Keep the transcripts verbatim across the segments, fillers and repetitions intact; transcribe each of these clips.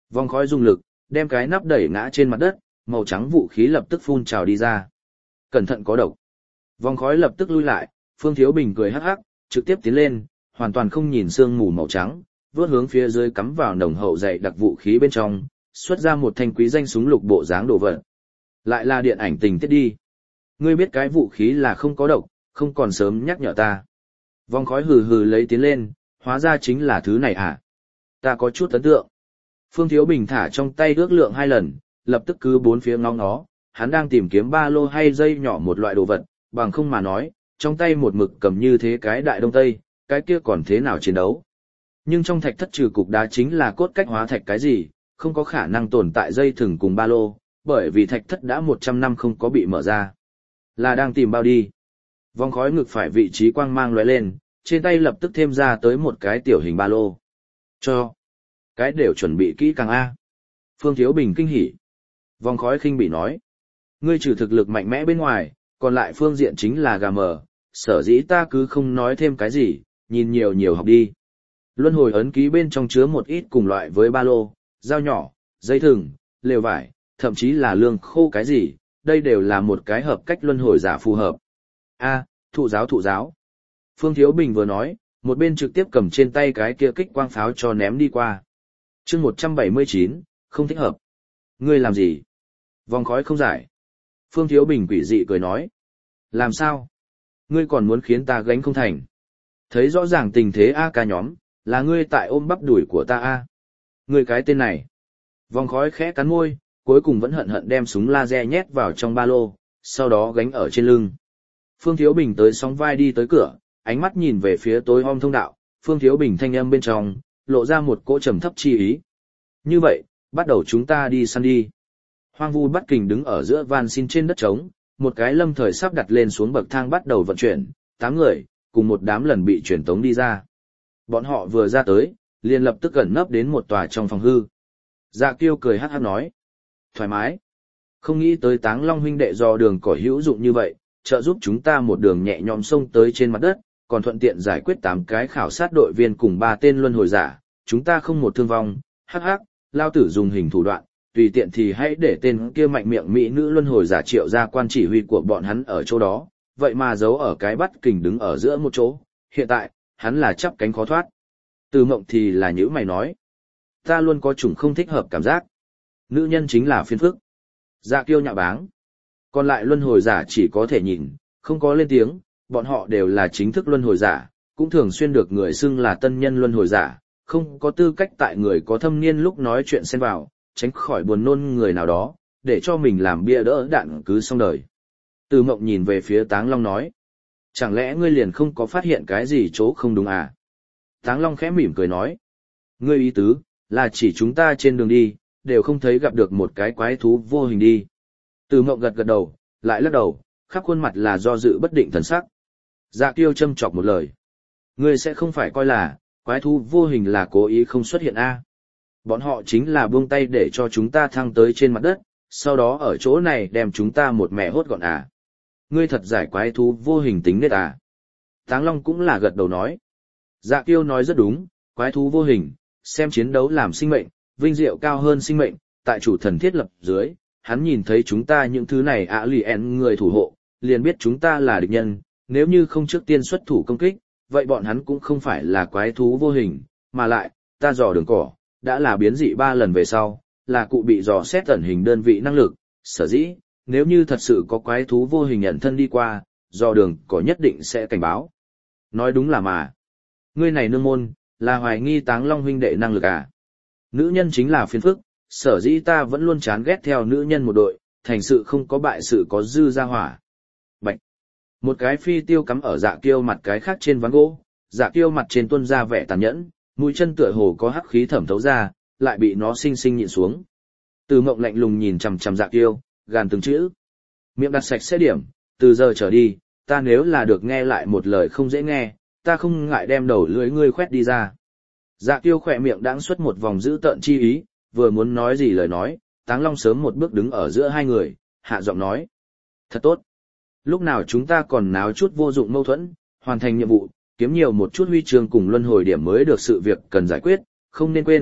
Vòng khói dùng lực, đem cái nắp đẩy ngã trên mặt đất, màu trắng vũ khí lập tức phun trào đi ra. Cẩn thận có độc. Vòng khói lập tức lui lại, Phương Thiếu Bình cười hắc hắc, trực tiếp tiến lên, hoàn toàn không nhìn sương mù màu trắng, vớt hướng phía dưới cắm vào nồng hậu dày đặc vũ khí bên trong, xuất ra một thanh quý danh súng lục bộ dáng đồ vật. Lại là điện ảnh tình tiết đi. Ngươi biết cái vũ khí là không có độc, không còn sớm nhắc nhở ta. Vòng khói hừ hừ lấy tiến lên, hóa ra chính là thứ này à? Ta có chút ấn tượng. Phương Thiếu Bình thả trong tay ước lượng hai lần, lập tức cứ bốn phía ngó ngó, hắn đang tìm kiếm ba lô hay dây nhỏ một loại đồ vật, bằng không mà nói, trong tay một mực cầm như thế cái đại đông tây, cái kia còn thế nào chiến đấu. Nhưng trong thạch thất trừ cục đá chính là cốt cách hóa thạch cái gì, không có khả năng tồn tại dây thừng cùng ba lô, bởi vì thạch thất đã một trăm năm không có bị mở ra. Là đang tìm bao đi. Vòng khói ngực phải vị trí quang mang lóe lên, trên tay lập tức thêm ra tới một cái tiểu hình ba lô. Cho. Cái đều chuẩn bị kỹ càng A. Phương Thiếu Bình kinh hỉ. Vòng khói khinh bị nói. Ngươi trừ thực lực mạnh mẽ bên ngoài, còn lại phương diện chính là gà mờ, sở dĩ ta cứ không nói thêm cái gì, nhìn nhiều nhiều học đi. Luân hồi ấn ký bên trong chứa một ít cùng loại với ba lô, dao nhỏ, dây thừng, lều vải, thậm chí là lương khô cái gì, đây đều là một cái hợp cách luân hồi giả phù hợp. A, thụ giáo thụ giáo. Phương Thiếu Bình vừa nói, một bên trực tiếp cầm trên tay cái kia kích quang pháo cho ném đi qua. chương một trăm bảy mươi chín, không thích hợp. Ngươi làm gì? Vòng khói không giải. Phương Thiếu Bình quỷ dị cười nói. Làm sao? Ngươi còn muốn khiến ta gánh không thành. Thấy rõ ràng tình thế A ca nhóm, là ngươi tại ôm bắp đuổi của ta A. Ngươi cái tên này. Vòng khói khẽ cắn môi, cuối cùng vẫn hận hận đem súng laser nhét vào trong ba lô, sau đó gánh ở trên lưng. Phương Thiếu Bình tới sóng vai đi tới cửa, ánh mắt nhìn về phía tối om thông đạo, Phương Thiếu Bình thanh âm bên trong, lộ ra một cỗ trầm thấp chi ý. Như vậy, bắt đầu chúng ta đi săn đi. Hoang vu Bắc Kình đứng ở giữa van xin trên đất trống, một cái lâm thời sắp đặt lên xuống bậc thang bắt đầu vận chuyển, tám người, cùng một đám lần bị truyền tống đi ra. Bọn họ vừa ra tới, liền lập tức gần nấp đến một tòa trong phòng hư. Dạ Kiêu cười hát hát nói. Thoải mái. Không nghĩ tới Táng Long huynh đệ do đường cỏ hữu dụng như vậy, trợ giúp chúng ta một đường nhẹ nhõm xông tới trên mặt đất, còn thuận tiện giải quyết tám cái khảo sát đội viên cùng ba tên luân hồi giả, chúng ta không một thương vong, hắc hắc, lao tử dùng hình thủ đoạn, tùy tiện thì hãy để tên kia mạnh miệng mỹ nữ luân hồi giả Triệu ra quan chỉ huy của bọn hắn ở chỗ đó, vậy mà giấu ở cái Bắc Kình đứng ở giữa một chỗ, hiện tại, hắn là chắp cánh khó thoát. Từ Mộng thì là nhữ mày nói, ta luôn có chủng không thích hợp cảm giác. Nữ nhân chính là phiền phức. Dạ Kiêu nhạo báng. Còn lại luân hồi giả chỉ có thể nhìn, không có lên tiếng, bọn họ đều là chính thức luân hồi giả, cũng thường xuyên được người xưng là tân nhân luân hồi giả, không có tư cách tại người có thâm niên lúc nói chuyện xen vào, tránh khỏi buồn nôn người nào đó, để cho mình làm bia đỡ đạn cứ xong đời. Từ Mộng nhìn về phía Táng Long nói, chẳng lẽ ngươi liền không có phát hiện cái gì chỗ không đúng à? Táng Long khẽ mỉm cười nói, ngươi ý tứ, là chỉ chúng ta trên đường đi, đều không thấy gặp được một cái quái thú vô hình đi. Từ Mộng gật gật đầu, lại lắc đầu, khắp khuôn mặt là do dự bất định thần sắc. Dạ Kiêu châm chọc một lời. Ngươi sẽ không phải coi là, quái thú vô hình là cố ý không xuất hiện a? Bọn họ chính là buông tay để cho chúng ta thăng tới trên mặt đất, sau đó ở chỗ này đem chúng ta một mẹ hốt gọn à? Ngươi thật giải quái thú vô hình tính nết à? Táng Long cũng là gật đầu nói. Dạ Kiêu nói rất đúng, quái thú vô hình, xem chiến đấu làm sinh mệnh, vinh diệu cao hơn sinh mệnh, tại chủ thần thiết lập dưới, hắn nhìn thấy chúng ta những thứ này ạ lì en người thủ hộ, liền biết chúng ta là địch nhân, nếu như không trước tiên xuất thủ công kích, vậy bọn hắn cũng không phải là quái thú vô hình, mà lại, ta dò đường cỏ, đã là biến dị ba lần về sau, là cụ bị dò xét ẩn hình đơn vị năng lực, sở dĩ, nếu như thật sự có quái thú vô hình ẩn thân đi qua, dò đường cỏ nhất định sẽ cảnh báo. Nói đúng là mà. Ngươi này nương môn, là hoài nghi Táng Long huynh đệ năng lực à? Nữ nhân chính là phiền phức, sở dĩ ta vẫn luôn chán ghét theo nữ nhân một đội, thành sự không có bại sự có dư ra hỏa. Bạch. Một cái phi tiêu cắm ở Dạ Kiêu mặt cái khác trên ván gỗ, Dạ Kiêu mặt trên tuôn ra vẻ tàn nhẫn, mũi chân tựa hồ có hắc khí thẩm thấu ra, lại bị nó sinh sinh nhịn xuống. Từ Mộng lạnh lùng nhìn chằm chằm Dạ Kiêu, gàn từng chữ. Miệng đặt sạch sẽ điểm, từ giờ trở đi, ta nếu là được nghe lại một lời không dễ nghe, ta không ngại đem đầu lưỡi ngươi khoét đi ra. Dạ Kiêu khỏe miệng đãng xuất một vòng dữ tợn chi ý, vừa muốn nói gì lời nói, Táng Long sớm một bước đứng ở giữa hai người, hạ giọng nói. Thật tốt. Lúc nào chúng ta còn náo chút vô dụng mâu thuẫn, hoàn thành nhiệm vụ, kiếm nhiều một chút huy chương cùng luân hồi điểm mới được sự việc cần giải quyết, không nên quên,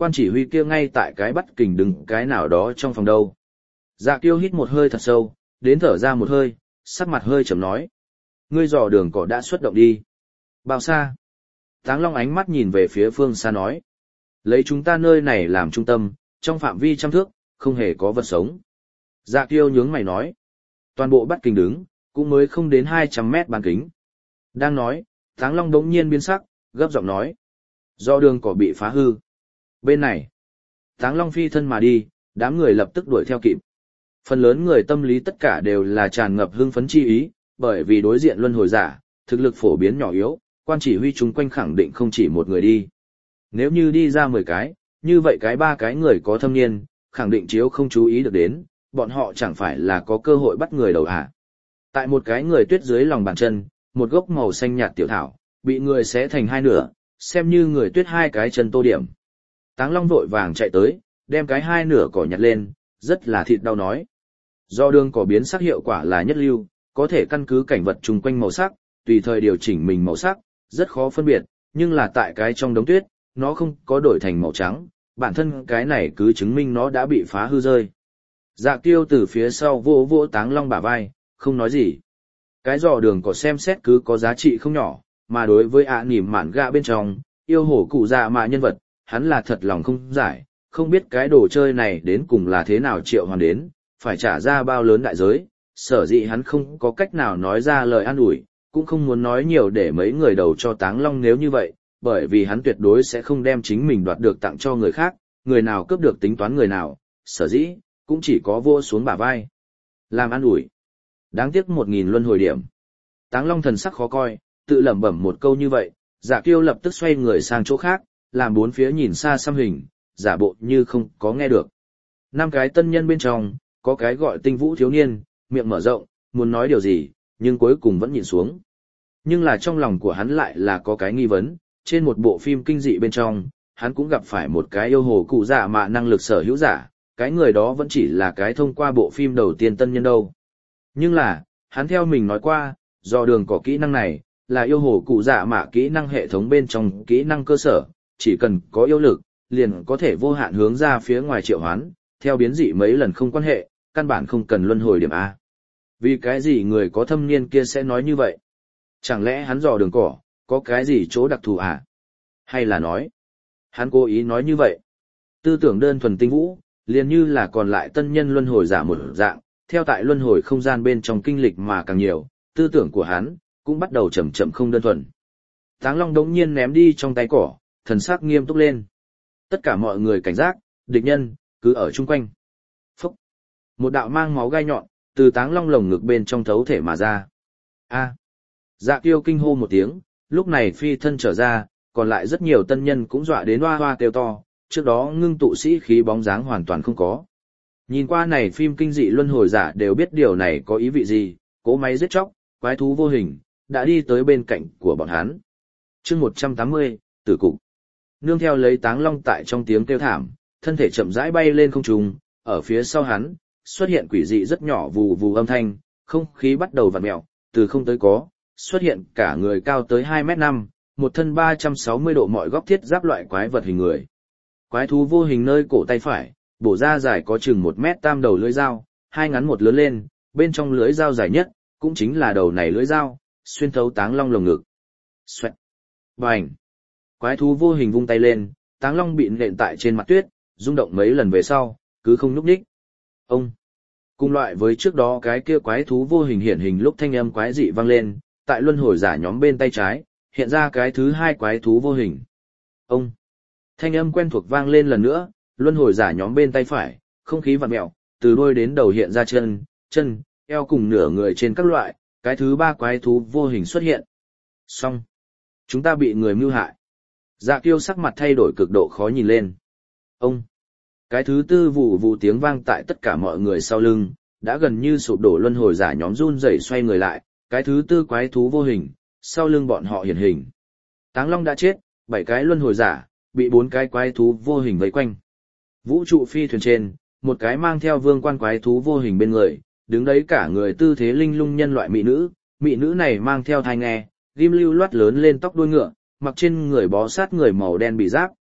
quan chỉ huy kia ngay tại cái bắt kình đứng cái nào đó trong phòng đâu. Dạ Kiêu hít một hơi thật sâu, đến thở ra một hơi, sắc mặt hơi trầm nói. Ngươi dò đường cỏ đã xuất động đi. Bao xa? Táng Long ánh mắt nhìn về phía phương xa nói. Lấy chúng ta nơi này làm trung tâm, trong phạm vi trăm thước, không hề có vật sống. Dạ Kiêu nhướng mày nói. Toàn bộ bắt kình đứng, cũng mới không đến hai trăm mét bán kính. Đang nói, Táng Long đống nhiên biến sắc, gấp giọng nói. Do đường cỏ bị phá hư. Bên này, Táng Long phi thân mà đi, đám người lập tức đuổi theo kịp. Phần lớn người tâm lý tất cả đều là tràn ngập hưng phấn chi ý, bởi vì đối diện luân hồi giả, thực lực phổ biến nhỏ yếu, quan chỉ huy chúng quanh khẳng định không chỉ một người đi. Nếu như đi ra mười cái, như vậy cái ba cái người có thâm niên, khẳng định chiếu không chú ý được đến, bọn họ chẳng phải là có cơ hội bắt người đầu à. Tại một cái người tuyết dưới lòng bàn chân, một gốc màu xanh nhạt tiểu thảo, bị người xé thành hai nửa, xem như người tuyết hai cái chân tô điểm. Táng Long vội vàng chạy tới, đem cái hai nửa cỏ nhặt lên, rất là thịt đau nói. Do đường cỏ biến sắc hiệu quả là nhất lưu, có thể căn cứ cảnh vật chung quanh màu sắc, tùy thời điều chỉnh mình màu sắc, rất khó phân biệt, nhưng là tại cái trong đống tuyết, nó không có đổi thành màu trắng, bản thân cái này cứ chứng minh nó đã bị phá hư rơi. Dạ Kiêu từ phía sau vỗ vỗ Táng Long bả vai, không nói gì. Cái dò đường cỏ xem xét cứ có giá trị không nhỏ, mà đối với ạ nỉm mạn gạ bên trong, yêu hổ cụ dạ mà nhân vật, hắn là thật lòng không giải, không biết cái đồ chơi này đến cùng là thế nào triệu hoàn đến, phải trả ra bao lớn đại giới, sở dĩ hắn không có cách nào nói ra lời an ủi, cũng không muốn nói nhiều để mấy người đầu cho Táng Long nếu như vậy, bởi vì hắn tuyệt đối sẽ không đem chính mình đoạt được tặng cho người khác, người nào cướp được tính toán người nào, sở dĩ, cũng chỉ có vô xuống bả vai. Làm an ủi. Đáng tiếc một nghìn luân hồi điểm. Táng Long thần sắc khó coi, tự lẩm bẩm một câu như vậy, Dạ Kiêu lập tức xoay người sang chỗ khác, làm bốn phía nhìn xa xăm hình, giả bộ như không có nghe được. Năm cái tân nhân bên trong, có cái gọi Tinh Vũ thiếu niên, miệng mở rộng, muốn nói điều gì, nhưng cuối cùng vẫn nhìn xuống. Nhưng là trong lòng của hắn lại là có cái nghi vấn, trên một bộ phim kinh dị bên trong, hắn cũng gặp phải một cái yêu hồ cụ giả mạ năng lực sở hữu giả, cái người đó vẫn chỉ là cái thông qua bộ phim đầu tiên tân nhân đâu. Nhưng là, hắn theo mình nói qua, do đường có kỹ năng này, là yêu hồ cụ giả mạ kỹ năng hệ thống bên trong kỹ năng cơ sở, chỉ cần có yêu lực, liền có thể vô hạn hướng ra phía ngoài triệu hoán, theo biến dị mấy lần không quan hệ, căn bản không cần luân hồi điểm A. Vì cái gì người có thâm niên kia sẽ nói như vậy? Chẳng lẽ hắn dò đường cỏ, có cái gì chỗ đặc thù à? Hay là nói, hắn cố ý nói như vậy? Tư tưởng đơn thuần Tinh Vũ, liền như là còn lại tân nhân luân hồi giả một dạng, theo tại luân hồi không gian bên trong kinh lịch mà càng nhiều, tư tưởng của hắn cũng bắt đầu chậm chậm không đơn thuần. Táng Long đống nhiên ném đi trong tay cỏ, thần sắc nghiêm túc lên. Tất cả mọi người cảnh giác, địch nhân cứ ở chung quanh. Phúc! Một đạo mang máu gai nhọn từ Táng Long lồng ngực bên trong thấu thể mà ra. A! Dạ Kiêu kinh hô một tiếng, lúc này phi thân trở ra, còn lại rất nhiều tân nhân cũng dọa đến hoa hoa kêu to, trước đó ngưng tụ sĩ khí bóng dáng hoàn toàn không có. Nhìn qua này phim kinh dị luân hồi giả đều biết điều này có ý vị gì, cỗ máy giết chóc, quái thú vô hình, đã đi tới bên cạnh của bọn hắn. Chương một trăm tám mươi, tử cục. Nương theo lấy Táng Long tại trong tiếng kêu thảm, thân thể chậm rãi bay lên không trung, ở phía sau hắn, xuất hiện quỷ dị rất nhỏ vù vù âm thanh, không khí bắt đầu vặn mèo, từ không tới có, xuất hiện cả người cao tới hai mét năm, một thân ba trăm sáu mươi độ mọi góc thiết giáp loại quái vật hình người. Quái thú vô hình nơi cổ tay phải, bổ ra dài có chừng một mét tam đầu lưỡi dao, hai ngắn một lớn lên, bên trong lưỡi dao dài nhất, cũng chính là đầu này lưỡi dao, xuyên thấu Táng Long lồng ngực. Xoẹt. Bành. Quái thú vô hình vung tay lên, Táng Long bị nện tại trên mặt tuyết, rung động mấy lần về sau, cứ không nhúc nhích. Ông. Cùng loại với trước đó cái kia quái thú vô hình hiển hình lúc thanh âm quái dị vang lên, tại luân hồi giả nhóm bên tay trái, hiện ra cái thứ hai quái thú vô hình. Ông. Thanh âm quen thuộc vang lên lần nữa, luân hồi giả nhóm bên tay phải, không khí vặn mèo, từ đuôi đến đầu hiện ra chân, chân, eo cùng nửa người trên các loại, cái thứ ba quái thú vô hình xuất hiện. Xong. Chúng ta bị người mưu hại. Dạ Kiêu sắc mặt thay đổi cực độ khó nhìn lên. Ông. Cái thứ tư vụ vụ tiếng vang tại tất cả mọi người sau lưng, đã gần như sụp đổ luân hồi giả nhóm run rẩy xoay người lại, cái thứ tư quái thú vô hình, sau lưng bọn họ hiển hình. Táng Long đã chết, bảy cái luân hồi giả, bị bốn cái quái thú vô hình vây quanh. Vũ trụ phi thuyền trên, một cái mang theo vương quan quái thú vô hình bên người, đứng đấy cả người tư thế linh lung nhân loại mỹ nữ, mỹ nữ này mang theo thai nghe, ghim lưu loát lớn lên tóc đuôi ngựa, mặc trên người bó sát người màu đen bị giáp,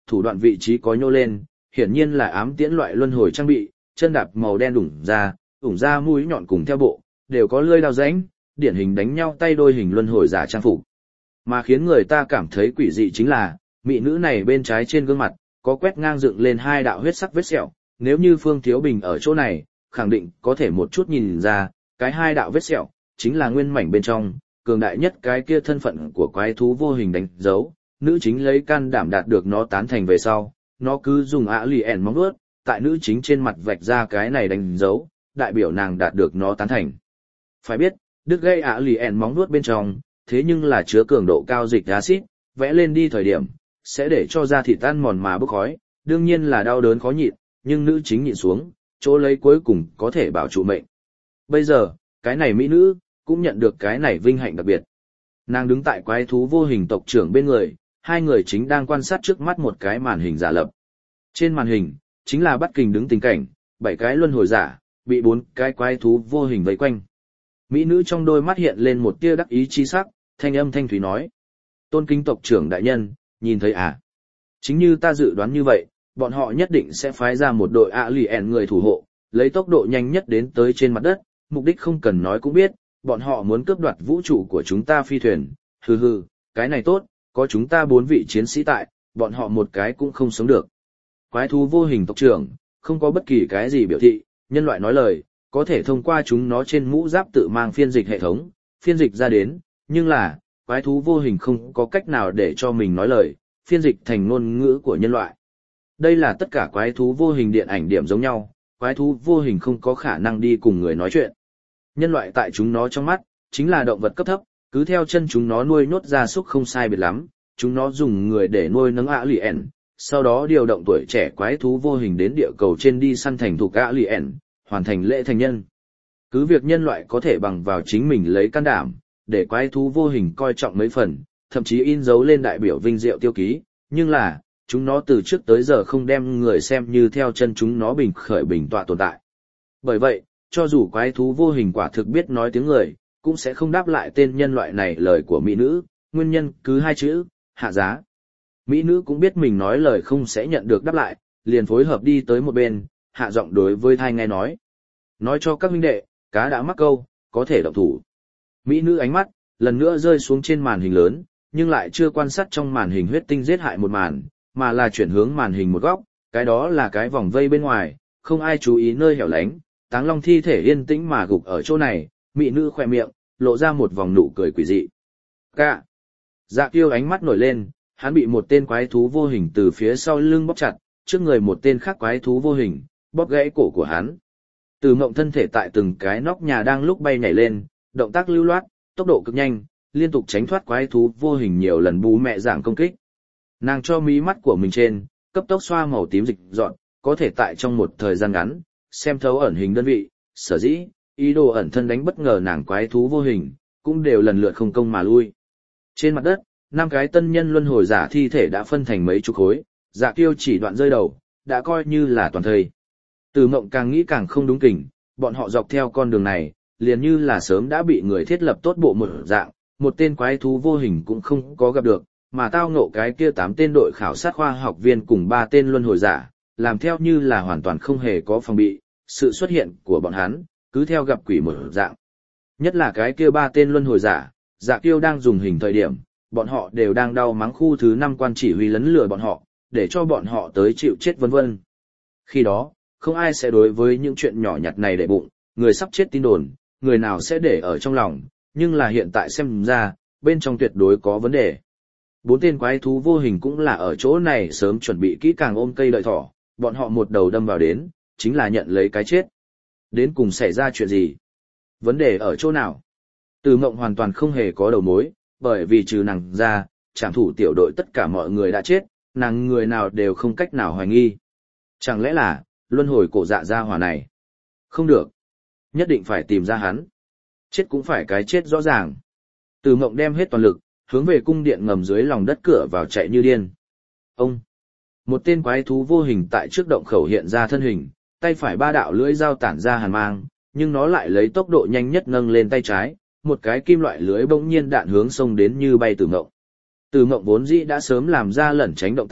thủ đoạn vị trí có nhô lên, hiển nhiên là ám tiễn loại luân hồi trang bị, chân đạp màu đen đủng ra, ủng ra mũi nhọn cùng theo bộ, đều có lưỡi đao rãnh, điển hình đánh nhau tay đôi hình luân hồi giả trang phục. Mà khiến người ta cảm thấy quỷ dị chính là, mỹ nữ này bên trái trên gương mặt, có quét ngang dựng lên hai đạo huyết sắc vết sẹo, nếu như Phương Thiếu Bình ở chỗ này, khẳng định có thể một chút nhìn ra, cái hai đạo vết sẹo, chính là nguyên mảnh bên trong, cường đại nhất cái kia thân phận của quái thú vô hình đánh dấu, nữ chính lấy can đảm đạt được nó tán thành về sau, nó cứ dùng ạ lì ẻn móng vuốt, tại nữ chính trên mặt vạch ra cái này đánh dấu, đại biểu nàng đạt được nó tán thành. Phải biết, đứt gây ạ lì ẻn móng vuốt bên trong, thế nhưng là chứa cường độ cao dịch axit, vẽ lên đi thời điểm, sẽ để cho da thịt tan mòn mà bốc khói, đương nhiên là đau đớn khó nhịn, nhưng nữ chính nhịn xuống, chỗ lấy cuối cùng có thể bảo trụ mệnh. Bây giờ, cái này mỹ nữ, cũng nhận được cái này vinh hạnh đặc biệt. Nàng đứng tại quái thú vô hình tộc trưởng bên người, hai người chính đang quan sát trước mắt một cái màn hình giả lập. Trên màn hình, chính là Bắt Kình đứng tình cảnh, bảy cái luân hồi giả, bị bốn cái quái thú vô hình vây quanh. Mỹ nữ trong đôi mắt hiện lên một tia đắc ý chi sắc, thanh âm thanh thúy nói. Tôn kính tộc trưởng đại nhân, nhìn thấy à? Chính như ta dự đoán như vậy, bọn họ nhất định sẽ phái ra một đội ạ lì ẻn người thủ hộ, lấy tốc độ nhanh nhất đến tới trên mặt đất, mục đích không cần nói cũng biết, bọn họ muốn cướp đoạt vũ trụ của chúng ta phi thuyền, hừ hừ, cái này tốt, có chúng ta bốn vị chiến sĩ tại, bọn họ một cái cũng không sống được. Quái thú vô hình tộc trưởng, không có bất kỳ cái gì biểu thị, nhân loại nói lời, có thể thông qua chúng nó trên mũ giáp tự mang phiên dịch hệ thống, phiên dịch ra đến, nhưng là, quái thú vô hình không có cách nào để cho mình nói lời, phiên dịch thành ngôn ngữ của nhân loại. Đây là tất cả quái thú vô hình điện ảnh điểm giống nhau, quái thú vô hình không có khả năng đi cùng người nói chuyện. Nhân loại tại chúng nó trong mắt, chính là động vật cấp thấp, cứ theo chân chúng nó nuôi nhốt gia súc không sai biệt lắm, chúng nó dùng người để nuôi nấng ạ lì ẻn, sau đó điều động tuổi trẻ quái thú vô hình đến địa cầu trên đi săn thành thục ạ lì ẻn, hoàn thành lễ thành nhân. Cứ việc nhân loại có thể bằng vào chính mình lấy can đảm, để quái thú vô hình coi trọng mấy phần, thậm chí in dấu lên đại biểu vinh diệu tiêu ký, nhưng là, chúng nó từ trước tới giờ không đem người xem như theo chân chúng nó bình khởi bình tọa tồn tại. Bởi vậy, cho dù quái thú vô hình quả thực biết nói tiếng người, cũng sẽ không đáp lại tên nhân loại này lời của mỹ nữ, nguyên nhân cứ hai chữ, hạ giá. Mỹ nữ cũng biết mình nói lời không sẽ nhận được đáp lại, liền phối hợp đi tới một bên, hạ giọng đối với thai nghe nói. Nói cho các huynh đệ, cá đã mắc câu, có thể động thủ. Mỹ nữ ánh mắt, lần nữa rơi xuống trên màn hình lớn, nhưng lại chưa quan sát trong màn hình huyết tinh giết hại một màn, mà là chuyển hướng màn hình một góc, cái đó là cái vòng vây bên ngoài, không ai chú ý nơi hẻo lánh, Táng Long thi thể yên tĩnh mà gục ở chỗ này, mỹ nữ khỏe miệng, lộ ra một vòng nụ cười quỷ dị. Cả. Dạ Kiêu ánh mắt nổi lên, hắn bị một tên quái thú vô hình từ phía sau lưng bóp chặt, trước người một tên khác quái thú vô hình, bóp gãy cổ của hắn. Từ Mộng thân thể tại từng cái nóc nhà đang lúc bay nhảy lên, động tác lưu loát, tốc độ cực nhanh, liên tục tránh thoát quái thú vô hình nhiều lần bú mẹ giảng công kích. Nàng cho mí mắt của mình trên, cấp tốc xoa màu tím dịch dọn, có thể tại trong một thời gian ngắn, xem thấu ẩn hình đơn vị, sở dĩ, ý đồ ẩn thân đánh bất ngờ nàng quái thú vô hình, cũng đều lần lượt không công mà lui. Trên mặt đất, năm cái tân nhân luân hồi giả thi thể đã phân thành mấy chục khối, Dạ Kiêu chỉ đoạn rơi đầu, đã coi như là toàn thây. Từ Mộng càng nghĩ càng không đúng kỉnh, bọn họ dọc theo con đường này, liền như là sớm đã bị người thiết lập tốt bộ một dạng, một tên quái thú vô hình cũng không có gặp được, mà tao ngộ cái kia tám tên đội khảo sát khoa học viên cùng ba tên luân hồi giả, làm theo như là hoàn toàn không hề có phòng bị, sự xuất hiện của bọn hắn, cứ theo gặp quỷ một dạng. Nhất là cái kia ba tên luân hồi giả, Dạ Kiêu đang dùng hình thời điểm, bọn họ đều đang đau mắng khu thứ năm quan chỉ huy lấn lừa bọn họ, để cho bọn họ tới chịu chết vân vân. Khi đó, không ai sẽ đối với những chuyện nhỏ nhặt này để bụng, người sắp chết tin đồn, người nào sẽ để ở trong lòng, nhưng là hiện tại xem ra, bên trong tuyệt đối có vấn đề. Bốn tên quái thú vô hình cũng là ở chỗ này sớm chuẩn bị kỹ càng ôm cây đợi thỏ, bọn họ một đầu đâm vào đến, chính là nhận lấy cái chết. Đến cùng xảy ra chuyện gì? Vấn đề ở chỗ nào? Từ Mộng hoàn toàn không hề có đầu mối, bởi vì trừ nàng ra, trảm thủ tiểu đội tất cả mọi người đã chết, nàng người nào đều không cách nào hoài nghi. Chẳng lẽ là, luân hồi cổ dạ gia hỏa này? Không được. Nhất định phải tìm ra hắn. Chết cũng phải cái chết rõ ràng. Từ Mộng đem hết toàn lực, hướng về cung điện ngầm dưới lòng đất cửa vào chạy như điên. Ông! Một tên quái thú vô hình tại trước động khẩu hiện ra thân hình, tay phải ba đạo lưỡi dao tản ra hàn mang, nhưng nó lại lấy tốc độ nhanh nhất nâng lên tay trái, một cái kim loại lưới bỗng nhiên đạn hướng xông đến như bay Từ Mộng. Từ Mộng vốn dĩ đã sớm làm ra lẩn tránh động tác,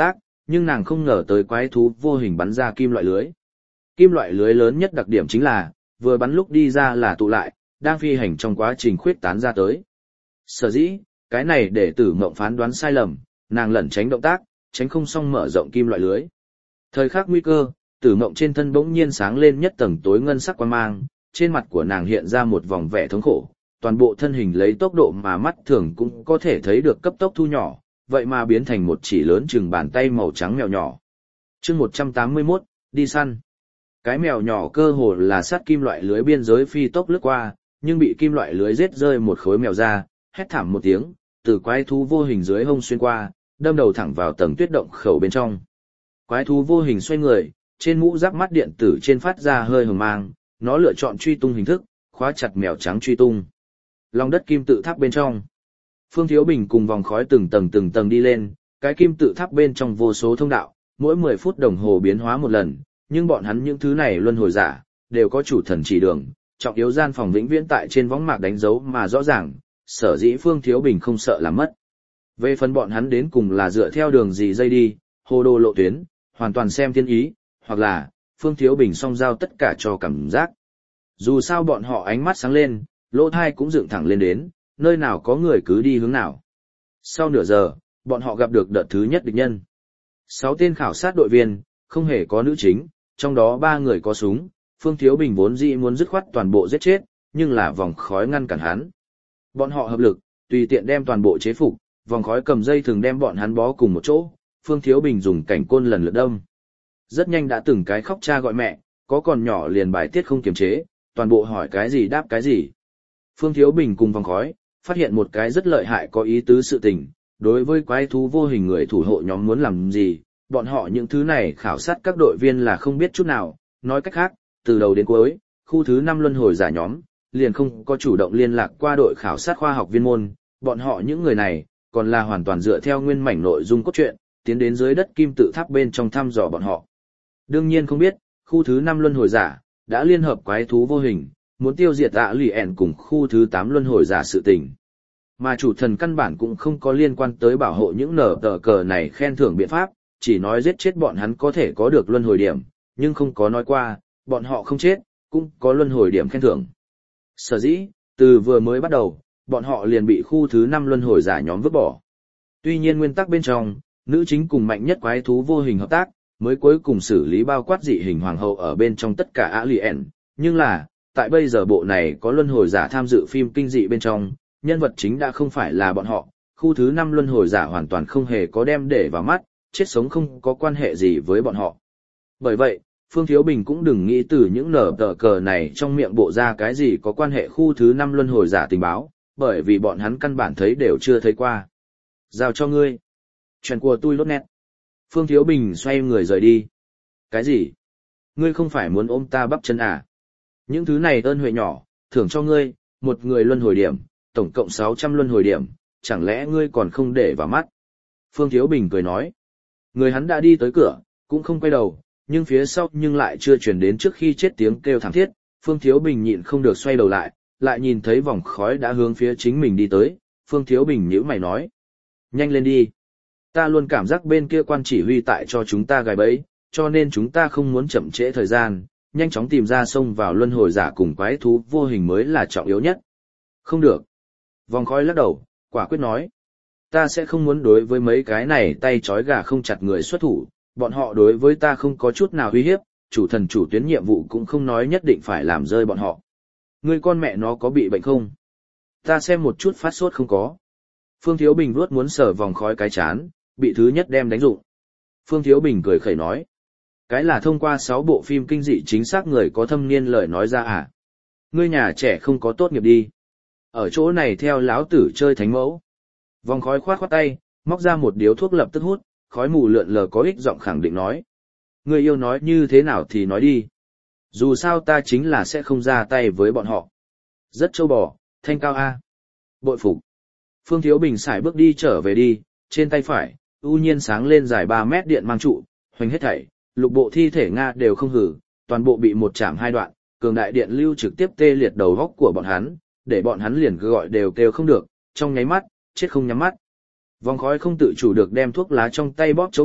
nhưng nàng không ngờ tới quái thú vô hình bắn ra kim loại lưới. Kim loại lưới lớn nhất đặc điểm chính là, vừa bắn lúc đi ra là tụ lại, đang phi hành trong quá trình khuyết tán ra tới. Sở dĩ, cái này để Tử Mộng phán đoán sai lầm, nàng lẩn tránh động tác, tránh không xong mở rộng kim loại lưới. Thời khắc nguy cơ, Tử Mộng trên thân bỗng nhiên sáng lên nhất tầng tối ngân sắc quang mang, trên mặt của nàng hiện ra một vòng vẻ thống khổ, toàn bộ thân hình lấy tốc độ mà mắt thường cũng có thể thấy được cấp tốc thu nhỏ, vậy mà biến thành một chỉ lớn chừng bàn tay màu trắng mèo nhỏ. Chương một trăm tám mươi mốt, đi săn. Cái mèo nhỏ cơ hồ là sát kim loại lưới biên giới phi tốc lướt qua, nhưng bị kim loại lưới giết rơi một khối mèo ra, hét thảm một tiếng, từ quái thú vô hình dưới hông xuyên qua, đâm đầu thẳng vào tầng tuyết động khẩu bên trong. Quái thú vô hình xoay người, trên mũ giáp mắt điện tử trên phát ra hơi hừng mang, nó lựa chọn truy tung hình thức, khóa chặt mèo trắng truy tung. Lòng đất kim tự tháp bên trong. Phương Thiếu Bình cùng vòng khói từng tầng từng tầng đi lên, cái kim tự tháp bên trong vô số thông đạo, mỗi mười phút đồng hồ biến hóa một lần, nhưng bọn hắn những thứ này luân hồi giả, đều có chủ thần chỉ đường, trọng yếu gian phòng vĩnh viễn tại trên võng mạc đánh dấu mà rõ ràng, sở dĩ Phương Thiếu Bình không sợ làm mất. Về phần bọn hắn đến cùng là dựa theo đường gì dây đi, hồ đồ lộ tuyến, hoàn toàn xem thiên ý, hoặc là, Phương Thiếu Bình song giao tất cả cho cảm giác. Dù sao bọn họ ánh mắt sáng lên, lỗ thai cũng dựng thẳng lên đến, nơi nào có người cứ đi hướng nào. Sau nửa giờ, bọn họ gặp được đợt thứ nhất địch nhân. Sáu tên khảo sát đội viên, không hề có nữ chính, trong đó ba người có súng, Phương Thiếu Bình vốn dĩ muốn dứt khoát toàn bộ giết chết, nhưng là vòng khói ngăn cản hắn. Bọn họ hợp lực, tùy tiện đem toàn bộ chế phục, vòng khói cầm dây thường đem bọn hắn bó cùng một chỗ, Phương Thiếu Bình dùng cảnh côn lần lượt đâm. Rất nhanh đã từng cái khóc cha gọi mẹ, có còn nhỏ liền bài tiết không kiềm chế, toàn bộ hỏi cái gì đáp cái gì. Phương Thiếu Bình cùng vòng khói, phát hiện một cái rất lợi hại có ý tứ sự tình, đối với quái thú vô hình người thủ hộ nhóm muốn làm gì, bọn họ những thứ này khảo sát các đội viên là không biết chút nào, nói cách khác, từ đầu đến cuối, khu thứ năm luân hồi giả nhóm, liền không có chủ động liên lạc qua đội khảo sát khoa học viên môn, bọn họ những người này, còn là hoàn toàn dựa theo nguyên mảnh nội dung cốt truyện, tiến đến dưới đất kim tự tháp bên trong thăm dò bọn họ. Đương nhiên không biết, khu thứ năm luân hồi giả, đã liên hợp quái thú vô hình, muốn tiêu diệt ạ lì ẻn cùng khu thứ tám luân hồi giả sự tình. Mà chủ thần căn bản cũng không có liên quan tới bảo hộ những nở tờ cờ này khen thưởng biện pháp, chỉ nói giết chết bọn hắn có thể có được luân hồi điểm, nhưng không có nói qua, bọn họ không chết, cũng có luân hồi điểm khen thưởng. Sở dĩ, từ vừa mới bắt đầu, bọn họ liền bị khu thứ năm luân hồi giả nhóm vứt bỏ. Tuy nhiên nguyên tắc bên trong, nữ chính cùng mạnh nhất quái thú vô hình hợp tác, mới cuối cùng xử lý bao quát dị hình hoàng hậu ở bên trong tất cả alien, nhưng là, tại bây giờ bộ này có luân hồi giả tham dự phim kinh dị bên trong, nhân vật chính đã không phải là bọn họ, khu thứ năm luân hồi giả hoàn toàn không hề có đem để vào mắt, chết sống không có quan hệ gì với bọn họ. Bởi vậy, Phương Thiếu Bình cũng đừng nghĩ từ những nở tờ cờ này trong miệng bộ ra cái gì có quan hệ khu thứ năm luân hồi giả tình báo, bởi vì bọn hắn căn bản thấy đều chưa thấy qua. Giao cho ngươi. Chuyện của tôi lốt nét. Phương Thiếu Bình xoay người rời đi. Cái gì? Ngươi không phải muốn ôm ta bắp chân à? Những thứ này ơn huệ nhỏ, thưởng cho ngươi, một người luân hồi điểm, tổng cộng sáu trăm luân hồi điểm, chẳng lẽ ngươi còn không để vào mắt? Phương Thiếu Bình cười nói. Người hắn đã đi tới cửa, cũng không quay đầu, nhưng phía sau nhưng lại chưa chuyển đến trước khi chết tiếng kêu thảm thiết. Phương Thiếu Bình nhịn không được xoay đầu lại, lại nhìn thấy vòng khói đã hướng phía chính mình đi tới. Phương Thiếu Bình nhíu mày nói. Nhanh lên đi. Ta luôn cảm giác bên kia quan chỉ huy tại cho chúng ta gài bẫy, cho nên chúng ta không muốn chậm trễ thời gian, nhanh chóng tìm ra xông vào luân hồi giả cùng quái thú vô hình mới là trọng yếu nhất. Không được. Vòng khói lắc đầu, quả quyết nói. Ta sẽ không muốn đối với mấy cái này tay trói gà không chặt người xuất thủ, bọn họ đối với ta không có chút nào uy hiếp, chủ thần chủ tuyến nhiệm vụ cũng không nói nhất định phải làm rơi bọn họ. Ngươi con mẹ nó có bị bệnh không? Ta xem một chút phát sốt không có. Phương Thiếu Bình vuốt muốn sở vòng khói cái chán, bị thứ nhất đem đánh dụng. Phương Thiếu Bình cười khẩy nói. Cái là thông qua sáu bộ phim kinh dị chính xác người có thâm niên lời nói ra à? Ngươi nhà trẻ không có tốt nghiệp đi. Ở chỗ này theo láo tử chơi thánh mẫu. Vòng khói khoát khoát tay, móc ra một điếu thuốc lập tức hút, khói mù lượn lờ có ích giọng khẳng định nói. Ngươi yêu nói như thế nào thì nói đi. Dù sao ta chính là sẽ không ra tay với bọn họ. Rất trâu bò, thanh cao A. Bội phục. Phương Thiếu Bình xài bước đi trở về đi, trên tay phải, ưu nhiên sáng lên dài ba mét điện mang trụ, hoành hết thảy, lục bộ thi thể Nga đều không hử, toàn bộ bị một chạm hai đoạn, cường đại điện lưu trực tiếp tê liệt đầu góc của bọn hắn, để bọn hắn liền gọi đều kêu không được, trong nháy mắt, chết không nhắm mắt. Vòng khói không tự chủ được đem thuốc lá trong tay bóp chống ngặt,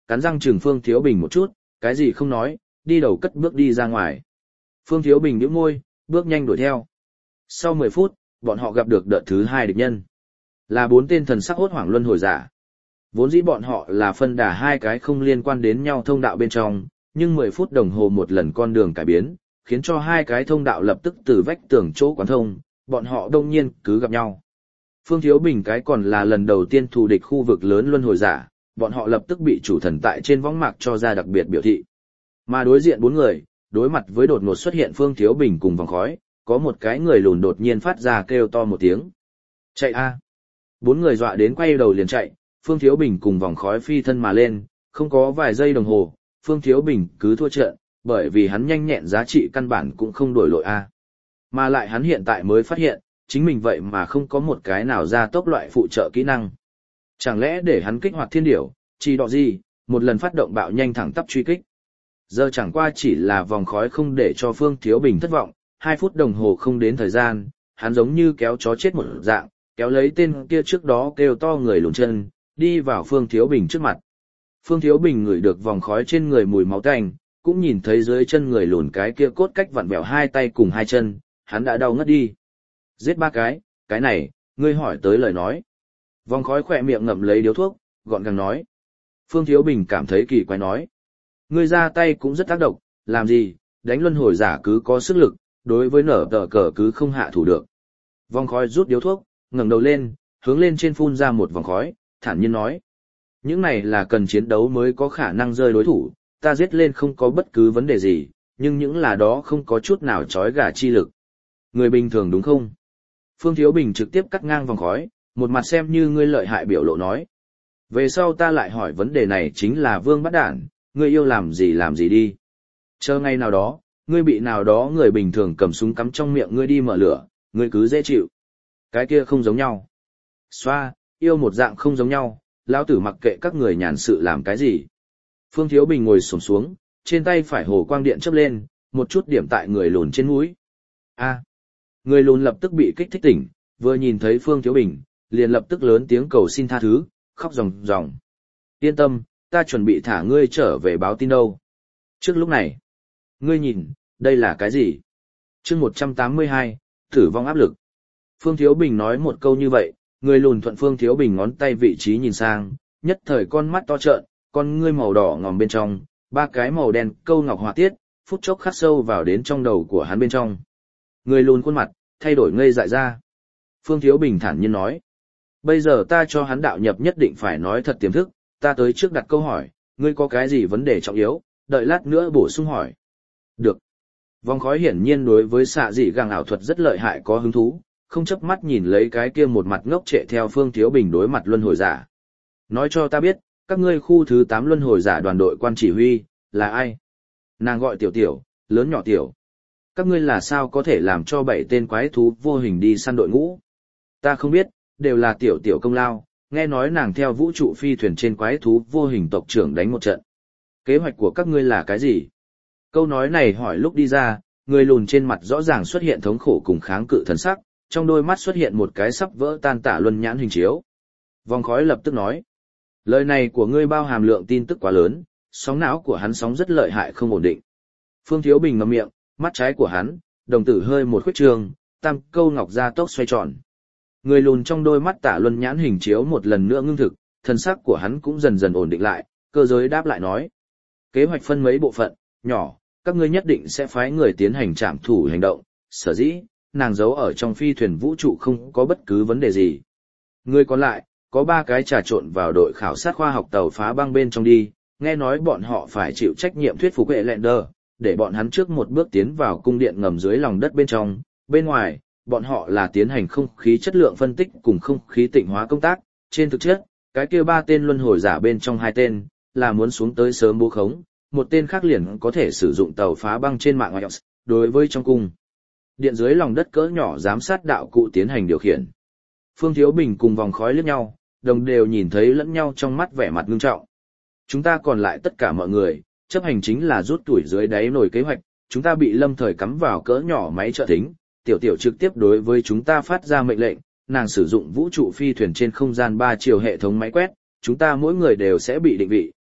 cắn răng chừng Phương Thiếu Bình một chút, cái gì không nói, đi đầu cất bước đi ra ngoài. Phương Thiếu Bình nhíu môi, bước nhanh đuổi theo. Sau mười phút, bọn họ gặp được đợt thứ hai địch nhân. Là bốn tên thần sắc hốt hoảng luân hồi giả. Vốn dĩ bọn họ là phân đà hai cái không liên quan đến nhau thông đạo bên trong, nhưng mười phút đồng hồ một lần con đường cải biến, khiến cho hai cái thông đạo lập tức từ vách tường chỗ quán thông, bọn họ đông nhiên cứ gặp nhau. Phương Thiếu Bình cái còn là lần đầu tiên thù địch khu vực lớn luân hồi giả, bọn họ lập tức bị chủ thần tại trên võng mạc cho ra đặc biệt biểu thị. Mà đối diện bốn người, đối mặt với đột ngột xuất hiện Phương Thiếu Bình cùng vòng khói, có một cái người lùn đột nhiên phát ra kêu to một tiếng. Chạy a! Bốn người dọa đến quay đầu liền chạy, Phương Thiếu Bình cùng vòng khói phi thân mà lên, không có vài giây đồng hồ, Phương Thiếu Bình cứ thua trận, bởi vì hắn nhanh nhẹn giá trị căn bản cũng không đổi lội a. Mà lại hắn hiện tại mới phát hiện, chính mình vậy mà không có một cái nào ra tốc loại phụ trợ kỹ năng. Chẳng lẽ để hắn kích hoạt thiên điểu, chỉ đọ gì, một lần phát động bạo nhanh thẳng tắp truy kích. Giờ chẳng qua chỉ là vòng khói không để cho Phương Thiếu Bình thất vọng, hai phút đồng hồ không đến thời gian, hắn giống như kéo chó chết một dạng, kéo lấy tên kia trước đó kêu to người lùn chân, đi vào Phương Thiếu Bình trước mặt. Phương Thiếu Bình ngửi được vòng khói trên người mùi máu tanh, cũng nhìn thấy dưới chân người lùn cái kia cốt cách vặn vẹo hai tay cùng hai chân, hắn đã đau ngất đi. Giết ba cái, cái này, ngươi hỏi tới lời nói. Vòng khói khỏe miệng ngậm lấy điếu thuốc, gọn gàng nói. Phương Thiếu Bình cảm thấy kỳ quái nói. Ngươi ra tay cũng rất tác động, làm gì, đánh luân hồi giả cứ có sức lực, đối với nở tờ cờ cứ không hạ thủ được. Vòng khói rút điếu thuốc, ngẩng đầu lên, hướng lên trên phun ra một vòng khói, thản nhiên nói. Những này là cần chiến đấu mới có khả năng rơi đối thủ, ta giết lên không có bất cứ vấn đề gì, nhưng những là đó không có chút nào trói gà chi lực. Người bình thường đúng không? Phương Thiếu Bình trực tiếp cắt ngang vòng khói, một mặt xem như ngươi lợi hại biểu lộ nói. Về sau ta lại hỏi vấn đề này chính là Vương Bắt Đản, ngươi yêu làm gì làm gì đi. Chờ ngày nào đó, ngươi bị nào đó người bình thường cầm súng cắm trong miệng ngươi đi mở lửa, ngươi cứ dễ chịu. Cái kia không giống nhau. Xoa, yêu một dạng không giống nhau, lão tử mặc kệ các người nhàn sự làm cái gì. Phương Thiếu Bình ngồi xổm xuống, trên tay phải hồ quang điện chớp lên, một chút điểm tại người lùn trên mũi. A. Người lùn lập tức bị kích thích tỉnh, vừa nhìn thấy Phương Thiếu Bình, liền lập tức lớn tiếng cầu xin tha thứ, khóc ròng ròng. Yên tâm, ta chuẩn bị thả ngươi trở về báo tin đâu. Trước lúc này, ngươi nhìn, đây là cái gì? Chương một trăm tám mươi hai, tử vong áp lực. Phương Thiếu Bình nói một câu như vậy, người lùn thuận Phương Thiếu Bình ngón tay vị trí nhìn sang, nhất thời con mắt to trợn, con ngươi màu đỏ ngòm bên trong, ba cái màu đen câu ngọc hỏa tiết, phút chốc khắc sâu vào đến trong đầu của hắn bên trong. Người lùn khuôn mặt, thay đổi ngây dại ra. Phương Thiếu Bình thản nhiên nói. Bây giờ ta cho hắn đạo nhập nhất định phải nói thật tiềm thức, ta tới trước đặt câu hỏi, ngươi có cái gì vấn đề trọng yếu, đợi lát nữa bổ sung hỏi. Được. Vòng khói hiển nhiên đối với xạ dị gàng ảo thuật rất lợi hại có hứng thú, không chớp mắt nhìn lấy cái kia một mặt ngốc trệ theo Phương Thiếu Bình đối mặt luân hồi giả. Nói cho ta biết, các ngươi khu thứ tám luân hồi giả đoàn đội quan chỉ huy, là ai? Nàng gọi tiểu tiểu, lớn nhỏ tiểu. Các ngươi là sao có thể làm cho bảy tên quái thú vô hình đi săn đội ngũ? Ta không biết, đều là tiểu tiểu công lao, nghe nói nàng theo vũ trụ phi thuyền trên quái thú vô hình tộc trưởng đánh một trận. Kế hoạch của các ngươi là cái gì? Câu nói này hỏi lúc đi ra, người lùn trên mặt rõ ràng xuất hiện thống khổ cùng kháng cự thần sắc, trong đôi mắt xuất hiện một cái sắp vỡ tan tả luân nhãn hình chiếu. Vòng khói lập tức nói. Lời này của ngươi bao hàm lượng tin tức quá lớn, sóng não của hắn sóng rất lợi hại không ổn định. Phương Thiếu Bình ngậm miệng, mắt trái của hắn, đồng tử hơi một khuyết trường, tam câu ngọc ra tốc xoay tròn. Người lùn trong đôi mắt tả luân nhãn hình chiếu một lần nữa ngưng thực, thân sắc của hắn cũng dần dần ổn định lại, cơ giới đáp lại nói. Kế hoạch phân mấy bộ phận, nhỏ, các ngươi nhất định sẽ phái người tiến hành trảm thủ hành động, sở dĩ, nàng giấu ở trong phi thuyền vũ trụ không có bất cứ vấn đề gì. Người còn lại, có ba cái trà trộn vào đội khảo sát khoa học tàu phá băng bên trong đi, nghe nói bọn họ phải chịu trách nhiệm thuyết phục hệ Lander, để bọn hắn trước một bước tiến vào cung điện ngầm dưới lòng đất bên trong, bên ngoài, bọn họ là tiến hành không khí chất lượng phân tích cùng không khí tịnh hóa công tác, trên thực chất, cái kia ba tên luân hồi giả bên trong hai tên, là muốn xuống tới sớm bố khống, một tên khác liền có thể sử dụng tàu phá băng trên mạng ngoại đối với trong cung. Điện dưới lòng đất cỡ nhỏ giám sát đạo cụ tiến hành điều khiển. Phương Thiếu Bình cùng vòng khói liếc nhau, đồng đều nhìn thấy lẫn nhau trong mắt vẻ mặt ngưng trọng. Chúng ta còn lại tất cả mọi người, chấp hành chính là rút tuổi dưới đáy nổi kế hoạch, chúng ta bị lâm thời cắm vào cỡ nhỏ máy trợ thính, tiểu tiểu trực tiếp đối với chúng ta phát ra mệnh lệnh, nàng sử dụng vũ trụ phi thuyền trên không gian ba chiều hệ thống máy quét, chúng ta mỗi người đều sẽ bị định vị,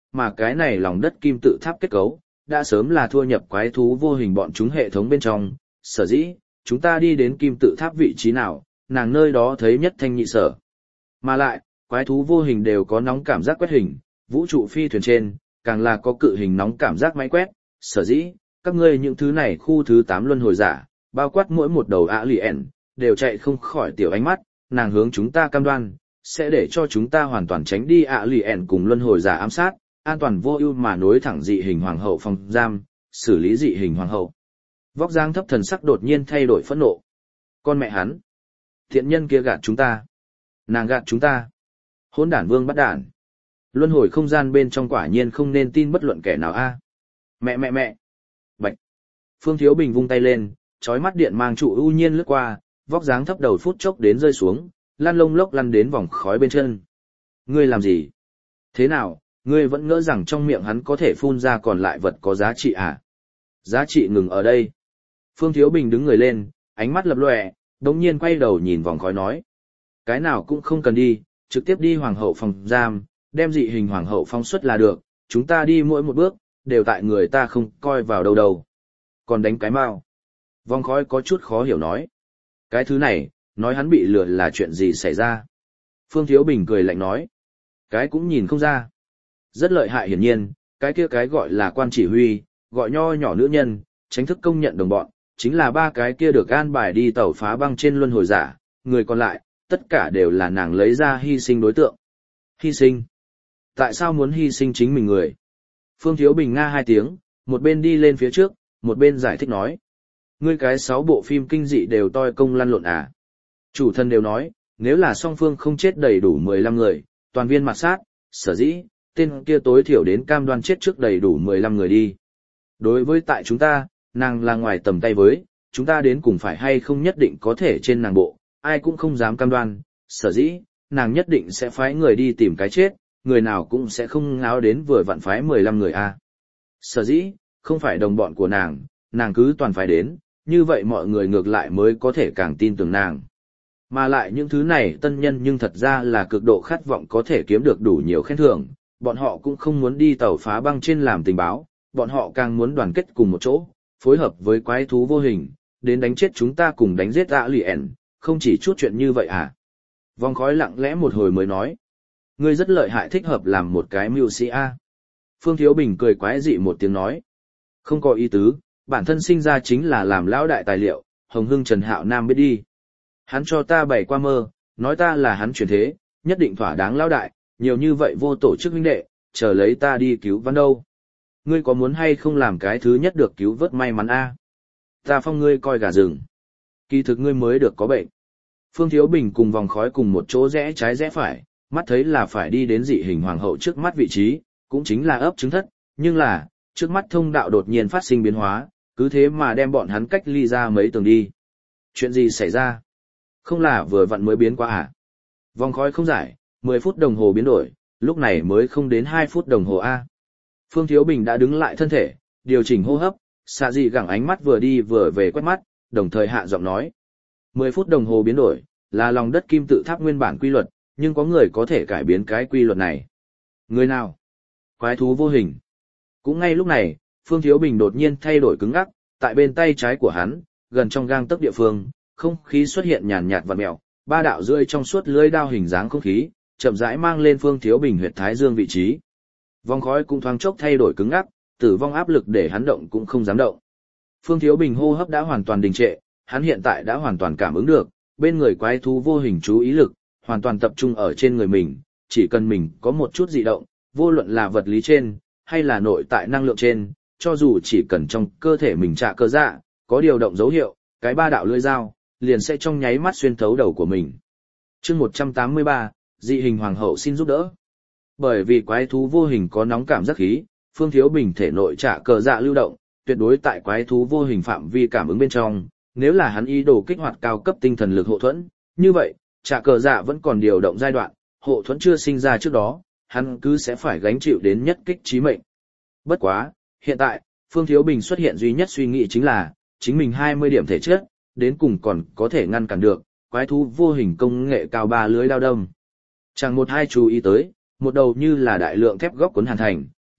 mà cái này lòng đất kim tự tháp kết cấu, đã sớm là thua nhập quái thú vô hình bọn chúng hệ thống bên trong, sở dĩ, chúng ta đi đến kim tự tháp vị trí nào, nàng nơi đó thấy nhất thanh nhị sở. Mà lại, quái thú vô hình đều có nóng cảm giác quét hình, vũ trụ phi thuyền trên, càng là có cự hình nóng cảm giác máy quét, sở dĩ, các ngươi những thứ này khu thứ tám luân hồi giả, bao quát mỗi một đầu ạ lì ẻn, đều chạy không khỏi tiểu ánh mắt, nàng hướng chúng ta cam đoan, sẽ để cho chúng ta hoàn toàn tránh đi ạ lì ẻn cùng luân hồi giả ám sát, an toàn vô ưu mà nối thẳng dị hình hoàng hậu phòng giam, xử lý dị hình hoàng hậu. Vóc dáng thấp thần sắc đột nhiên thay đổi phẫn nộ. Con mẹ hắn, thiện nhân kia gạt chúng ta, nàng gạt chúng ta, hỗn đản vương bắt đản. Luân hồi không gian bên trong quả nhiên không nên tin bất luận kẻ nào a. Mẹ mẹ mẹ. Bạch. Phương Thiếu Bình vung tay lên, chói mắt điện mang trụ ưu nhiên lướt qua, vóc dáng thấp đầu phút chốc đến rơi xuống, lăn lông lốc lăn đến vòng khói bên chân. Ngươi làm gì? Thế nào, ngươi vẫn ngỡ rằng trong miệng hắn có thể phun ra còn lại vật có giá trị à? Giá trị ngừng ở đây. Phương Thiếu Bình đứng người lên, ánh mắt lập lòe, đống nhiên quay đầu nhìn vòng khói nói. Cái nào cũng không cần đi, trực tiếp đi hoàng hậu phòng giam, đem dị hình hoàng hậu phóng xuất là được, chúng ta đi mỗi một bước, đều tại người ta không coi vào đâu đâu. Còn đánh cái mau. Vòng khói có chút khó hiểu nói. Cái thứ này, nói hắn bị lừa là chuyện gì xảy ra. Phương Thiếu Bình cười lạnh nói. Cái cũng nhìn không ra. Rất lợi hại hiển nhiên, cái kia cái gọi là quan chỉ huy, gọi nho nhỏ nữ nhân, tránh thức công nhận đồng bọn, chính là ba cái kia được an bài đi tàu phá băng trên luân hồi giả, người còn lại, tất cả đều là nàng lấy ra hy sinh đối tượng. Hy sinh? Tại sao muốn hy sinh chính mình người? Phương Thiếu Bình nga hai tiếng, một bên đi lên phía trước, một bên giải thích nói. Ngươi cái sáu bộ phim kinh dị đều toi công lăn lộn à? Chủ thân đều nói, nếu là song phương không chết đầy đủ mười lăm người, toàn viên mặt sát, sở dĩ, tên kia tối thiểu đến cam đoan chết trước đầy đủ mười lăm người đi. Đối với tại chúng ta, nàng là ngoài tầm tay với, chúng ta đến cùng phải hay không nhất định có thể trên nàng bộ, ai cũng không dám cam đoan, sở dĩ, nàng nhất định sẽ phái người đi tìm cái chết, người nào cũng sẽ không ngáo đến vừa vặn phái mười lăm người a. À. Sở dĩ, không phải đồng bọn của nàng, nàng cứ toàn phải đến, như vậy mọi người ngược lại mới có thể càng tin tưởng nàng. Mà lại những thứ này tân nhân nhưng thật ra là cực độ khát vọng có thể kiếm được đủ nhiều khen thưởng, bọn họ cũng không muốn đi tàu phá băng trên làm tình báo, bọn họ càng muốn đoàn kết cùng một chỗ, phối hợp với quái thú vô hình, đến đánh chết chúng ta cùng đánh giết ạ lì ẻn, không chỉ chút chuyện như vậy à. Vòng khói lặng lẽ một hồi mới nói. Ngươi rất lợi hại thích hợp làm một cái mưu sĩ A. Phương Thiếu Bình cười quái dị một tiếng nói. Không có ý tứ, bản thân sinh ra chính là làm lão đại tài liệu, Hồng Hưng Trần Hạo Nam biết đi. Hắn cho ta bày qua mơ, nói ta là hắn chuyển thế, nhất định thỏa đáng lão đại, nhiều như vậy vô tổ chức huynh đệ, chờ lấy ta đi cứu vãn đâu. Ngươi có muốn hay không làm cái thứ nhất được cứu vớt may mắn A? Ta phong ngươi coi gà rừng. Kỳ thực ngươi mới được có bệnh. Phương Thiếu Bình cùng vòng khói cùng một chỗ rẽ trái rẽ phải, mắt thấy là phải đi đến dị hình hoàng hậu trước mắt vị trí, cũng chính là ấp trứng thất, nhưng là, trước mắt thông đạo đột nhiên phát sinh biến hóa, cứ thế mà đem bọn hắn cách ly ra mấy tường đi. Chuyện gì xảy ra? Không là vừa vặn mới biến qua à? Vòng khói không giải, mười phút đồng hồ biến đổi, lúc này mới không đến hai phút đồng hồ A. Phương Thiếu Bình đã đứng lại thân thể, điều chỉnh hô hấp, xạ dị gẳng ánh mắt vừa đi vừa về quét mắt, đồng thời hạ giọng nói. mười phút đồng hồ biến đổi, là lòng đất kim tự tháp nguyên bản quy luật, nhưng có người có thể cải biến cái quy luật này. Người nào? Quái thú vô hình. Cũng ngay lúc này, Phương Thiếu Bình đột nhiên thay đổi cứng ngắc, tại bên tay trái của hắn, gần trong gang tấc địa phương, không khí xuất hiện nhàn nhạt vặn mèo, ba đạo rưỡi trong suốt lưỡi đao hình dáng không khí, chậm rãi mang lên Phương Thiếu Bình huyệt thái dương vị trí. Vòng khói cũng thoáng chốc thay đổi cứng ngắc, tử vong áp lực để hắn động cũng không dám động. Phương Thiếu Bình hô hấp đã hoàn toàn đình trệ, hắn hiện tại đã hoàn toàn cảm ứng được, bên người quái thú vô hình chú ý lực, hoàn toàn tập trung ở trên người mình, chỉ cần mình có một chút dị động, vô luận là vật lý trên, hay là nội tại năng lượng trên, cho dù chỉ cần trong cơ thể mình trạ cơ dạ, có điều động dấu hiệu, cái ba đạo lưỡi dao, liền sẽ trong nháy mắt xuyên thấu đầu của mình. Chương một trăm tám mươi ba, dị hình hoàng hậu xin giúp đỡ. Bởi vì quái thú vô hình có nóng cảm giác khí, Phương Thiếu Bình thể nội trạ cơ dạ lưu động, tuyệt đối tại quái thú vô hình phạm vi cảm ứng bên trong, nếu là hắn ý đồ kích hoạt cao cấp tinh thần lực hộ thuẫn, như vậy, trạ cơ dạ vẫn còn điều động giai đoạn, hộ thuẫn chưa sinh ra trước đó, hắn cứ sẽ phải gánh chịu đến nhất kích chí mệnh. Bất quá, hiện tại, Phương Thiếu Bình xuất hiện duy nhất suy nghĩ chính là, chính mình hai mươi điểm thể chất, đến cùng còn có thể ngăn cản được, quái thú vô hình công nghệ cao ba lưới đao đâm. Chẳng một hai chú ý tới, một đầu như là đại lượng thép góc cuốn hàn thành,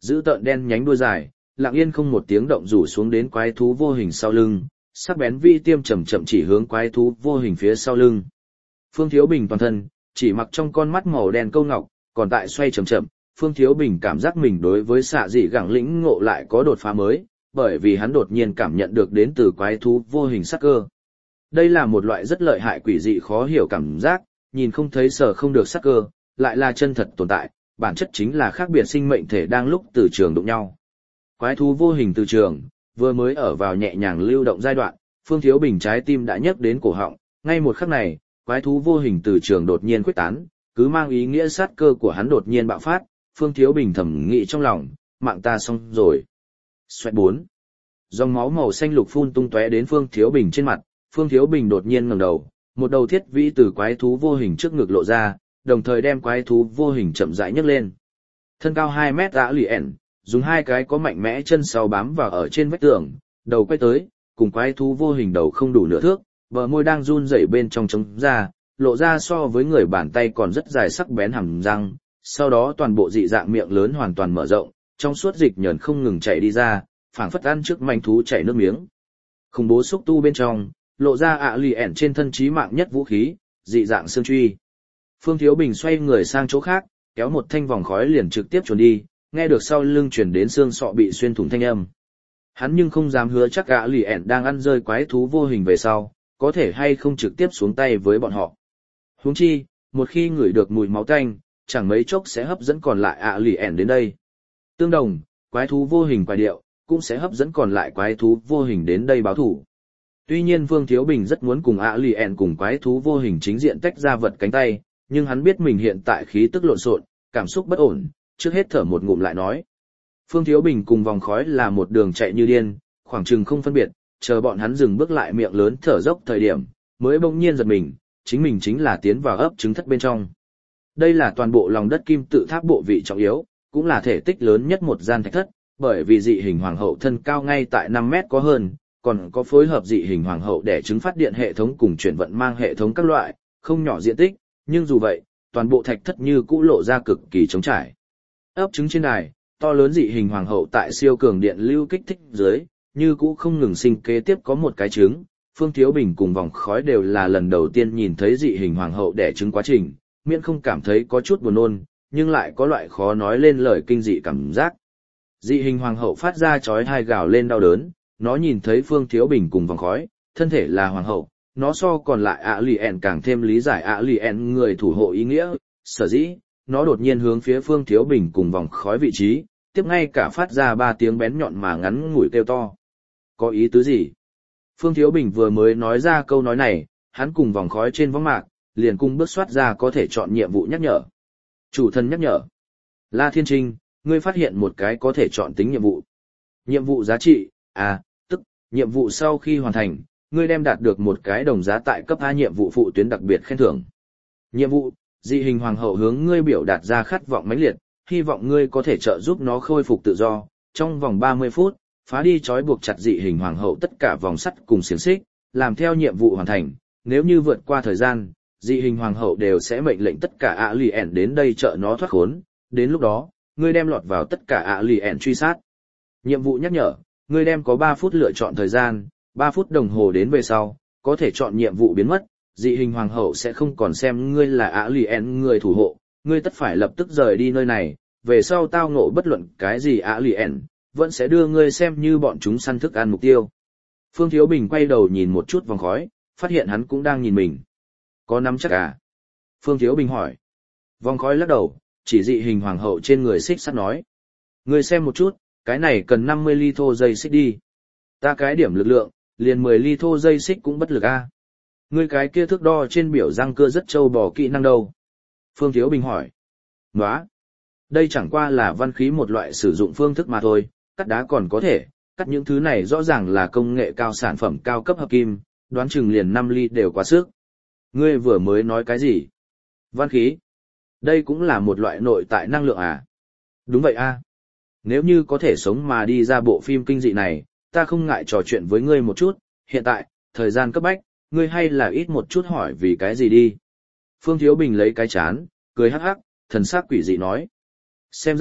giữ tợn đen nhánh đuôi dài, lặng yên không một tiếng động rủ xuống đến quái thú vô hình sau lưng, sắc bén vi tiêm chậm chậm chỉ hướng quái thú vô hình phía sau lưng. Phương Thiếu Bình toàn thân, chỉ mặc trong con mắt màu đen câu ngọc, còn tại xoay chậm chậm, Phương Thiếu Bình cảm giác mình đối với xạ dị gẳng lĩnh ngộ lại có đột phá mới, bởi vì hắn đột nhiên cảm nhận được đến từ quái thú vô hình sắc cơ. Đây là một loại rất lợi hại quỷ dị khó hiểu cảm giác, nhìn không thấy sở không được sắc cơ, lại là chân thật tồn tại, bản chất chính là khác biệt sinh mệnh thể đang lúc từ trường đụng nhau. Quái thú vô hình từ trường, vừa mới ở vào nhẹ nhàng lưu động giai đoạn, Phương Thiếu Bình trái tim đã nhấc đến cổ họng, ngay một khắc này, quái thú vô hình từ trường đột nhiên khuếch tán, cứ mang ý nghĩa sát cơ của hắn đột nhiên bạo phát, Phương Thiếu Bình thầm nghĩ trong lòng, mạng ta xong rồi. Xoẹt bốn. Dòng máu màu xanh lục phun tung tóe đến Phương Thiếu Bình trên mặt, Phương Thiếu Bình đột nhiên ngẩng đầu, một đầu thiết vĩ từ quái thú vô hình trước ngực lộ ra, đồng thời đem quái thú vô hình chậm rãi nhấc lên. Thân cao hai mét đã lì ẻn, dùng hai cái có mạnh mẽ chân sau bám vào ở trên vách tường, đầu quay tới, cùng quái thú vô hình đầu không đủ nửa thước, bờ môi đang run rẩy bên trong trống ra, lộ ra so với người bàn tay còn rất dài sắc bén hàm răng, sau đó toàn bộ dị dạng miệng lớn hoàn toàn mở rộng, trong suốt dịch nhờn không ngừng chảy đi ra, phảng phất ăn trước manh thú chảy nước miếng. Khủng bố xúc tu bên trong, lộ ra ạ lì ẻn trên thân chí mạng nhất vũ khí, dị dạng xương truy. Phương Thiếu Bình xoay người sang chỗ khác, kéo một thanh vòng khói liền trực tiếp trốn đi, nghe được sau lưng truyền đến xương sọ bị xuyên thủng thanh âm. Hắn nhưng không dám hứa chắc ạ lì ẻn đang ăn rơi quái thú vô hình về sau, có thể hay không trực tiếp xuống tay với bọn họ. Huống chi, một khi ngửi được mùi máu tanh, chẳng mấy chốc sẽ hấp dẫn còn lại ạ lì ẻn đến đây. Tương đồng, quái thú vô hình quái điệu, cũng sẽ hấp dẫn còn lại quái thú vô hình đến đây báo thủ. Tuy nhiên Vương Thiếu Bình rất muốn cùng ạ lì ẻn cùng quái thú vô hình chính diện tách ra vật cánh tay, nhưng hắn biết mình hiện tại khí tức lộn xộn, cảm xúc bất ổn, trước hết thở một ngụm lại nói. Phương Thiếu Bình cùng vòng khói là một đường chạy như điên, khoảng chừng không phân biệt, chờ bọn hắn dừng bước lại miệng lớn thở dốc thời điểm, mới bỗng nhiên giật mình, chính mình chính là tiến vào ấp trứng thất bên trong. Đây là toàn bộ lòng đất kim tự tháp bộ vị trọng yếu, cũng là thể tích lớn nhất một gian thạch thất, bởi vì dị hình hoàng hậu thân cao ngay tại năm mét có hơn, còn có phối hợp dị hình hoàng hậu để trứng phát điện hệ thống cùng chuyển vận mang hệ thống các loại, không nhỏ diện tích, nhưng dù vậy, toàn bộ thạch thất như cũ lộ ra cực kỳ trống trải. Ấp trứng trên đài, to lớn dị hình hoàng hậu tại siêu cường điện lưu kích thích dưới, như cũ không ngừng sinh kế tiếp có một cái trứng. Phương Thiếu Bình cùng vòng khói đều là lần đầu tiên nhìn thấy dị hình hoàng hậu đẻ trứng quá trình, miễn không cảm thấy có chút buồn nôn, nhưng lại có loại khó nói lên lời kinh dị cảm giác. Dị hình hoàng hậu phát ra chói tai gào lên đau đớn, nó nhìn thấy Phương Thiếu Bình cùng vòng khói, thân thể là hoàng hậu, nó so còn lại ạ lì ẻn càng thêm lý giải ạ lì ẻn người thủ hộ ý nghĩa, sở dĩ, nó đột nhiên hướng phía Phương Thiếu Bình cùng vòng khói vị trí, tiếp ngay cả phát ra ba tiếng bén nhọn mà ngắn ngủi kêu to. Có ý tứ gì? Phương Thiếu Bình vừa mới nói ra câu nói này, hắn cùng vòng khói trên võng mạc, liền cung bước xoát ra có thể chọn nhiệm vụ nhắc nhở. Chủ thân nhắc nhở. La Thiên Trinh, ngươi phát hiện một cái có thể chọn tính nhiệm vụ. Nhiệm vụ giá trị, à, tức, nhiệm vụ sau khi hoàn thành, ngươi đem đạt được một cái đồng giá tại cấp A nhiệm vụ phụ tuyến đặc biệt khen thưởng. Nhiệm vụ, dị hình hoàng hậu hướng ngươi biểu đạt ra khát vọng mãnh liệt, hy vọng ngươi có thể trợ giúp nó khôi phục tự do, trong vòng ba mươi phút, phá đi trói buộc chặt dị hình hoàng hậu tất cả vòng sắt cùng xiềng xích, làm theo nhiệm vụ hoàn thành, nếu như vượt qua thời gian, dị hình hoàng hậu đều sẽ mệnh lệnh tất cả ạ lì ẻn đến đây trợ nó thoát khốn, đến lúc đó, ngươi đem lọt vào tất cả ạ lì ẻn truy sát. Nhiệm vụ nhắc nhở, ngươi đem có ba phút lựa chọn thời gian, ba phút đồng hồ đến về sau, có thể chọn nhiệm vụ biến mất, dị hình hoàng hậu sẽ không còn xem ngươi là ạ lì ẻn người thủ hộ, ngươi tất phải lập tức rời đi nơi này, về sau tao ngộ bất luận cái gì ạ lì ẻn, vẫn sẽ đưa ngươi xem như bọn chúng săn thức ăn mục tiêu. Phương Thiếu Bình quay đầu nhìn một chút vòng khói, phát hiện hắn cũng đang nhìn mình. Có nắm chắc à? Phương Thiếu Bình hỏi. Vòng khói lắc đầu, chỉ dị hình hoàng hậu trên người xích sắt nói. Ngươi xem một chút, cái này cần năm mươi ly thô dây xích đi. Ta cái điểm lực lượng, liền mười ly thô dây xích cũng bất lực a. À? Ngươi cái kia thước đo trên biểu răng cưa rất trâu bò kỹ năng đâu? Phương Thiếu Bình hỏi. Nóa. Đây chẳng qua là văn khí một loại sử dụng phương thức mà thôi, cắt đá còn có thể, cắt những thứ này rõ ràng là công nghệ cao sản phẩm cao cấp hợp kim, đoán chừng liền năm ly đều quá sức. Ngươi vừa mới nói cái gì? Văn khí. Đây cũng là một loại nội tại năng lượng à? Đúng vậy a. À. Nếu như có thể sống mà đi ra bộ phim kinh dị này, ta không ngại trò chuyện với ngươi một chút, hiện tại, thời gian cấp bách, ngươi hay là ít một chút hỏi vì cái gì đi. Phương Thiếu Bình lấy cái chán, cười hắc hắc, thần sắc quỷ dị nói. Xem ra,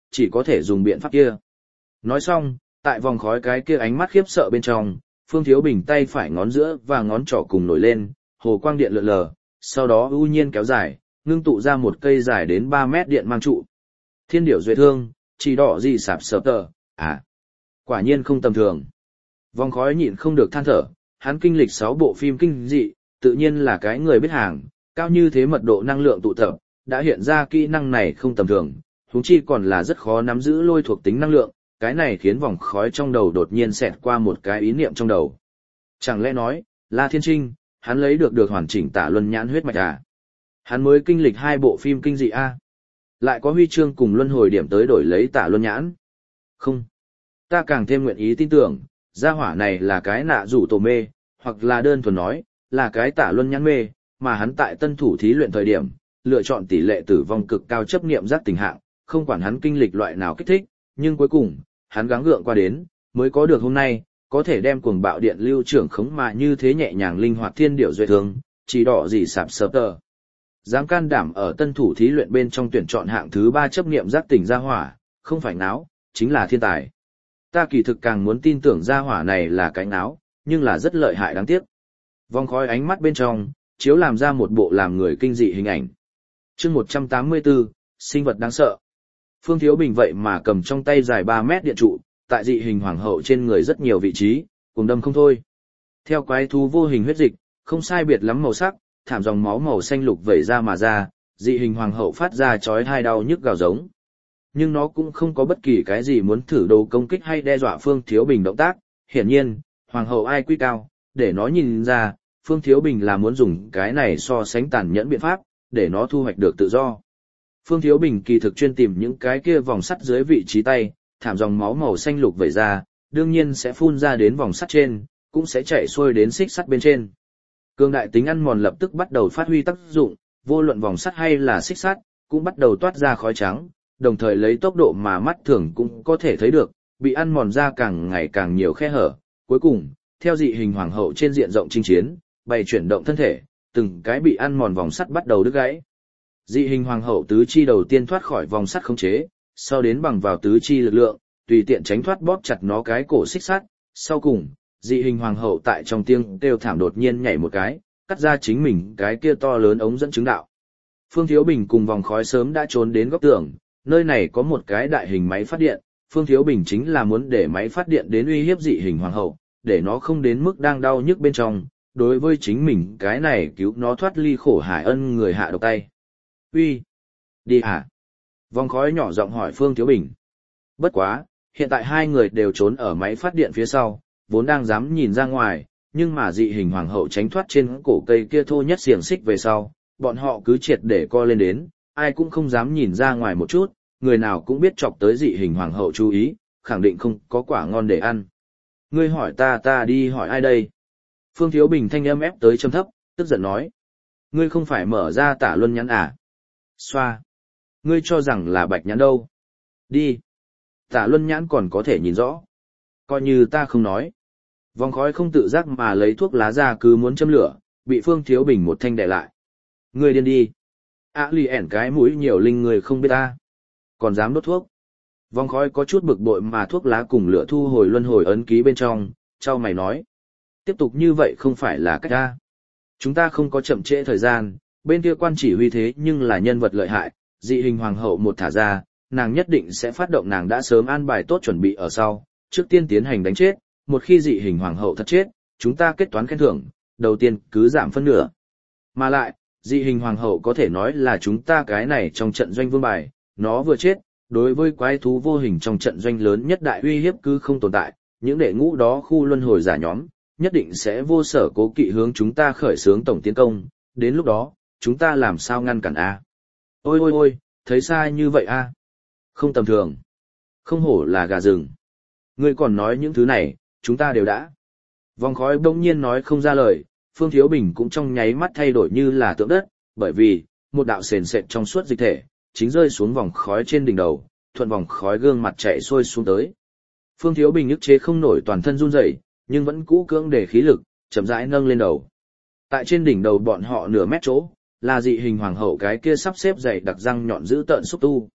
chỉ có thể dùng biện pháp kia. Nói xong, tại vòng khói cái kia ánh mắt khiếp sợ bên trong, Phương Thiếu Bình tay phải ngón giữa và ngón trỏ cùng nổi lên, hồ quang điện lượn lờ, sau đó ưu nhiên kéo dài, ngưng tụ ra một cây dài đến ba mét điện mang trụ. Thiên điểu duệ thương, chỉ đỏ gì sạp sợp tờ, à, quả nhiên không tầm thường. Vòng khói nhịn không được than thở, hắn kinh lịch sáu bộ phim kinh dị, tự nhiên là cái người biết hàng, cao như thế mật độ năng lượng tụ tập, đã hiện ra kỹ năng này không tầm thường, huống chi còn là rất khó nắm giữ lôi thuộc tính năng lượng, cái này khiến vòng khói trong đầu đột nhiên xẹt qua một cái ý niệm trong đầu. Chẳng lẽ nói, La Thiên Trinh, hắn lấy được được hoàn chỉnh Tả Luân Nhãn huyết mạch à? Hắn mới kinh lịch hai bộ phim kinh dị a, lại có huy chương cùng luân hồi điểm tới đổi lấy Tả Luân Nhãn. Không, ta càng thêm nguyện ý tin tưởng, gia hỏa này là cái nạ rủ tổ mê, hoặc là đơn thuần nói, là cái Tả Luân Nhãn mê, mà hắn tại tân thủ thí luyện thời điểm, lựa chọn tỷ lệ tử vong cực cao chấp niệm giác tình hạng, không quản hắn kinh lịch loại nào kích thích, nhưng cuối cùng, hắn gắng gượng qua đến, mới có được hôm nay, có thể đem cuồng bạo điện lưu trưởng khống mà như thế nhẹ nhàng linh hoạt thiên điểu duệ thương, chỉ đỏ gì sạp sợp tờ. Dám can đảm ở tân thủ thí luyện bên trong tuyển chọn hạng thứ ba chấp niệm giác tỉnh gia hỏa, không phải náo, chính là thiên tài. Ta kỳ thực càng muốn tin tưởng gia hỏa này là cái náo, nhưng là rất lợi hại đáng tiếc. Vòng khói ánh mắt bên trong, chiếu làm ra một bộ làm người kinh dị hình ảnh. Chương một trăm tám mươi tư, sinh vật đáng sợ. Phương Thiếu Bình vậy mà cầm trong tay dài ba mét điện trụ, tại dị hình hoàng hậu trên người rất nhiều vị trí, cùng đâm không thôi. Theo quái thú vô hình huyết dịch, không sai biệt lắm màu sắc, thảm dòng máu màu xanh lục vẩy ra mà ra, dị hình hoàng hậu phát ra chói tai đau nhức gào giống. Nhưng nó cũng không có bất kỳ cái gì muốn thử đồ công kích hay đe dọa Phương Thiếu Bình động tác, hiển nhiên, hoàng hậu ai quy cao, để nó nhìn ra, Phương Thiếu Bình là muốn dùng cái này so sánh tàn nhẫn biện pháp, để nó thu hoạch được tự do. Phương Thiếu Bình kỳ thực chuyên tìm những cái kia vòng sắt dưới vị trí tay, thảm dòng máu màu xanh lục vẩy ra, đương nhiên sẽ phun ra đến vòng sắt trên, cũng sẽ chạy xuôi đến xích sắt bên trên. Cường đại tính ăn mòn lập tức bắt đầu phát huy tác dụng, vô luận vòng sắt hay là xích sắt, cũng bắt đầu toát ra khói trắng, đồng thời lấy tốc độ mà mắt thường cũng có thể thấy được, bị ăn mòn ra càng ngày càng nhiều khe hở. Cuối cùng, theo dị hình hoàng hậu trên diện rộng chinh chiến, bày chuyển động thân thể, từng cái bị ăn mòn vòng sắt bắt đầu đứt gãy. Dị hình hoàng hậu tứ chi đầu tiên thoát khỏi vòng sắt khống chế, sau đến bằng vào tứ chi lực lượng, tùy tiện tránh thoát bóp chặt nó cái cổ xích sắt. Sau cùng, dị hình hoàng hậu tại trong tiếng kêu thảm đột nhiên nhảy một cái, cắt ra chính mình cái kia to lớn ống dẫn chứng đạo. Phương Thiếu Bình cùng vòng khói sớm đã trốn đến góc tường, nơi này có một cái đại hình máy phát điện, Phương Thiếu Bình chính là muốn để máy phát điện đến uy hiếp dị hình hoàng hậu, để nó không đến mức đang đau nhức bên trong, đối với chính mình cái này cứu nó thoát ly khổ hải ân người hạ độc tay. Uy, đi hả? Vòng khói nhỏ giọng hỏi Phương Thiếu Bình. Bất quá, hiện tại hai người đều trốn ở máy phát điện phía sau, vốn đang dám nhìn ra ngoài, nhưng mà dị hình hoàng hậu tránh thoát trên cổ cây kia thô nhất xiềng xích về sau, bọn họ cứ triệt để co lên đến, ai cũng không dám nhìn ra ngoài một chút, người nào cũng biết chọc tới dị hình hoàng hậu chú ý, khẳng định không có quả ngon để ăn. Ngươi hỏi ta ta đi hỏi ai đây? Phương Thiếu Bình thanh âm ép tới trầm thấp, tức giận nói. Ngươi không phải mở ra Tả Luân Nhãn à? Xoa. Ngươi cho rằng là bạch nhãn đâu? Đi. Tả Luân Nhãn còn có thể nhìn rõ. Coi như ta không nói. Vòng khói không tự giác mà lấy thuốc lá ra cứ muốn châm lửa, bị Phương Thiếu Bình một thanh đè lại. Ngươi điên đi. À lì ẻn cái mũi nhiều linh người không biết ta. Còn dám đốt thuốc. Vòng khói có chút bực bội mà thuốc lá cùng lửa thu hồi luân hồi ấn ký bên trong, trao mày nói. Tiếp tục như vậy không phải là cách ta. Chúng ta không có chậm trễ thời gian, bên kia quan chỉ huy thế nhưng là nhân vật lợi hại, dị hình hoàng hậu một thả ra, nàng nhất định sẽ phát động nàng đã sớm an bài tốt chuẩn bị ở sau, trước tiên tiến hành đánh chết, một khi dị hình hoàng hậu thật chết, chúng ta kết toán khen thưởng, đầu tiên cứ giảm phân nửa. Mà lại, dị hình hoàng hậu có thể nói là chúng ta cái này trong trận doanh vương bài, nó vừa chết, đối với quái thú vô hình trong trận doanh lớn nhất đại uy hiếp cứ không tồn tại, những đệ ngũ đó khu luân hồi giả nhóm, nhất định sẽ vô sở cố kỵ hướng chúng ta khởi xướng tổng tiến công, đến lúc đó, chúng ta làm sao ngăn cản a? Ôi ôi ôi, thấy sai như vậy a? Không tầm thường. Không hổ là gà rừng. Ngươi còn nói những thứ này, chúng ta đều đã. Vòng khói bỗng nhiên nói không ra lời, Phương Thiếu Bình cũng trong nháy mắt thay đổi như là tượng đất, bởi vì, một đạo sền sệt trong suốt dịch thể, chính rơi xuống vòng khói trên đỉnh đầu, thuận vòng khói gương mặt chạy xuôi xuống tới. Phương Thiếu Bình ức chế không nổi toàn thân run rẩy, nhưng vẫn cũ cưỡng để khí lực, chậm rãi nâng lên đầu. Tại trên đỉnh đầu bọn họ nửa mét chỗ, là dị hình hoàng hậu cái kia sắp xếp dày đặc răng nhọn giữ tợn xúc tu.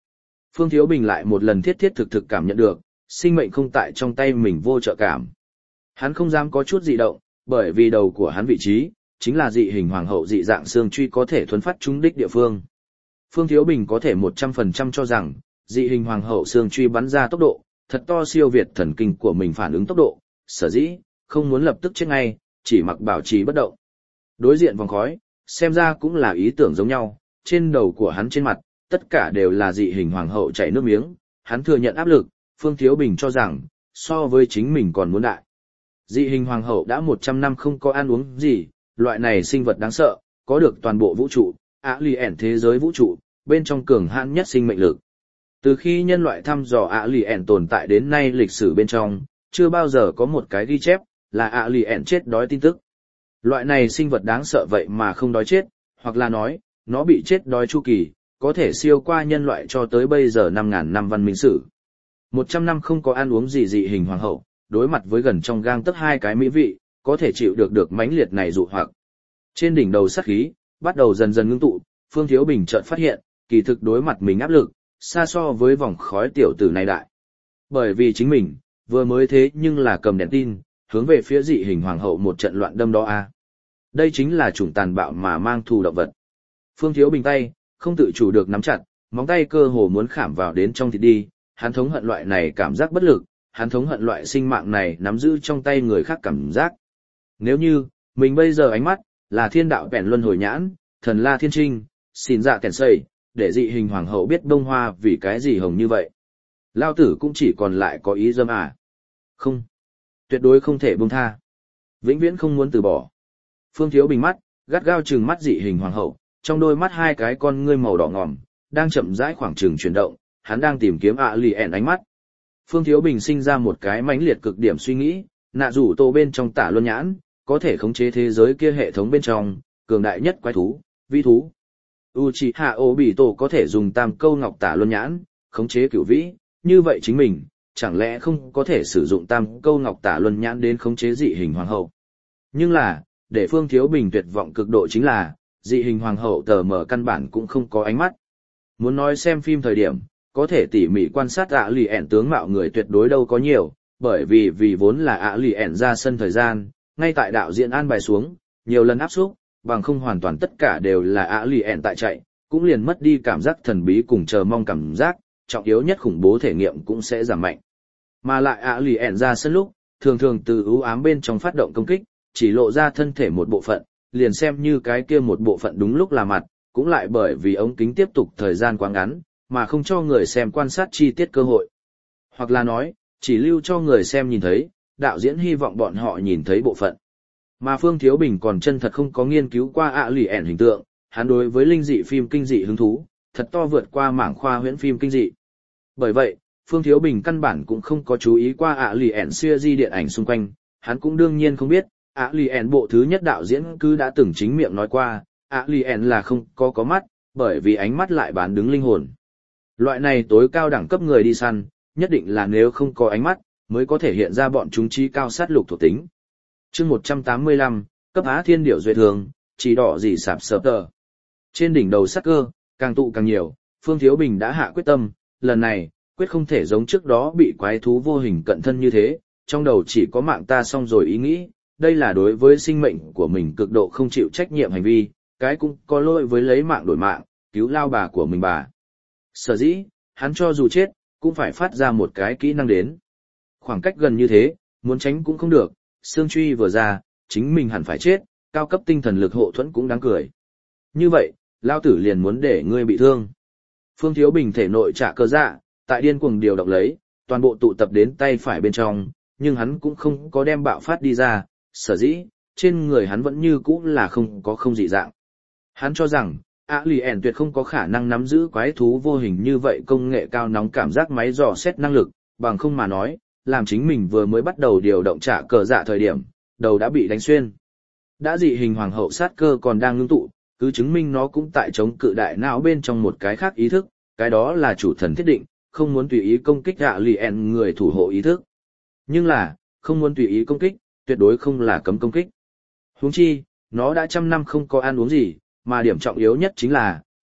Phương Thiếu Bình lại một lần thiết thiết thực thực cảm nhận được, sinh mệnh không tại trong tay mình vô trợ cảm. Hắn không dám có chút dị động, bởi vì đầu của hắn vị trí, chính là dị hình hoàng hậu dị dạng xương truy có thể thuấn phát trúng đích địa phương. Phương Thiếu Bình có thể một trăm phần trăm cho rằng, dị hình hoàng hậu xương truy bắn ra tốc độ, thật to siêu việt thần kinh của mình phản ứng tốc độ, sở dĩ, không muốn lập tức chết ngay, chỉ mặc bảo trì bất động. Đối diện vòng khói, xem ra cũng là ý tưởng giống nhau, trên đầu của hắn trên mặt, tất cả đều là dị hình hoàng hậu chảy nước miếng, hắn thừa nhận áp lực, Phương Thiếu Bình cho rằng, so với chính mình còn muốn đại. Dị hình hoàng hậu đã một trăm năm không có ăn uống gì, loại này sinh vật đáng sợ, có được toàn bộ vũ trụ, ạ lì ẻn thế giới vũ trụ, bên trong cường hãn nhất sinh mệnh lực. Từ khi nhân loại thăm dò ạ lì ẻn tồn tại đến nay lịch sử bên trong, chưa bao giờ có một cái ghi chép, là ạ lì ẻn chết đói tin tức. Loại này sinh vật đáng sợ vậy mà không đói chết, hoặc là nói, nó bị chết đói chu kỳ, có thể siêu qua nhân loại cho tới bây giờ năm ngàn năm văn minh sử. một trăm năm không có ăn uống gì dị hình hoàng hậu, đối mặt với gần trong gang tấc hai cái mỹ vị, có thể chịu được được mãnh liệt này dụ hoặc. Trên đỉnh đầu sát khí, bắt đầu dần dần ngưng tụ, Phương Thiếu Bình chợt phát hiện, kỳ thực đối mặt mình áp lực, xa so với vòng khói tiểu tử này đại. Bởi vì chính mình, vừa mới thế nhưng là cầm đèn tin, hướng về phía dị hình hoàng hậu một trận loạn đâm đó a. Đây chính là chủng tàn bạo mà mang thù động vật. Phương Thiếu Bình tay, không tự chủ được nắm chặt, móng tay cơ hồ muốn khảm vào đến trong thịt đi, hắn thống hận loại này cảm giác bất lực, hắn thống hận loại sinh mạng này nắm giữ trong tay người khác cảm giác. Nếu như, mình bây giờ ánh mắt, là thiên đạo bèn luân hồi nhãn, thần la thiên trinh, xin dạ kèn xây, để dị hình hoàng hậu biết bông hoa vì cái gì hồng như vậy. Lao tử cũng chỉ còn lại có ý dâm à. Không. Tuyệt đối không thể buông tha. Vĩnh viễn không muốn từ bỏ. Phương Thiếu Bình mắt, gắt gao trừng mắt dị hình hoàng hậu, trong đôi mắt hai cái con ngươi màu đỏ ngòm, đang chậm rãi khoảng trừng chuyển động, hắn đang tìm kiếm ạ lì ẻn ánh mắt. Phương Thiếu Bình sinh ra một cái mãnh liệt cực điểm suy nghĩ, nạ rủ tô bên trong tả luân nhãn, có thể khống chế thế giới kia hệ thống bên trong, cường đại nhất quái thú, vĩ thú. Uchiha Obito có thể dùng tam câu ngọc tả luân nhãn, khống chế cửu vĩ, như vậy chính mình, chẳng lẽ không có thể sử dụng tam câu ngọc tả luân nhãn đến khống chế dị hình hoàng hậu. Nhưng là, để Phương Thiếu Bình tuyệt vọng cực độ chính là, dị hình hoàng hậu tờ mở căn bản cũng không có ánh mắt. Muốn nói xem phim thời điểm, có thể tỉ mỉ quan sát ạ lì ẻn tướng mạo người tuyệt đối đâu có nhiều, bởi vì vì vốn là ạ lì ẻn ra sân thời gian, ngay tại đạo diễn an bài xuống, nhiều lần áp xúc, bằng không hoàn toàn tất cả đều là ạ lì ẻn tại chạy, cũng liền mất đi cảm giác thần bí cùng chờ mong cảm giác, trọng yếu nhất khủng bố thể nghiệm cũng sẽ giảm mạnh. Mà lại ạ lì ẻn ra sân lúc, thường thường từ ưu ám bên trong phát động công kích, chỉ lộ ra thân thể một bộ phận, liền xem như cái kia một bộ phận đúng lúc là mặt, cũng lại bởi vì ống kính tiếp tục thời gian quá ngắn, mà không cho người xem quan sát chi tiết cơ hội. Hoặc là nói, chỉ lưu cho người xem nhìn thấy, đạo diễn hy vọng bọn họ nhìn thấy bộ phận. Mà Phương Thiếu Bình còn chân thật không có nghiên cứu qua ạ lì ẻn hình tượng, hắn đối với linh dị phim kinh dị hứng thú, thật to vượt qua mảng khoa huyễn phim kinh dị. Bởi vậy, Phương Thiếu Bình căn bản cũng không có chú ý qua ạ lì ẻn siêu di điện ảnh xung quanh, hắn cũng đương nhiên không biết, ạ lì ẻn bộ thứ nhất đạo diễn cứ đã từng chính miệng nói qua, ạ lì ẻn là không có có mắt, bởi vì ánh mắt lại bán đứng linh hồn. Loại này tối cao đẳng cấp người đi săn, nhất định là nếu không có ánh mắt, mới có thể hiện ra bọn chúng trí cao sát lục thuộc tính. Chương một trăm tám mươi lăm, cấp Á Thiên Điểu Duệ Thường, chỉ đỏ gì sạp sợp tờ. Trên đỉnh đầu sắc cơ, càng tụ càng nhiều, Phương Thiếu Bình đã hạ quyết tâm, lần này, quyết không thể giống trước đó bị quái thú vô hình cận thân như thế, trong đầu chỉ có mạng ta xong rồi ý nghĩ, đây là đối với sinh mệnh của mình cực độ không chịu trách nhiệm hành vi, cái cũng có lỗi với lấy mạng đổi mạng, cứu lao bà của mình bà. Sở dĩ, hắn cho dù chết, cũng phải phát ra một cái kỹ năng đến. Khoảng cách gần như thế, muốn tránh cũng không được, xương truy vừa ra, chính mình hẳn phải chết, cao cấp tinh thần lực hộ thuẫn cũng đáng cười. Như vậy, lao tử liền muốn để ngươi bị thương. Phương Thiếu Bình thể nội trả cơ dạ, tại điên cuồng điều động lấy, toàn bộ tụ tập đến tay phải bên trong, nhưng hắn cũng không có đem bạo phát đi ra, sở dĩ, trên người hắn vẫn như cũ là không có không dị dạng. Hắn cho rằng, ạ lì ẻn tuyệt không có khả năng nắm giữ quái thú vô hình như vậy công nghệ cao nóng cảm giác máy dò xét năng lực, bằng không mà nói, làm chính mình vừa mới bắt đầu điều động trả cờ dạ thời điểm, đầu đã bị đánh xuyên. Đã dị hình hoàng hậu sát cơ còn đang ngưng tụ, cứ chứng minh nó cũng tại chống cự đại não bên trong một cái khác ý thức, cái đó là chủ thần thiết định, không muốn tùy ý công kích ạ lì ẻn người thủ hộ ý thức. Nhưng là, không muốn tùy ý công kích, tuyệt đối không là cấm công kích. Huống chi, nó đã trăm năm không có ăn uống gì, mà điểm trọng yếu nhất chính là,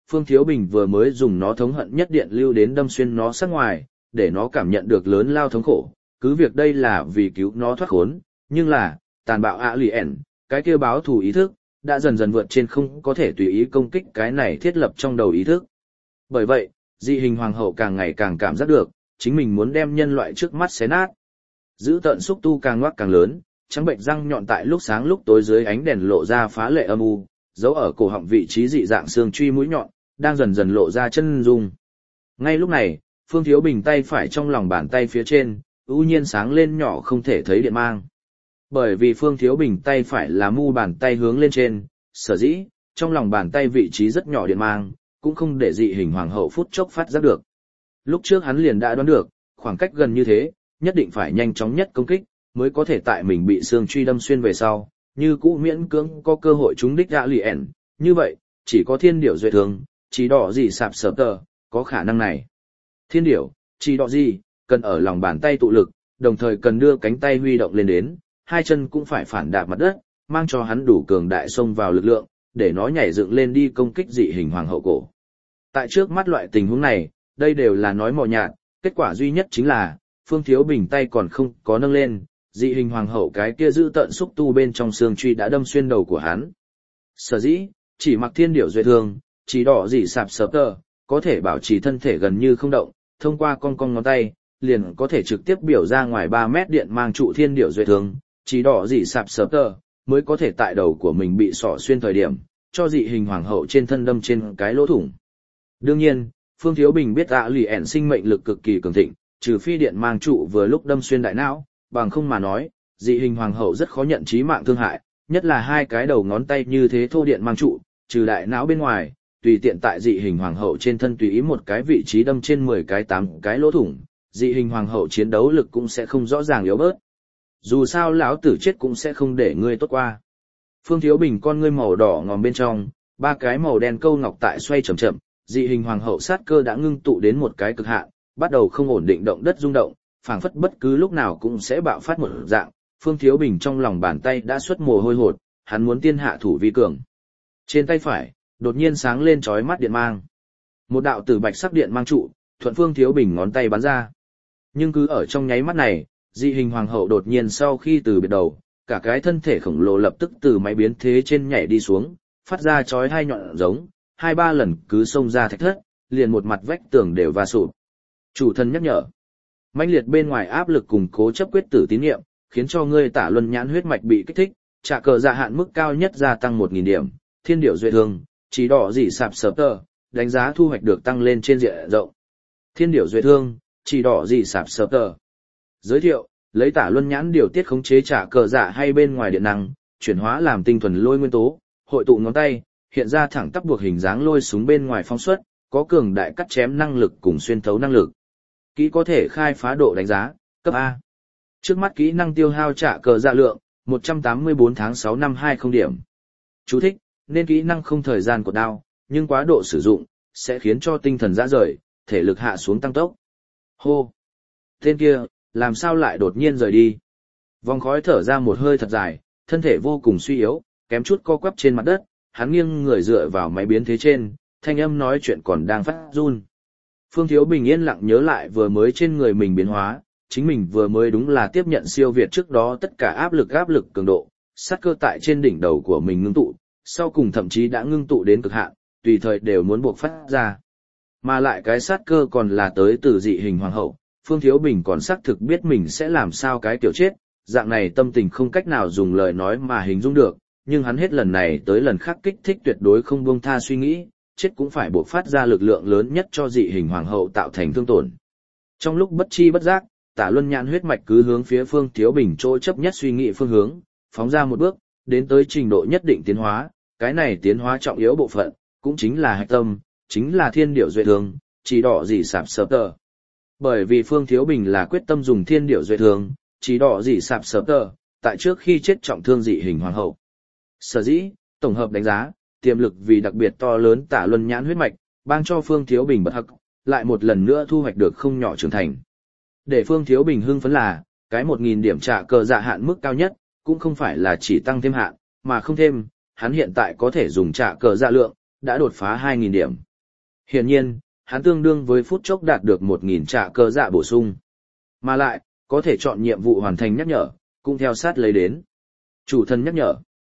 Phương Thiếu Bình vừa mới dùng nó thống hận nhất điện lưu đến đâm xuyên nó sát ngoài, để nó cảm nhận được lớn lao thống khổ, cứ việc đây là vì cứu nó thoát khốn, nhưng là, tàn bạo ạ lì ẻn, cái kia báo thù ý thức, đã dần dần vượt trên không có thể tùy ý công kích cái này thiết lập trong đầu ý thức. Bởi vậy, dị hình hoàng hậu càng ngày càng cảm giác được, chính mình muốn đem nhân loại trước mắt xé nát. Giữ tợn xúc tu càng ngoác càng lớn, trắng bệnh răng nhọn tại lúc sáng lúc tối dưới ánh đèn lộ ra phá lệ âm u, giấu ở cổ họng vị trí dị dạng xương truy mũi nhọn, đang dần dần lộ ra chân dung. Ngay lúc này, Phương Thiếu Bình tay phải trong lòng bàn tay phía trên, ưu nhiên sáng lên nhỏ không thể thấy điện mang. Bởi vì Phương Thiếu Bình tay phải là mu bàn tay hướng lên trên, sở dĩ, trong lòng bàn tay vị trí rất nhỏ điện mang, cũng không để dị hình hoàng hậu phút chốc phát giác được. Lúc trước hắn liền đã đoán được, khoảng cách gần như thế, nhất định phải nhanh chóng nhất công kích, mới có thể tại mình bị xương truy đâm xuyên về sau, như cũ miễn cưỡng có cơ hội trúng đích gã lì ẻn. Như vậy, chỉ có thiên điểu duệ thường, chỉ đỏ gì sạp sợp tờ, có khả năng này. Thiên điểu, chỉ đỏ gì, cần ở lòng bàn tay tụ lực, đồng thời cần đưa cánh tay huy động lên đến, hai chân cũng phải phản đạp mặt đất, mang cho hắn đủ cường đại xông vào lực lượng, để nó nhảy dựng lên đi công kích dị hình hoàng hậu cổ. Tại trước mắt loại tình huống này, đây đều là nói mò nhạt, kết quả duy nhất chính là, Phương Thiếu Bình tay còn không có nâng lên, dị hình hoàng hậu cái kia giữ tận xúc tu bên trong xương truy đã đâm xuyên đầu của hắn. Sở dĩ, chỉ mặc thiên điểu duệ thường, chỉ đỏ dị sạp sợp tờ, có thể bảo trì thân thể gần như không động, thông qua con cong ngón tay, liền có thể trực tiếp biểu ra ngoài ba mét điện mang trụ thiên điểu duệ thường, chỉ đỏ dị sạp sợp tờ, mới có thể tại đầu của mình bị sỏ xuyên thời điểm, cho dị hình hoàng hậu trên thân đâm trên cái lỗ thủng. Đương nhiên, Phương Thiếu Bình biết ạ lì ẻn sinh mệnh lực cực kỳ cường thịnh, trừ phi điện mang trụ vừa lúc đâm xuyên đại não, bằng không mà nói, dị hình hoàng hậu rất khó nhận chí mạng thương hại, nhất là hai cái đầu ngón tay như thế thô điện mang trụ, trừ đại não bên ngoài, tùy tiện tại dị hình hoàng hậu trên thân tùy ý một cái vị trí đâm trên mười cái tám cái lỗ thủng, dị hình hoàng hậu chiến đấu lực cũng sẽ không rõ ràng yếu bớt. Dù sao lão tử chết cũng sẽ không để ngươi tốt qua. Phương Thiếu Bình con ngươi màu đỏ ngòm bên trong, ba cái màu đen câu ngọc tại xoay chậm chậm, dị hình hoàng hậu sát cơ đã ngưng tụ đến một cái cực hạn, bắt đầu không ổn định động đất rung động, phảng phất bất cứ lúc nào cũng sẽ bạo phát một dạng. Phương Thiếu Bình trong lòng bàn tay đã xuất mồ hôi hột, hắn muốn tiên hạ thủ vi cường. Trên tay phải, đột nhiên sáng lên chói mắt điện mang. Một đạo tử bạch sắc điện mang trụ, thuận Phương Thiếu Bình ngón tay bắn ra. Nhưng cứ ở trong nháy mắt này, dị hình hoàng hậu đột nhiên sau khi từ biệt đầu, cả cái thân thể khổng lồ lập tức từ máy biến thế trên nhảy đi xuống, phát ra chói hai nhọn giống, hai ba lần cứ xông ra thạch thất, liền một mặt vách tường đều va sụp. Chủ thân nhắc nhở, mãnh liệt bên ngoài áp lực cùng cố chấp quyết tử tín niệm, khiến cho ngươi Tả Luân nhãn huyết mạch bị kích thích, trả cờ dạ hạn mức cao nhất gia tăng một nghìn điểm, thiên điểu duệ thường, chỉ đỏ dị sạp sợp tờ, đánh giá thu hoạch được tăng lên trên diện rộng. Thiên điểu duệ thương, chỉ đỏ dị sạp sợp tờ. Giới thiệu, lấy Tả Luân nhãn điều tiết khống chế trả cờ dạ hay bên ngoài điện năng, chuyển hóa làm tinh thuần lôi nguyên tố, hội tụ ngón tay, hiện ra thẳng tắp buộc hình dáng lôi súng bên ngoài phóng xuất, có cường đại cắt chém năng lực cùng xuyên thấu năng lực. Kỹ có thể khai phá độ đánh giá, cấp A. Trước mắt kỹ năng tiêu hao trả cờ dạ lượng, một trăm tám mươi bốn tháng sáu năm hai mươi điểm. Chú thích, nên kỹ năng không thời gian của đao, nhưng quá độ sử dụng, sẽ khiến cho tinh thần rã rời, thể lực hạ xuống tăng tốc. Hô! Tên kia, làm sao lại đột nhiên rời đi? Vòng khói thở ra một hơi thật dài, thân thể vô cùng suy yếu, kém chút co quắp trên mặt đất, hắn nghiêng người dựa vào máy biến thế trên, thanh âm nói chuyện còn đang phát run. Phương Thiếu Bình yên lặng nhớ lại vừa mới trên người mình biến hóa, chính mình vừa mới đúng là tiếp nhận siêu việt trước đó tất cả áp lực áp lực cường độ, sát cơ tại trên đỉnh đầu của mình ngưng tụ, sau cùng thậm chí đã ngưng tụ đến cực hạn, tùy thời đều muốn buộc phát ra. Mà lại cái sát cơ còn là tới từ dị hình hoàng hậu, Phương Thiếu Bình còn xác thực biết mình sẽ làm sao cái kiểu chết, dạng này tâm tình không cách nào dùng lời nói mà hình dung được, nhưng hắn hết lần này tới lần khác kích thích tuyệt đối không buông tha suy nghĩ, chết cũng phải buộc phát ra lực lượng lớn nhất cho dị hình hoàng hậu tạo thành thương tổn. Trong lúc bất chi bất giác, Tả Luân nhãn huyết mạch cứ hướng phía Phương Thiếu Bình chỗ chấp nhất suy nghĩ phương hướng, phóng ra một bước, đến tới trình độ nhất định tiến hóa, cái này tiến hóa trọng yếu bộ phận, cũng chính là hạch tâm, chính là thiên điểu duệ thường, chỉ đỏ dị sạp sợp tờ. Bởi vì Phương Thiếu Bình là quyết tâm dùng thiên điểu duệ thường, chỉ đỏ dị sạp sợp tờ, tại trước khi chết trọng thương dị hình hoàng hậu. Sở dĩ, tổng hợp đánh giá, tiềm lực vì đặc biệt to lớn Tả Luân nhãn huyết mạch, ban cho Phương Thiếu Bình bật hắc, lại một lần nữa thu hoạch được không nhỏ trưởng thành. Để Phương Thiếu Bình hưng phấn là, cái một nghìn điểm trả cờ dạ hạn mức cao nhất, cũng không phải là chỉ tăng thêm hạn, mà không thêm, hắn hiện tại có thể dùng trả cờ dạ lượng, đã đột phá hai nghìn điểm, Hiển nhiên, hắn tương đương với phút chốc đạt được một nghìn trả cơ dạ bổ sung. Mà lại, có thể chọn nhiệm vụ hoàn thành nhắc nhở, cũng theo sát lấy đến. Chủ thần nhắc nhở.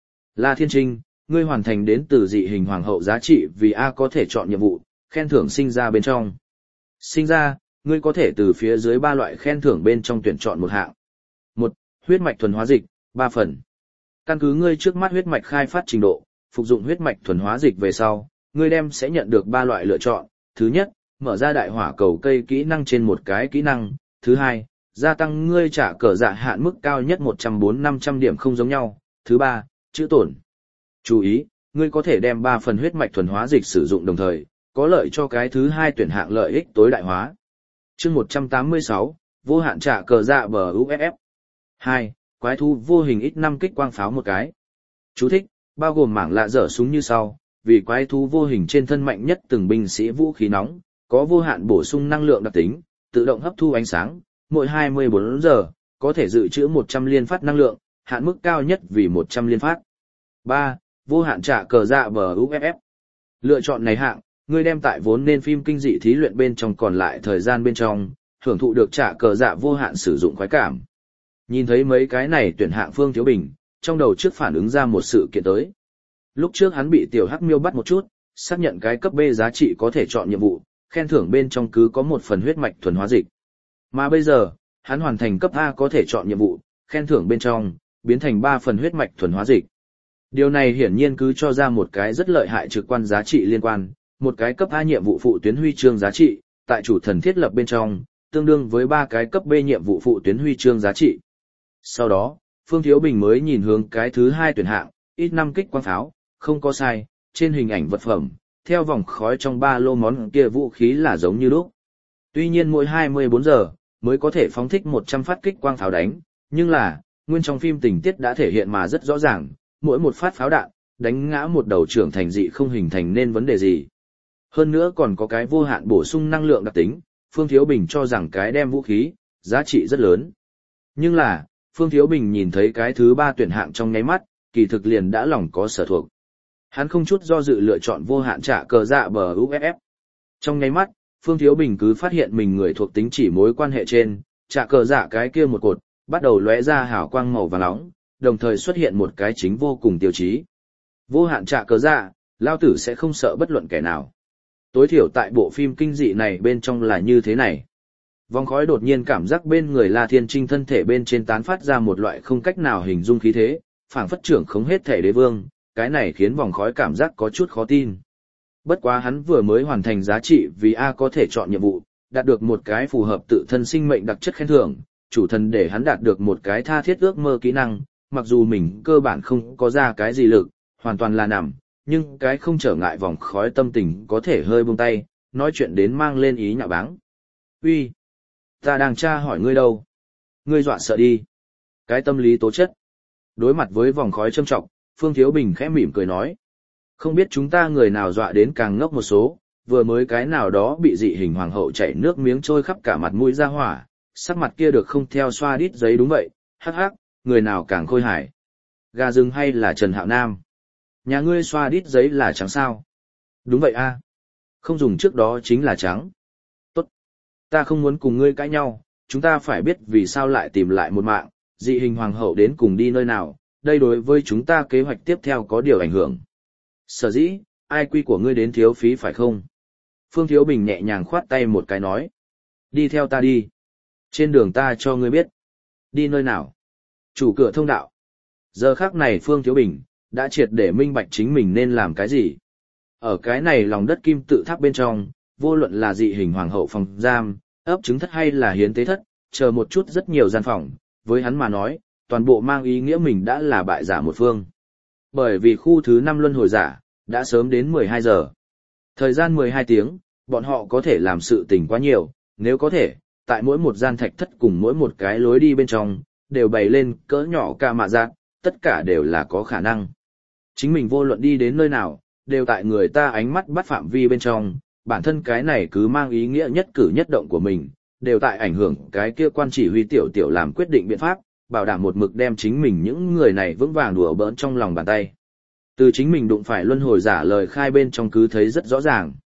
La Thiên Trinh, ngươi hoàn thành đến từ dị hình hoàng hậu giá trị vì A có thể chọn nhiệm vụ, khen thưởng sinh ra bên trong. Sinh ra, ngươi có thể từ phía dưới ba loại khen thưởng bên trong tuyển chọn một hạng. Một, huyết mạch thuần hóa dịch, ba phần. Căn cứ ngươi trước mắt huyết mạch khai phát trình độ, phục dụng huyết mạch thuần hóa dịch về sau, ngươi đem sẽ nhận được ba loại lựa chọn. Thứ nhất, mở ra đại hỏa cầu cây kỹ năng trên một cái kỹ năng. Thứ hai, gia tăng ngươi trả cờ dạ hạn mức cao nhất một trăm bốn mươi năm trăm điểm không giống nhau. Thứ ba, chữ tổn. Chú ý, ngươi có thể đem ba phần huyết mạch thuần hóa dịch sử dụng đồng thời, có lợi cho cái thứ hai tuyển hạng lợi ích tối đại hóa. Chương một trăm tám mươi sáu, vô hạn trả cờ dạ bờ u ép ép. hai. Quái thú vô hình ít năm kích quang pháo một cái. Chú thích, bao gồm mảng lạ dở súng như sau, vì quái thú vô hình trên thân mạnh nhất từng binh sĩ vũ khí nóng, có vô hạn bổ sung năng lượng đặc tính, tự động hấp thu ánh sáng, mỗi hai mươi bốn giờ, có thể dự trữ một trăm liên phát năng lượng, hạn mức cao nhất vì một trăm liên phát. ba. Vô hạn trả cờ dạ bờ u ép ép. Lựa chọn này hạng, ngươi đem tại vốn nên phim kinh dị thí luyện bên trong còn lại thời gian bên trong, hưởng thụ được trả cờ dạ vô hạn sử dụng khoái cảm. Nhìn thấy mấy cái này tuyển hạng Phương Thiếu Bình, trong đầu trước phản ứng ra một sự kiện tới. Lúc trước hắn bị tiểu hắc miêu bắt một chút, xác nhận cái cấp B giá trị có thể chọn nhiệm vụ, khen thưởng bên trong cứ có một phần huyết mạch thuần hóa dịch. Mà bây giờ, hắn hoàn thành cấp A có thể chọn nhiệm vụ, khen thưởng bên trong, biến thành ba phần huyết mạch thuần hóa dịch. Điều này hiển nhiên cứ cho ra một cái rất lợi hại trực quan giá trị liên quan, một cái cấp A nhiệm vụ phụ tuyến huy chương giá trị, tại chủ thần thiết lập bên trong, tương đương với ba cái cấp B nhiệm vụ phụ tuyến huy chương giá trị. Sau đó, Phương Thiếu Bình mới nhìn hướng cái thứ hai tuyển hạng, ít năm kích quang pháo, không có sai, trên hình ảnh vật phẩm, theo vòng khói trong ba lô món kia vũ khí là giống như lúc. Tuy nhiên mỗi hai mươi bốn giờ, mới có thể phóng thích một trăm phát kích quang pháo đánh, nhưng là, nguyên trong phim tình tiết đã thể hiện mà rất rõ ràng, mỗi một phát pháo đạn, đánh ngã một đầu trưởng thành dị không hình thành nên vấn đề gì. Hơn nữa còn có cái vô hạn bổ sung năng lượng đặc tính, Phương Thiếu Bình cho rằng cái đem vũ khí, giá trị rất lớn. Nhưng là, Phương Thiếu Bình nhìn thấy cái thứ ba tuyển hạng trong nháy mắt, kỳ thực liền đã lòng có sở thuộc. Hắn không chút do dự lựa chọn vô hạn trả cờ dạ bờ u ép ép. Trong nháy mắt, Phương Thiếu Bình cứ phát hiện mình người thuộc tính chỉ mối quan hệ trên, trả cờ dạ cái kia một cột, bắt đầu lóe ra hào quang màu vàng nóng, đồng thời xuất hiện một cái chính vô cùng tiêu chí. Vô hạn trả cờ dạ, lao tử sẽ không sợ bất luận kẻ nào. Tối thiểu tại bộ phim kinh dị này bên trong là như thế này. Vòng khói đột nhiên cảm giác bên người La Thiên Trinh thân thể bên trên tán phát ra một loại không cách nào hình dung khí thế, phảng phất trưởng khống hết thể đế vương, cái này khiến vòng khói cảm giác có chút khó tin. Bất quá hắn vừa mới hoàn thành giá trị vì A có thể chọn nhiệm vụ, đạt được một cái phù hợp tự thân sinh mệnh đặc chất khen thưởng, chủ thần để hắn đạt được một cái tha thiết ước mơ kỹ năng, mặc dù mình cơ bản không có ra cái gì lực, hoàn toàn là nằm, nhưng cái không trở ngại vòng khói tâm tình có thể hơi buông tay, nói chuyện đến mang lên ý nhạo báng. Uy, ta đang tra hỏi ngươi đâu? Ngươi dọa sợ đi. Cái tâm lý tố chất. Đối mặt với vòng khói châm trọng, Phương Thiếu Bình khẽ mỉm cười nói. Không biết chúng ta người nào dọa đến càng ngốc một số, vừa mới cái nào đó bị dị hình hoàng hậu chảy nước miếng trôi khắp cả mặt mũi ra hỏa, sắc mặt kia được không theo xoa đít giấy đúng vậy, hắc hắc, người nào càng khôi hài. Gà rừng hay là Trần Hạo Nam? Nhà ngươi xoa đít giấy là trắng sao? Đúng vậy a, không dùng trước đó chính là trắng. Tốt. Ta không muốn cùng ngươi cãi nhau, chúng ta phải biết vì sao lại tìm lại một mạng, dị hình hoàng hậu đến cùng đi nơi nào, đây đối với chúng ta kế hoạch tiếp theo có điều ảnh hưởng. Sở dĩ, ai quy của ngươi đến thiếu phí phải không? Phương Thiếu Bình nhẹ nhàng khoát tay một cái nói. Đi theo ta đi. Trên đường ta cho ngươi biết. Đi nơi nào? Chủ cửa thông đạo. Giờ khắc này Phương Thiếu Bình đã triệt để minh bạch chính mình nên làm cái gì. Ở cái này lòng đất kim tự tháp bên trong, vô luận là dị hình hoàng hậu phòng giam, ấp trứng thất hay là hiến tế thất, chờ một chút rất nhiều gian phòng, với hắn mà nói, toàn bộ mang ý nghĩa mình đã là bại giả một phương. Bởi vì khu thứ năm luân hồi giả, đã sớm đến mười hai giờ. Thời gian mười hai tiếng, bọn họ có thể làm sự tình quá nhiều, nếu có thể, tại mỗi một gian thạch thất cùng mỗi một cái lối đi bên trong, đều bày lên cỡ nhỏ ca mạ giác, tất cả đều là có khả năng. Chính mình vô luận đi đến nơi nào, đều tại người ta ánh mắt bắt phạm vi bên trong, bản thân cái này cứ mang ý nghĩa nhất cử nhất động của mình, đều tại ảnh hưởng cái kia quan chỉ huy tiểu tiểu làm quyết định biện pháp, bảo đảm một mực đem chính mình những người này vững vàng đùa bỡn trong lòng bàn tay. Từ chính mình đụng phải luân hồi giả lời khai bên trong cứ thấy rất rõ ràng.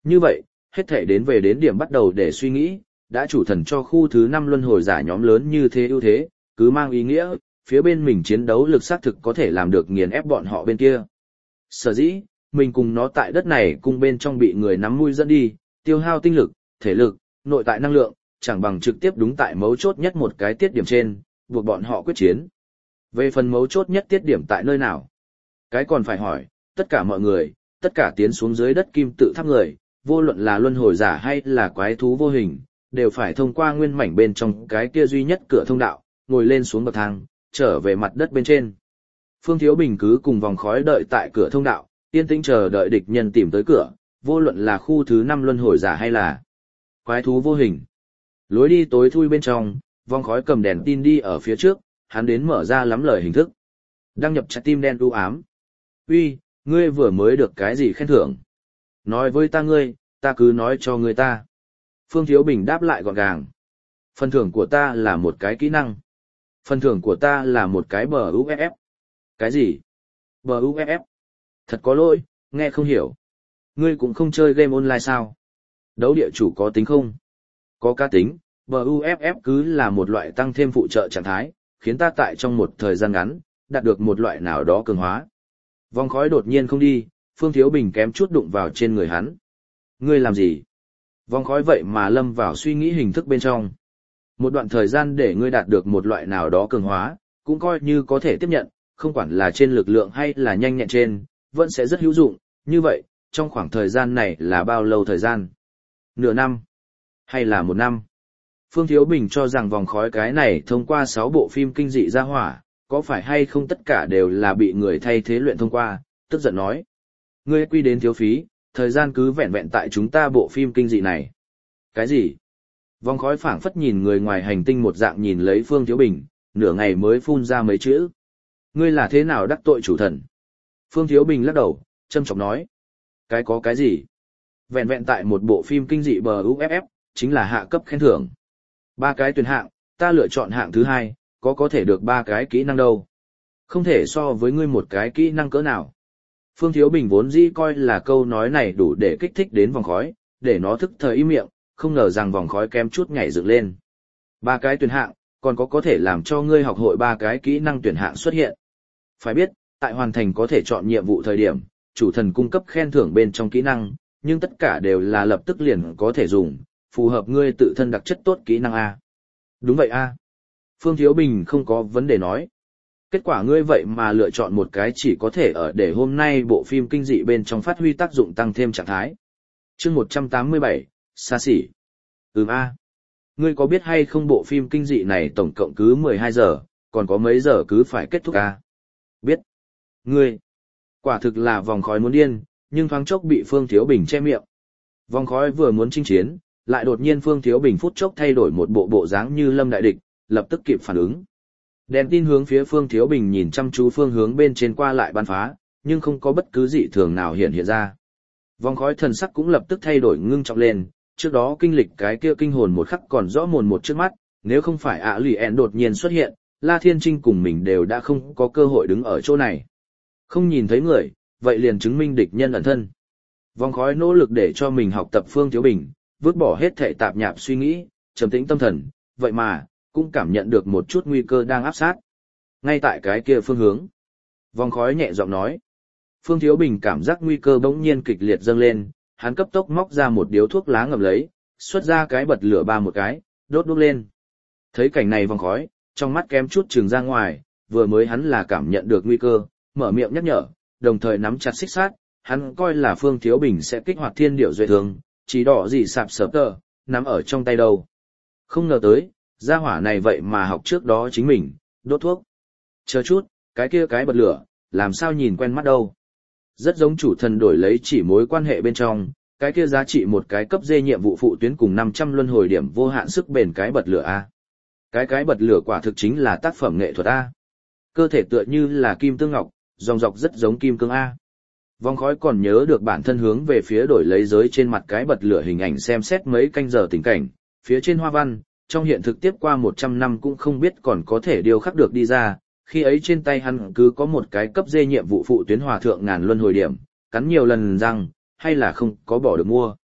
Như vậy, hết thể đến về đến điểm bắt đầu để suy nghĩ, đã chủ thần cho khu thứ năm luân hồi giả nhóm lớn như thế ưu thế, cứ mang ý nghĩa, phía bên mình chiến đấu lực xác thực có thể làm được nghiền ép bọn họ bên kia. Sở dĩ, mình cùng nó tại đất này cùng bên trong bị người nắm mũi dẫn đi, tiêu hao tinh lực, thể lực, nội tại năng lượng, chẳng bằng trực tiếp đúng tại mấu chốt nhất một cái tiết điểm trên, buộc bọn họ quyết chiến. Về phần mấu chốt nhất tiết điểm tại nơi nào? Cái còn phải hỏi, tất cả mọi người, tất cả tiến xuống dưới đất kim tự tháp người, vô luận là luân hồi giả hay là quái thú vô hình, đều phải thông qua nguyên mảnh bên trong cái kia duy nhất cửa thông đạo, ngồi lên xuống bậc thang, trở về mặt đất bên trên. Phương Thiếu Bình cứ cùng vòng khói đợi tại cửa thông đạo, yên tĩnh chờ đợi địch nhân tìm tới cửa, vô luận là khu thứ năm luân hồi giả hay là quái thú vô hình. Lối đi tối thui bên trong, vòng khói cầm đèn tin đi ở phía trước, hắn đến mở ra lắm lời hình thức. Đăng nhập trái tim đen u ám. Uy, ngươi vừa mới được cái gì khen thưởng? Nói với ta ngươi, ta cứ nói cho ngươi ta. Phương Thiếu Bình đáp lại gọn gàng. Phần thưởng của ta là một cái kỹ năng. Phần thưởng của ta là một cái bờ u ép ép. Cái gì? Bờ u ép ép? Thật có lỗi, nghe không hiểu. Ngươi cũng không chơi game online sao? Đấu địa chủ có tính không? Có cá tính, bờ u ép ép cứ là một loại tăng thêm phụ trợ trạng thái, khiến ta tại trong một thời gian ngắn, đạt được một loại nào đó cường hóa. Vòng khói đột nhiên không đi, Phương Thiếu Bình kém chút đụng vào trên người hắn. Ngươi làm gì? Vòng khói vậy mà lâm vào suy nghĩ hình thức bên trong. Một đoạn thời gian để ngươi đạt được một loại nào đó cường hóa, cũng coi như có thể tiếp nhận, không quản là trên lực lượng hay là nhanh nhẹn trên, vẫn sẽ rất hữu dụng. Như vậy, trong khoảng thời gian này là bao lâu thời gian? Nửa năm? Hay là một năm? Phương Thiếu Bình cho rằng vòng khói cái này thông qua sáu bộ phim kinh dị ra hỏa, có phải hay không tất cả đều là bị người thay thế luyện thông qua, tức giận nói. Ngươi quy đến thiếu phí, thời gian cứ vẹn vẹn tại chúng ta bộ phim kinh dị này. Cái gì? Vòng khói phảng phất nhìn người ngoài hành tinh một dạng nhìn lấy Phương Thiếu Bình, nửa ngày mới phun ra mấy chữ. Ngươi là thế nào đắc tội chủ thần? Phương Thiếu Bình lắc đầu, châm chọc nói. Cái có cái gì? Vẹn vẹn tại một bộ phim kinh dị bờ u ép ép, chính là hạ cấp khen thưởng. Ba cái tuyển hạng, ta lựa chọn hạng thứ hai, có có thể được ba cái kỹ năng đâu. Không thể so với ngươi một cái kỹ năng cỡ nào. Phương Thiếu Bình vốn dĩ coi là câu nói này đủ để kích thích đến vòng khói, để nó thức thời im miệng, không ngờ rằng vòng khói kém chút nhảy dựng lên. Ba cái tuyển hạng, còn có có thể làm cho ngươi học hội ba cái kỹ năng tuyển hạng xuất hiện. Phải biết, tại hoàn thành có thể chọn nhiệm vụ thời điểm, chủ thần cung cấp khen thưởng bên trong kỹ năng, nhưng tất cả đều là lập tức liền có thể dùng, phù hợp ngươi tự thân đặc chất tốt kỹ năng A. Đúng vậy A. Phương Thiếu Bình không có vấn đề nói. Kết quả ngươi vậy mà lựa chọn một cái chỉ có thể ở để hôm nay bộ phim kinh dị bên trong phát huy tác dụng tăng thêm trạng thái. Chương một trăm tám mươi bảy, xa xỉ. Ừm A. Ngươi có biết hay không bộ phim kinh dị này tổng cộng cứ mười hai giờ, còn có mấy giờ cứ phải kết thúc A? Biết. Ngươi. Quả thực là vòng khói muốn điên, nhưng thoáng chốc bị Phương Thiếu Bình che miệng. Vòng khói vừa muốn chinh chiến, lại đột nhiên Phương Thiếu Bình phút chốc thay đổi một bộ bộ dáng như lâm đại địch, lập tức kịp phản ứng. Đèn tin hướng phía Phương Thiếu Bình nhìn chăm chú phương hướng bên trên qua lại bắn phá, nhưng không có bất cứ dị thường nào hiện hiện ra. Vòng khói thần sắc cũng lập tức thay đổi ngưng trọng lên, trước đó kinh lịch cái kia kinh hồn một khắc còn rõ mồn một trước mắt, nếu không phải ạ lì ẹn đột nhiên xuất hiện, La Thiên Trinh cùng mình đều đã không có cơ hội đứng ở chỗ này. Không nhìn thấy người, vậy liền chứng minh địch nhân ẩn thân. Vòng khói nỗ lực để cho mình học tập Phương Thiếu Bình, vứt bỏ hết thảy tạp nhạp suy nghĩ, trầm tĩnh tâm thần, vậy mà, cũng cảm nhận được một chút nguy cơ đang áp sát. Ngay tại cái kia phương hướng. Vòng khói nhẹ giọng nói. Phương Thiếu Bình cảm giác nguy cơ bỗng nhiên kịch liệt dâng lên, hắn cấp tốc móc ra một điếu thuốc lá ngậm lấy, xuất ra cái bật lửa ba một cái, đốt đốt lên. Thấy cảnh này vòng khói, trong mắt kém chút trừng ra ngoài, vừa mới hắn là cảm nhận được nguy cơ, mở miệng nhắc nhở, đồng thời nắm chặt xích sát, hắn coi là Phương Thiếu Bình sẽ kích hoạt thiên điệu duệ thường, chỉ đỏ gì sạp sớp tờ, nắm ở trong tay đâu. Không ngờ tới, gia hỏa này vậy mà học trước đó chính mình, đốt thuốc. Chờ chút, cái kia cái bật lửa, làm sao nhìn quen mắt đâu. Rất giống chủ thần đổi lấy chỉ mối quan hệ bên trong, cái kia giá trị một cái cấp dê nhiệm vụ phụ tuyến cùng năm trăm luân hồi điểm vô hạn sức bền cái bật lửa A. Cái cái bật lửa quả thực chính là tác phẩm nghệ thuật A. Cơ thể tựa như là kim tương ngọc, dòng dọc rất giống kim cương A. Vòng khói còn nhớ được bản thân hướng về phía đổi lấy giới trên mặt cái bật lửa hình ảnh xem xét mấy canh giờ tình cảnh, phía trên hoa văn, trong hiện thực tiếp qua một trăm năm cũng không biết còn có thể điều khắc được đi ra, khi ấy trên tay hắn cứ có một cái cấp dê nhiệm vụ phụ tuyến hòa thượng ngàn luân hồi điểm, cắn nhiều lần răng, hay là không có bỏ được mua.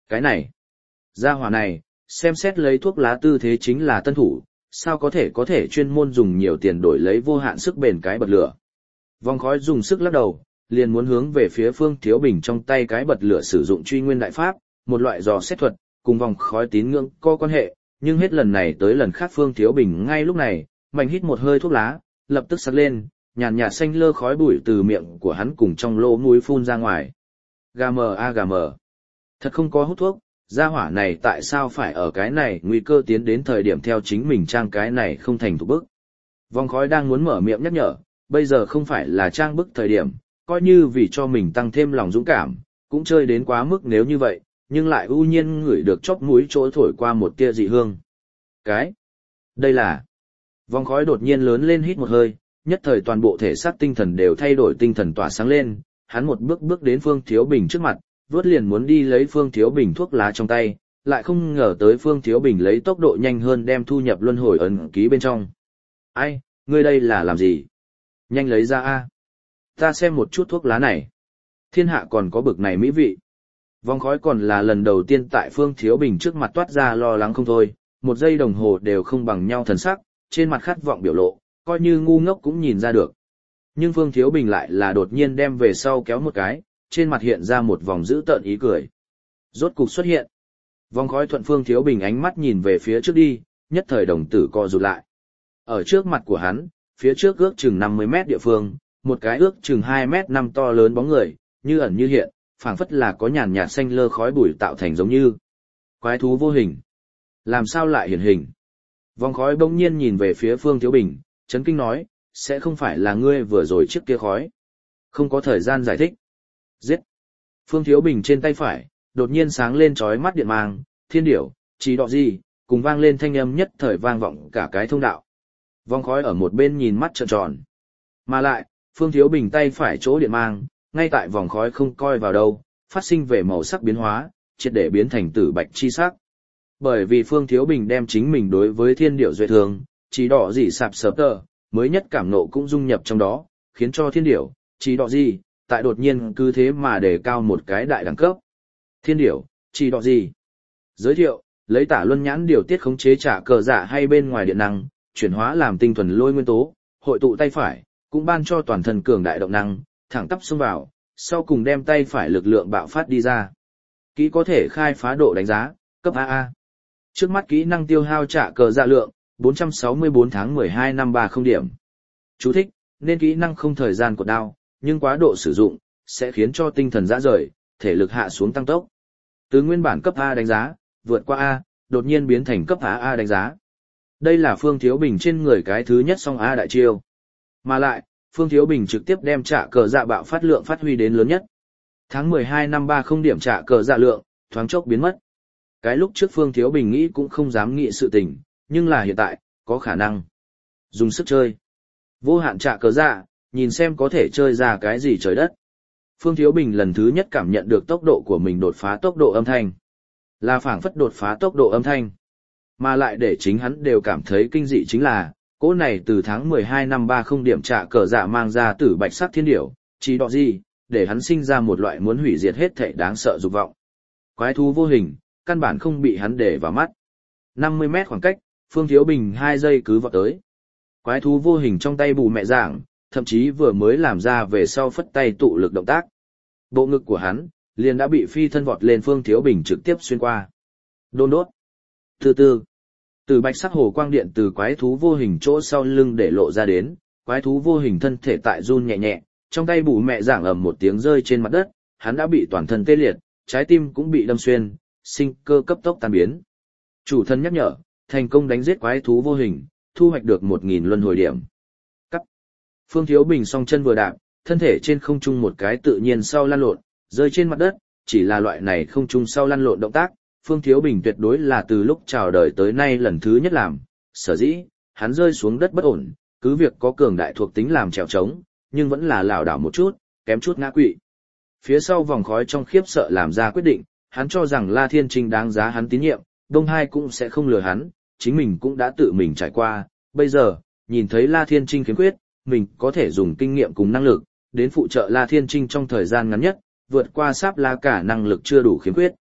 Cái này, gia hỏa này, xem xét lấy thuốc lá tư thế chính là tân thủ, sao có thể có thể chuyên môn dùng nhiều tiền đổi lấy vô hạn sức bền cái bật lửa. Vòng khói dùng sức lắc đầu, liền muốn hướng về phía Phương Thiếu Bình trong tay cái bật lửa sử dụng truy nguyên đại pháp, một loại dò xét thuật, cùng vòng khói tín ngưỡng có quan hệ, nhưng hết lần này tới lần khác Phương Thiếu Bình ngay lúc này, mạnh hít một hơi thuốc lá, lập tức sặc lên, nhàn nhạt xanh lơ khói bụi từ miệng của hắn cùng trong lỗ mũi phun ra ngoài. Gà mờ a gà mờ. Thật không có hút thuốc, gia hỏa này tại sao phải ở cái này nguy cơ tiến đến thời điểm theo chính mình trang cái này không thành thủ bức. Vòng khói đang muốn mở miệng nhắc nhở, bây giờ không phải là trang bức thời điểm, coi như vì cho mình tăng thêm lòng dũng cảm, cũng chơi đến quá mức nếu như vậy, nhưng lại ưu nhiên ngửi được chóp mũi chỗ thổi qua một tia dị hương. Cái? Đây là... Vòng khói đột nhiên lớn lên hít một hơi, nhất thời toàn bộ thể xác tinh thần đều thay đổi tinh thần tỏa sáng lên, hắn một bước bước đến Phương Thiếu Bình trước mặt, vớt liền muốn đi lấy Phương Thiếu Bình thuốc lá trong tay, lại không ngờ tới Phương Thiếu Bình lấy tốc độ nhanh hơn đem thu nhập luân hồi ấn ký bên trong. Ai, ngươi đây là làm gì? Nhanh lấy ra a. Ta xem một chút thuốc lá này. Thiên hạ còn có bực này mỹ vị. Vòng khói còn là lần đầu tiên tại Phương Thiếu Bình trước mặt toát ra lo lắng không thôi, một giây đồng hồ đều không bằng nhau thần sắc, trên mặt khát vọng biểu lộ, coi như ngu ngốc cũng nhìn ra được. Nhưng Phương Thiếu Bình lại là đột nhiên đem về sau kéo một cái, trên mặt hiện ra một vòng dữ tợn ý cười. Rốt cục xuất hiện. Vòng khói thuận Phương Thiếu Bình ánh mắt nhìn về phía trước đi, nhất thời đồng tử co rụt lại. Ở trước mặt của hắn, phía trước ước chừng năm mươi mét địa phương, một cái ước chừng hai mét năm to lớn bóng người, như ẩn như hiện, phảng phất là có nhàn nhạt xanh lơ khói bụi tạo thành giống như quái thú vô hình. Làm sao lại hiển hình? Vòng khói bỗng nhiên nhìn về phía Phương Thiếu Bình, chấn kinh nói, sẽ không phải là ngươi vừa rồi trước kia khói. Không có thời gian giải thích. Giết. Phương Thiếu Bình trên tay phải, đột nhiên sáng lên chói mắt điện mang, thiên điểu, chỉ đọ gì, cùng vang lên thanh âm nhất thời vang vọng cả cái thông đạo. Vòng khói ở một bên nhìn mắt trợn tròn. Mà lại, Phương Thiếu Bình tay phải chỗ điện mang, ngay tại vòng khói không coi vào đâu, phát sinh về màu sắc biến hóa, triệt để biến thành tử bạch chi sắc. Bởi vì Phương Thiếu Bình đem chính mình đối với thiên điểu duệ thường, chỉ đỏ gì sạp sớp tờ, mới nhất cảm nộ cũng dung nhập trong đó, khiến cho thiên điểu, chỉ đỏ gì, tại đột nhiên cứ thế mà đề cao một cái đại đẳng cấp. Thiên điểu, chỉ đỏ gì? Giới thiệu, lấy tả luân nhãn điều tiết khống chế trả cờ dạ hay bên ngoài điện năng, chuyển hóa làm tinh thuần lôi nguyên tố, hội tụ tay phải, cũng ban cho toàn thân cường đại động năng, thẳng tắp xông vào, sau cùng đem tay phải lực lượng bạo phát đi ra. Kỹ có thể khai phá độ đánh giá, cấp a a. Trước mắt kỹ năng tiêu hao trả cờ dạ lượng, bốn trăm sáu mươi bốn tháng mười hai năm ba mươi điểm. Chú thích, nên kỹ năng không thời gian cột đao, nhưng quá độ sử dụng, sẽ khiến cho tinh thần rã rời, thể lực hạ xuống tăng tốc. Từ nguyên bản cấp A đánh giá, vượt qua A, đột nhiên biến thành cấp A A đánh giá. Đây là Phương Thiếu Bình trên người cái thứ nhất song A đại chiêu. Mà lại, Phương Thiếu Bình trực tiếp đem trả cờ dạ bạo phát lượng phát huy đến lớn nhất. Tháng mười hai năm ba mươi điểm trả cờ dạ lượng, thoáng chốc biến mất. Cái lúc trước Phương Thiếu Bình nghĩ cũng không dám nghĩ sự tình, nhưng là hiện tại, có khả năng. Dùng sức chơi. Vô hạn trả cờ dạ, nhìn xem có thể chơi ra cái gì trời đất. Phương Thiếu Bình lần thứ nhất cảm nhận được tốc độ của mình đột phá tốc độ âm thanh. Là phảng phất đột phá tốc độ âm thanh. Mà lại để chính hắn đều cảm thấy kinh dị chính là, cỗ này từ tháng mười hai năm ba mươi điểm trả cờ dạ mang ra tử bạch sắc thiên điểu, chỉ đọ gì, để hắn sinh ra một loại muốn hủy diệt hết thảy đáng sợ dục vọng. Quái thú vô hình, căn bản không bị hắn để vào mắt. năm mươi mét khoảng cách, Phương Thiếu Bình hai giây cứ vọt tới. Quái thú vô hình trong tay bù mẹ giảng, thậm chí vừa mới làm ra về sau phất tay tụ lực động tác. Bộ ngực của hắn, liền đã bị phi thân vọt lên Phương Thiếu Bình trực tiếp xuyên qua. Đôn đốt. Từ từ. Từ bạch sắc hồ quang điện từ quái thú vô hình chỗ sau lưng để lộ ra đến, quái thú vô hình thân thể tại run nhẹ nhẹ, trong tay bù mẹ giảng ầm một tiếng rơi trên mặt đất, hắn đã bị toàn thân tê liệt, trái tim cũng bị đâm xuyên, sinh cơ cấp tốc tan biến. Chủ thân nhắc nhở, thành công đánh giết quái thú vô hình, thu hoạch được một nghìn luân hồi điểm. Cắt. Phương Thiếu Bình song chân vừa đạp, thân thể trên không trung một cái tự nhiên sau lăn lộn, rơi trên mặt đất, chỉ là loại này không trung sau lăn lộn động tác, Phương Thiếu Bình tuyệt đối là từ lúc chào đời tới nay lần thứ nhất làm, sở dĩ, hắn rơi xuống đất bất ổn, cứ việc có cường đại thuộc tính làm trèo trống, nhưng vẫn là lảo đảo một chút, kém chút ngã quỵ. Phía sau vòng khói trong khiếp sợ làm ra quyết định, hắn cho rằng La Thiên Trinh đáng giá hắn tín nhiệm, Đông Hai cũng sẽ không lừa hắn, chính mình cũng đã tự mình trải qua, bây giờ, nhìn thấy La Thiên Trinh khiếm khuyết, mình có thể dùng kinh nghiệm cùng năng lực, đến phụ trợ La Thiên Trinh trong thời gian ngắn nhất, vượt qua sáp La cả năng lực chưa đủ khiếm khuyết.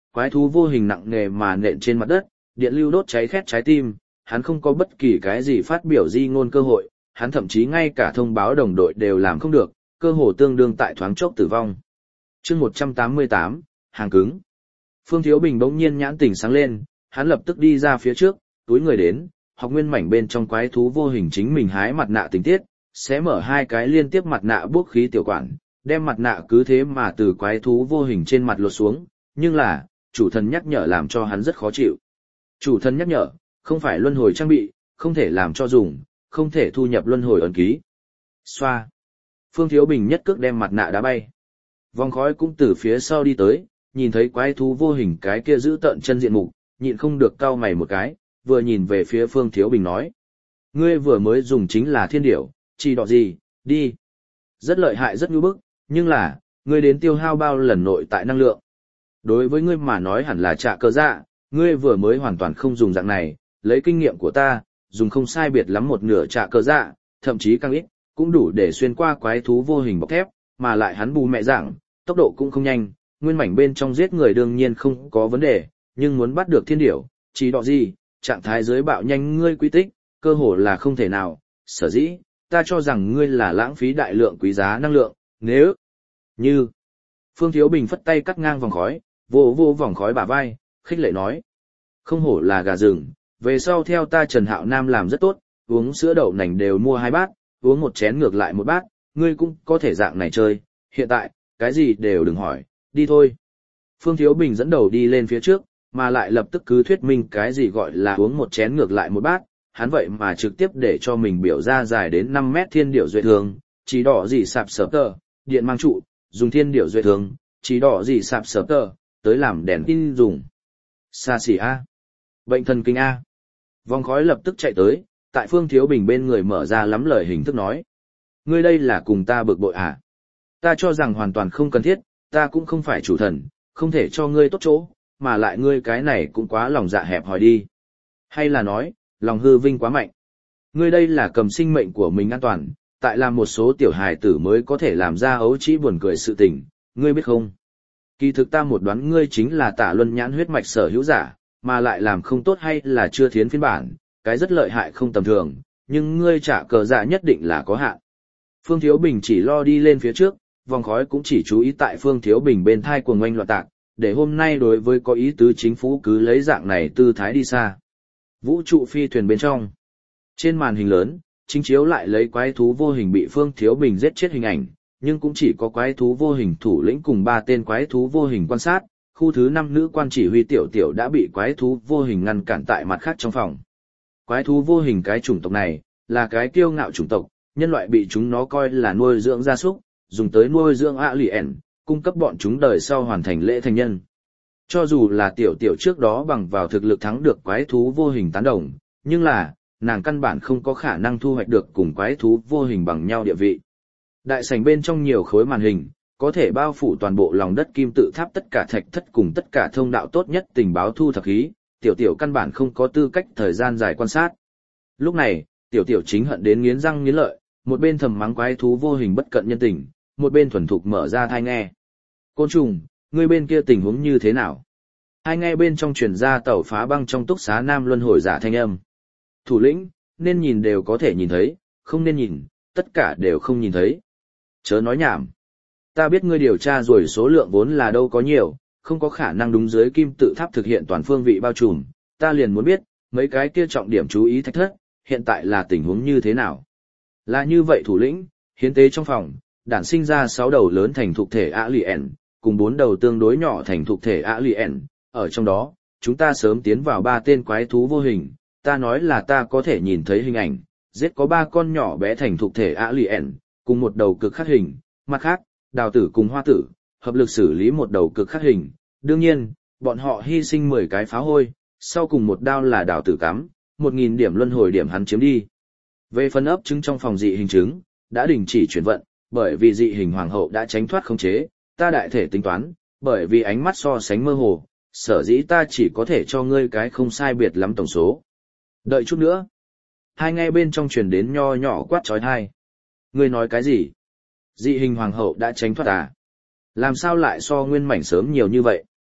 quái thú vô hình nặng nề mà nện trên mặt đất, điện lưu đốt cháy khét trái tim, hắn không có bất kỳ cái gì phát biểu di ngôn cơ hội, hắn thậm chí ngay cả thông báo đồng đội đều làm không được, cơ hồ tương đương tại thoáng chốc tử vong. Chương một trăm tám mươi tám, hàng cứng. Phương Thiếu Bình bỗng nhiên nhãn tỉnh sáng lên, hắn lập tức đi ra phía trước, túi người đến, học nguyên mảnh bên trong quái thú vô hình chính mình hái mặt nạ tình tiết, sẽ mở hai cái liên tiếp mặt nạ bốc khí tiểu quản, đem mặt nạ cứ thế mà từ quái thú vô hình trên mặt lột xuống, nhưng là, chủ thần nhắc nhở làm cho hắn rất khó chịu. Chủ thần nhắc nhở, không phải luân hồi trang bị, không thể làm cho dùng, không thể thu nhập luân hồi ấn ký. Xoa. Phương Thiếu Bình nhất cước đem mặt nạ đá bay. Vòng khói cũng từ phía sau đi tới, nhìn thấy quái thú vô hình cái kia giữ tợn chân diện mục, nhịn không được cau mày một cái, vừa nhìn về phía Phương Thiếu Bình nói. Ngươi vừa mới dùng chính là thiên điểu, chỉ đọ gì, đi. Rất lợi hại rất nhu bức, nhưng là, ngươi đến tiêu hao bao lần nội tại năng lượng. Đối với ngươi mà nói hẳn là trả cơ dạ, ngươi vừa mới hoàn toàn không dùng dạng này, lấy kinh nghiệm của ta, dùng không sai biệt lắm một nửa trả cơ dạ, thậm chí càng ít, cũng đủ để xuyên qua quái thú vô hình bọc thép, mà lại hắn bù mẹ dạng, tốc độ cũng không nhanh, nguyên mảnh bên trong giết người đương nhiên không có vấn đề, nhưng muốn bắt được thiên điểu, chỉ đọ gì, trạng thái dưới bạo nhanh ngươi quy tích, cơ hồ là không thể nào, sở dĩ, ta cho rằng ngươi là lãng phí đại lượng quý giá năng lượng, nếu như Phương Thiếu Bình phất tay cắt ngang vòng khói, vô vô vòng khói bả vai, khích lệ nói. Không hổ là gà rừng, về sau theo ta Trần Hạo Nam làm rất tốt, uống sữa đậu nành đều mua hai bát, uống một chén ngược lại một bát, ngươi cũng có thể dạng này chơi, hiện tại, cái gì đều đừng hỏi, đi thôi. Phương Thiếu Bình dẫn đầu đi lên phía trước, mà lại lập tức cứ thuyết minh cái gì gọi là uống một chén ngược lại một bát, hắn vậy mà trực tiếp để cho mình biểu ra dài đến năm mét thiên điểu duệ thường, chỉ đỏ gì sạp sở tờ, điện mang trụ, dùng thiên điểu duệ thường, chỉ đỏ gì sạp sở tờ, tới làm đèn tin dùng. Xa xỉ A. Bệnh thần kinh A. Vòng khói lập tức chạy tới, tại Phương Thiếu Bình bên người mở ra lắm lời hình thức nói. Ngươi đây là cùng ta bực bội à? Ta cho rằng hoàn toàn không cần thiết, ta cũng không phải chủ thần, không thể cho ngươi tốt chỗ, mà lại ngươi cái này cũng quá lòng dạ hẹp hòi đi. Hay là nói, lòng hư vinh quá mạnh. Ngươi đây là cầm sinh mệnh của mình an toàn, tại làm một số tiểu hài tử mới có thể làm ra ấu trĩ buồn cười sự tình, ngươi biết không? Kỳ thực ta một đoán ngươi chính là Tả Luân nhãn huyết mạch sở hữu giả, mà lại làm không tốt hay là chưa thiến phiên bản, cái rất lợi hại không tầm thường, nhưng ngươi trả cờ dạ nhất định là có hạn. Phương Thiếu Bình chỉ lo đi lên phía trước, vòng khói cũng chỉ chú ý tại Phương Thiếu Bình bên thai cuồng oanh loạn tạc, để hôm nay đối với có ý tứ chính phủ cứ lấy dạng này tư thái đi xa. Vũ trụ phi thuyền bên trong. Trên màn hình lớn, chính chiếu lại lấy quái thú vô hình bị Phương Thiếu Bình giết chết hình ảnh, nhưng cũng chỉ có quái thú vô hình thủ lĩnh cùng ba tên quái thú vô hình quan sát, khu thứ năm nữ quan chỉ huy tiểu tiểu đã bị quái thú vô hình ngăn cản tại mặt khác trong phòng. Quái thú vô hình cái chủng tộc này, là cái kiêu ngạo chủng tộc, nhân loại bị chúng nó coi là nuôi dưỡng gia súc, dùng tới nuôi dưỡng ạ lì ẻn, cung cấp bọn chúng đời sau hoàn thành lễ thành nhân. Cho dù là tiểu tiểu trước đó bằng vào thực lực thắng được quái thú vô hình tán đồng, nhưng là, nàng căn bản không có khả năng thu hoạch được cùng quái thú vô hình bằng nhau địa vị. Đại sảnh bên trong nhiều khối màn hình, có thể bao phủ toàn bộ lòng đất kim tự tháp tất cả thạch thất cùng tất cả thông đạo tốt nhất tình báo thu thập khí, tiểu tiểu căn bản không có tư cách thời gian dài quan sát. Lúc này, tiểu tiểu chính hận đến nghiến răng nghiến lợi, một bên thầm mắng quái thú vô hình bất cận nhân tình, một bên thuần thục mở ra thai nghe. Côn trùng, ngươi bên kia tình huống như thế nào? Hai nghe bên trong truyền ra tẩu phá băng trong túc xá nam luân hồi giả thanh âm. Thủ lĩnh, nên nhìn đều có thể nhìn thấy, không nên nhìn, tất cả đều không nhìn thấy. Chớ nói nhảm. Ta biết ngươi điều tra rồi số lượng vốn là đâu có nhiều, không có khả năng đúng dưới kim tự tháp thực hiện toàn phương vị bao trùm, ta liền muốn biết, mấy cái kia trọng điểm chú ý thách thất, hiện tại là tình huống như thế nào. Là như vậy thủ lĩnh, hiến tế trong phòng, đản sinh ra sáu đầu lớn thành thuộc thể alien, cùng bốn đầu tương đối nhỏ thành thuộc thể alien, ở trong đó, chúng ta sớm tiến vào ba tên quái thú vô hình, ta nói là ta có thể nhìn thấy hình ảnh, giết có ba con nhỏ bé thành thuộc thể alien, cùng một đầu cực khắc hình, mặt khác, đào tử cùng hoa tử, hợp lực xử lý một đầu cực khắc hình, đương nhiên, bọn họ hy sinh mười cái phá hôi, sau cùng một đao là đào tử cắm, một nghìn điểm luân hồi điểm hắn chiếm đi. Về phần ấp trứng trong phòng dị hình trứng, đã đình chỉ chuyển vận, bởi vì dị hình hoàng hậu đã tránh thoát khống chế, ta đại thể tính toán, bởi vì ánh mắt so sánh mơ hồ, sở dĩ ta chỉ có thể cho ngươi cái không sai biệt lắm tổng số. Đợi chút nữa. Hai nghe bên trong truyền đến nho nhỏ quát trói thai. Ngươi nói cái gì? Dị hình hoàng hậu đã tránh thoát à? Làm sao lại so nguyên mảnh sớm nhiều như vậy?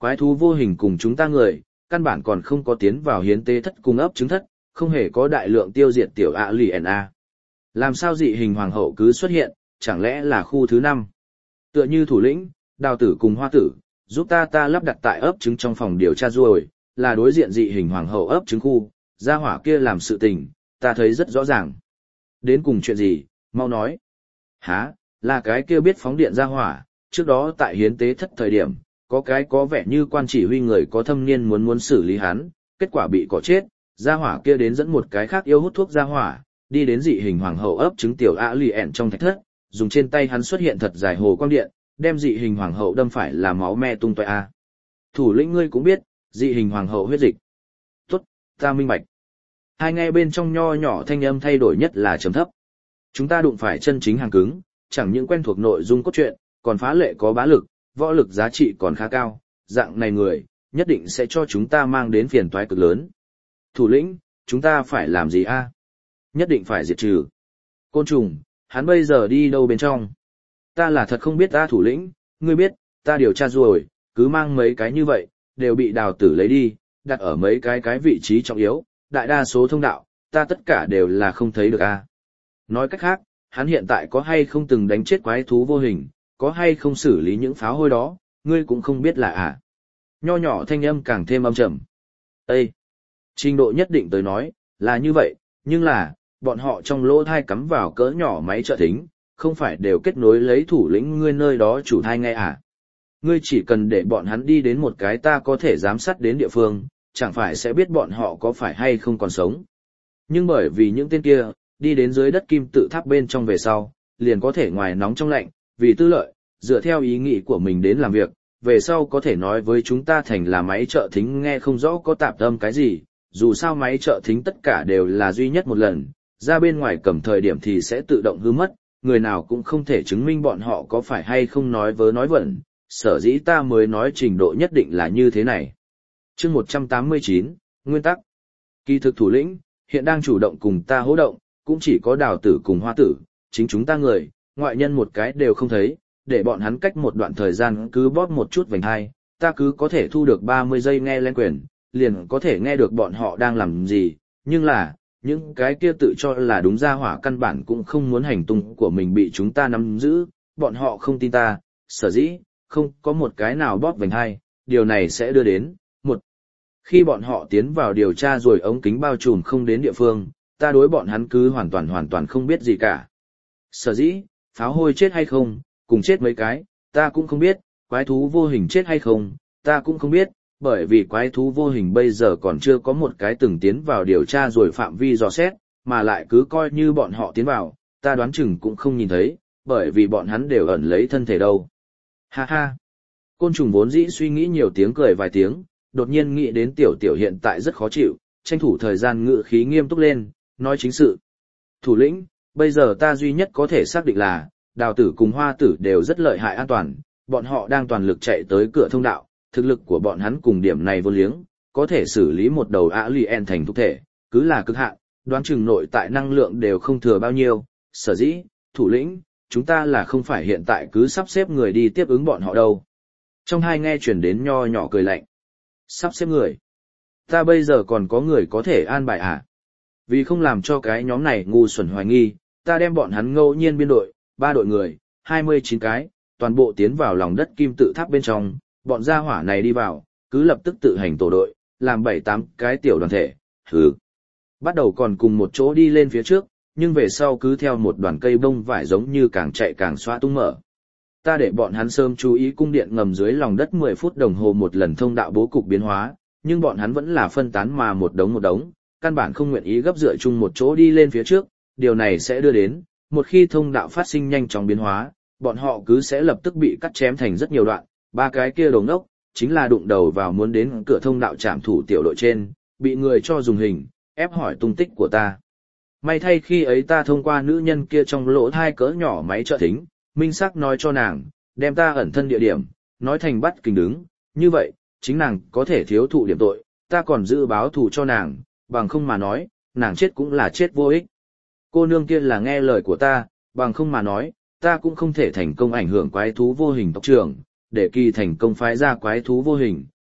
Quái thú vô hình cùng chúng ta người, căn bản còn không có tiến vào hiến tế thất cung ấp trứng thất, không hề có đại lượng tiêu diệt tiểu ạ lì ẻn a. Làm sao dị hình hoàng hậu cứ xuất hiện, chẳng lẽ là khu thứ năm? Tựa như thủ lĩnh, đào tử cùng hoa tử, giúp ta ta lắp đặt tại ấp trứng trong phòng điều tra rồi, là đối diện dị hình hoàng hậu ấp trứng khu, gia hỏa kia làm sự tình, ta thấy rất rõ ràng. Đến cùng chuyện gì, mau nói. Hả, là cái kia biết phóng điện gia hỏa, trước đó tại hiến tế thất thời điểm, có cái có vẻ như quan chỉ huy người có thâm niên muốn muốn xử lý hắn, kết quả bị cỏ chết, gia hỏa kia đến dẫn một cái khác yêu hút thuốc gia hỏa, đi đến dị hình hoàng hậu ấp trứng tiểu ạ lì ẻn trong thạch thất, dùng trên tay hắn xuất hiện thật dài hồ quang điện, đem dị hình hoàng hậu đâm phải là máu me tung tóe a. Thủ lĩnh ngươi cũng biết, dị hình hoàng hậu huyết dịch. Tốt, ta minh bạch. Hai nghe bên trong nho nhỏ thanh âm thay đổi nhất là trầm thấp. Chúng ta đụng phải chân chính hàng cứng, chẳng những quen thuộc nội dung cốt truyện, còn phá lệ có bá lực, võ lực giá trị còn khá cao, dạng này người, nhất định sẽ cho chúng ta mang đến phiền toái cực lớn. Thủ lĩnh, chúng ta phải làm gì a? Nhất định phải diệt trừ. Côn trùng, hắn bây giờ đi đâu bên trong? Ta là thật không biết ta thủ lĩnh, ngươi biết, ta điều tra rồi, cứ mang mấy cái như vậy, đều bị đào tử lấy đi, đặt ở mấy cái cái vị trí trọng yếu, đại đa số thông đạo, ta tất cả đều là không thấy được a. Nói cách khác, hắn hiện tại có hay không từng đánh chết quái thú vô hình, có hay không xử lý những pháo hôi đó, ngươi cũng không biết là à. Nho nhỏ thanh âm càng thêm âm trầm. Ê! Trình độ nhất định tới nói, là như vậy, nhưng là, bọn họ trong lỗ thai cắm vào cỡ nhỏ máy trợ thính, không phải đều kết nối lấy thủ lĩnh ngươi nơi đó chủ thai ngay à. Ngươi chỉ cần để bọn hắn đi đến một cái ta có thể giám sát đến địa phương, chẳng phải sẽ biết bọn họ có phải hay không còn sống. Nhưng bởi vì những tên kia, đi đến dưới đất kim tự tháp bên trong về sau, liền có thể ngoài nóng trong lạnh, vì tư lợi, dựa theo ý nghĩ của mình đến làm việc, về sau có thể nói với chúng ta thành là máy trợ thính nghe không rõ có tạp âm cái gì, dù sao máy trợ thính tất cả đều là duy nhất một lần, ra bên ngoài cầm thời điểm thì sẽ tự động hư mất, người nào cũng không thể chứng minh bọn họ có phải hay không nói vớ nói vẩn, sở dĩ ta mới nói trình độ nhất định là như thế này. Chương một trăm tám mươi chín, Nguyên tắc. Kỳ thực thủ lĩnh, hiện đang chủ động cùng ta hỗ động, cũng chỉ có đào tử cùng hoa tử, chính chúng ta người, ngoại nhân một cái đều không thấy, để bọn hắn cách một đoạn thời gian cứ bóp một chút vành hai, ta cứ có thể thu được ba mươi giây nghe lên quyền, liền có thể nghe được bọn họ đang làm gì, nhưng là, những cái kia tự cho là đúng ra hỏa căn bản cũng không muốn hành tung của mình bị chúng ta nắm giữ, bọn họ không tin ta, sở dĩ, không có một cái nào bóp vành hai, điều này sẽ đưa đến, một, khi bọn họ tiến vào điều tra rồi ống kính bao trùm không đến địa phương, ta đối bọn hắn cứ hoàn toàn hoàn toàn không biết gì cả. Sở dĩ, pháo hôi chết hay không, cùng chết mấy cái, ta cũng không biết, quái thú vô hình chết hay không, ta cũng không biết, bởi vì quái thú vô hình bây giờ còn chưa có một cái từng tiến vào điều tra rồi phạm vi dò xét, mà lại cứ coi như bọn họ tiến vào, ta đoán chừng cũng không nhìn thấy, bởi vì bọn hắn đều ẩn lấy thân thể đâu. Ha ha! Côn trùng vốn dĩ suy nghĩ nhiều tiếng cười vài tiếng, đột nhiên nghĩ đến tiểu tiểu hiện tại rất khó chịu, tranh thủ thời gian ngự khí nghiêm túc lên, nói chính sự. Thủ lĩnh, bây giờ ta duy nhất có thể xác định là, đào tử cùng hoa tử đều rất lợi hại an toàn, bọn họ đang toàn lực chạy tới cửa thông đạo, thực lực của bọn hắn cùng điểm này vô liếng, có thể xử lý một đầu alien thành thúc thể, cứ là cực hạn, đoán chừng nội tại năng lượng đều không thừa bao nhiêu, sở dĩ, thủ lĩnh, chúng ta là không phải hiện tại cứ sắp xếp người đi tiếp ứng bọn họ đâu. Trong hai nghe chuyển đến nho nhỏ cười lạnh. Sắp xếp người. Ta bây giờ còn có người có thể an bài à? Vì không làm cho cái nhóm này ngu xuẩn hoài nghi, ta đem bọn hắn ngẫu nhiên biên đội, ba đội người, hai mươi chín cái, toàn bộ tiến vào lòng đất kim tự tháp bên trong, bọn gia hỏa này đi vào, cứ lập tức tự hành tổ đội, làm bảy tám cái tiểu đoàn thể, hừ. Bắt đầu còn cùng một chỗ đi lên phía trước, nhưng về sau cứ theo một đoàn cây bông vải giống như càng chạy càng xóa tung mở. Ta để bọn hắn sớm chú ý cung điện ngầm dưới lòng đất mười phút đồng hồ một lần thông đạo bố cục biến hóa, nhưng bọn hắn vẫn là phân tán mà một đống một đống, căn bản không nguyện ý gấp dựa chung một chỗ đi lên phía trước, điều này sẽ đưa đến, một khi thông đạo phát sinh nhanh chóng biến hóa, bọn họ cứ sẽ lập tức bị cắt chém thành rất nhiều đoạn, ba cái kia đồ ngốc, chính là đụng đầu vào muốn đến cửa thông đạo trảm thủ tiểu đội trên, bị người cho dùng hình, ép hỏi tung tích của ta. May thay khi ấy ta thông qua nữ nhân kia trong lỗ thai cỡ nhỏ máy trợ thính, minh xác nói cho nàng, đem ta ẩn thân địa điểm, nói thành bắt kình đứng, như vậy, chính nàng có thể thiếu thụ điểm tội, ta còn giữ báo thù cho nàng, bằng không mà nói, nàng chết cũng là chết vô ích. Cô nương kia là nghe lời của ta, bằng không mà nói, ta cũng không thể thành công ảnh hưởng quái thú vô hình tộc trưởng, để kỳ thành công phái ra quái thú vô hình,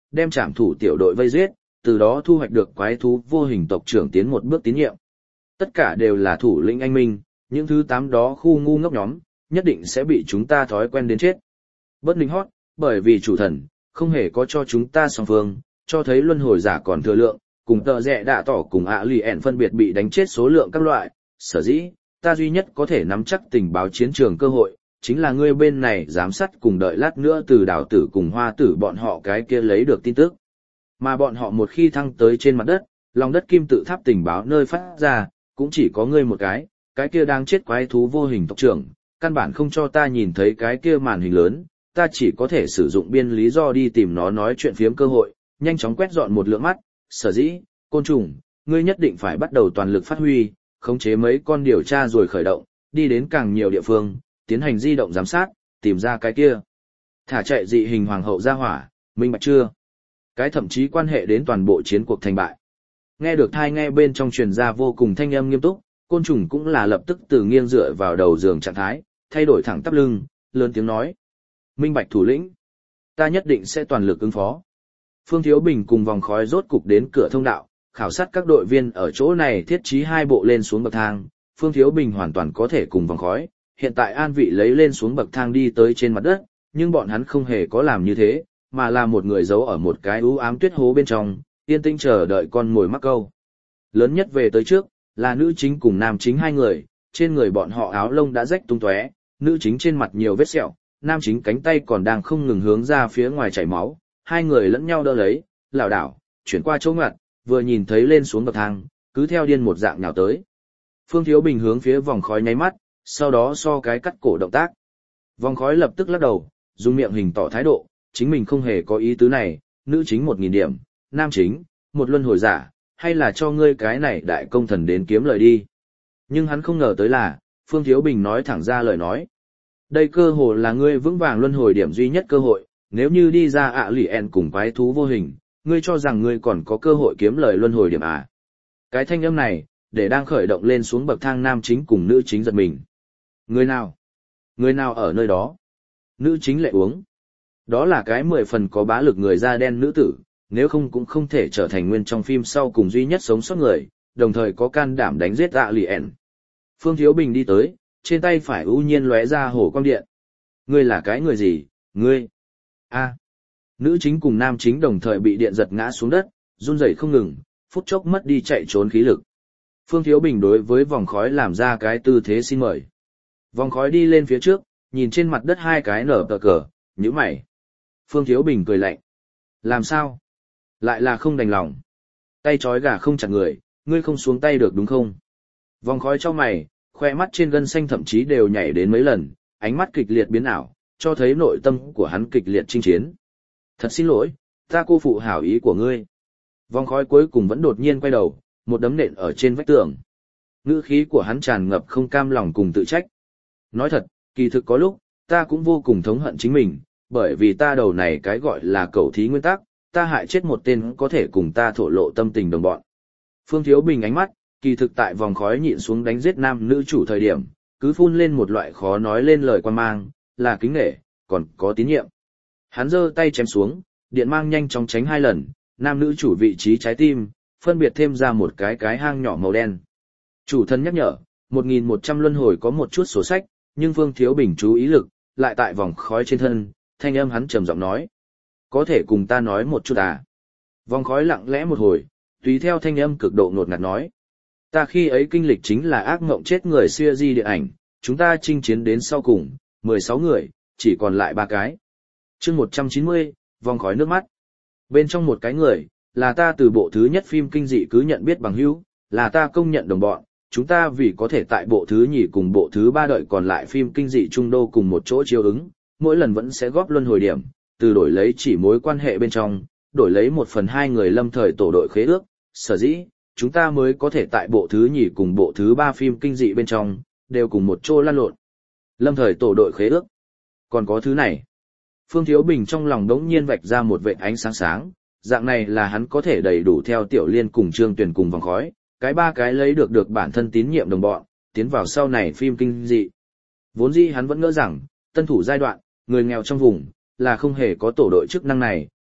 đem trảm thủ tiểu đội vây giết, từ đó thu hoạch được quái thú vô hình tộc trưởng tiến một bước tín nhiệm. Tất cả đều là thủ lĩnh anh minh, những thứ tám đó khu ngu ngốc nhóm, nhất định sẽ bị chúng ta thói quen đến chết. Bất ninh hót, bởi vì chủ thần, không hề có cho chúng ta song phương, cho thấy luân hồi giả còn thừa lượng, cùng tờ rẽ đã tỏ cùng ạ lì ẹn phân biệt bị đánh chết số lượng các loại, sở dĩ, ta duy nhất có thể nắm chắc tình báo chiến trường cơ hội, chính là ngươi bên này giám sát cùng đợi lát nữa từ đảo tử cùng hoa tử bọn họ cái kia lấy được tin tức. Mà bọn họ một khi thăng tới trên mặt đất, lòng đất kim tự tháp tình báo nơi phát ra, cũng chỉ có ngươi một cái, cái kia đang chết quái thú vô hình tộc trưởng, căn bản không cho ta nhìn thấy cái kia màn hình lớn, ta chỉ có thể sử dụng biên lý do đi tìm nó nói chuyện phiếm cơ hội, nhanh chóng quét dọn một lượng mắt, sở dĩ, côn trùng, ngươi nhất định phải bắt đầu toàn lực phát huy, khống chế mấy con điều tra rồi khởi động, đi đến càng nhiều địa phương, tiến hành di động giám sát, tìm ra cái kia. Thả chạy dị hình hoàng hậu ra hỏa, minh bạch chưa? Cái thậm chí quan hệ đến toàn bộ chiến cuộc thành bại. Nghe được thai nghe bên trong truyền ra vô cùng thanh âm nghiêm túc, côn trùng cũng là lập tức từ nghiêng dựa vào đầu giường trạng thái, thay đổi thẳng tắp lưng, lớn tiếng nói. Minh bạch thủ lĩnh, ta nhất định sẽ toàn lực ứng phó. Phương Thiếu Bình cùng vòng khói rốt cục đến cửa thông đạo, khảo sát các đội viên ở chỗ này thiết trí hai bộ lên xuống bậc thang, Phương Thiếu Bình hoàn toàn có thể cùng vòng khói, hiện tại an vị lấy lên xuống bậc thang đi tới trên mặt đất, nhưng bọn hắn không hề có làm như thế, mà là một người giấu ở một cái u ám tuyết hố bên trong, yên tĩnh chờ đợi con mồi mắc câu. Lớn nhất về tới trước, là nữ chính cùng nam chính hai người, trên người bọn họ áo lông đã rách tung tóe, nữ chính trên mặt nhiều vết sẹo, nam chính cánh tay còn đang không ngừng hướng ra phía ngoài chảy máu, hai người lẫn nhau đỡ lấy, lảo đảo, chuyển qua chỗ ngoặt, vừa nhìn thấy lên xuống bậc thang, cứ theo điên một dạng nhào tới. Phương Thiếu Bình hướng phía vòng khói nháy mắt, sau đó so cái cắt cổ động tác. Vòng khói lập tức lắc đầu, dùng miệng hình tỏ thái độ, chính mình không hề có ý tứ này, nữ chính một nghìn điểm, nam chính, một luân hồi giả, hay là cho ngươi cái này đại công thần đến kiếm lời đi. Nhưng hắn không ngờ tới là, Phương Thiếu Bình nói thẳng ra lời nói. Đây cơ hội là ngươi vững vàng luân hồi điểm duy nhất cơ hội, nếu như đi ra ạ lì ẹn cùng quái thú vô hình, ngươi cho rằng ngươi còn có cơ hội kiếm lời luân hồi điểm à. Cái thanh âm này, để đang khởi động lên xuống bậc thang nam chính cùng nữ chính giật mình. Người nào? Người nào ở nơi đó? Nữ chính lệ uống. Đó là cái mười phần có bá lực người da đen nữ tử, nếu không cũng không thể trở thành nguyên trong phim sau cùng duy nhất sống sót người, đồng thời có can đảm đánh giết ạ lì ẹn. Phương Thiếu Bình đi tới, trên tay phải ưu nhiên lóe ra hổ quang điện. Ngươi là cái người gì? Ngươi? A. Nữ chính cùng nam chính đồng thời bị điện giật ngã xuống đất, run rẩy không ngừng, phút chốc mất đi chạy trốn khí lực. Phương Thiếu Bình đối với vòng khói làm ra cái tư thế xin mời. Vòng khói đi lên phía trước, nhìn trên mặt đất hai cái nở tờ cờ, nhíu mày. Phương Thiếu Bình cười lạnh. Làm sao? Lại là không đành lòng. Tay trói gà không chặt người, ngươi không xuống tay được đúng không? Vòng khói cho mày, khoe mắt trên gân xanh thậm chí đều nhảy đến mấy lần, ánh mắt kịch liệt biến ảo, cho thấy nội tâm của hắn kịch liệt chinh chiến. Thật xin lỗi, ta cô phụ hảo ý của ngươi. Vòng khói cuối cùng vẫn đột nhiên quay đầu, một đấm nện ở trên vách tường. Ngữ khí của hắn tràn ngập không cam lòng cùng tự trách. Nói thật, kỳ thực có lúc, ta cũng vô cùng thống hận chính mình, bởi vì ta đầu này cái gọi là cầu thí nguyên tắc, ta hại chết một tên có thể cùng ta thổ lộ tâm tình đồng bọn. Phương Thiếu Bình ánh mắt, kỳ thực tại vòng khói nhịn xuống đánh giết nam nữ chủ thời điểm, cứ phun lên một loại khó nói lên lời quan mang, là kính nể, còn có tín nhiệm. Hắn giơ tay chém xuống, điện mang nhanh chóng tránh hai lần, nam nữ chủ vị trí trái tim, phân biệt thêm ra một cái cái hang nhỏ màu đen. Chủ thân nhắc nhở, một nghìn một trăm luân hồi có một chút sổ sách, nhưng Phương Thiếu Bình chú ý lực, lại tại vòng khói trên thân, thanh âm hắn trầm giọng nói. Có thể cùng ta nói một chút à? Vòng khói lặng lẽ một hồi, tùy theo thanh âm cực độ ngột ngạt nói. Ta khi ấy kinh lịch chính là ác mộng chết người xưa di điện ảnh, chúng ta chinh chiến đến sau cùng, mười sáu người, chỉ còn lại ba cái. chương một trăm chín mươi, vòng khói nước mắt. Bên trong một cái người, là ta từ bộ thứ nhất phim kinh dị cứ nhận biết bằng hữu, là ta công nhận đồng bọn, chúng ta vì có thể tại bộ thứ nhì cùng bộ thứ ba đợi còn lại phim kinh dị trung đô cùng một chỗ chiếu ứng, mỗi lần vẫn sẽ góp luân hồi điểm, từ đổi lấy chỉ mối quan hệ bên trong, đổi lấy một phần hai người lâm thời tổ đội khế ước, sở dĩ, chúng ta mới có thể tại bộ thứ nhì cùng bộ thứ ba phim kinh dị bên trong, đều cùng một chỗ lan lộn. Lâm thời tổ đội khế ước. Còn có thứ này. Phương Thiếu Bình trong lòng đống nhiên vạch ra một vệt ánh sáng sáng, dạng này là hắn có thể đầy đủ theo Tiểu Liên cùng Trương Tuyền cùng vòng khói, cái ba cái lấy được được bản thân tín nhiệm đồng bọn, tiến vào sau này phim kinh dị. Vốn dĩ hắn vẫn ngỡ rằng, tân thủ giai đoạn, người nghèo trong vùng, là không hề có tổ đội chức năng này,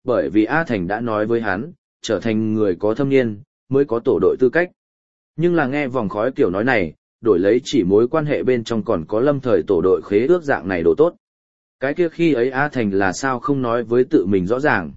bởi vì A Thành đã nói với hắn, trở thành người có thâm niên, mới có tổ đội tư cách. Nhưng là nghe vòng khói kiểu nói này, đổi lấy chỉ mối quan hệ bên trong còn có lâm thời tổ đội khế ước dạng này đồ tốt. Cái kia khi ấy A Thành là sao không nói với tự mình rõ ràng?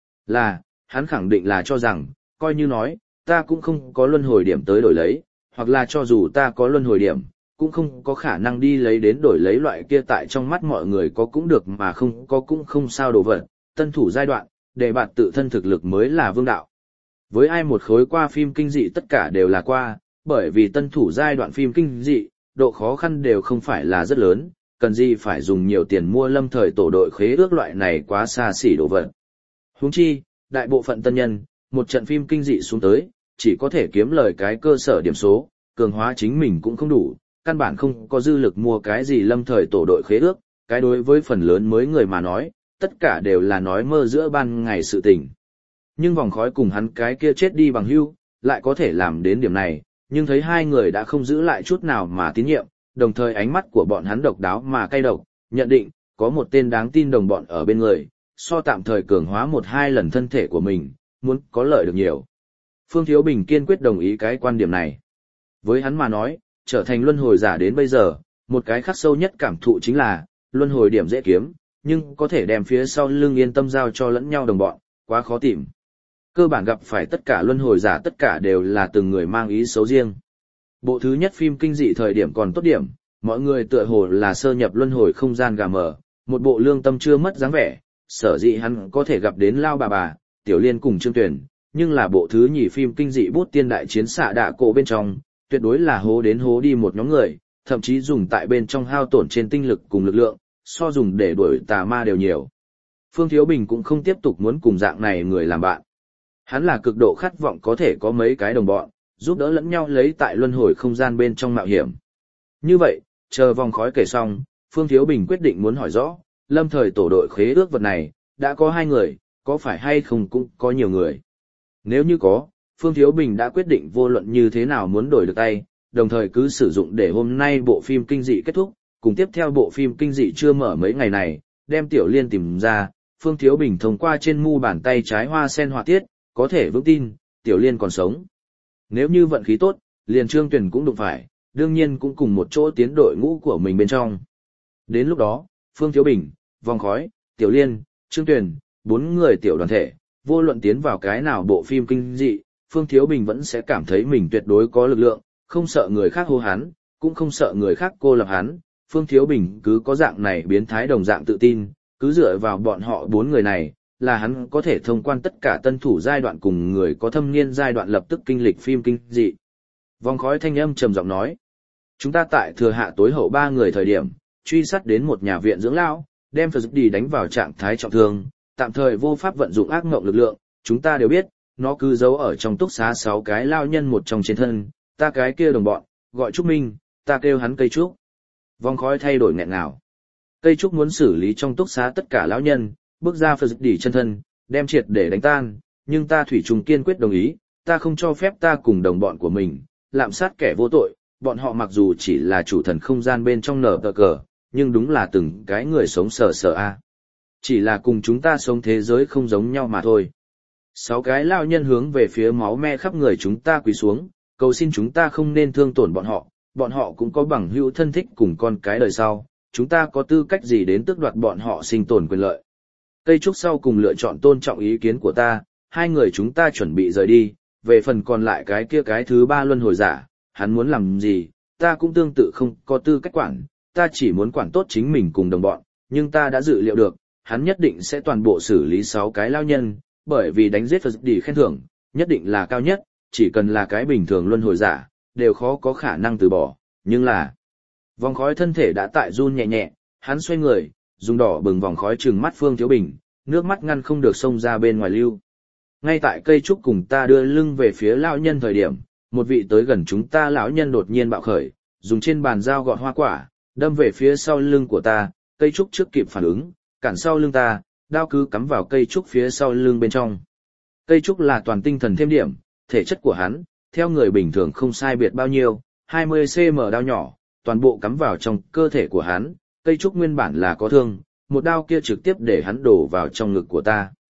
Là, hắn khẳng định là cho rằng, coi như nói, ta cũng không có luân hồi điểm tới đổi lấy, hoặc là cho dù ta có luân hồi điểm, cũng không có khả năng đi lấy đến đổi lấy loại kia tại trong mắt mọi người có cũng được mà không có cũng không sao đồ vật. Tân thủ giai đoạn, để bạn tự thân thực lực mới là vương đạo. Với ai một khối qua phim kinh dị tất cả đều là qua, bởi vì tân thủ giai đoạn phim kinh dị, độ khó khăn đều không phải là rất lớn, cần gì phải dùng nhiều tiền mua lâm thời tổ đội khế ước loại này quá xa xỉ đồ vật. Huống chi, đại bộ phận tân nhân, một trận phim kinh dị xuống tới, chỉ có thể kiếm lời cái cơ sở điểm số, cường hóa chính mình cũng không đủ, căn bản không có dư lực mua cái gì lâm thời tổ đội khế ước, cái đối với phần lớn mới người mà nói, tất cả đều là nói mơ giữa ban ngày sự tình. Nhưng vòng khói cùng hắn cái kia chết đi bằng hưu, lại có thể làm đến điểm này, nhưng thấy hai người đã không giữ lại chút nào mà tín nhiệm, đồng thời ánh mắt của bọn hắn độc đáo mà cay độc, nhận định, có một tên đáng tin đồng bọn ở bên người, so tạm thời cường hóa một hai lần thân thể của mình, muốn có lợi được nhiều. Phương Thiếu Bình kiên quyết đồng ý cái quan điểm này. Với hắn mà nói, trở thành luân hồi giả đến bây giờ, một cái khắc sâu nhất cảm thụ chính là, luân hồi điểm dễ kiếm, nhưng có thể đem phía sau lưng yên tâm giao cho lẫn nhau đồng bọn, quá khó tìm. Cơ bản gặp phải tất cả luân hồi giả tất cả đều là từng người mang ý xấu riêng. Bộ thứ nhất phim kinh dị thời điểm còn tốt điểm, mọi người tựa hồ là sơ nhập luân hồi không gian gà mờ, một bộ lương tâm chưa mất dáng vẻ, sở dĩ hắn có thể gặp đến Lao bà bà, Tiểu Liên cùng Trương Tuyền, nhưng là bộ thứ nhì phim kinh dị bút tiên đại chiến xạ đạ cổ bên trong, tuyệt đối là hố đến hố đi một nhóm người, thậm chí dùng tại bên trong hao tổn trên tinh lực cùng lực lượng, so dùng để đuổi tà ma đều nhiều. Phương Thiếu Bình cũng không tiếp tục muốn cùng dạng này người làm bạn. Hắn là cực độ khát vọng có thể có mấy cái đồng bọn, giúp đỡ lẫn nhau lấy tại luân hồi không gian bên trong mạo hiểm. Như vậy, chờ vòng khói kể xong, Phương Thiếu Bình quyết định muốn hỏi rõ, lâm thời tổ đội khế ước vật này, đã có hai người, có phải hay không cũng có nhiều người. Nếu như có, Phương Thiếu Bình đã quyết định vô luận như thế nào muốn đổi được tay, đồng thời cứ sử dụng để hôm nay bộ phim kinh dị kết thúc, cùng tiếp theo bộ phim kinh dị chưa mở mấy ngày này, đem Tiểu Liên tìm ra, Phương Thiếu Bình thông qua trên mu bàn tay trái hoa sen họa tiết, có thể vững tin, Tiểu Liên còn sống. Nếu như vận khí tốt, liền Trương Tuyền cũng đụng phải, đương nhiên cũng cùng một chỗ tiến đội ngũ của mình bên trong. Đến lúc đó, Phương Thiếu Bình, Vòng Khói, Tiểu Liên, Trương Tuyền, bốn người tiểu đoàn thể, vô luận tiến vào cái nào bộ phim kinh dị, Phương Thiếu Bình vẫn sẽ cảm thấy mình tuyệt đối có lực lượng, không sợ người khác hô hắn, cũng không sợ người khác cô lập hắn. Phương Thiếu Bình cứ có dạng này biến thái đồng dạng tự tin, cứ dựa vào bọn họ bốn người này, là hắn có thể thông quan tất cả tân thủ giai đoạn cùng người có thâm niên giai đoạn lập tức kinh lịch phim kinh dị. Vòng Khói thanh âm trầm giọng nói, chúng ta tại thừa hạ tối hậu ba người thời điểm, truy sát đến một nhà viện dưỡng lão, đem Phật đi đánh vào trạng thái trọng thương, tạm thời vô pháp vận dụng ác ngộng lực lượng, chúng ta đều biết, nó cứ giấu ở trong túc xá sáu cái lao nhân một trong trên thân, ta cái kia đồng bọn, gọi Trúc Minh, ta kêu hắn cây trúc. Vòng Khói thay đổi nghẹn ngào. Cây trúc muốn xử lý trong túc xá tất cả lão nhân, bước ra Phật đi chân thân, đem triệt để đánh tan, nhưng ta thủy chung kiên quyết đồng ý, ta không cho phép ta cùng đồng bọn của mình, lạm sát kẻ vô tội, bọn họ mặc dù chỉ là chủ thần không gian bên trong nở tờ cờ, nhưng đúng là từng cái người sống sờ sờ a. Chỉ là cùng chúng ta sống thế giới không giống nhau mà thôi. Sáu cái lao nhân hướng về phía máu me khắp người chúng ta quỳ xuống, cầu xin chúng ta không nên thương tổn bọn họ, bọn họ cũng có bằng hữu thân thích cùng con cái đời sau, chúng ta có tư cách gì đến tước đoạt bọn họ sinh tồn quyền lợi. Cây trúc sau cùng lựa chọn tôn trọng ý kiến của ta, hai người chúng ta chuẩn bị rời đi, về phần còn lại cái kia cái thứ ba luân hồi giả, hắn muốn làm gì, ta cũng tương tự không có tư cách quản, ta chỉ muốn quản tốt chính mình cùng đồng bọn, nhưng ta đã dự liệu được, hắn nhất định sẽ toàn bộ xử lý sáu cái lao nhân, bởi vì đánh giết Phật đi khen thưởng, nhất định là cao nhất, chỉ cần là cái bình thường luân hồi giả, đều khó có khả năng từ bỏ, nhưng là... Vòng Khói thân thể đã tại run nhẹ nhẹ, hắn xoay người, dùng đỏ bừng vòng khói trừng mắt Phương Thiếu Bình, nước mắt ngăn không được xông ra bên ngoài lưu. Ngay tại cây trúc cùng ta đưa lưng về phía lão nhân thời điểm, một vị tới gần chúng ta lão nhân đột nhiên bạo khởi, dùng trên bàn dao gọt hoa quả, đâm về phía sau lưng của ta, cây trúc trước kịp phản ứng, cản sau lưng ta, đao cứ cắm vào cây trúc phía sau lưng bên trong. Cây trúc là toàn tinh thần thêm điểm, thể chất của hắn, theo người bình thường không sai biệt bao nhiêu, hai mươi xăng-ti-mét đao nhỏ, toàn bộ cắm vào trong cơ thể của hắn, cây trúc nguyên bản là có thương, một đao kia trực tiếp để hắn đổ vào trong ngực của ta.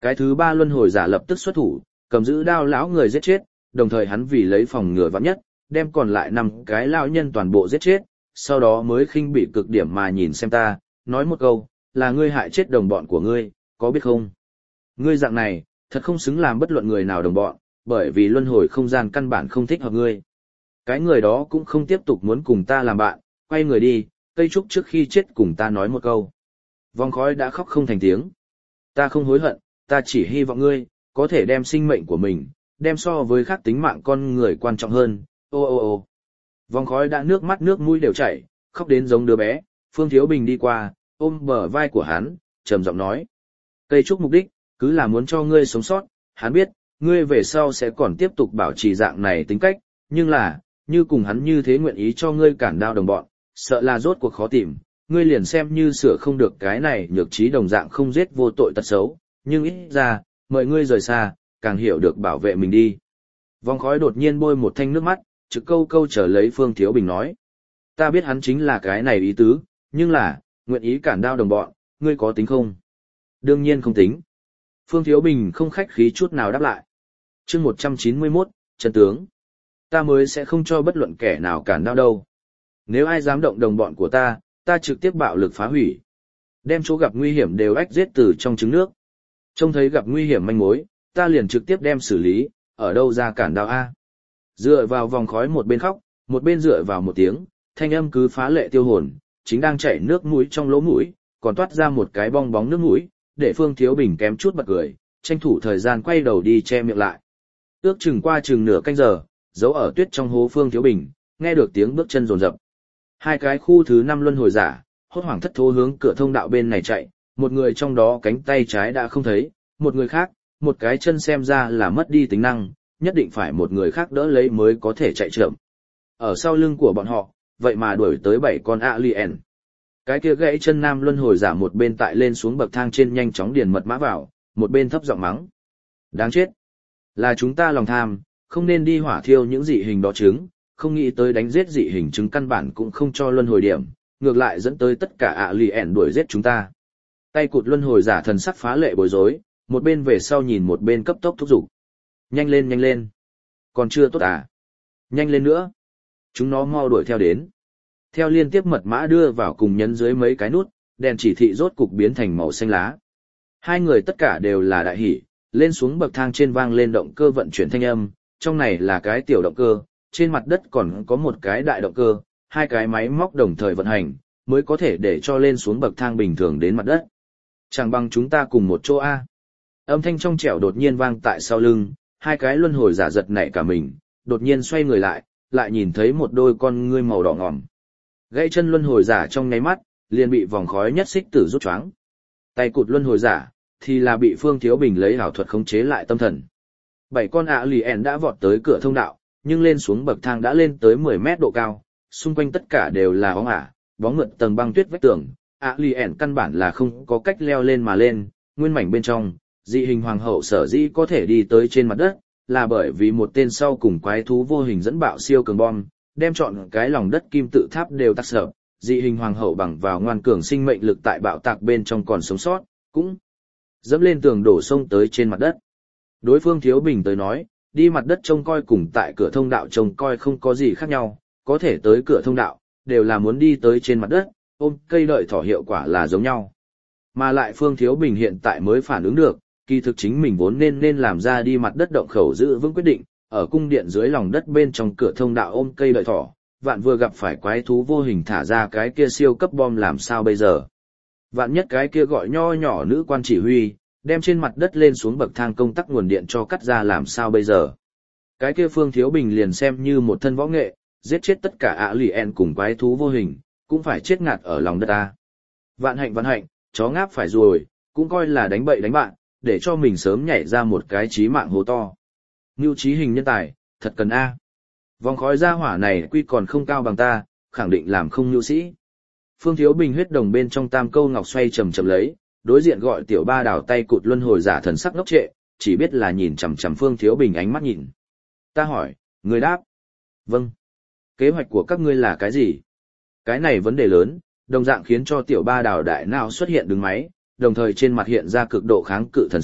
Cái thứ ba luân hồi giả lập tức xuất thủ, cầm giữ đao lão người giết chết, đồng thời hắn vì lấy phòng ngừa vạn nhất, đem còn lại năm cái lão nhân toàn bộ giết chết, sau đó mới khinh bị cực điểm mà nhìn xem ta, nói một câu, là ngươi hại chết đồng bọn của ngươi, có biết không? Ngươi dạng này, thật không xứng làm bất luận người nào đồng bọn, bởi vì luân hồi không gian căn bản không thích hợp ngươi. Cái người đó cũng không tiếp tục muốn cùng ta làm bạn, quay người đi, cây trúc trước khi chết cùng ta nói một câu. Vòng khói đã khóc không thành tiếng. Ta không hối hận, ta chỉ hy vọng ngươi, có thể đem sinh mệnh của mình, đem so với khác tính mạng con người quan trọng hơn, ô ô ô. Vòng khói đã nước mắt nước mũi đều chảy, khóc đến giống đứa bé, Phương Thiếu Bình đi qua, ôm bờ vai của hắn, trầm giọng nói. Cây trúc mục đích, cứ là muốn cho ngươi sống sót, hắn biết, ngươi về sau sẽ còn tiếp tục bảo trì dạng này tính cách, nhưng là, như cùng hắn như thế nguyện ý cho ngươi cản đao đồng bọn, sợ là rốt cuộc khó tìm, ngươi liền xem như sửa không được cái này nhược trí đồng dạng không giết vô tội tật xấu, nhưng ít ra, mời ngươi rời xa, càng hiểu được bảo vệ mình đi. Vòng khói đột nhiên bôi một thanh nước mắt, trực câu câu trở lấy Phương Thiếu Bình nói. Ta biết hắn chính là cái này ý tứ, nhưng là, nguyện ý cản đao đồng bọn, ngươi có tính không? Đương nhiên không tính. Phương Thiếu Bình không khách khí chút nào đáp lại. chương một trăm chín mươi mốt, chân tướng. Ta mới sẽ không cho bất luận kẻ nào cản đao đâu. Nếu ai dám động đồng bọn của ta, ta trực tiếp bạo lực phá hủy. Đem chỗ gặp nguy hiểm đều ách giết từ trong trứng nước. Trông thấy gặp nguy hiểm manh mối, ta liền trực tiếp đem xử lý, ở đâu ra cản đao A. Dựa vào vòng khói một bên khóc, một bên dựa vào một tiếng, thanh âm cứ phá lệ tiêu hồn, chính đang chảy nước mũi trong lỗ mũi, còn toát ra một cái bong bóng nước mũi, để Phương Thiếu Bình kém chút bật cười, tranh thủ thời gian quay đầu đi che miệng lại. Ước chừng qua chừng nửa canh giờ, giấu ở tuyết trong hố Phương Thiếu Bình, nghe được tiếng bước chân rồn rập. Hai cái khu thứ năm luân hồi giả, hốt hoảng thất thố hướng cửa thông đạo bên này chạy, một người trong đó cánh tay trái đã không thấy, một người khác, một cái chân xem ra là mất đi tính năng, nhất định phải một người khác đỡ lấy mới có thể chạy chậm. Ở sau lưng của bọn họ, vậy mà đuổi tới bảy con alien. Cái kia gãy chân nam luân hồi giả một bên tại lên xuống bậc thang trên nhanh chóng điền mật mã vào, một bên thấp giọng mắng. Đáng chết. Là chúng ta lòng tham, không nên đi hỏa thiêu những dị hình đó trứng, không nghĩ tới đánh giết dị hình trứng căn bản cũng không cho luân hồi điểm, ngược lại dẫn tới tất cả alien đuổi giết chúng ta. Tay cụt luân hồi giả thần sắc phá lệ bối rối, một bên về sau nhìn một bên cấp tốc thúc giục. Nhanh lên nhanh lên. Còn chưa tốt à? Nhanh lên nữa. Chúng nó mau đuổi theo đến. Theo liên tiếp mật mã đưa vào cùng nhấn dưới mấy cái nút, đèn chỉ thị rốt cục biến thành màu xanh lá. Hai người tất cả đều là đại hỷ, lên xuống bậc thang trên vang lên động cơ vận chuyển thanh âm, trong này là cái tiểu động cơ, trên mặt đất còn có một cái đại động cơ, hai cái máy móc đồng thời vận hành, mới có thể để cho lên xuống bậc thang bình thường đến mặt đất. Chẳng bằng chúng ta cùng một chỗ A. Âm thanh trong trẻo đột nhiên vang tại sau lưng, hai cái luân hồi giả giật nảy cả mình, đột nhiên xoay người lại, lại nhìn thấy một đôi con ngươi màu đỏ ngòm. Gãy chân luân hồi giả trong nháy mắt, liền bị vòng khói nhất xích tử rút choáng. Tay cụt luân hồi giả, thì là bị Phương Thiếu Bình lấy ảo thuật khống chế lại tâm thần. Bảy con ạ lì ẻn đã vọt tới cửa thông đạo, nhưng lên xuống bậc thang đã lên tới mười mét độ cao, xung quanh tất cả đều là óng ả, bóng mượt tầng băng tuyết vách tường, ạ lì ẻn căn bản là không có cách leo lên mà lên, nguyên mảnh bên trong, dị hình hoàng hậu sở dĩ có thể đi tới trên mặt đất, là bởi vì một tên sau cùng quái thú vô hình dẫn bạo siêu cường bom, đem trọn cái lòng đất kim tự tháp đều tắc sập, dị hình hoàng hậu bằng vào ngoan cường sinh mệnh lực tại bạo tạc bên trong còn sống sót, cũng dẫm lên tường đổ sông tới trên mặt đất. Đối phương Thiếu Bình tới nói, đi mặt đất trông coi cùng tại cửa thông đạo trông coi không có gì khác nhau, có thể tới cửa thông đạo, đều là muốn đi tới trên mặt đất, ôm cây đợi thỏ hiệu quả là giống nhau. Mà lại Phương Thiếu Bình hiện tại mới phản ứng được, kỳ thực chính mình vốn nên nên làm ra đi mặt đất động khẩu giữ vững quyết định, ở cung điện dưới lòng đất bên trong cửa thông đạo ôm cây đợi thỏ, vạn vừa gặp phải quái thú vô hình thả ra cái kia siêu cấp bom làm sao bây giờ. Vạn nhất cái kia gọi nho nhỏ nữ quan chỉ huy, đem trên mặt đất lên xuống bậc thang công tắc nguồn điện cho cắt ra làm sao bây giờ. Cái kia Phương Thiếu Bình liền xem như một thân võ nghệ, giết chết tất cả ạ lì en cùng quái thú vô hình, cũng phải chết ngạt ở lòng đất ta. Vạn hạnh vạn hạnh, chó ngáp phải rồi, cũng coi là đánh bậy đánh bạn, để cho mình sớm nhảy ra một cái chí mạng hố to. Ngưu trí hình nhân tài, thật cần A. Vòng khói ra hỏa này quy còn không cao bằng ta, khẳng định làm không nhu sĩ. Phương Thiếu Bình huyết đồng bên trong tam câu ngọc xoay chầm chầm lấy, đối diện gọi tiểu ba đảo tay cụt luân hồi giả thần sắc ngốc trệ, chỉ biết là nhìn chằm chằm Phương Thiếu Bình ánh mắt nhìn. Ta hỏi, người đáp. Vâng. Kế hoạch của các ngươi là cái gì? Cái này vấn đề lớn, đồng dạng khiến cho tiểu ba đảo đại não xuất hiện đứng máy, đồng thời trên mặt hiện ra cực độ kháng cự thần sắc,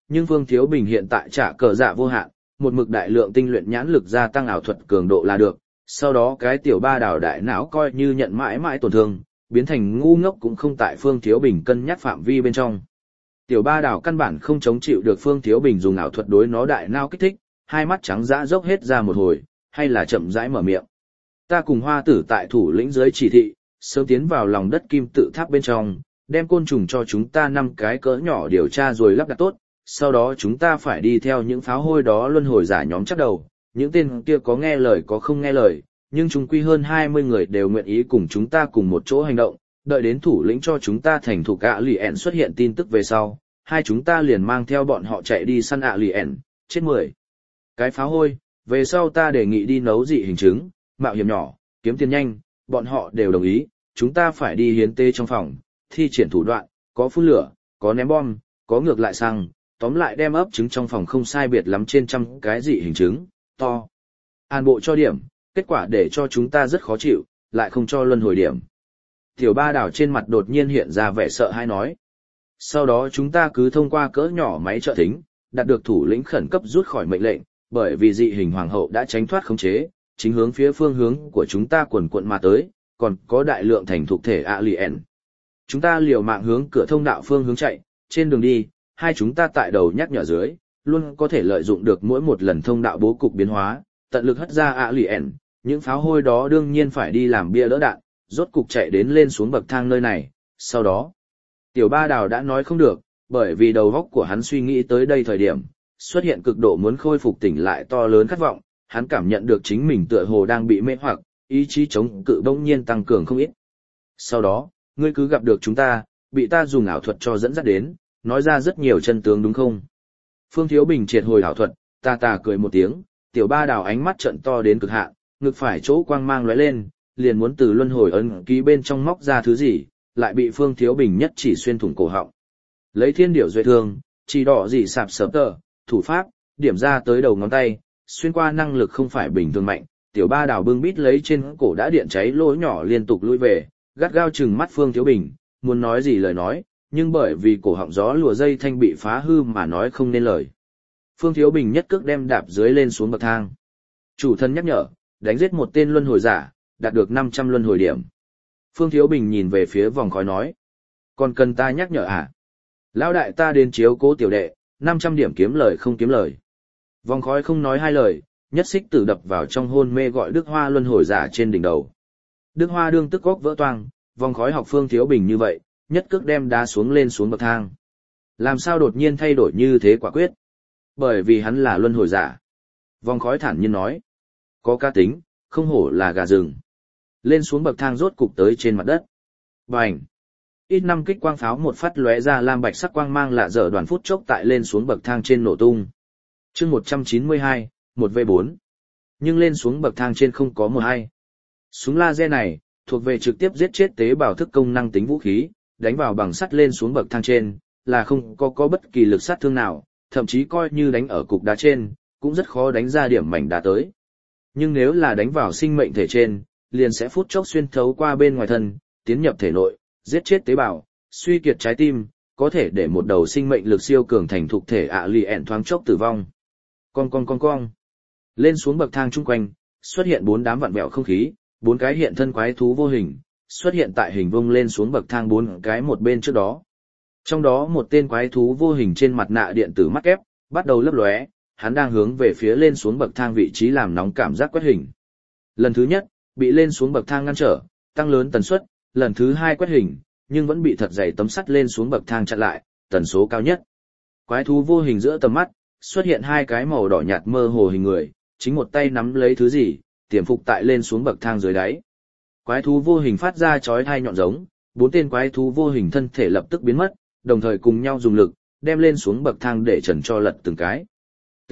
nhưng Phương Thiếu Bình hiện tại trả cờ dạ vô hạn, một mực đại lượng tinh luyện nhãn lực gia tăng ảo thuật cường độ là được, sau đó cái tiểu ba đảo đại não coi như nhận mãi mãi tổn thương, biến thành ngu ngốc cũng không tại Phương Thiếu Bình cân nhắc phạm vi bên trong. Tiểu ba đảo căn bản không chống chịu được Phương Thiếu Bình dùng ảo thuật đối nó đại não kích thích, hai mắt trắng dã dốc hết ra một hồi, hay là chậm rãi mở miệng. Ta cùng Hoa Tử tại thủ lĩnh dưới chỉ thị, sớm tiến vào lòng đất kim tự tháp bên trong, đem côn trùng cho chúng ta năm cái cỡ nhỏ điều tra rồi lắp đặt tốt, sau đó chúng ta phải đi theo những pháo hôi đó luân hồi giả nhóm chắc đầu, những tên kia có nghe lời có không nghe lời, nhưng chúng quy hơn hai mươi người đều nguyện ý cùng chúng ta cùng một chỗ hành động, đợi đến thủ lĩnh cho chúng ta thành thủ ạ lì ẻn xuất hiện tin tức về sau, hai chúng ta liền mang theo bọn họ chạy đi săn ạ lì ẻn, chết mười cái pháo hôi, về sau ta đề nghị đi nấu dị hình trứng, mạo hiểm nhỏ, kiếm tiền nhanh, bọn họ đều đồng ý, chúng ta phải đi hiến tế trong phòng, thi triển thủ đoạn, có phun lửa, có ném bom, có ngược lại xăng, tóm lại đem ấp trứng trong phòng không sai biệt lắm trên trăm cái dị hình trứng, to. An bộ cho điểm, kết quả để cho chúng ta rất khó chịu, lại không cho luân hồi điểm. Tiểu ba đảo trên mặt đột nhiên hiện ra vẻ sợ hãi nói. Sau đó chúng ta cứ thông qua cỡ nhỏ máy trợ thính, đạt được thủ lĩnh khẩn cấp rút khỏi mệnh lệnh, bởi vì dị hình hoàng hậu đã tránh thoát khống chế, chính hướng phía phương hướng của chúng ta quần quận mà tới, còn có đại lượng thành thuộc thể alien. Chúng ta liều mạng hướng cửa thông đạo phương hướng chạy, trên đường đi, hai chúng ta tại đầu nhắc nhở dưới, luôn có thể lợi dụng được mỗi một lần thông đạo bố cục biến hóa, tận lực hất ra alien, những pháo hôi đó đương nhiên phải đi làm bia đỡ đạn, rốt cục chạy đến lên xuống bậc thang nơi này, sau đó, tiểu ba đào đã nói không được, bởi vì đầu óc của hắn suy nghĩ tới đây thời điểm, xuất hiện cực độ muốn khôi phục tỉnh lại to lớn khát vọng, hắn cảm nhận được chính mình tựa hồ đang bị mê hoặc, ý chí chống cự bỗng nhiên tăng cường không ít. Sau đó, ngươi cứ gặp được chúng ta, bị ta dùng ảo thuật cho dẫn dắt đến, nói ra rất nhiều chân tướng đúng không? Phương Thiếu Bình triệt hồi ảo thuật, ta tà cười một tiếng, tiểu ba đào ánh mắt trận to đến cực hạn, ngực phải chỗ quang mang lóe lên, liền muốn từ luân hồi ấn ký bên trong móc ra thứ gì, lại bị Phương Thiếu Bình nhất chỉ xuyên thủng cổ họng. Lấy thiên điểu duệ thương, chỉ đỏ gì sạp sớm tờ, thủ pháp, điểm ra tới đầu ngón tay, xuyên qua năng lực không phải bình thường mạnh, tiểu ba đào bưng bít lấy trên cổ đã điện cháy lỗ nhỏ liên tục lui về, gắt gao chừng mắt Phương Thiếu Bình, muốn nói gì lời nói, nhưng bởi vì cổ họng gió lùa dây thanh bị phá hư mà nói không nên lời. Phương Thiếu Bình nhất cước đem đạp dưới lên xuống bậc thang. Chủ thân nhắc nhở, đánh giết một tên luân hồi giả, đạt được năm trăm luân hồi điểm. Phương Thiếu Bình nhìn về phía vòng khói nói, còn cần ta nhắc nhở à? Lão đại ta đến chiếu cố tiểu đệ, năm trăm điểm kiếm lời không kiếm lời. Vòng khói không nói hai lời, nhất xích tử đập vào trong hôn mê gọi Đức Hoa luân hồi giả trên đỉnh đầu. Đức Hoa đương tức góc vỡ toang, vòng khói học Phương Thiếu Bình như vậy, nhất cước đem đá xuống lên xuống bậc thang. Làm sao đột nhiên thay đổi như thế quả quyết? Bởi vì hắn là luân hồi giả. Vòng khói thản nhiên nói, có cá tính, không hổ là gà rừng. Lên xuống bậc thang rốt cục tới trên mặt đất. Bành! Ít năm kích quang pháo một phát lóe ra lam bạch sắc quang mang lạ dở đoàn phút chốc tại lên xuống bậc thang trên nổ tung. Chương một trăm chín mươi hai, một v bốn. Nhưng lên xuống bậc thang trên không có một hay. Súng laser này, thuộc về trực tiếp giết chết tế bào thức công năng tính vũ khí, đánh vào bằng sắt lên xuống bậc thang trên, là không có có bất kỳ lực sát thương nào, thậm chí coi như đánh ở cục đá trên, cũng rất khó đánh ra điểm mảnh đá tới. Nhưng nếu là đánh vào sinh mệnh thể trên, liền sẽ phút chốc xuyên thấu qua bên ngoài thân, tiến nhập thể nội, giết chết tế bào, suy kiệt trái tim, có thể để một đầu sinh mệnh lực siêu cường thành thuộc thể ạ lì ẹn thoáng chốc tử vong. Con con con con. Lên xuống bậc thang chung quanh, xuất hiện bốn đám vặn vẹo không khí, bốn cái hiện thân quái thú vô hình, xuất hiện tại hình vuông lên xuống bậc thang bốn cái một bên trước đó. Trong đó một tên quái thú vô hình trên mặt nạ điện tử mắt ép, bắt đầu lấp lóe, hắn đang hướng về phía lên xuống bậc thang vị trí làm nóng cảm giác quét hình. Lần thứ nhất, bị lên xuống bậc thang ngăn trở, tăng lớn tần suất, lần thứ hai quét hình, nhưng vẫn bị thật dày tấm sắt lên xuống bậc thang chặn lại, tần số cao nhất. Quái thú vô hình giữa tầm mắt, xuất hiện hai cái màu đỏ nhạt mơ hồ hình người, chính một tay nắm lấy thứ gì, tiềm phục tại lên xuống bậc thang dưới đáy. Quái thú vô hình phát ra chói tai nhọn giống, bốn tên quái thú vô hình thân thể lập tức biến mất, đồng thời cùng nhau dùng lực, đem lên xuống bậc thang để trần cho lật từng cái. T.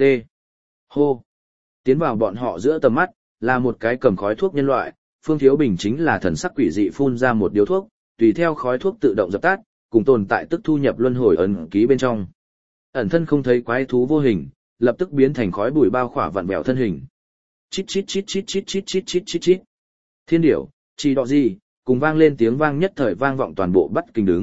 Hô. Tiến vào bọn họ giữa tầm mắt, là một cái cầm khói thuốc nhân loại, Phương Thiếu Bình chính là thần sắc quỷ dị phun ra một điếu thuốc, tùy theo khói thuốc tự động dập tắt, cùng tồn tại tức thu nhập luân hồi ấn ký bên trong. Ẩn thân không thấy quái thú vô hình, lập tức biến thành khói bụi bao khỏa vặn vẹo thân hình. Chít chít chít chít chít chít chít chít chít chít. Thiên điểu, chỉ đọ gì, cùng vang lên tiếng vang nhất thời vang vọng toàn bộ Bắt Kinh đứng,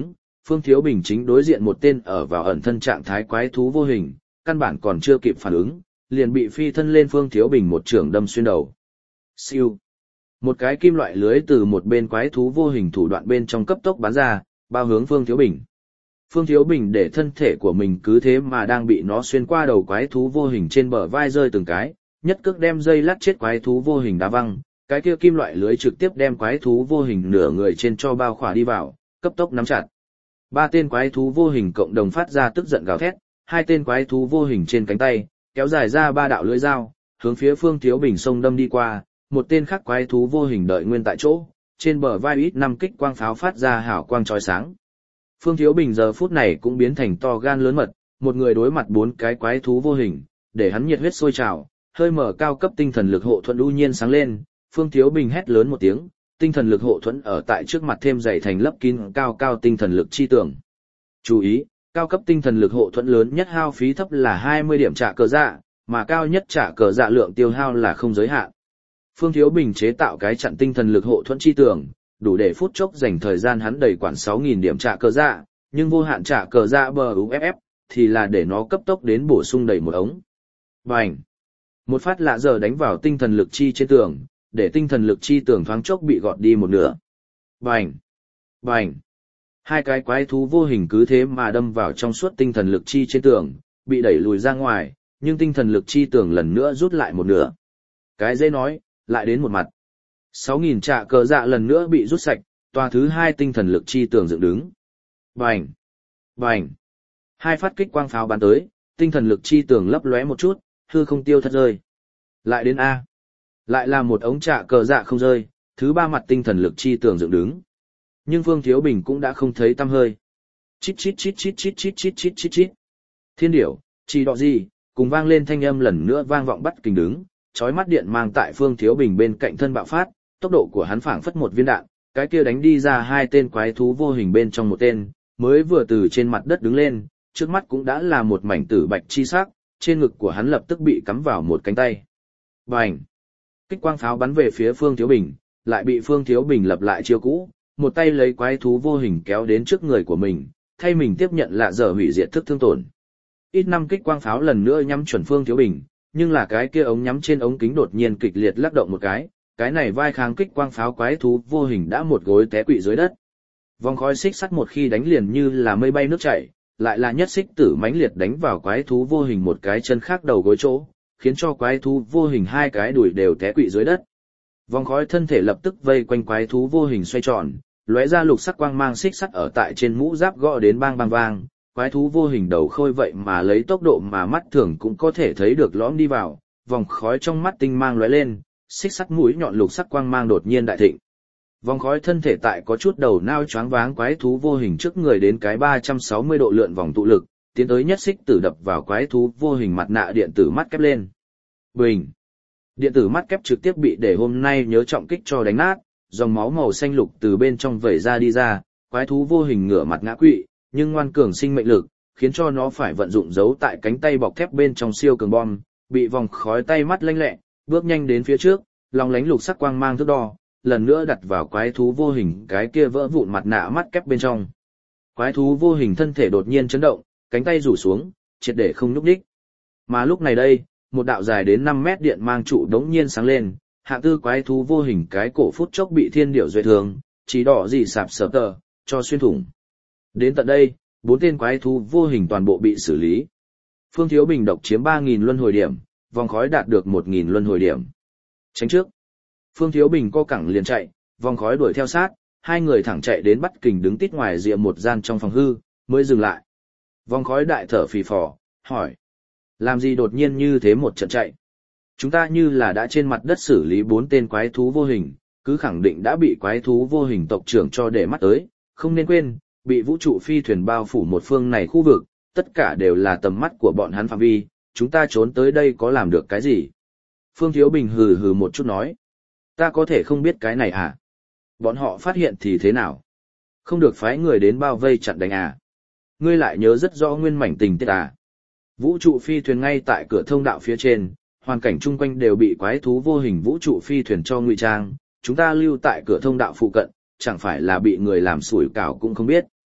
Phương Thiếu Bình chính đối diện một tên ở vào ẩn thân trạng thái quái thú vô hình, căn bản còn chưa kịp phản ứng, liền bị phi thân lên Phương Thiếu Bình một trường đâm xuyên đầu. Siêu. Một cái kim loại lưới từ một bên quái thú vô hình thủ đoạn bên trong cấp tốc bắn ra, bao hướng Phương Thiếu Bình. Phương Thiếu Bình để thân thể của mình cứ thế mà đang bị nó xuyên qua đầu quái thú vô hình trên bờ vai rơi từng cái, nhất cước đem dây lát chết quái thú vô hình đá văng, cái kia kim loại lưới trực tiếp đem quái thú vô hình nửa người trên cho bao khỏa đi vào, cấp tốc nắm chặt. Ba tên quái thú vô hình cộng đồng phát ra tức giận gào thét, hai tên quái thú vô hình trên cánh tay, kéo dài ra ba đạo lưỡi dao, hướng phía Phương Thiếu Bình xông đâm đi qua, một tên khác quái thú vô hình đợi nguyên tại chỗ, trên bờ vai ít năm kích quang pháo phát ra hào quang chói sáng. Phương Thiếu Bình giờ phút này cũng biến thành to gan lớn mật, một người đối mặt bốn cái quái thú vô hình, để hắn nhiệt huyết sôi trào, hơi mở cao cấp tinh thần lực hộ thuẫn ưu nhiên sáng lên, Phương Thiếu Bình hét lớn một tiếng, tinh thần lực hộ thuẫn ở tại trước mặt thêm dày thành lấp kín cao cao tinh thần lực chi tưởng. Chú ý, cao cấp tinh thần lực hộ thuẫn lớn nhất hao phí thấp là hai mươi điểm trả cờ dạ, mà cao nhất trả cờ dạ lượng tiêu hao là không giới hạn. Phương Thiếu Bình chế tạo cái chặn tinh thần lực hộ thuẫn chi tưởng, đủ để phút chốc dành thời gian hắn đầy quản sáu nghìn điểm trả cờ dạ, nhưng vô hạn trả cờ dạ bờ u ép ép thì là để nó cấp tốc đến bổ sung đầy một ống. Bành! Một phát lạ giờ đánh vào tinh thần lực chi trên tường, để tinh thần lực chi tường thoáng chốc bị gọt đi một nửa. Bành! Bành! Hai cái quái thú vô hình cứ thế mà đâm vào trong suốt tinh thần lực chi trên tường, bị đẩy lùi ra ngoài, nhưng tinh thần lực chi tường lần nữa rút lại một nửa. Cái dễ nói, lại đến một mặt. sáu nghìn trả cờ dạ lần nữa bị rút sạch, tòa thứ hai tinh thần lực chi tường dựng đứng. Bành! Bành! Hai phát kích quang pháo bắn tới, tinh thần lực chi tường lấp lóe một chút, hư không tiêu thất rơi. Lại đến A. Lại là một ống trả cờ dạ không rơi, thứ ba mặt tinh thần lực chi tường dựng đứng. Nhưng Phương Thiếu Bình cũng đã không thấy tăm hơi. Chít chít chít chít chít chít chít chít chít chít. Thiên điểu, chỉ đọ gì, cùng vang lên thanh âm lần nữa vang vọng bắt kình đứng, chói mắt điện mang tại Phương Thiếu Bình bên cạnh thân bạo phát, tốc độ của hắn phảng phất một viên đạn, cái kia đánh đi ra hai tên quái thú vô hình bên trong một tên, mới vừa từ trên mặt đất đứng lên, trước mắt cũng đã là một mảnh tử bạch chi sắc, trên ngực của hắn lập tức bị cắm vào một cánh tay. Bành! Kích quang pháo bắn về phía Phương Thiếu Bình, lại bị Phương Thiếu Bình lập lại chiêu cũ, một tay lấy quái thú vô hình kéo đến trước người của mình, thay mình tiếp nhận lạ dở hủy diệt thức thương tổn. Ít năm kích quang pháo lần nữa nhắm chuẩn Phương Thiếu Bình, nhưng là cái kia ống nhắm trên ống kính đột nhiên kịch liệt lắc động một cái, cái này vai kháng kích quang pháo quái thú vô hình đã một gối té quỵ dưới đất. Vòng khói xích sắt một khi đánh liền như là mây bay nước chảy, lại là nhất xích tử mãnh liệt đánh vào quái thú vô hình một cái chân khác đầu gối chỗ, khiến cho quái thú vô hình hai cái đùi đều té quỵ dưới đất. Vòng khói thân thể lập tức vây quanh quái thú vô hình xoay tròn, lóe ra lục sắc quang mang xích sắt ở tại trên mũ giáp gõ đến bang bang vang, quái thú vô hình đầu khôi vậy mà lấy tốc độ mà mắt thường cũng có thể thấy được lõm đi vào, vòng khói trong mắt tinh mang lóe lên, xích sắt mũi nhọn lục sắc quang mang đột nhiên đại thịnh. Vòng khói thân thể tại có chút đầu nao choáng váng quái thú vô hình trước người đến cái ba trăm sáu mươi độ lượn vòng tụ lực, tiến tới nhất xích tử đập vào quái thú vô hình mặt nạ điện tử mắt kép lên. Bình! Điện tử mắt kép trực tiếp bị để hôm nay nhớ trọng kích cho đánh nát, dòng máu màu xanh lục từ bên trong vẩy ra đi ra, quái thú vô hình ngửa mặt ngã quỵ, nhưng ngoan cường sinh mệnh lực, khiến cho nó phải vận dụng giấu tại cánh tay bọc thép bên trong siêu cường bom, bị vòng khói tay mắt lanh lẹ, bước nhanh đến phía trước, lòng lánh lục sắc quang mang thước đo, lần nữa đặt vào quái thú vô hình cái kia vỡ vụn mặt nạ mắt kép bên trong. Quái thú vô hình thân thể đột nhiên chấn động, cánh tay rủ xuống, triệt để không nhúc nhích. Mà lúc này đây, một đạo dài đến năm mét điện mang trụ đống nhiên sáng lên, hạng tư quái thú vô hình cái cổ phút chốc bị thiên điểu duệ thường, chỉ đỏ gì sạp sờ tờ, cho xuyên thủng. Đến tận đây, bốn tên quái thú vô hình toàn bộ bị xử lý. Phương Thiếu Bình độc chiếm ba nghìn luân hồi điểm, vòng khói đạt được một nghìn luân hồi điểm. Tránh trước. Phương Thiếu Bình co cẳng liền chạy, vòng khói đuổi theo sát, hai người thẳng chạy đến bắt kình đứng tít ngoài rìa một gian trong phòng hư, mới dừng lại. Vòng khói đại thở phì phò, hỏi. Làm gì đột nhiên như thế một trận chạy? Chúng ta như là đã trên mặt đất xử lý bốn tên quái thú vô hình, cứ khẳng định đã bị quái thú vô hình tộc trưởng cho để mắt tới, không nên quên, bị vũ trụ phi thuyền bao phủ một phương này khu vực, tất cả đều là tầm mắt của bọn hắn phạm vi, chúng ta trốn tới đây có làm được cái gì? Phương Thiếu Bình hừ hừ một chút nói. Ta có thể không biết cái này à? Bọn họ phát hiện thì thế nào? Không được phái người đến bao vây chặn đánh à? Ngươi lại nhớ rất rõ nguyên mảnh tình tiết à? Vũ trụ phi thuyền ngay tại cửa thông đạo phía trên, hoàn cảnh chung quanh đều bị quái thú vô hình vũ trụ phi thuyền cho ngụy trang, chúng ta lưu tại cửa thông đạo phụ cận, chẳng phải là bị người làm sủi cảo cũng không biết.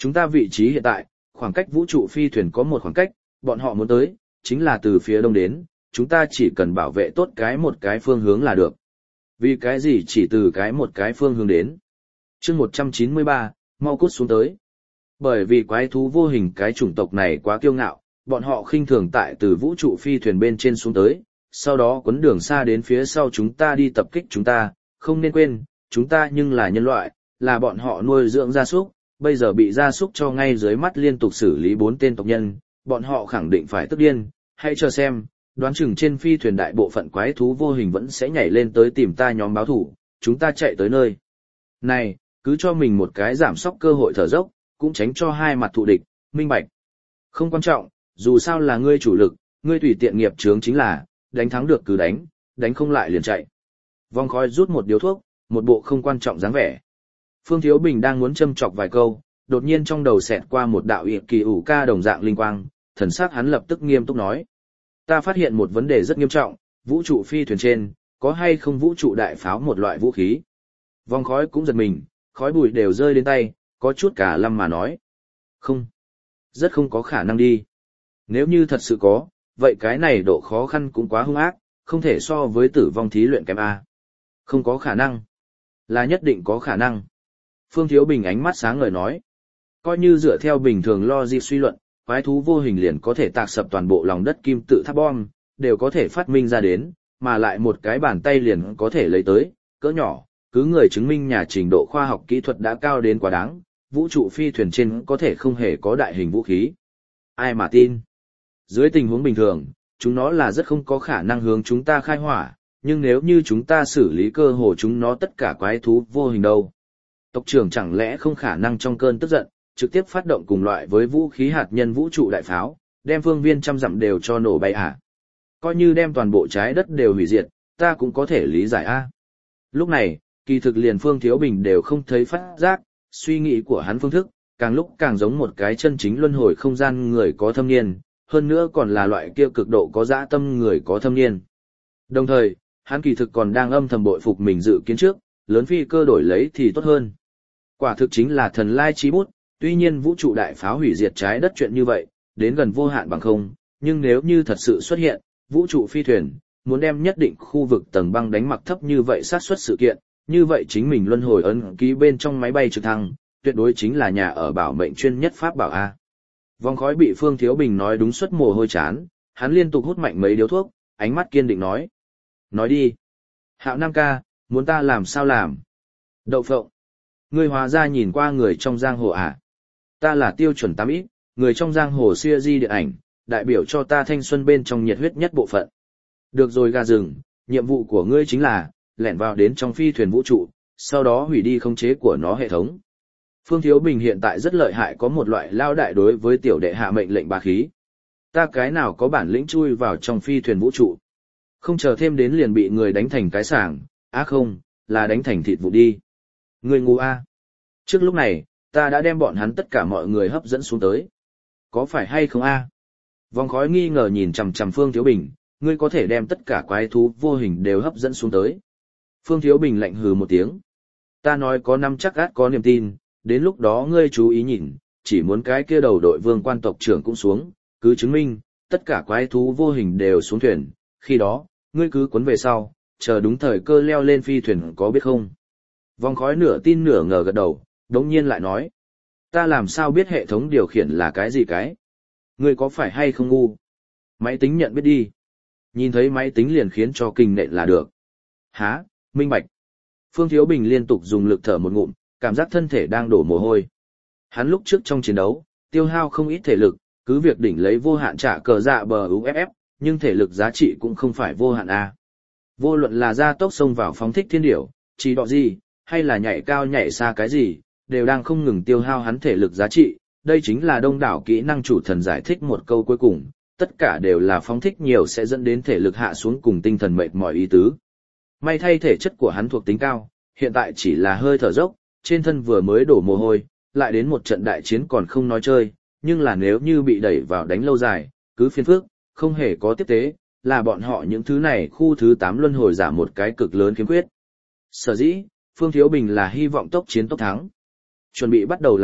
Chúng ta vị trí hiện tại, khoảng cách vũ trụ phi thuyền có một khoảng cách, bọn họ muốn tới, chính là từ phía đông đến, chúng ta chỉ cần bảo vệ tốt cái một cái phương hướng là được. Vì cái gì chỉ từ cái một cái phương hướng đến? Chương một trăm chín mươi ba, mau cút xuống tới. Bởi vì quái thú vô hình cái chủng tộc này quá kiêu ngạo, bọn họ khinh thường tại từ vũ trụ phi thuyền bên trên xuống tới, sau đó quấn đường xa đến phía sau chúng ta đi tập kích chúng ta, không nên quên, chúng ta nhưng là nhân loại, là bọn họ nuôi dưỡng gia súc, bây giờ bị gia súc cho ngay dưới mắt liên tục xử lý bốn tên tộc nhân, bọn họ khẳng định phải tức điên, hãy chờ xem, đoán chừng trên phi thuyền đại bộ phận quái thú vô hình vẫn sẽ nhảy lên tới tìm ta nhóm báo thủ, chúng ta chạy tới nơi. Này, cứ cho mình một cái giảm sóc cơ hội thở dốc, cũng tránh cho hai mặt thù địch, minh bạch. Không quan trọng, dù sao là ngươi chủ lực, ngươi tùy tiện nghiệp chướng chính là, đánh thắng được cứ đánh, đánh không lại liền chạy. Vong khói rút một điếu thuốc, một bộ không quan trọng dáng vẻ. Phương Thiếu Bình đang muốn châm chọc vài câu, đột nhiên trong đầu xẹt qua một đạo ị kỳ ủ ca đồng dạng linh quang, thần sắc hắn lập tức nghiêm túc nói. Ta phát hiện một vấn đề rất nghiêm trọng, vũ trụ phi thuyền trên, có hay không vũ trụ đại pháo một loại vũ khí? Vong khói cũng giật mình, khói bụi đều rơi đến tay, có chút cả lâm mà nói. Không. Rất không có khả năng đi. Nếu như thật sự có, vậy cái này độ khó khăn cũng quá hung ác, không thể so với tử vong thí luyện kém A. Không có khả năng. Là nhất định có khả năng. Phương Thiếu Bình ánh mắt sáng ngời nói. Coi như dựa theo bình thường logic suy luận, quái thú vô hình liền có thể tạc sập toàn bộ lòng đất kim tự tháp bom, đều có thể phát minh ra đến, mà lại một cái bàn tay liền có thể lấy tới, cỡ nhỏ, cứ người chứng minh nhà trình độ khoa học kỹ thuật đã cao đến quá đáng, vũ trụ phi thuyền trên có thể không hề có đại hình vũ khí. Ai mà tin? Dưới tình huống bình thường, chúng nó là rất không có khả năng hướng chúng ta khai hỏa, nhưng nếu như chúng ta xử lý cơ hồ chúng nó tất cả quái thú vô hình đâu. Tộc trưởng chẳng lẽ không khả năng trong cơn tức giận, trực tiếp phát động cùng loại với vũ khí hạt nhân vũ trụ đại pháo, đem phương viên trăm dặm đều cho nổ bay à? Coi như đem toàn bộ trái đất đều hủy diệt, ta cũng có thể lý giải a. Lúc này, kỳ thực liền Phương Thiếu Bình đều không thấy phát giác, suy nghĩ của hắn phương thức, càng lúc càng giống một cái chân chính luân hồi không gian người có thâm niên, hơn nữa còn là loại kia cực độ có dã tâm người có thâm niên. Đồng thời, hắn kỳ thực còn đang âm thầm bội phục mình dự kiến trước, lớn phi cơ đổi lấy thì tốt hơn. Quả thực chính là thần lai chí bút, tuy nhiên vũ trụ đại pháo hủy diệt trái đất chuyện như vậy, đến gần vô hạn bằng không, nhưng nếu như thật sự xuất hiện, vũ trụ phi thuyền, muốn đem nhất định khu vực tầng băng đánh mặc thấp như vậy sát suất sự kiện, như vậy chính mình luân hồi ấn ký bên trong máy bay trực thăng, tuyệt đối chính là nhà ở bảo mệnh chuyên nhất pháp bảo A. Vòng khói bị Phương Thiếu Bình nói đúng suất mồ hôi chán, hắn liên tục hút mạnh mấy điếu thuốc, ánh mắt kiên định nói. Nói đi. Hạo Nam ca, muốn ta làm sao làm? Đậu phộng. Ngươi hóa ra nhìn qua người trong giang hồ à? Ta là tiêu chuẩn tám ít, người trong giang hồ xưa di điện ảnh, đại biểu cho ta thanh xuân bên trong nhiệt huyết nhất bộ phận. Được rồi gà rừng, nhiệm vụ của ngươi chính là, lẻn vào đến trong phi thuyền vũ trụ, sau đó hủy đi khống chế của nó hệ thống. Phương Thiếu Bình hiện tại rất lợi hại có một loại lao đại đối với tiểu đệ hạ mệnh lệnh bá khí. Ta cái nào có bản lĩnh chui vào trong phi thuyền vũ trụ. Không chờ thêm đến liền bị người đánh thành cái sảng, á không, là đánh thành thịt vụ đi. Người ngu a. Trước lúc này, ta đã đem bọn hắn tất cả mọi người hấp dẫn xuống tới. Có phải hay không a? Vòng khói nghi ngờ nhìn chằm chằm Phương Thiếu Bình, ngươi có thể đem tất cả quái thú vô hình đều hấp dẫn xuống tới. Phương Thiếu Bình lạnh hừ một tiếng. Ta nói có năm chắc gắt có niềm tin, đến lúc đó ngươi chú ý nhìn, chỉ muốn cái kia đầu đội vương quan tộc trưởng cũng xuống, cứ chứng minh, tất cả quái thú vô hình đều xuống thuyền, khi đó, ngươi cứ cuốn về sau, chờ đúng thời cơ leo lên phi thuyền có biết không. Vòng khói nửa tin nửa ngờ gật đầu, đống nhiên lại nói. Ta làm sao biết hệ thống điều khiển là cái gì cái? Ngươi có phải hay không ngu? Máy tính nhận biết đi. Nhìn thấy máy tính liền khiến cho kinh nện là được. Hả, minh bạch. Phương Thiếu Bình liên tục dùng lực thở một ngụm, cảm giác thân thể đang đổ mồ hôi. Hắn lúc trước trong chiến đấu, tiêu hao không ít thể lực, cứ việc đỉnh lấy vô hạn trả cờ dạ bờ u ép ép, nhưng thể lực giá trị cũng không phải vô hạn a. Vô luận là gia tốc xông vào phóng thích thiên điểu, chỉ đọ gì, hay là nhảy cao nhảy xa cái gì, đều đang không ngừng tiêu hao hắn thể lực giá trị. Đây chính là đông đảo kỹ năng chủ thần giải thích một câu cuối cùng, tất cả đều là phóng thích nhiều sẽ dẫn đến thể lực hạ xuống cùng tinh thần mệt mỏi ý tứ. May thay thể chất của hắn thuộc tính cao, hiện tại chỉ là hơi thở dốc, trên thân vừa mới đổ mồ hôi, lại đến một trận đại chiến còn không nói chơi, nhưng là nếu như bị đẩy vào đánh lâu dài, cứ phiền phức, không hề có tiếp tế, là bọn họ những thứ này khu thứ tám luân hồi giả một cái cực lớn khiếm khuyết. Sở dĩ, Phương Thiếu Bình là hy vọng tốc chiến tốc thắng. Chuẩn bị bắt đầu làm việc,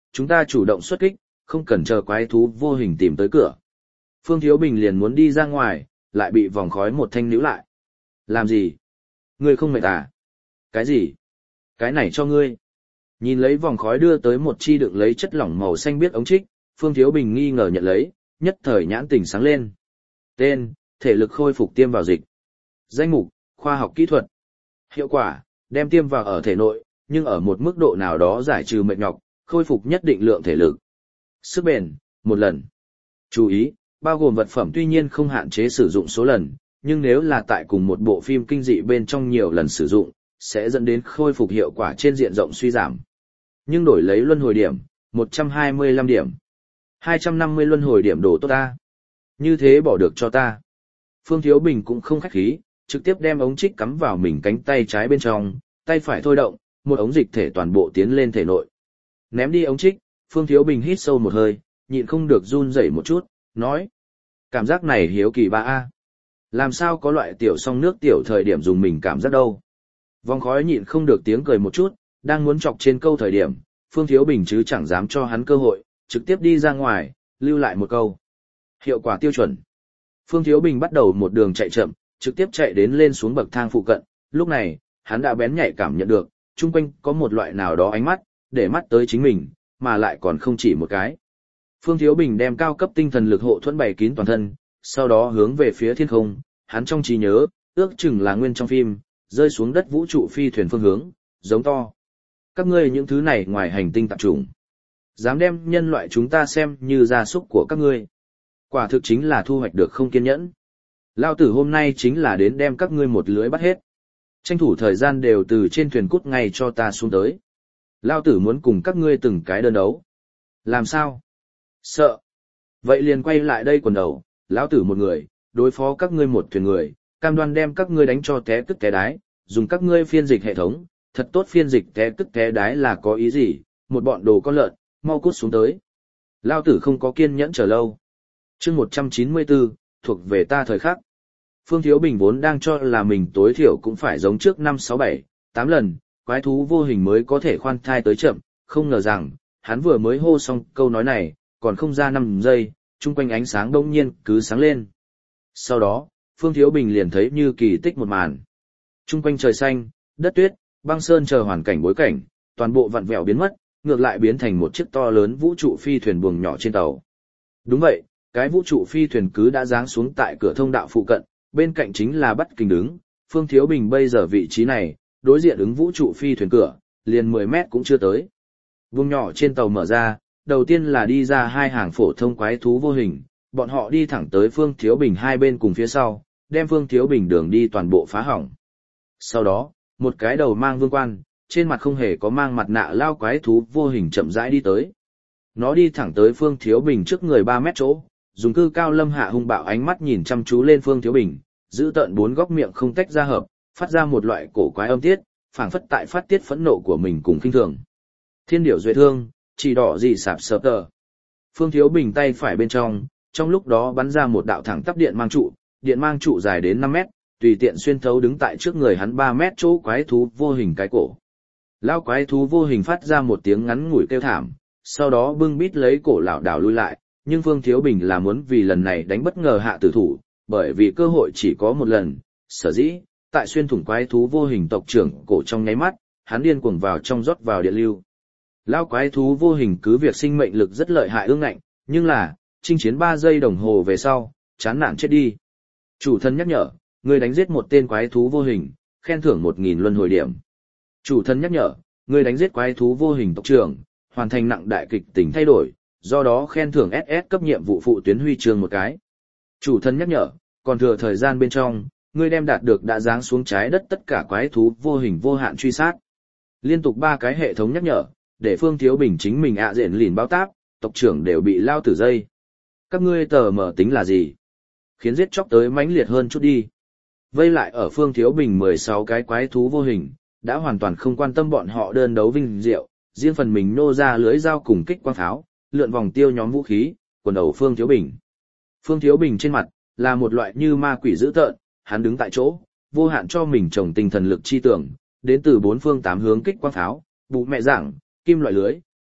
chúng ta chủ động xuất kích, không cần chờ quái thú vô hình tìm tới cửa. Phương Thiếu Bình liền muốn đi ra ngoài, lại bị vòng khói một thanh níu lại. Làm gì? Ngươi không mệt à? Cái gì? Cái này cho ngươi. Nhìn lấy vòng khói đưa tới một chi đựng lấy chất lỏng màu xanh biếc ống trích, Phương Thiếu Bình nghi ngờ nhận lấy, nhất thời nhãn tỉnh sáng lên. Tên, thể lực khôi phục tiêm vào dịch. Danh mục, khoa học kỹ thuật. Hiệu quả, đem tiêm vào ở thể nội, nhưng ở một mức độ nào đó giải trừ mệt nhọc, khôi phục nhất định lượng thể lực. Sức bền, một lần. Chú ý, bao gồm vật phẩm tuy nhiên không hạn chế sử dụng số lần, nhưng nếu là tại cùng một bộ phim kinh dị bên trong nhiều lần sử dụng, sẽ dẫn đến khôi phục hiệu quả trên diện rộng suy giảm. Nhưng đổi lấy luân hồi điểm, một trăm hai mươi lăm điểm. hai trăm năm mươi luân hồi điểm đổ tốt ta. Như thế bỏ được cho ta. Phương Thiếu Bình cũng không khách khí, trực tiếp đem ống trích cắm vào mình cánh tay trái bên trong, tay phải thôi động, một ống dịch thể toàn bộ tiến lên thể nội. Ném đi ống trích, Phương Thiếu Bình hít sâu một hơi, nhịn không được run rẩy một chút, nói. Cảm giác này hiếu kỳ ba a. Làm sao có loại tiểu song nước tiểu thời điểm dùng mình cảm giác đâu. Vòng khói nhịn không được tiếng cười một chút, đang muốn chọc trên câu thời điểm, Phương Thiếu Bình chứ chẳng dám cho hắn cơ hội, trực tiếp đi ra ngoài, lưu lại một câu. Hiệu quả tiêu chuẩn. Phương Thiếu Bình bắt đầu một đường chạy chậm, trực tiếp chạy đến lên xuống bậc thang phụ cận, lúc này, hắn đã bén nhạy cảm nhận được, chung quanh có một loại nào đó ánh mắt, để mắt tới chính mình, mà lại còn không chỉ một cái. Phương Thiếu Bình đem cao cấp tinh thần lực hộ thuẫn bày kín toàn thân, sau đó hướng về phía thiên không, hắn trong trí nhớ, ước chừng là nguyên trong phim, rơi xuống đất vũ trụ phi thuyền phương hướng, giống to. Các ngươi những thứ này ngoài hành tinh tạp chủng, dám đem nhân loại chúng ta xem như gia súc của các ngươi. Quả thực chính là thu hoạch được không kiên nhẫn. Lao tử hôm nay chính là đến đem các ngươi một lưới bắt hết. Tranh thủ thời gian đều từ trên thuyền cút ngay cho ta xuống tới. Lao tử muốn cùng các ngươi từng cái đơn đấu. Làm sao? Sợ. Vậy liền quay lại đây quần đầu, lão tử một người, đối phó các ngươi một thuyền người, cam đoan đem các ngươi đánh cho té tức té đái, dùng các ngươi phiên dịch hệ thống, thật tốt phiên dịch té tức té đái là có ý gì, một bọn đồ con lợn, mau cút xuống tới. Lao tử không có kiên nhẫn chờ lâu. Chương một trăm chín mươi bốn, thuộc về ta thời khắc. Phương Thiếu Bình vốn đang cho là mình tối thiểu cũng phải giống trước năm sáu bảy, tám lần, quái thú vô hình mới có thể khoan thai tới chậm, không ngờ rằng, hắn vừa mới hô xong câu nói này, còn không ra năm giây, chung quanh ánh sáng đông nhiên cứ sáng lên. Sau đó, Phương Thiếu Bình liền thấy như kỳ tích một màn. Chung quanh trời xanh, đất tuyết, băng sơn chờ hoàn cảnh bối cảnh, toàn bộ vặn vẹo biến mất, ngược lại biến thành một chiếc to lớn vũ trụ phi thuyền buồng nhỏ trên tàu. Đúng vậy, cái vũ trụ phi thuyền cứ đã giáng xuống tại cửa thông đạo phụ cận, bên cạnh chính là Bắt Kình đứng, Phương Thiếu Bình bây giờ vị trí này, đối diện ứng vũ trụ phi thuyền cửa, liền mười mét cũng chưa tới. Buồng nhỏ trên tàu mở ra, đầu tiên là đi ra hai hàng phổ thông quái thú vô hình, bọn họ đi thẳng tới Phương Thiếu Bình hai bên cùng phía sau, đem Phương Thiếu Bình đường đi toàn bộ phá hỏng. Sau đó, một cái đầu mang vương quan, trên mặt không hề có mang mặt nạ lao quái thú vô hình chậm rãi đi tới. Nó đi thẳng tới Phương Thiếu Bình trước người ba mét chỗ, dùng cư cao lâm hạ hung bạo ánh mắt nhìn chăm chú lên Phương Thiếu Bình, giữ tận bốn góc miệng không tách ra hợp, phát ra một loại cổ quái âm tiết, phảng phất tại phát tiết phẫn nộ của mình cùng khinh thường. Thiên điểu duệ thương, chỉ đỏ gì sạp sợp tờ. Phương Thiếu Bình tay phải bên trong, trong lúc đó bắn ra một đạo thẳng tắp điện mang trụ, điện mang trụ dài đến năm mét, tùy tiện xuyên thấu đứng tại trước người hắn ba mét chỗ quái thú vô hình cái cổ. Lao quái thú vô hình phát ra một tiếng ngắn ngủi kêu thảm, sau đó bưng bít lấy cổ lảo đảo lui lại, nhưng Phương Thiếu Bình là muốn vì lần này đánh bất ngờ hạ tử thủ, bởi vì cơ hội chỉ có một lần, sở dĩ, tại xuyên thủng quái thú vô hình tộc trưởng cổ trong nháy mắt, hắn điên cuồng vào trong rót vào điện lưu. Lao quái thú vô hình cứ việc sinh mệnh lực rất lợi hại ương ngạnh, nhưng là, chinh chiến ba giây đồng hồ về sau, chán nản chết đi. Chủ thân nhắc nhở, ngươi đánh giết một tên quái thú vô hình, khen thưởng một nghìn luân hồi điểm. Chủ thân nhắc nhở, ngươi đánh giết quái thú vô hình tộc trưởng, hoàn thành nặng đại kịch tính thay đổi, do đó khen thưởng ét ét cấp nhiệm vụ phụ tuyến huy chương một cái. Chủ thân nhắc nhở, còn thừa thời gian bên trong, ngươi đem đạt được đã giáng xuống trái đất tất cả quái thú vô hình vô hạn truy sát. Liên tục ba cái hệ thống nhắc nhở, để Phương Thiếu Bình chính mình ạ diện lìn báo táp, tộc trưởng đều bị lao tử dây. Các ngươi tờ mở tính là gì? Khiến giết chóc tới mãnh liệt hơn chút đi. Vây lại ở Phương Thiếu Bình mười sáu cái quái thú vô hình, đã hoàn toàn không quan tâm bọn họ đơn đấu vinh diệu, riêng phần mình nô ra lưới dao cùng kích quang pháo, lượn vòng tiêu nhóm vũ khí, quần đầu Phương Thiếu Bình. Phương Thiếu Bình trên mặt, là một loại như ma quỷ dữ tợn, hắn đứng tại chỗ, vô hạn cho mình trồng tinh thần lực chi tưởng, đến từ bốn phương tám hướng kích quang pháo, bụ mẹ giảng, kim loại lưới,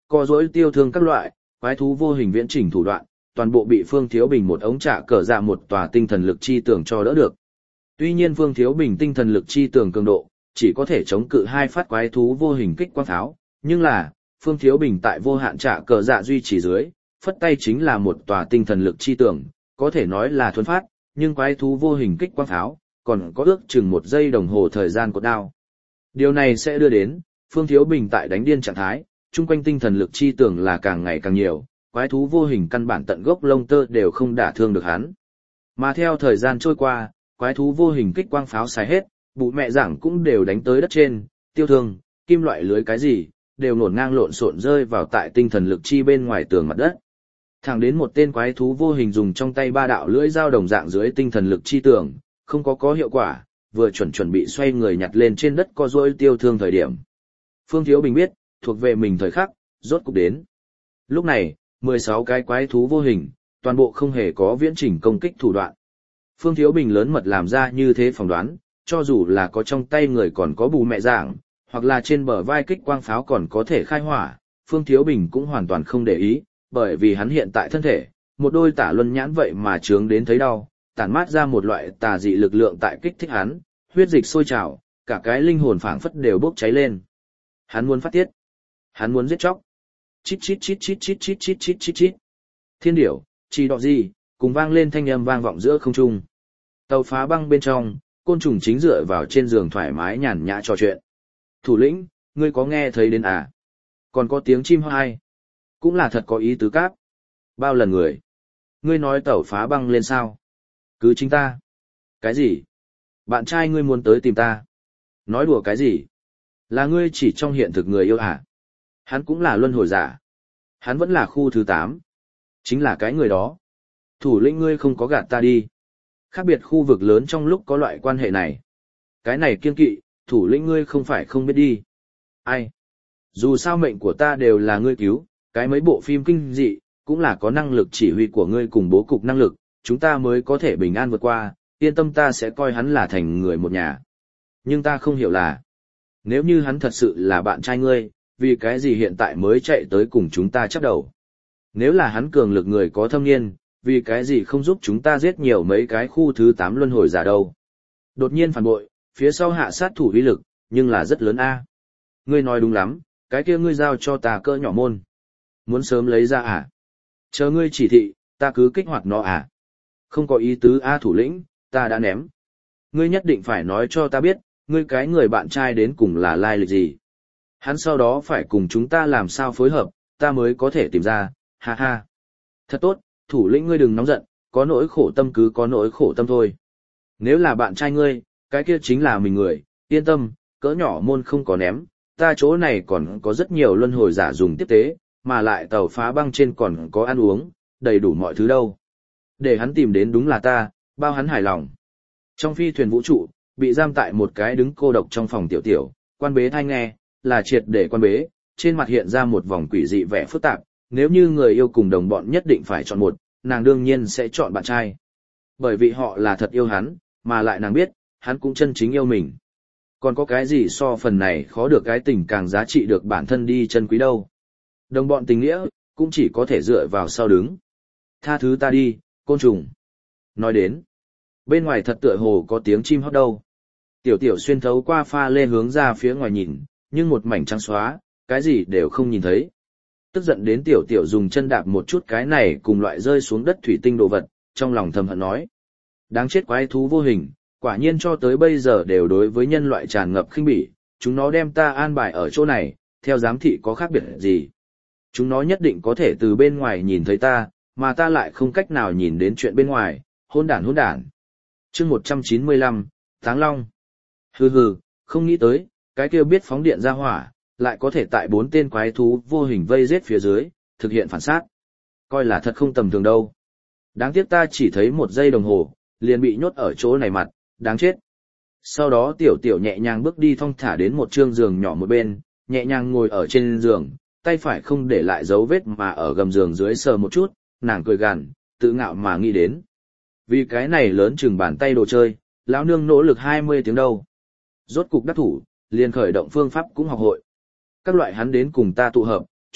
co dối tiêu thương các loại, quái thú vô hình viễn chỉnh thủ đoạn, toàn bộ bị Phương Thiếu Bình một ống trả cờ dạ một tòa tinh thần lực chi tường cho đỡ được. Tuy nhiên Phương Thiếu Bình tinh thần lực chi tường cường độ, chỉ có thể chống cự hai phát quái thú vô hình kích quang pháo, nhưng là, Phương Thiếu Bình tại vô hạn trả cờ dạ duy trì dưới, phất tay chính là một tòa tinh thần lực chi tường, có thể nói là thuần phát, nhưng quái thú vô hình kích quang pháo, còn có ước chừng một giây đồng hồ thời gian cột đao. Điều này sẽ đưa đến, Phương Thiếu Bình tại đánh điên trạng thái, chung quanh tinh thần lực chi tường là càng ngày càng nhiều, quái thú vô hình căn bản tận gốc lông tơ đều không đả thương được hắn. Mà theo thời gian trôi qua, quái thú vô hình kích quang pháo xài hết, bụ mẹ giảng cũng đều đánh tới đất trên, tiêu thương, kim loại lưới cái gì, đều nổn ngang lộn xộn rơi vào tại tinh thần lực chi bên ngoài tường mặt đất. Thẳng đến một tên quái thú vô hình dùng trong tay ba đạo lưỡi dao đồng dạng dưới tinh thần lực chi tường, không có có hiệu quả, vừa chuẩn chuẩn bị xoay người nhặt lên trên đất co rỗi tiêu thương thời điểm. Phương Thiếu Bình biết, thuộc về mình thời khắc, rốt cục đến. Lúc này, mười sáu cái quái thú vô hình, toàn bộ không hề có viễn chỉnh công kích thủ đoạn. Phương Thiếu Bình lớn mật làm ra như thế phỏng đoán, cho dù là có trong tay người còn có bù mẹ giảng, hoặc là trên bờ vai kích quang pháo còn có thể khai hỏa, Phương Thiếu Bình cũng hoàn toàn không để ý, bởi vì hắn hiện tại thân thể, một đôi tả luân nhãn vậy mà trướng đến thấy đau, tản mát ra một loại tà dị lực lượng tại kích thích hắn, huyết dịch sôi trào, cả cái linh hồn phảng phất đều bốc cháy lên. Hắn muốn phát tiết, hắn muốn giết chóc. Chít chít chít chít chít chít chít chít chít chít. Thiên điểu, chỉ đọ gì, cùng vang lên thanh âm vang vọng giữa không trung. Tàu phá băng bên trong, côn trùng chính dựa vào trên giường thoải mái nhàn nhã trò chuyện. Thủ lĩnh, ngươi có nghe thấy đến à? Còn có tiếng chim hoai. Cũng là thật có ý tứ cáp. Bao lần người? Ngươi nói tàu phá băng lên sao? Cứ chính ta. Cái gì? Bạn trai ngươi muốn tới tìm ta. Nói đùa cái gì? Là ngươi chỉ trong hiện thực người yêu hả? Hắn cũng là luân hồi giả. Hắn vẫn là khu thứ tám. Chính là cái người đó. Thủ lĩnh ngươi không có gạt ta đi. Khác biệt khu vực lớn trong lúc có loại quan hệ này. Cái này kiên kỵ, thủ lĩnh ngươi không phải không biết đi. Ai? Dù sao mệnh của ta đều là ngươi cứu, cái mấy bộ phim kinh dị, cũng là có năng lực chỉ huy của ngươi cùng bố cục năng lực, chúng ta mới có thể bình an vượt qua, yên tâm ta sẽ coi hắn là thành người một nhà. Nhưng ta không hiểu là, nếu như hắn thật sự là bạn trai ngươi, vì cái gì hiện tại mới chạy tới cùng chúng ta chấp đầu. Nếu là hắn cường lực người có thâm niên, vì cái gì không giúp chúng ta giết nhiều mấy cái khu thứ tám luân hồi giả đâu. Đột nhiên phản bội, phía sau hạ sát thủ uy lực, nhưng là rất lớn a. Ngươi nói đúng lắm, cái kia ngươi giao cho ta cỡ nhỏ môn. Muốn sớm lấy ra à? Chờ ngươi chỉ thị, ta cứ kích hoạt nó à? Không có ý tứ a thủ lĩnh, ta đã ném. Ngươi nhất định phải nói cho ta biết, ngươi cái người bạn trai đến cùng là lai lịch gì. Hắn sau đó phải cùng chúng ta làm sao phối hợp, ta mới có thể tìm ra, ha ha. Thật tốt, thủ lĩnh ngươi đừng nóng giận, có nỗi khổ tâm cứ có nỗi khổ tâm thôi. Nếu là bạn trai ngươi, cái kia chính là mình người, yên tâm, cỡ nhỏ môn không có ném, ta chỗ này còn có rất nhiều luân hồi giả dùng tiếp tế, mà lại tàu phá băng trên còn có ăn uống, đầy đủ mọi thứ đâu. Để hắn tìm đến đúng là ta, bao hắn hài lòng. Trong phi thuyền vũ trụ, bị giam tại một cái đứng cô độc trong phòng tiểu tiểu, quan bế thai nghe, là triệt để quan bế, trên mặt hiện ra một vòng quỷ dị vẻ phức tạp, nếu như người yêu cùng đồng bọn nhất định phải chọn một, nàng đương nhiên sẽ chọn bạn trai. Bởi vì họ là thật yêu hắn, mà lại nàng biết, hắn cũng chân chính yêu mình. Còn có cái gì so phần này khó được cái tình càng giá trị được bản thân đi chân quý đâu. Đồng bọn tình nghĩa, cũng chỉ có thể dựa vào sau đứng. Tha thứ ta đi, côn trùng. Nói đến, bên ngoài thật tựa hồ có tiếng chim hót đâu. Tiểu tiểu xuyên thấu qua pha lê hướng ra phía ngoài nhìn, nhưng một mảnh trắng xóa, cái gì đều không nhìn thấy. Tức giận đến tiểu tiểu dùng chân đạp một chút cái này cùng loại rơi xuống đất thủy tinh đồ vật, trong lòng thầm hận nói. Đáng chết quái thú vô hình, quả nhiên cho tới bây giờ đều đối với nhân loại tràn ngập khinh bỉ, chúng nó đem ta an bài ở chỗ này, theo giám thị có khác biệt gì. Chúng nó nhất định có thể từ bên ngoài nhìn thấy ta, mà ta lại không cách nào nhìn đến chuyện bên ngoài, hỗn đản hỗn đản. Chương một trăm chín mươi lăm, Táng Long. Hừ hừ, không nghĩ tới, cái kia biết phóng điện ra hỏa, lại có thể tại bốn tên quái thú vô hình vây giết phía dưới, thực hiện phản sát. Coi là thật không tầm thường đâu. Đáng tiếc ta chỉ thấy một giây đồng hồ, liền bị nhốt ở chỗ này mặt, đáng chết. Sau đó tiểu tiểu nhẹ nhàng bước đi thong thả đến một trương giường nhỏ một bên, nhẹ nhàng ngồi ở trên giường, tay phải không để lại dấu vết mà ở gầm giường dưới sờ một chút, nàng cười gằn, tự ngạo mà nghĩ đến. Vì cái này lớn chừng bàn tay đồ chơi, lão nương nỗ lực hai mươi tiếng đâu. Rốt cục đắc thủ, liền khởi động phương pháp cũng học hội. Các loại hắn đến cùng ta tụ hợp,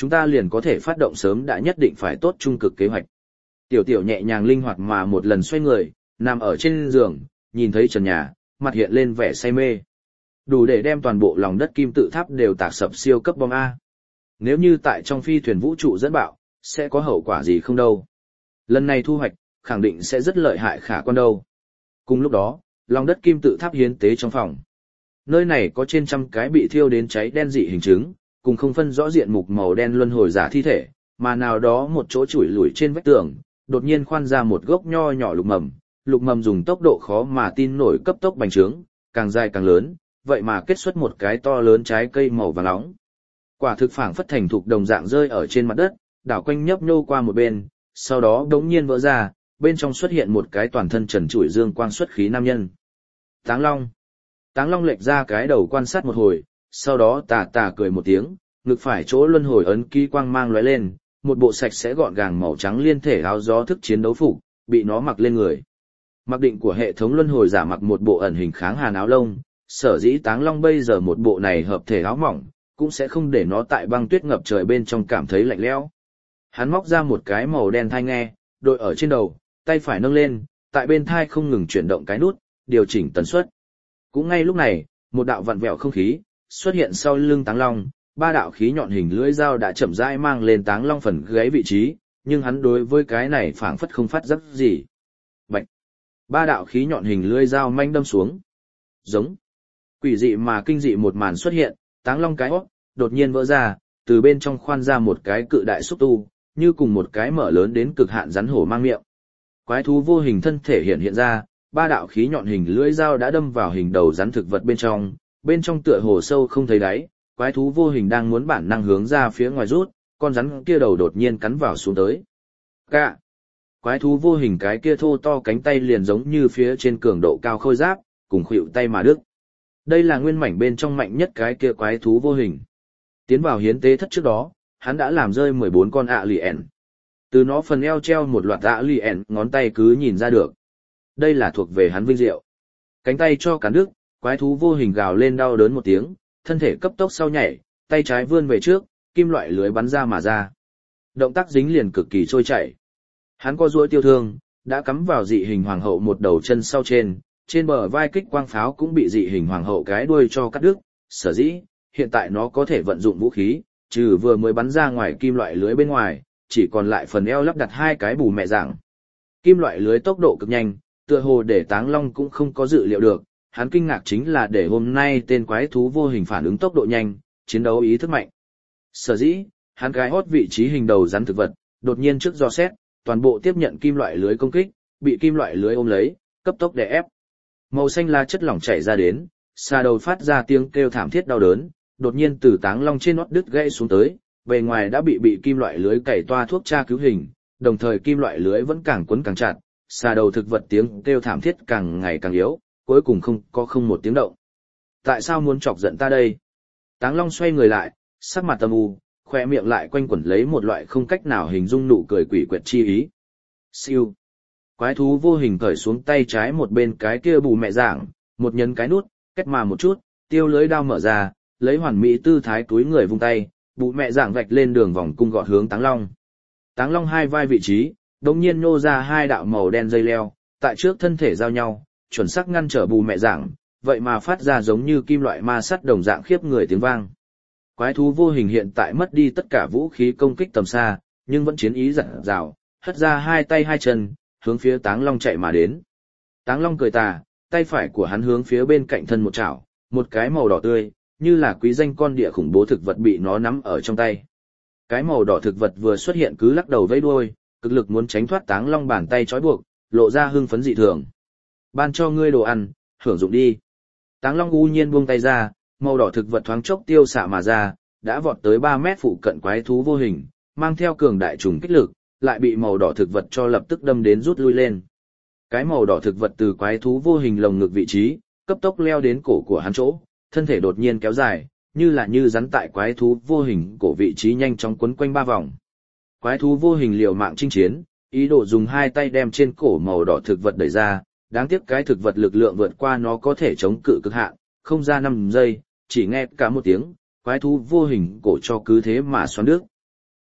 chúng ta liền có thể phát động sớm đã nhất định phải tốt trung cực kế hoạch. Tiểu tiểu nhẹ nhàng linh hoạt mà một lần xoay người, nằm ở trên giường, nhìn thấy trần nhà, mặt hiện lên vẻ say mê. Đủ để đem toàn bộ lòng đất kim tự tháp đều tạc sập siêu cấp bom A. Nếu như tại trong phi thuyền vũ trụ dẫn bạo, sẽ có hậu quả gì không đâu. Lần này thu hoạch, khẳng định sẽ rất lợi hại khả quan đâu. Cùng lúc đó, lòng đất kim tự tháp hiến tế trong phòng. Nơi này có trên trăm cái bị thiêu đến cháy đen dị hình chứng, cùng không phân rõ diện mục màu đen luân hồi giả thi thể, mà nào đó một chỗ chủi lủi trên vách tường, đột nhiên khoan ra một gốc nho nhỏ lục mầm, lục mầm dùng tốc độ khó mà tin nổi cấp tốc bành trướng, càng dài càng lớn, vậy mà kết xuất một cái to lớn trái cây màu vàng nóng. Quả thực phảng phất thành thục đồng dạng rơi ở trên mặt đất, đảo quanh nhấp nhô qua một bên, sau đó đống nhiên vỡ ra, bên trong xuất hiện một cái toàn thân trần trụi dương quang xuất khí nam nhân. Táng Long. Táng Long lệch ra cái đầu quan sát một hồi, sau đó tà tà cười một tiếng, ngực phải chỗ luân hồi ấn ký quang mang lóe lên, một bộ sạch sẽ gọn gàng màu trắng liên thể áo gió thức chiến đấu phục, bị nó mặc lên người. Mặc định của hệ thống luân hồi giả mặc một bộ ẩn hình kháng hàn áo lông, sở dĩ Táng Long bây giờ một bộ này hợp thể áo mỏng, cũng sẽ không để nó tại băng tuyết ngập trời bên trong cảm thấy lạnh lẽo. Hắn móc ra một cái màu đen thai nghe, đội ở trên đầu, tay phải nâng lên, tại bên thai không ngừng chuyển động cái nút, điều chỉnh tần suất. Cũng ngay lúc này, một đạo vặn vẹo không khí xuất hiện sau lưng Táng Long, ba đạo khí nhọn hình lưỡi dao đã chậm rãi mang lên Táng Long phần gáy vị trí, nhưng hắn đối với cái này phảng phất không phát giác gì. Bạch. Ba đạo khí nhọn hình lưỡi dao manh đâm xuống. Giống. Quỷ dị mà kinh dị một màn xuất hiện, Táng Long cái hót đột nhiên vỡ ra, từ bên trong khoan ra một cái cự đại xúc tu, như cùng một cái mở lớn đến cực hạn rắn hổ mang miệng. Quái thú vô hình thân thể hiện hiện ra, ba đạo khí nhọn hình lưỡi dao đã đâm vào hình đầu rắn thực vật bên trong, bên trong tựa hồ sâu không thấy đáy, quái thú vô hình đang muốn bản năng hướng ra phía ngoài rút, con rắn kia đầu đột nhiên cắn vào xuống tới. Cạ! Quái thú vô hình cái kia thô to cánh tay liền giống như phía trên cường độ cao khôi giáp, cùng khuỵu tay mà đứt. Đây là nguyên mảnh bên trong mạnh nhất cái kia quái thú vô hình. Tiến vào hiến tế thất trước đó, hắn đã làm rơi mười bốn con ạ lì ẻn. Từ nó phần eo treo một loạt ạ lì ẻn, ngón tay cứ nhìn ra được. Đây là thuộc về hắn vinh diệu. Cánh tay cho cắn đứt, quái thú vô hình gào lên đau đớn một tiếng, thân thể cấp tốc sau nhảy, tay trái vươn về trước, kim loại lưới bắn ra mà ra. Động tác dính liền cực kỳ trôi chảy. Hắn co duỗi tiêu thương, đã cắm vào dị hình hoàng hậu một đầu chân sau trên, trên bờ vai kích quang pháo cũng bị dị hình hoàng hậu cái đuôi cho cắt đứt, sở dĩ, hiện tại nó có thể vận dụng vũ khí, trừ vừa mới bắn ra ngoài kim loại lưới bên ngoài, chỉ còn lại phần eo lắp đặt hai cái bù mẹ dạng. Kim loại lưới tốc độ cực nhanh, tựa hồ để Táng Long cũng không có dự liệu được, hắn kinh ngạc chính là để hôm nay tên quái thú vô hình phản ứng tốc độ nhanh, chiến đấu ý thức mạnh. Sở dĩ, hắn cái hót vị trí hình đầu rắn thực vật, đột nhiên trước do xét, toàn bộ tiếp nhận kim loại lưới công kích, bị kim loại lưới ôm lấy, cấp tốc đè ép. Màu xanh lá chất lỏng chảy ra đến, xà đầu phát ra tiếng kêu thảm thiết đau đớn, đột nhiên từ Táng Long trên nót đứt gãy xuống tới, bề ngoài đã bị bị kim loại lưới cày toa thuốc tra cứu hình, đồng thời kim loại lưới vẫn càng quấn càng chặt, xà đầu thực vật tiếng kêu thảm thiết càng ngày càng yếu, cuối cùng không có không một tiếng động. Tại sao muốn chọc giận ta đây? Táng Long xoay người lại, sắc mặt âm u, khoe miệng lại quanh quẩn lấy một loại không cách nào hình dung nụ cười quỷ quyệt chi ý. Siêu. Quái thú vô hình cởi xuống tay trái một bên cái kia bù mẹ giảng, một nhấn cái nút, cách mà một chút, tiêu lưới đao mở ra, lấy hoàn mỹ tư thái túi người vung tay, bù mẹ giảng vạch lên đường vòng cung gọt hướng Táng Long. Táng Long hai vai vị trí, đột nhiên nhô ra hai đạo màu đen dây leo, tại trước thân thể giao nhau, chuẩn xác ngăn trở bù mẹ giảng, vậy mà phát ra giống như kim loại ma sắt đồng dạng khiếp người tiếng vang. Quái thú vô hình hiện tại mất đi tất cả vũ khí công kích tầm xa, nhưng vẫn chiến ý dặn dào, hất ra hai tay hai chân, hướng phía Táng Long chạy mà đến. Táng Long cười tà, tay phải của hắn hướng phía bên cạnh thân một chảo, một cái màu đỏ tươi, như là quý danh con địa khủng bố thực vật bị nó nắm ở trong tay. Cái màu đỏ thực vật vừa xuất hiện cứ lắc đầu vẫy đuôi, cực lực muốn tránh thoát Táng Long bàn tay trói buộc, lộ ra hưng phấn dị thường. Ban cho ngươi đồ ăn, hưởng dụng đi. Táng Long u nhiên buông tay ra, màu đỏ thực vật thoáng chốc tiêu xạ mà ra, đã vọt tới ba mét phụ cận quái thú vô hình, mang theo cường đại trùng kích lực, lại bị màu đỏ thực vật cho lập tức đâm đến rút lui lên. Cái màu đỏ thực vật từ quái thú vô hình lồng ngực vị trí, cấp tốc leo đến cổ của hắn chỗ, thân thể đột nhiên kéo dài, như là như rắn tại quái thú vô hình cổ vị trí nhanh chóng quấn quanh ba vòng. Quái thú vô hình liều mạng chinh chiến, ý đồ dùng hai tay đem trên cổ màu đỏ thực vật đẩy ra, đáng tiếc cái thực vật lực lượng vượt qua nó có thể chống cự cực hạn, không ra năm giây, chỉ nghe cả một tiếng, quái thú vô hình cổ cho cứ thế mà xoắn nước.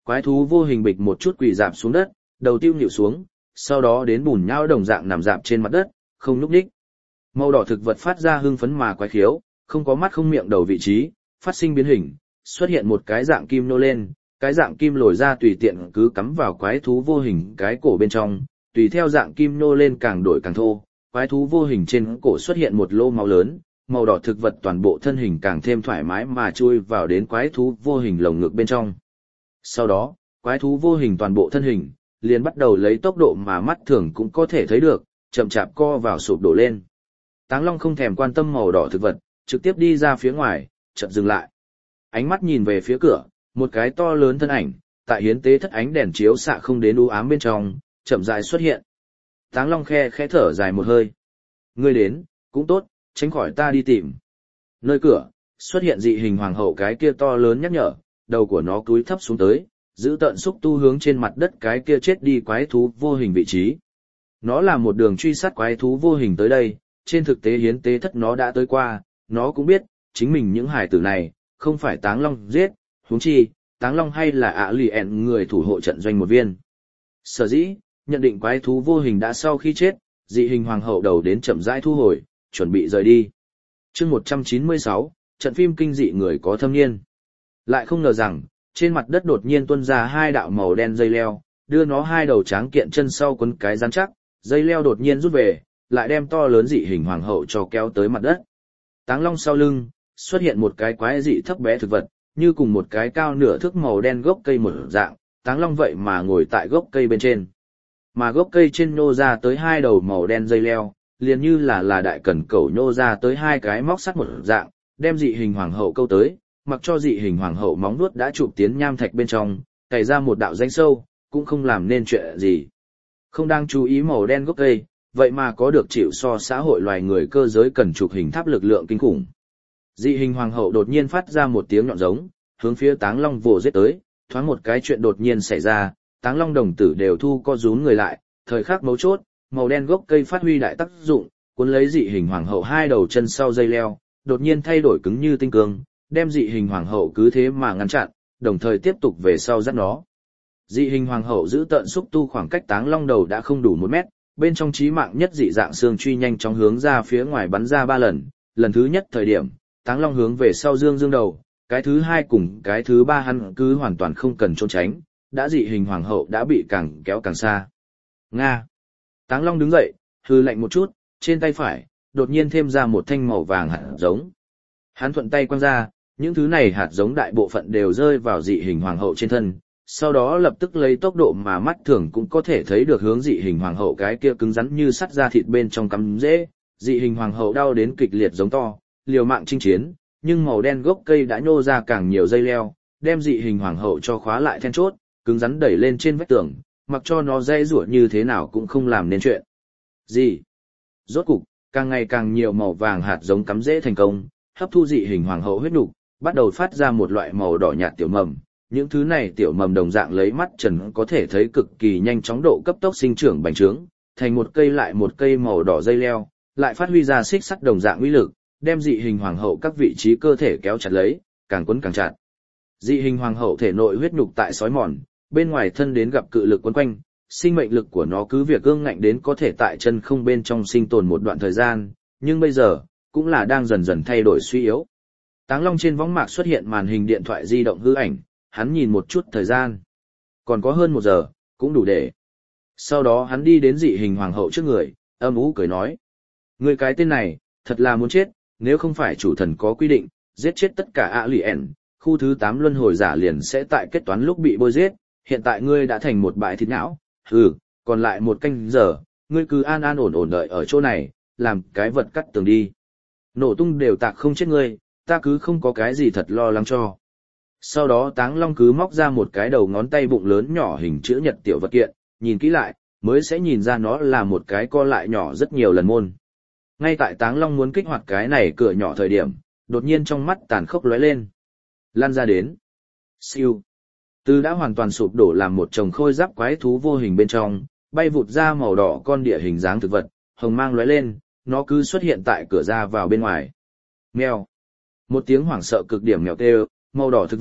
Quái thú vô hình bịch một chút quỳ dạp xuống đất, đầu tiêu nhịu xuống, sau đó đến bùn nhão đồng dạng nằm dạp trên mặt đất, không nhúc nhích. Màu đỏ thực vật phát ra hưng phấn mà quái khiếu, không có mắt không miệng đầu vị trí, phát sinh biến hình, xuất hiện một cái dạng kim nô lên, cái dạng kim lồi ra tùy tiện cứ cắm vào quái thú vô hình cái cổ bên trong, tùy theo dạng kim nô lên càng đổi càng thô, quái thú vô hình trên cổ xuất hiện một lô máu lớn, màu đỏ thực vật toàn bộ thân hình càng thêm thoải mái mà chui vào đến quái thú vô hình lồng ngực bên trong. Sau đó, quái thú vô hình toàn bộ thân hình, liền bắt đầu lấy tốc độ mà mắt thường cũng có thể thấy được, chậm chạp co vào sụp đổ lên. Táng Long không thèm quan tâm màu đỏ thực vật, trực tiếp đi ra phía ngoài, chợt dừng lại. Ánh mắt nhìn về phía cửa, một cái to lớn thân ảnh, tại hiến tế thất ánh đèn chiếu xạ không đến u ám bên trong, chậm rãi xuất hiện. Táng Long khe khẽ thở dài một hơi. Ngươi đến, cũng tốt, tránh khỏi ta đi tìm. Nơi cửa, xuất hiện dị hình hoàng hậu cái kia to lớn nhắc nhở, đầu của nó cúi thấp xuống tới, giữ tận xúc tu hướng trên mặt đất cái kia chết đi quái thú vô hình vị trí. Nó là một đường truy sát quái thú vô hình tới đây, trên thực tế hiến tế thất nó đã tới qua, nó cũng biết, chính mình những hải tử này, không phải Táng Long giết, huống chi, Táng Long hay là ạ lì ẹn người thủ hộ trận doanh một viên. Sở dĩ, nhận định quái thú vô hình đã sau khi chết, dị hình hoàng hậu đầu đến chậm rãi thu hồi, chuẩn bị rời đi. Chương một trăm chín mươi sáu, trận phim kinh dị người có thâm niên. Lại không ngờ rằng, trên mặt đất đột nhiên tuôn ra hai đạo màu đen dây leo, đưa nó hai đầu tráng kiện chân sau quấn cái rắn chắc, dây leo đột nhiên rút về, lại đem to lớn dị hình hoàng hậu cho kéo tới mặt đất. Táng Long sau lưng, xuất hiện một cái quái dị thấp bé thực vật, như cùng một cái cao nửa thước màu đen gốc cây một dạng, Táng Long vậy mà ngồi tại gốc cây bên trên. Mà gốc cây trên nhô ra tới hai đầu màu đen dây leo, liền như là là đại cẩn cẩu nhô ra tới hai cái móc sắt một dạng, đem dị hình hoàng hậu câu tới, mặc cho dị hình hoàng hậu móng vuốt đã chụp tiến nham thạch bên trong, cày ra một đạo rãnh sâu, cũng không làm nên chuyện gì. Không đang chú ý màu đen gốc cây, vậy mà có được chịu so xã hội loài người cơ giới cần chụp hình tháp lực lượng kinh khủng. Dị hình hoàng hậu đột nhiên phát ra một tiếng nhọn giống, hướng phía Táng Long vồ giết tới, thoáng một cái chuyện đột nhiên xảy ra, Táng Long đồng tử đều thu co rúm người lại, thời khắc mấu chốt, màu đen gốc cây phát huy đại tác dụng, cuốn lấy dị hình hoàng hậu hai đầu chân sau dây leo, đột nhiên thay đổi cứng như tinh cương, đem dị hình hoàng hậu cứ thế mà ngăn chặn, đồng thời tiếp tục về sau dắt nó. Dị hình hoàng hậu giữ tận xúc tu khoảng cách Táng Long đầu đã không đủ một mét, bên trong chí mạng nhất dị dạng xương truy nhanh chóng hướng ra phía ngoài bắn ra ba lần, lần thứ nhất thời điểm, Táng Long hướng về sau dương dương đầu, cái thứ hai cùng cái thứ ba hắn cứ hoàn toàn không cần trốn tránh, đã dị hình hoàng hậu đã bị càng kéo càng xa. Nga. Táng Long đứng dậy, hư lạnh một chút, trên tay phải, đột nhiên thêm ra một thanh màu vàng hạt giống. Hắn thuận tay quăng ra, những thứ này hạt giống đại bộ phận đều rơi vào dị hình hoàng hậu trên thân, sau đó lập tức lấy tốc độ mà mắt thường cũng có thể thấy được hướng dị hình hoàng hậu cái kia cứng rắn như sắt da thịt bên trong cắm rễ, dị hình hoàng hậu đau đến kịch liệt giống to, liều mạng chinh chiến, nhưng màu đen gốc cây đã nhô ra càng nhiều dây leo, đem dị hình hoàng hậu cho khóa lại then chốt, cứng rắn đẩy lên trên vách tường, mặc cho nó dây rủa như thế nào cũng không làm nên chuyện. Gì? Rốt cục, càng ngày càng nhiều màu vàng hạt giống cắm rễ thành công, hấp thu dị hình hoàng hậu huyết nục, bắt đầu phát ra một loại màu đỏ nhạt tiểu mầm. Những thứ này tiểu mầm đồng dạng lấy mắt trần có thể thấy cực kỳ nhanh chóng độ cấp tốc sinh trưởng bành trướng, thành một cây lại một cây màu đỏ dây leo, lại phát huy ra xích sắt đồng dạng uy lực, đem dị hình hoàng hậu các vị trí cơ thể kéo chặt lấy, càng quấn càng chặt. Dị hình hoàng hậu thể nội huyết nhục tại sói mòn, bên ngoài thân đến gặp cự lực quấn quanh, sinh mệnh lực của nó cứ việc ương ngạnh đến có thể tại chân không bên trong sinh tồn một đoạn thời gian, nhưng bây giờ, cũng là đang dần dần thay đổi suy yếu. Táng Long trên võng mạc xuất hiện màn hình điện thoại di động hư ảnh, hắn nhìn một chút thời gian. Còn có hơn một giờ, cũng đủ để. Sau đó hắn đi đến dị hình hoàng hậu trước người, âm ú cười nói. Người cái tên này, thật là muốn chết, nếu không phải chủ thần có quy định, giết chết tất cả ạ lì ẻn, khu thứ tám luân hồi giả liền sẽ tại kết toán lúc bị bôi giết, hiện tại ngươi đã thành một bãi thịt não, hừ, còn lại một canh giờ, ngươi cứ an an ổn ổn đợi ở chỗ này, làm cái vật cắt tường đi. Nổ tung đều tạc không chết ngươi, ta cứ không có cái gì thật lo lắng cho. Sau đó Táng Long cứ móc ra một cái đầu ngón tay bụng lớn nhỏ hình chữ nhật tiểu vật kiện, nhìn kỹ lại, mới sẽ nhìn ra nó là một cái co lại nhỏ rất nhiều lần môn. Ngay tại Táng Long muốn kích hoạt cái này cửa nhỏ thời điểm, đột nhiên trong mắt tàn khốc lóe lên. Lan ra đến. Siêu. Từ đã hoàn toàn sụp đổ làm một chồng khôi giáp quái thú vô hình bên trong, bay vụt ra màu đỏ con địa hình dáng thực vật, hồng mang lóe lên, nó cứ xuất hiện tại cửa ra vào bên ngoài. Mèo. Một tiếng hoảng sợ cực điểm mèo kêu, màu đỏ thực vật,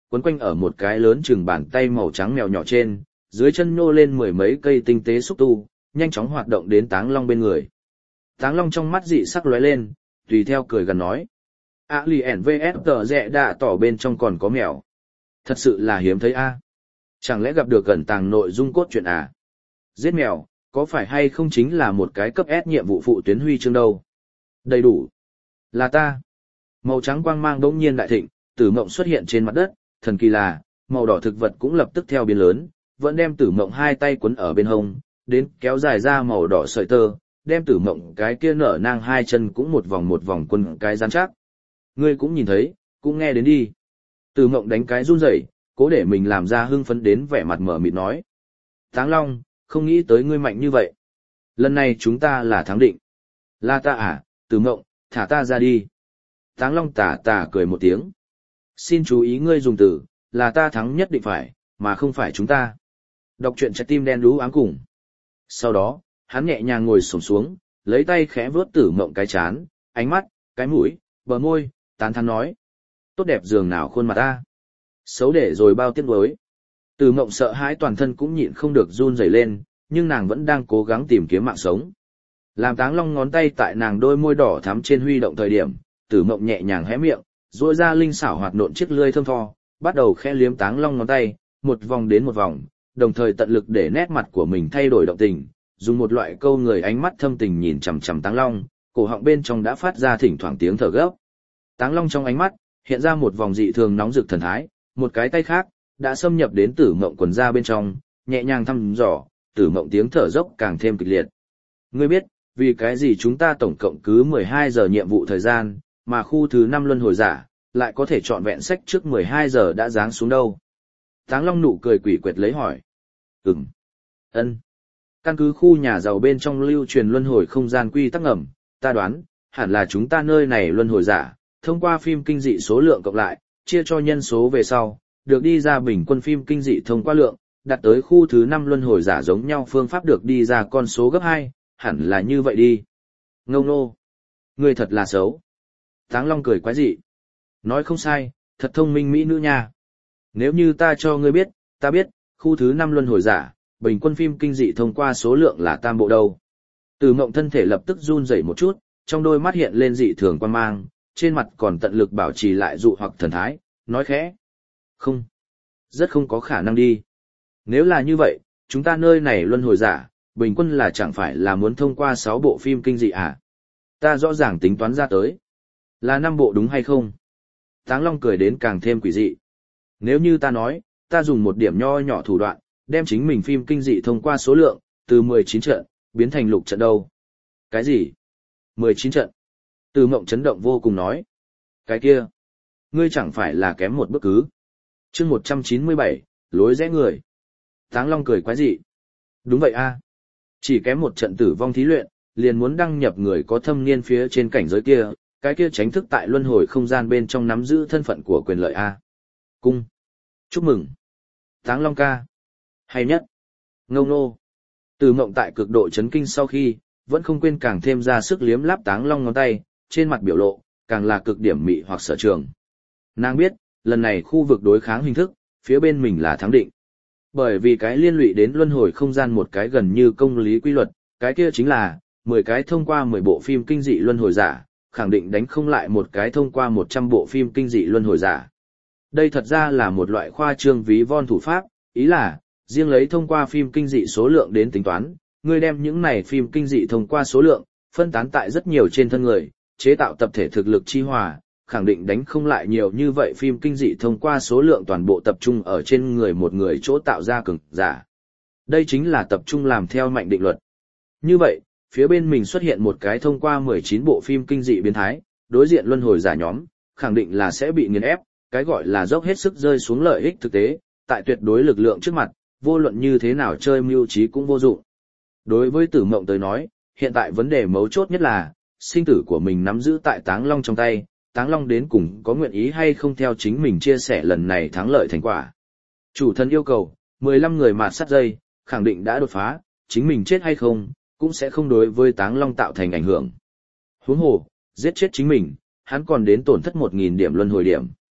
quấn quanh ở một cái lớn chừng bàn tay màu trắng mèo nhỏ trên, dưới chân nhô lên mười mấy cây tinh tế xúc tu, nhanh chóng hoạt động đến Táng Long bên người. Táng Long trong mắt dị sắc lóe lên, tùy theo cười gần nói. A lì ẻn vê ét tờ rẽ đạ tỏ bên trong còn có mèo. Thật sự là hiếm thấy a. Chẳng lẽ gặp được cẩn tàng nội dung cốt truyện à? Giết mèo, có phải hay không chính là một cái cấp S nhiệm vụ phụ tuyến huy chương đâu? Đầy đủ. Là ta. Màu trắng quang mang bỗng nhiên đại thịnh, Tử Mộng xuất hiện trên mặt đất, thần kỳ là, màu đỏ thực vật cũng lập tức theo biến lớn, vẫn đem Tử Mộng hai tay quấn ở bên hông, đến kéo dài ra màu đỏ sợi tơ, đem Tử Mộng cái kia nở nang hai chân cũng một vòng một vòng quấn cái rắn chắc. Ngươi cũng nhìn thấy, cũng nghe đến đi. Tử Mộng đánh cái run rẩy, cố để mình làm ra hưng phấn đến vẻ mặt mở mịt nói. Táng Long, không nghĩ tới ngươi mạnh như vậy. Lần này chúng ta là thắng định. Là ta à, Tử Mộng, thả ta ra đi. Táng Long tà tà cười một tiếng. Xin chú ý ngươi dùng từ, là ta thắng nhất định phải, mà không phải chúng ta. Đọc truyện trái tim đen đú ám cùng. Sau đó, hắn nhẹ nhàng ngồi xổm xuống, lấy tay khẽ vướt Tử Mộng cái chán, ánh mắt, cái mũi, bờ môi, tán thán nói. Tốt đẹp giường nào khuôn mặt ta. Xấu để rồi bao tiếc nuối. Tử Mộng sợ hãi toàn thân cũng nhịn không được run rẩy lên, nhưng nàng vẫn đang cố gắng tìm kiếm mạng sống. Làm Táng Long ngón tay tại nàng đôi môi đỏ thắm trên huy động thời điểm, Tử Mộng nhẹ nhàng hé miệng, duỗi ra linh xảo hoạt nộn chiếc lưỡi thơm tho, bắt đầu khẽ liếm Táng Long ngón tay, một vòng đến một vòng, đồng thời tận lực để nét mặt của mình thay đổi động tình, dùng một loại câu người ánh mắt thâm tình nhìn chằm chằm Táng Long, cổ họng bên trong đã phát ra thỉnh thoảng tiếng thở gấp. Táng Long trong ánh mắt hiện ra một vòng dị thường nóng rực thần thái, một cái tay khác đã xâm nhập đến Tử Mộng quần da bên trong, nhẹ nhàng thăm dò, Tử Mộng tiếng thở dốc càng thêm kịch liệt. Ngươi biết, vì cái gì chúng ta tổng cộng cứ mười hai giờ nhiệm vụ thời gian, mà khu thứ năm luân hồi giả, lại có thể chọn vẹn sách trước mười hai giờ đã giáng xuống đâu? Táng Long nụ cười quỷ quyệt lấy hỏi. Ừm. Ân. Căn cứ khu nhà giàu bên trong lưu truyền luân hồi không gian quy tắc ngầm, ta đoán, hẳn là chúng ta nơi này luân hồi giả, thông qua phim kinh dị số lượng cộng lại, chia cho nhân số về sau, được đi ra bình quân phim kinh dị thông qua lượng, đặt tới khu thứ năm luân hồi giả giống nhau phương pháp được đi ra con số gấp hai, hẳn là như vậy đi. Ngông nô. Ngươi thật là xấu. Táng Long cười quái dị. Nói không sai, thật thông minh mỹ nữ nha. Nếu như ta cho ngươi biết, ta biết, khu thứ năm luân hồi giả, bình quân phim kinh dị thông qua số lượng là tam bộ đâu. Tử Mộng thân thể lập tức run rẩy một chút, trong đôi mắt hiện lên dị thường quan mang, trên mặt còn tận lực bảo trì lại dụ hoặc thần thái, nói khẽ. Không. Rất không có khả năng đi. Nếu là như vậy, chúng ta nơi này luân hồi giả, bình quân là chẳng phải là muốn thông qua sáu bộ phim kinh dị à? Ta rõ ràng tính toán ra tới. Là năm bộ đúng hay không? Táng Long cười đến càng thêm quỷ dị. Nếu như ta nói, ta dùng một điểm nho nhỏ thủ đoạn, đem chính mình phim kinh dị thông qua số lượng, từ mười chín trận, biến thành lục trận đâu. Cái gì? mười chín trận. Từ Mộng chấn động vô cùng nói. Cái kia. Ngươi chẳng phải là kém một bước cứ. chương một trăm chín mươi bảy, lối rẽ người. Táng Long cười quái dị. Đúng vậy a. Chỉ kém một trận tử vong thí luyện, liền muốn đăng nhập người có thâm niên phía trên cảnh giới kia, cái kia tránh thức tại luân hồi không gian bên trong nắm giữ thân phận của quyền lợi a. Cung. Chúc mừng. Táng Long ca. Hay nhất. Ngông nô. Từ Mộng tại cực độ chấn kinh sau khi, vẫn không quên càng thêm ra sức liếm láp Táng Long ngón tay, trên mặt biểu lộ, càng là cực điểm mị hoặc sở trường. Nàng biết, lần này khu vực đối kháng hình thức, phía bên mình là thắng định. Bởi vì cái liên lụy đến luân hồi không gian một cái gần như công lý quy luật, cái kia chính là, mười cái thông qua mười bộ phim kinh dị luân hồi giả, khẳng định đánh không lại một cái thông qua một trăm bộ phim kinh dị luân hồi giả. Đây thật ra là một loại khoa trương ví von thủ pháp, ý là, riêng lấy thông qua phim kinh dị số lượng đến tính toán, người đem những này phim kinh dị thông qua số lượng, phân tán tại rất nhiều trên thân người, chế tạo tập thể thực lực chi hòa, khẳng định đánh không lại nhiều như vậy phim kinh dị thông qua số lượng toàn bộ tập trung ở trên người một người chỗ tạo ra cường giả. Đây chính là tập trung làm theo mạnh định luật. Như vậy, phía bên mình xuất hiện một cái thông qua mười chín bộ phim kinh dị biến thái, đối diện luân hồi giả nhóm, khẳng định là sẽ bị nghiền ép, cái gọi là dốc hết sức rơi xuống lợi ích thực tế, tại tuyệt đối lực lượng trước mặt, vô luận như thế nào chơi mưu trí cũng vô dụng. Đối với Tử Mộng tới nói, hiện tại vấn đề mấu chốt nhất là, sinh tử của mình nắm giữ tại Táng Long trong tay, Táng Long đến cùng có nguyện ý hay không theo chính mình chia sẻ lần này thắng lợi thành quả. Chủ thần yêu cầu, mười lăm người mạt sắt dây, khẳng định đã đột phá, chính mình chết hay không, cũng sẽ không đối với Táng Long tạo thành ảnh hưởng. Huống hồ, giết chết chính mình, hắn còn đến tổn thất một nghìn điểm luân hồi điểm.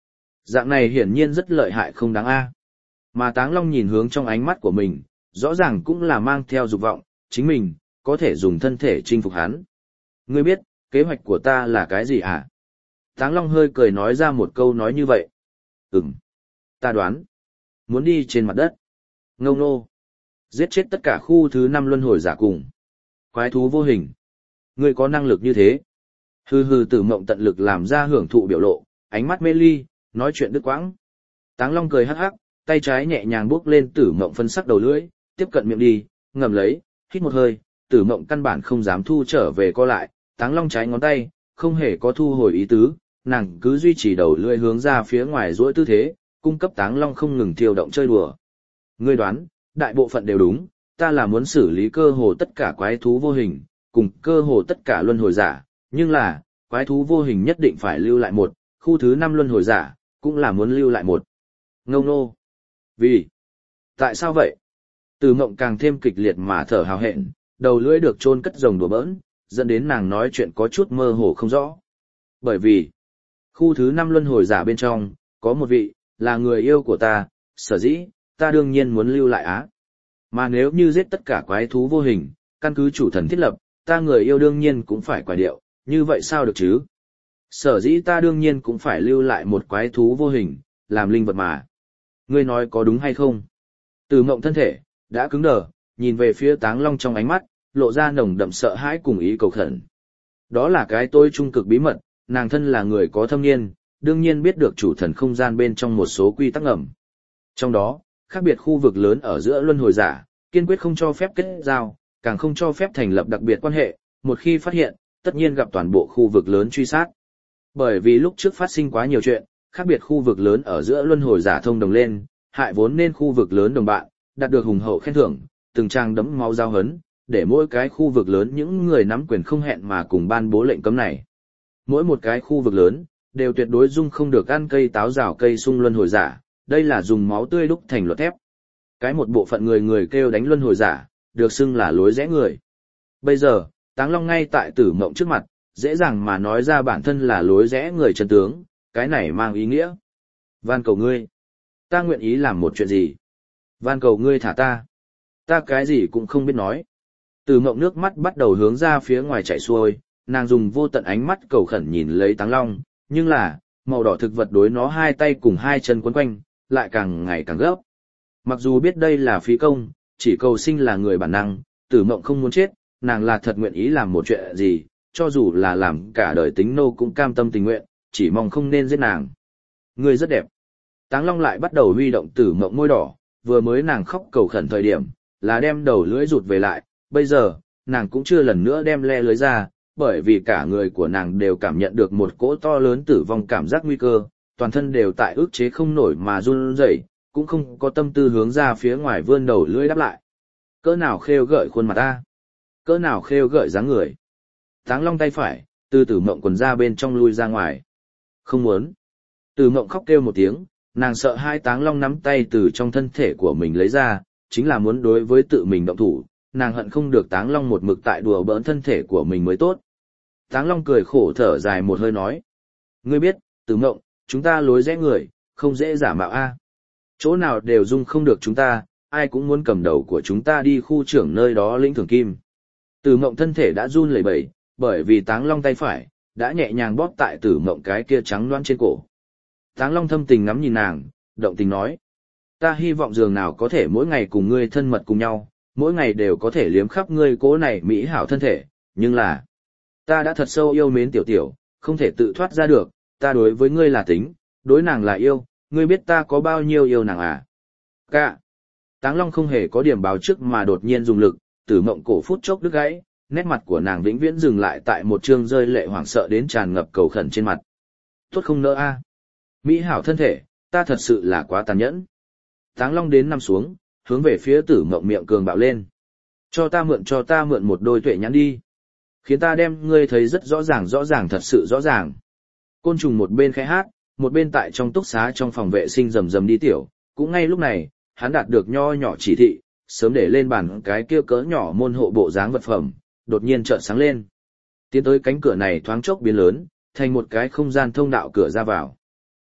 Dạng này hiển nhiên rất lợi hại không đáng a. Mà Táng Long nhìn hướng trong ánh mắt của mình, rõ ràng cũng là mang theo dục vọng, chính mình, có thể dùng thân thể chinh phục hắn. Ngươi biết, kế hoạch của ta là cái gì à? Táng Long hơi cười nói ra một câu nói như vậy. Ừm. Ta đoán. Muốn đi trên mặt đất. Ngâu nô. Giết chết tất cả khu thứ năm luân hồi giả cùng. Quái thú vô hình. Ngươi có năng lực như thế. Hừ hừ Tử Mộng tận lực làm ra hưởng thụ biểu lộ, ánh mắt mê ly, nói chuyện đứt quãng. Táng Long cười hắc hắc, tay trái nhẹ nhàng bước lên Tử Mộng phân sắc đầu lưỡi, tiếp cận miệng đi, ngậm lấy, hít một hơi, Tử Mộng căn bản không dám thu trở về co lại, Táng Long trái ngón tay, không hề có thu hồi ý tứ, nàng cứ duy trì đầu lưỡi hướng ra phía ngoài duỗi tư thế, cung cấp Táng Long không ngừng thiêu động chơi đùa. Ngươi đoán, đại bộ phận đều đúng, ta là muốn xử lý cơ hồ tất cả quái thú vô hình, cùng cơ hồ tất cả luân hồi giả, nhưng là, quái thú vô hình nhất định phải lưu lại một, khu thứ năm luân hồi giả, cũng là muốn lưu lại một. Ngâu nô. Vì? Tại sao vậy? Từ Mộng càng thêm kịch liệt mà thở hào hẹn, đầu lưỡi được chôn cất rồng đùa bỡn, dẫn đến nàng nói chuyện có chút mơ hồ không rõ. Bởi vì, khu thứ năm luân hồi giả bên trong, có một vị, là người yêu của ta, sở dĩ, ta đương nhiên muốn lưu lại á. Mà nếu như giết tất cả quái thú vô hình, căn cứ chủ thần thiết lập, ta người yêu đương nhiên cũng phải quái điệu, như vậy sao được chứ? Sở dĩ ta đương nhiên cũng phải lưu lại một quái thú vô hình, làm linh vật mà. Ngươi nói có đúng hay không? Từ Mộng thân thể, đã cứng đờ, nhìn về phía Táng Long trong ánh mắt, lộ ra nồng đậm sợ hãi cùng ý cầu khẩn. Đó là cái tôi trung cực bí mật, nàng thân là người có thâm niên, đương nhiên biết được chủ thần không gian bên trong một số quy tắc ngầm. Trong đó, khác biệt khu vực lớn ở giữa luân hồi giả, kiên quyết không cho phép kết giao, càng không cho phép thành lập đặc biệt quan hệ, một khi phát hiện, tất nhiên gặp toàn bộ khu vực lớn truy sát. Bởi vì lúc trước phát sinh quá nhiều chuyện, khác biệt khu vực lớn ở giữa luân hồi giả thông đồng lên, hại vốn nên khu vực lớn đồng bạn, đạt được hùng hậu khen thưởng, từng trang đấm máu giao hấn, để mỗi cái khu vực lớn những người nắm quyền không hẹn mà cùng ban bố lệnh cấm này. Mỗi một cái khu vực lớn, đều tuyệt đối dung không được ăn cây táo rào cây sung luân hồi giả, đây là dùng máu tươi đúc thành luật thép. Cái một bộ phận người người kêu đánh luân hồi giả, được xưng là lối rẽ người. Bây giờ, Táng Long ngay tại Tử Mộng trước mặt, dễ dàng mà nói ra bản thân là lối rẽ người chân tướng, cái này mang ý nghĩa. Van cầu ngươi, ta nguyện ý làm một chuyện gì? Van cầu ngươi thả ta. Ta cái gì cũng không biết nói. Tử Mộng nước mắt bắt đầu hướng ra phía ngoài chảy xuôi, nàng dùng vô tận ánh mắt cầu khẩn nhìn lấy Táng Long, nhưng là, màu đỏ thực vật đối nó hai tay cùng hai chân quấn quanh, lại càng ngày càng gấp. Mặc dù biết đây là phí công, chỉ cầu sinh là người bản năng, Tử Mộng không muốn chết, nàng là thật nguyện ý làm một chuyện gì, cho dù là làm cả đời tính nô cũng cam tâm tình nguyện, chỉ mong không nên giết nàng. Ngươi rất đẹp. Táng Long lại bắt đầu huy động Tử Mộng môi đỏ, vừa mới nàng khóc cầu khẩn thời điểm, là đem đầu lưỡi rụt về lại, bây giờ, nàng cũng chưa lần nữa đem le lưới ra, bởi vì cả người của nàng đều cảm nhận được một cỗ to lớn tử vong cảm giác nguy cơ, toàn thân đều tại ức chế không nổi mà run rẩy, cũng không có tâm tư hướng ra phía ngoài vươn đầu lưỡi đáp lại. Cỡ nào khêu gợi khuôn mặt ta, cỡ nào khêu gợi dáng người. Táng Long tay phải, từ Tử Mộng quần ra bên trong lui ra ngoài. Không muốn. Tử Mộng khóc kêu một tiếng, nàng sợ hai Táng Long nắm tay từ trong thân thể của mình lấy ra, chính là muốn đối với tự mình động thủ, nàng hận không được Táng Long một mực tại đùa bỡn thân thể của mình mới tốt. Táng Long cười khổ thở dài một hơi nói. Ngươi biết, Tử Mộng, chúng ta lối rẽ người, không dễ giả mạo a. Chỗ nào đều dung không được chúng ta, ai cũng muốn cầm đầu của chúng ta đi khu trưởng nơi đó lĩnh thưởng kim. Tử Mộng thân thể đã run lẩy bẩy, bởi vì Táng Long tay phải, đã nhẹ nhàng bóp tại Tử Mộng cái kia trắng loãng trên cổ. Táng Long thâm tình ngắm nhìn nàng, động tình nói. Ta hy vọng giường nào có thể mỗi ngày cùng ngươi thân mật cùng nhau, mỗi ngày đều có thể liếm khắp ngươi cố này mỹ hảo thân thể, nhưng là, ta đã thật sâu yêu mến tiểu tiểu, không thể tự thoát ra được, ta đối với ngươi là tính, đối nàng là yêu, ngươi biết ta có bao nhiêu yêu nàng à? Cả. Táng Long không hề có điểm báo trước mà đột nhiên dùng lực, Tử Mộng cổ phút chốc đứt gãy, nét mặt của nàng vĩnh viễn dừng lại tại một trương rơi lệ hoảng sợ đến tràn ngập cầu khẩn trên mặt. Tốt không nỡ a. Mỹ hảo thân thể, ta thật sự là quá tàn nhẫn. Táng Long đến nằm xuống, hướng về phía Tử Mộng miệng cường bạo lên. Cho ta mượn cho ta mượn một đôi tuệ nhãn đi. Khiến ta đem ngươi thấy rất rõ ràng rõ ràng thật sự rõ ràng. Côn trùng một bên khẽ hát, một bên tại trong túc xá trong phòng vệ sinh rầm rầm đi tiểu, cũng ngay lúc này, hắn đạt được nho nhỏ chỉ thị, sớm để lên bàn cái kia cỡ nhỏ môn hộ bộ dáng vật phẩm, đột nhiên chợt sáng lên. Tiến tới cánh cửa này thoáng chốc biến lớn, thành một cái không gian thông đạo cửa ra vào.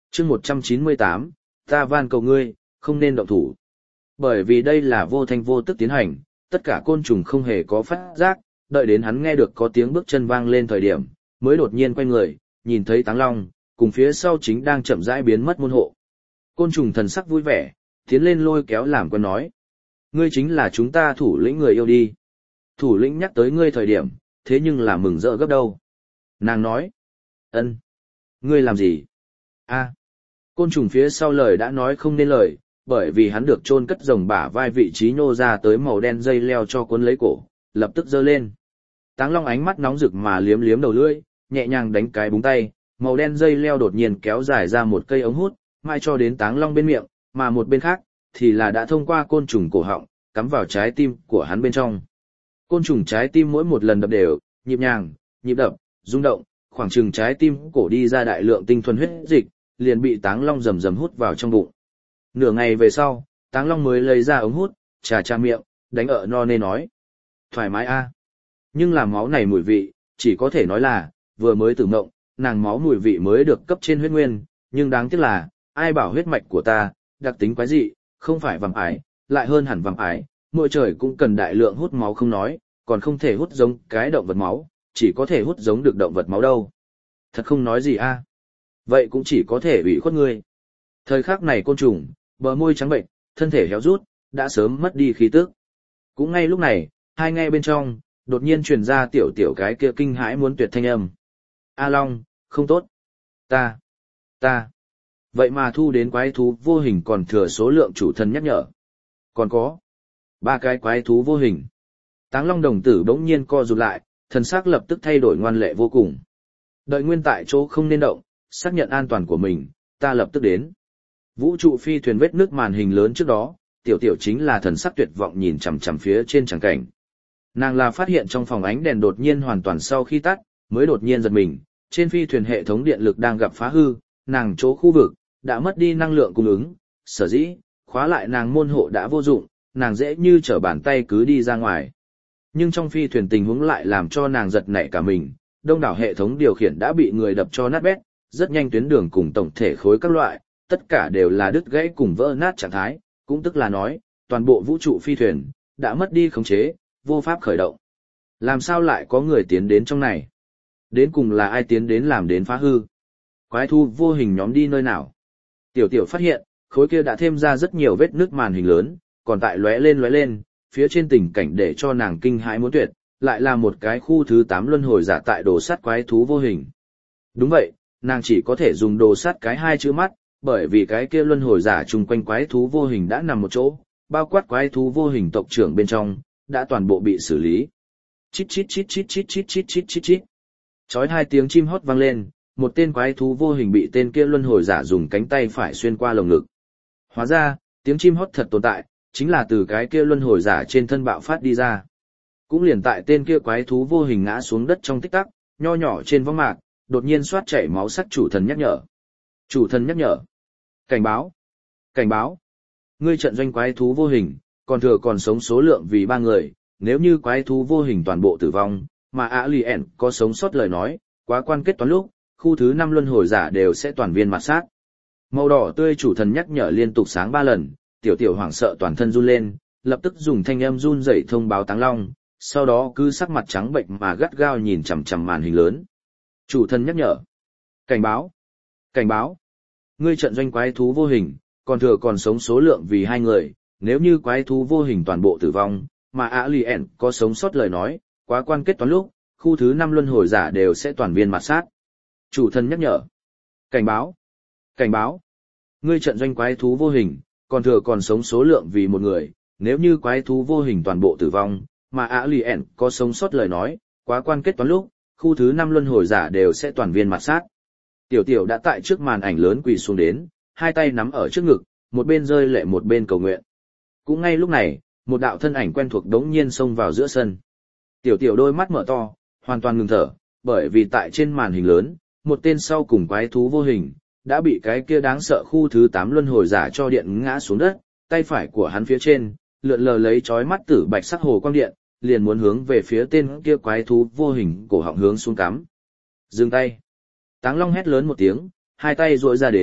chương một trăm chín mươi tám, ta van cầu ngươi, không nên động thủ. Bởi vì đây là vô thanh vô tức tiến hành, tất cả côn trùng không hề có phát giác, đợi đến hắn nghe được có tiếng bước chân vang lên thời điểm, mới đột nhiên quay người, nhìn thấy Táng Long, cùng phía sau chính đang chậm rãi biến mất môn hộ. Côn trùng thần sắc vui vẻ, tiến lên lôi kéo làm quen nói. Ngươi chính là chúng ta thủ lĩnh người yêu đi. Thủ lĩnh nhắc tới ngươi thời điểm, thế nhưng là mừng rỡ gấp đâu. Nàng nói. Ân, ngươi làm gì? A. Côn trùng phía sau lời đã nói không nên lời, bởi vì hắn được chôn cất rồng bả vai vị trí nhô ra tới màu đen dây leo cho cuốn lấy cổ, lập tức giơ lên. Táng Long ánh mắt nóng rực mà liếm liếm đầu lưỡi, nhẹ nhàng đánh cái búng tay, màu đen dây leo đột nhiên kéo dài ra một cây ống hút, mai cho đến Táng Long bên miệng, mà một bên khác thì là đã thông qua côn trùng cổ họng, cắm vào trái tim của hắn bên trong. Côn trùng trái tim mỗi một lần đập đều, nhịp nhàng, nhịp đập, rung động, khoảng chừng trái tim cổ đi ra đại lượng tinh thuần huyết dịch, liền bị Táng Long rầm rầm hút vào trong bụng. Nửa ngày về sau, Táng Long mới lấy ra ống hút, trà trà miệng, đánh ợ no nê nói. Thoải mái a. Nhưng làm máu này mùi vị, chỉ có thể nói là, vừa mới tử mộng, nàng máu mùi vị mới được cấp trên huyết nguyên, nhưng đáng tiếc là, ai bảo huyết mạch của ta, đặc tính quái dị, không phải vàng ái, lại hơn hẳn vàng ái, mỗi trời cũng cần đại lượng hút máu không nói, còn không thể hút giống cái động vật máu, chỉ có thể hút giống được động vật máu đâu. Thật không nói gì a. Vậy cũng chỉ có thể ủy khuất ngươi. Thời khắc này côn trùng, bờ môi trắng bệnh, thân thể héo rút, đã sớm mất đi khí tức. Cũng ngay lúc này, hai nghe bên trong, đột nhiên truyền ra tiểu tiểu cái kia kinh hãi muốn tuyệt thanh âm. A Long, không tốt. Ta, ta. Vậy mà thu đến quái thú vô hình còn thừa số lượng chủ thần nhắc nhở. Còn có ba cái quái thú vô hình. Táng Long đồng tử bỗng nhiên co rụt lại, thần sắc lập tức thay đổi ngoan lệ vô cùng. Đợi nguyên tại chỗ không nên động, xác nhận an toàn của mình, ta lập tức đến. Vũ trụ phi thuyền vết nước màn hình lớn trước đó, tiểu tiểu chính là thần sắc tuyệt vọng nhìn chằm chằm phía trên tràng cảnh. Nàng là phát hiện trong phòng ánh đèn đột nhiên hoàn toàn sau khi tắt, mới đột nhiên giật mình, trên phi thuyền hệ thống điện lực đang gặp phá hư, nàng chỗ khu vực đã mất đi năng lượng cung ứng, sở dĩ khóa lại nàng môn hộ đã vô dụng, nàng dễ như trở bàn tay cứ đi ra ngoài. Nhưng trong phi thuyền tình huống lại làm cho nàng giật nảy cả mình, đông đảo hệ thống điều khiển đã bị người đập cho nát bét, rất nhanh tuyến đường cùng tổng thể khối các loại, tất cả đều là đứt gãy cùng vỡ nát trạng thái, cũng tức là nói, toàn bộ vũ trụ phi thuyền đã mất đi khống chế, vô pháp khởi động. Làm sao lại có người tiến đến trong này? Đến cùng là ai tiến đến làm đến phá hư? Quái thú vô hình nhóm đi nơi nào? Tiểu tiểu phát hiện, khối kia đã thêm ra rất nhiều vết nước màn hình lớn, còn tại lóe lên lóe lên, phía trên tình cảnh để cho nàng kinh hãi muốn tuyệt, lại là một cái khu thứ tám luân hồi giả tại đồ sắt quái thú vô hình. Đúng vậy, nàng chỉ có thể dùng đồ sắt cái hai chữ mắt, bởi vì cái kia luân hồi giả chung quanh quái thú vô hình đã nằm một chỗ, bao quát quái thú vô hình tộc trưởng bên trong, đã toàn bộ bị xử lý. Chít chít chít chít chít chít chít chít chít chít. Chói hai tiếng chim hót vang lên, một tên quái thú vô hình bị tên kia luân hồi giả dùng cánh tay phải xuyên qua lồng ngực. Hóa ra, tiếng chim hót thật tồn tại, chính là từ cái kia luân hồi giả trên thân bạo phát đi ra. Cũng liền tại tên kia quái thú vô hình ngã xuống đất trong tích tắc, nho nhỏ trên võng mạc, đột nhiên xoát chảy máu sắc chủ thần nhắc nhở. Chủ thần nhắc nhở. Cảnh báo. Cảnh báo. Ngươi trận doanh quái thú vô hình, còn thừa còn sống số lượng vì ba người, nếu như quái thú vô hình toàn bộ tử vong, mà Alien có sống sót lời nói, quá quan kết toán lúc, khu thứ năm luân hồi giả đều sẽ toàn viên mặt sát. Màu đỏ tươi chủ thần nhắc nhở liên tục sáng ba lần, tiểu tiểu hoảng sợ toàn thân run lên, lập tức dùng thanh âm run rẩy thông báo Táng Long, sau đó cứ sắc mặt trắng bệnh mà gắt gao nhìn chằm chằm màn hình lớn. Chủ thần nhắc nhở. Cảnh báo. Cảnh báo. Ngươi trận doanh quái thú vô hình, còn thừa còn sống số lượng vì hai người, nếu như quái thú vô hình toàn bộ tử vong, mà Alien có sống sót lời nói, quá quan kết toán lúc, khu thứ năm luân hồi giả đều sẽ toàn viên mặt sát. Chủ thần nhắc nhở. Cảnh báo. Cảnh báo. Ngươi trận doanh quái thú vô hình, còn thừa còn sống số lượng vì một người, nếu như quái thú vô hình toàn bộ tử vong, mà Alien có sống sót lời nói, quá quan kết toán lúc, khu thứ năm luân hồi giả đều sẽ toàn viên mặt sát. Tiểu tiểu đã tại trước màn ảnh lớn quỳ xuống đến, hai tay nắm ở trước ngực, một bên rơi lệ một bên cầu nguyện. Cũng ngay lúc này, một đạo thân ảnh quen thuộc đống nhiên xông vào giữa sân. Tiểu tiểu đôi mắt mở to, hoàn toàn ngừng thở, bởi vì tại trên màn hình lớn, một tên sau cùng quái thú vô hình, đã bị cái kia đáng sợ khu thứ tám luân hồi giả cho điện ngã xuống đất, tay phải của hắn phía trên, lượn lờ lấy chói mắt tử bạch sắc hồ quang điện, liền muốn hướng về phía tên kia quái thú vô hình cổ họng hướng xuống cắm. Dừng tay. Táng Long hét lớn một tiếng, hai tay duỗi ra đến,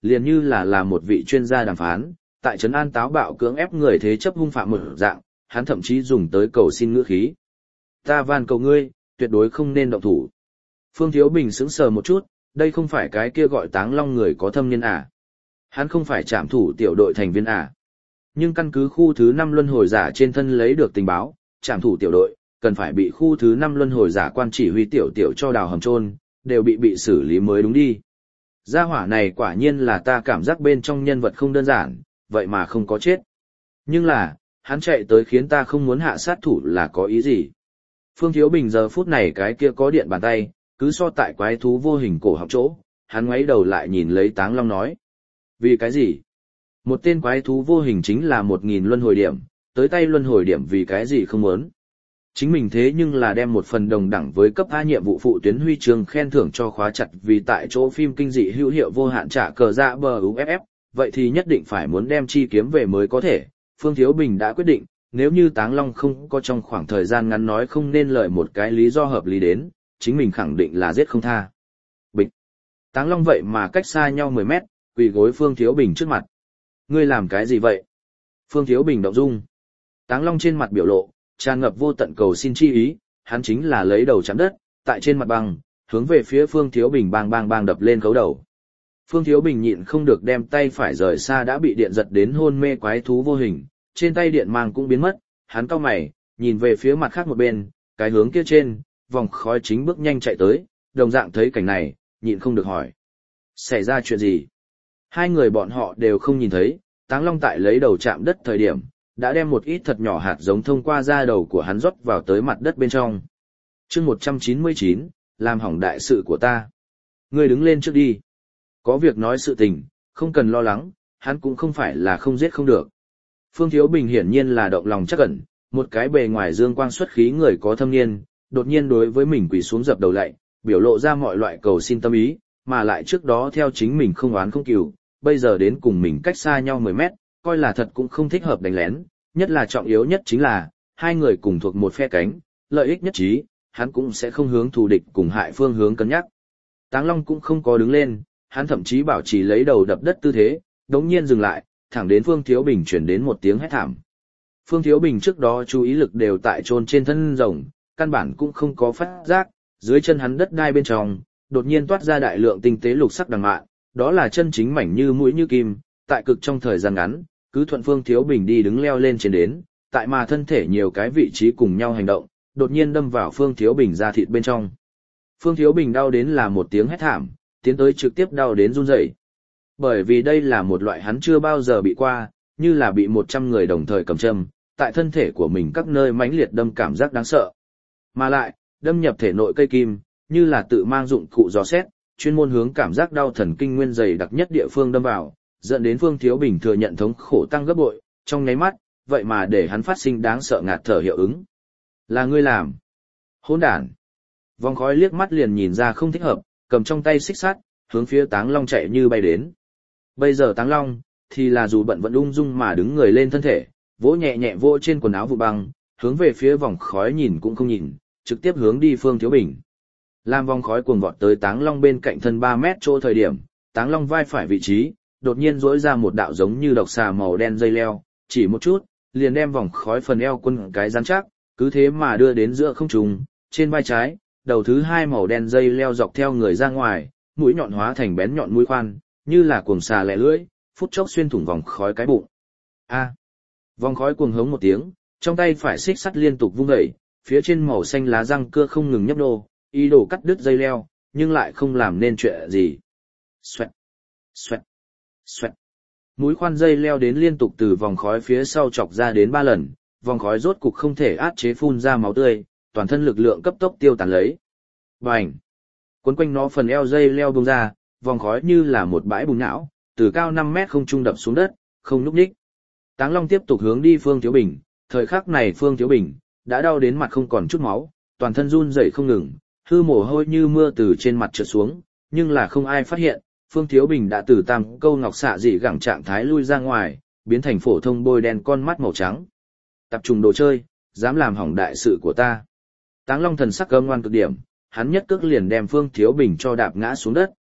liền như là là một vị chuyên gia đàm phán, tại trấn an táo bạo cưỡng ép người thế chấp hung phạm một dạng, hắn thậm chí dùng tới cầu xin ngữ khí. Ta van cầu ngươi, tuyệt đối không nên động thủ. Phương Thiếu Bình sững sờ một chút, đây không phải cái kia gọi Táng Long người có thâm niên à. Hắn không phải trảm thủ tiểu đội thành viên à. Nhưng căn cứ khu thứ năm luân hồi giả trên thân lấy được tình báo, trảm thủ tiểu đội, cần phải bị khu thứ năm luân hồi giả quan chỉ huy tiểu tiểu cho đào hầm chôn, đều bị bị xử lý mới đúng đi. Gia hỏa này quả nhiên là ta cảm giác bên trong nhân vật không đơn giản, vậy mà không có chết. Nhưng là, hắn chạy tới khiến ta không muốn hạ sát thủ là có ý gì? Phương Thiếu Bình giờ phút này cái kia có điện bàn tay, cứ so tại quái thú vô hình cổ họng chỗ, hắn ngoáy đầu lại nhìn lấy Táng Long nói. Vì cái gì? Một tên quái thú vô hình chính là một nghìn luân hồi điểm, tới tay luân hồi điểm vì cái gì không muốn. Chính mình thế nhưng là đem một phần đồng đẳng với cấp A nhiệm vụ phụ tuyến huy chương khen thưởng cho khóa chặt vì tại chỗ phim kinh dị hữu hiệu vô hạn trả cờ dạ bờ u ép ép, vậy thì nhất định phải muốn đem chi kiếm về mới có thể. Phương Thiếu Bình đã quyết định, nếu như Táng Long không có trong khoảng thời gian ngắn nói không nên lời một cái lý do hợp lý đến, chính mình khẳng định là giết không tha. Bịch. Táng Long vậy mà cách xa nhau mười mét, quỳ gối Phương Thiếu Bình trước mặt. Ngươi làm cái gì vậy? Phương Thiếu Bình động dung. Táng Long trên mặt biểu lộ, tràn ngập vô tận cầu xin chi ý, hắn chính là lấy đầu chạm đất, tại trên mặt băng, hướng về phía Phương Thiếu Bình bang bang bang đập lên khấu đầu. Phương Thiếu Bình nhịn không được đem tay phải rời xa đã bị điện giật đến hôn mê quái thú vô hình, trên tay điện mang cũng biến mất, hắn cau mày, nhìn về phía mặt khác một bên, cái hướng kia trên, vòng khói chính bước nhanh chạy tới, đồng dạng thấy cảnh này, nhịn không được hỏi. Xảy ra chuyện gì? Hai người bọn họ đều không nhìn thấy, Táng Long tại lấy đầu chạm đất thời điểm, đã đem một ít thật nhỏ hạt giống thông qua da đầu của hắn rót vào tới mặt đất bên trong. chương một trăm chín mươi chín, làm hỏng đại sự của ta. Ngươi đứng lên trước đi. Có việc nói sự tình, không cần lo lắng, hắn cũng không phải là không giết không được. Phương Thiếu Bình hiển nhiên là động lòng chắc ẩn, một cái bề ngoài dương quang xuất khí người có thâm niên, đột nhiên đối với mình quỳ xuống dập đầu lạy, biểu lộ ra mọi loại cầu xin tâm ý, mà lại trước đó theo chính mình không oán không cừu, bây giờ đến cùng mình cách xa nhau mười mét, coi là thật cũng không thích hợp đánh lén, nhất là trọng yếu nhất chính là, hai người cùng thuộc một phe cánh, lợi ích nhất trí, hắn cũng sẽ không hướng thù địch cùng hại phương hướng cân nhắc. Táng Long cũng không có đứng lên, hắn thậm chí bảo trì lấy đầu đập đất tư thế, đống nhiên dừng lại, thẳng đến Phương Thiếu Bình chuyển đến một tiếng hét thảm. Phương Thiếu Bình trước đó chú ý lực đều tại chôn trên thân rồng, căn bản cũng không có phát giác, dưới chân hắn đất đai bên trong, đột nhiên toát ra đại lượng tinh tế lục sắc đằng mạn, đó là chân chính mảnh như mũi như kim, tại cực trong thời gian ngắn, cứ thuận Phương Thiếu Bình đi đứng leo lên trên đến, tại mà thân thể nhiều cái vị trí cùng nhau hành động, đột nhiên đâm vào Phương Thiếu Bình da thịt bên trong. Phương Thiếu Bình đau đến là một tiếng hét thảm, tiến tới trực tiếp đau đến run rẩy. Bởi vì đây là một loại hắn chưa bao giờ bị qua, như là bị một trăm người đồng thời cầm châm, tại thân thể của mình các nơi mãnh liệt đâm cảm giác đáng sợ. Mà lại, đâm nhập thể nội cây kim, như là tự mang dụng cụ dò xét, chuyên môn hướng cảm giác đau thần kinh nguyên dày đặc nhất địa phương đâm vào, dẫn đến Phương Thiếu Bình thừa nhận thống khổ tăng gấp bội, trong nháy mắt, vậy mà để hắn phát sinh đáng sợ ngạt thở hiệu ứng. Là ngươi làm. Hỗn đản. Vòng khói liếc mắt liền nhìn ra không thích hợp, cầm trong tay xích sắt, hướng phía Táng Long chạy như bay đến. Bây giờ Táng Long, thì là dù bận vẫn ung dung mà đứng người lên thân thể, vỗ nhẹ nhẹ vỗ trên quần áo vụ băng, hướng về phía vòng khói nhìn cũng không nhìn, trực tiếp hướng đi Phương Thiếu Bình. Làm vòng khói cuồng vọt tới Táng Long bên cạnh thân ba mét chỗ thời điểm, Táng Long vai phải vị trí, đột nhiên rỗi ra một đạo giống như độc xà màu đen dây leo, chỉ một chút, liền đem vòng khói phần eo quân cái rắn chắc, cứ thế mà đưa đến giữa không trung, trên vai trái, đầu thứ hai màu đen dây leo dọc theo người ra ngoài, mũi nhọn hóa thành bén nhọn mũi khoan, như là cuồng xà lẻ lưỡi, phút chốc xuyên thủng vòng khói cái bụng. A! Vòng khói cuồng hống một tiếng, trong tay phải xích sắt liên tục vung dậy, phía trên màu xanh lá răng cưa không ngừng nhấp nô, ý đồ cắt đứt dây leo, nhưng lại không làm nên chuyện gì. Xoẹt, xoẹt, xoẹt. Mũi khoan dây leo đến liên tục từ vòng khói phía sau chọc ra đến ba lần, vòng khói rốt cục không thể át chế phun ra máu tươi, toàn thân lực lượng cấp tốc tiêu tán lấy. Bành! Quấn quanh nó phần eo dây leo bung ra, vòng khói như là một bãi bùn nhão, từ cao năm mét không trung đập xuống đất, không nhúc nhích. Táng Long tiếp tục hướng đi Phương Thiếu Bình, thời khắc này Phương Thiếu Bình đã đau đến mặt không còn chút máu, toàn thân run rẩy không ngừng, hư mồ hôi như mưa từ trên mặt trượt xuống, nhưng là không ai phát hiện, Phương Thiếu Bình đã từ tam câu ngọc xạ dị gẳng trạng thái lui ra ngoài, biến thành phổ thông bôi đen con mắt màu trắng. Tập trung đồ chơi, dám làm hỏng đại sự của ta. Táng Long thần sắc gầm ngoan cực điểm, hắn nhất cước liền đem Phương Thiếu Bình cho đạp ngã xuống đất,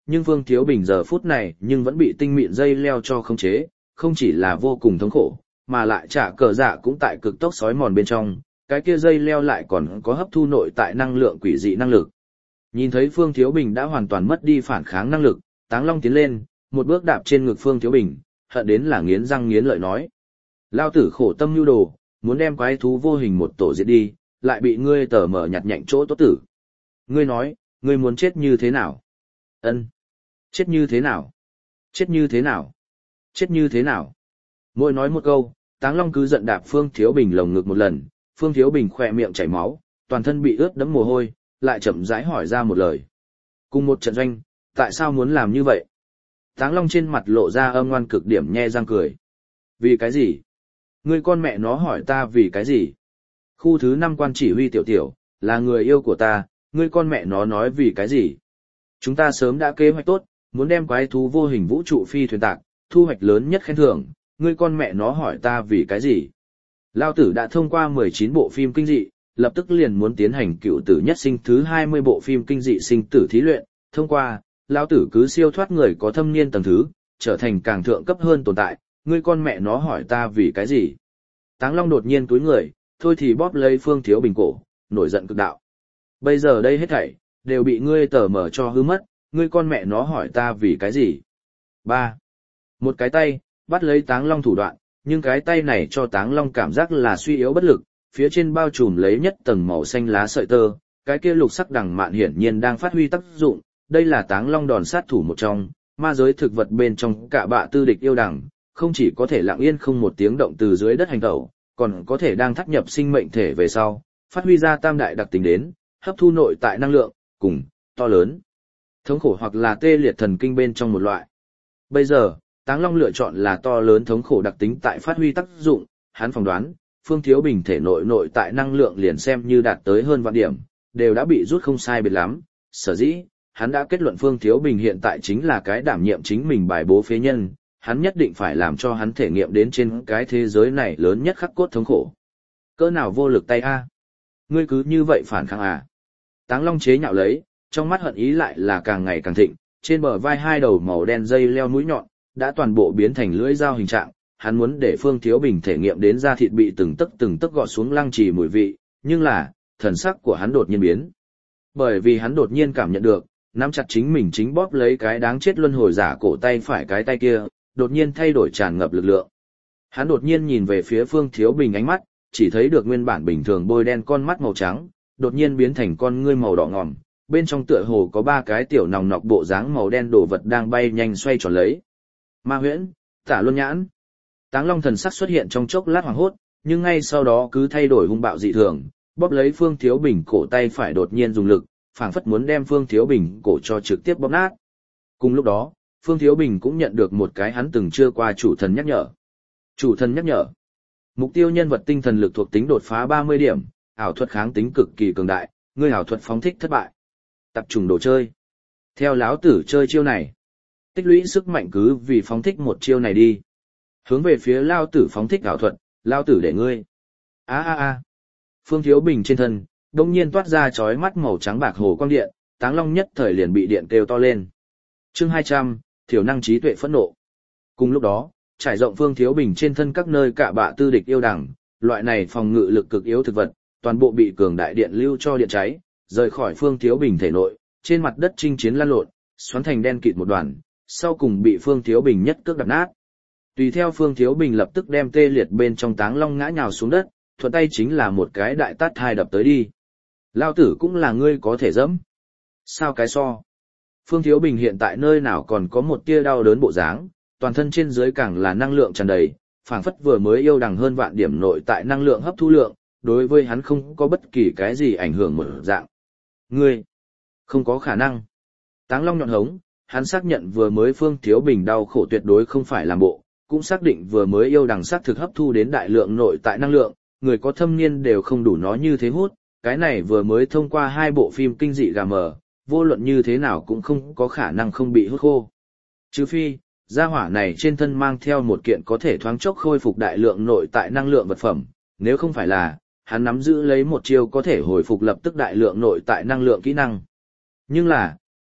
nhưng Phương Thiếu Bình giờ phút này nhưng vẫn bị tinh mịn dây leo cho khống chế, không chỉ là vô cùng thống khổ, mà lại trả cờ dạ cũng tại cực tốc sói mòn bên trong, cái kia dây leo lại còn có hấp thu nội tại năng lượng quỷ dị năng lực. Nhìn thấy Phương Thiếu Bình đã hoàn toàn mất đi phản kháng năng lực, Táng Long tiến lên, một bước đạp trên ngực Phương Thiếu Bình, hận đến là nghiến răng nghiến lợi nói. Lao tử khổ tâm nhu đồ, muốn đem quái thú vô hình một tổ diệt đi, lại bị ngươi tờ mở nhặt nhạnh chỗ tốt tử. Ngươi nói, ngươi muốn chết như thế nào? Ân, chết như thế nào? Chết như thế nào? Chết như thế nào? Mỗi nói một câu, Táng Long cứ giận đạp Phương Thiếu Bình lồng ngực một lần, Phương Thiếu Bình khỏe miệng chảy máu, toàn thân bị ướt đẫm mồ hôi, lại chậm rãi hỏi ra một lời. Cùng một trận doanh, tại sao muốn làm như vậy? Táng Long trên mặt lộ ra âm ngoan cực điểm nhe răng cười. Vì cái gì? Ngươi con mẹ nó hỏi ta vì cái gì? Khu thứ năm quan chỉ huy tiểu tiểu, là người yêu của ta, ngươi con mẹ nó nói vì cái gì? Chúng ta sớm đã kế hoạch tốt, muốn đem quái thú vô hình vũ trụ phi thuyền tạc, thu hoạch lớn nhất khen thưởng, ngươi con mẹ nó hỏi ta vì cái gì? Lao tử đã thông qua mười chín bộ phim kinh dị, lập tức liền muốn tiến hành cựu tử nhất sinh thứ hai mươi bộ phim kinh dị sinh tử thí luyện, thông qua, Lao tử cứ siêu thoát người có thâm niên tầng thứ, trở thành càng thượng cấp hơn tồn tại, ngươi con mẹ nó hỏi ta vì cái gì? Táng Long đột nhiên túi người, thôi thì bóp lấy Phương Thiếu Bình cổ, nổi giận cực đạo. Bây giờ đây hết thảy, đều bị ngươi tờ mở cho hư mất, ngươi con mẹ nó hỏi ta vì cái gì? ba. Một cái tay, bắt lấy Táng Long thủ đoạn, nhưng cái tay này cho Táng Long cảm giác là suy yếu bất lực, phía trên bao trùm lấy nhất tầng màu xanh lá sợi tơ, cái kia lục sắc đằng mạn hiển nhiên đang phát huy tác dụng, đây là Táng Long đòn sát thủ một trong, ma giới thực vật bên trong cả bạ tư địch yêu đằng, không chỉ có thể lặng yên không một tiếng động từ dưới đất hành tẩu, còn có thể đang thắt nhập sinh mệnh thể về sau, phát huy ra tam đại đặc tính đến, hấp thu nội tại năng lượng, cùng, to lớn, thống khổ hoặc là tê liệt thần kinh bên trong một loại. Bây giờ, Táng Long lựa chọn là to lớn thống khổ đặc tính tại phát huy tác dụng, hắn phỏng đoán, Phương Thiếu Bình thể nội nội tại năng lượng liền xem như đạt tới hơn vạn điểm, đều đã bị rút không sai biệt lắm, sở dĩ, hắn đã kết luận Phương Thiếu Bình hiện tại chính là cái đảm nhiệm chính mình bài bố phế nhân, hắn nhất định phải làm cho hắn thể nghiệm đến trên cái thế giới này lớn nhất khắc cốt thống khổ. Cỡ nào vô lực tay a? Ngươi cứ như vậy phản kháng à? Táng Long chế nhạo lấy, trong mắt hận ý lại là càng ngày càng thịnh, trên bờ vai hai đầu màu đen dây leo mũi nhọn, đã toàn bộ biến thành lưỡi dao hình trạng, hắn muốn để Phương Thiếu Bình thể nghiệm đến da thịt bị từng tấc từng tấc gọt xuống lăng trì mùi vị, nhưng là, thần sắc của hắn đột nhiên biến. Bởi vì hắn đột nhiên cảm nhận được, nắm chặt chính mình chính bóp lấy cái đáng chết luân hồi giả cổ tay phải cái tay kia, đột nhiên thay đổi tràn ngập lực lượng. Hắn đột nhiên nhìn về phía Phương Thiếu Bình ánh mắt, chỉ thấy được nguyên bản bình thường bôi đen con mắt màu trắng, đột nhiên biến thành con ngươi màu đỏ ngòm, bên trong tựa hồ có ba cái tiểu nòng nọc bộ dáng màu đen đồ vật đang bay nhanh xoay tròn lấy. Ma huyễn, Tả Luân Nhãn. Táng Long thần sắc xuất hiện trong chốc lát hoảng hốt, nhưng ngay sau đó cứ thay đổi hung bạo dị thường, bóp lấy Phương Thiếu Bình cổ tay phải đột nhiên dùng lực, phảng phất muốn đem Phương Thiếu Bình cổ cho trực tiếp bóp nát. Cùng lúc đó, Phương Thiếu Bình cũng nhận được một cái hắn từng chưa qua chủ thần nhắc nhở. Chủ thần nhắc nhở. Mục tiêu nhân vật tinh thần lực thuộc tính đột phá ba mươi điểm, ảo thuật kháng tính cực kỳ cường đại, ngươi ảo thuật phóng thích thất bại. Tập trung đồ chơi. Theo láo tử chơi chiêu này. Tích lũy sức mạnh cứ vì phóng thích một chiêu này đi. Hướng về phía lao tử phóng thích ảo thuật, lao tử để ngươi. A a a. Phương Thiếu Bình trên thân, đông nhiên toát ra chói mắt màu trắng bạc hồ quang điện, Táng Long nhất thời liền bị điện kêu to lên. Chương hai trăm, thiểu năng trí tuệ phẫn nộ. Cùng lúc đó, trải rộng Phương Thiếu Bình trên thân các nơi cả bạ tư địch yêu đằng, loại này phòng ngự lực cực yếu thực vật, toàn bộ bị cường đại điện lưu cho điện cháy, rời khỏi Phương Thiếu Bình thể nội, trên mặt đất chinh chiến lăn lộn, xoắn thành đen kịt một đoàn, sau cùng bị Phương Thiếu Bình nhất cước đập nát. Tùy theo Phương Thiếu Bình lập tức đem tê liệt bên trong Táng Long ngã nhào xuống đất, thuận tay chính là một cái đại tát hai đập tới đi. Lao tử cũng là ngươi có thể dẫm. Sao cái so? Phương Thiếu Bình hiện tại nơi nào còn có một tia đau đớn bộ dáng, toàn thân trên dưới càng là năng lượng tràn đầy, phảng phất vừa mới yêu đằng hơn vạn điểm nội tại năng lượng hấp thu lượng, đối với hắn không có bất kỳ cái gì ảnh hưởng một dạng. Ngươi, không có khả năng. Táng Long nhọn hống, hắn xác nhận vừa mới Phương Thiếu Bình đau khổ tuyệt đối không phải làm bộ, cũng xác định vừa mới yêu đằng xác thực hấp thu đến đại lượng nội tại năng lượng, người có thâm niên đều không đủ nó như thế hút, cái này vừa mới thông qua hai bộ phim kinh dị gà mờ, vô luận như thế nào cũng không có khả năng không bị hút khô. Trừ phi, gia hỏa này trên thân mang theo một kiện có thể thoáng chốc khôi phục đại lượng nội tại năng lượng vật phẩm, nếu không phải là, hắn nắm giữ lấy một chiêu có thể hồi phục lập tức đại lượng nội tại năng lượng kỹ năng. Nhưng là,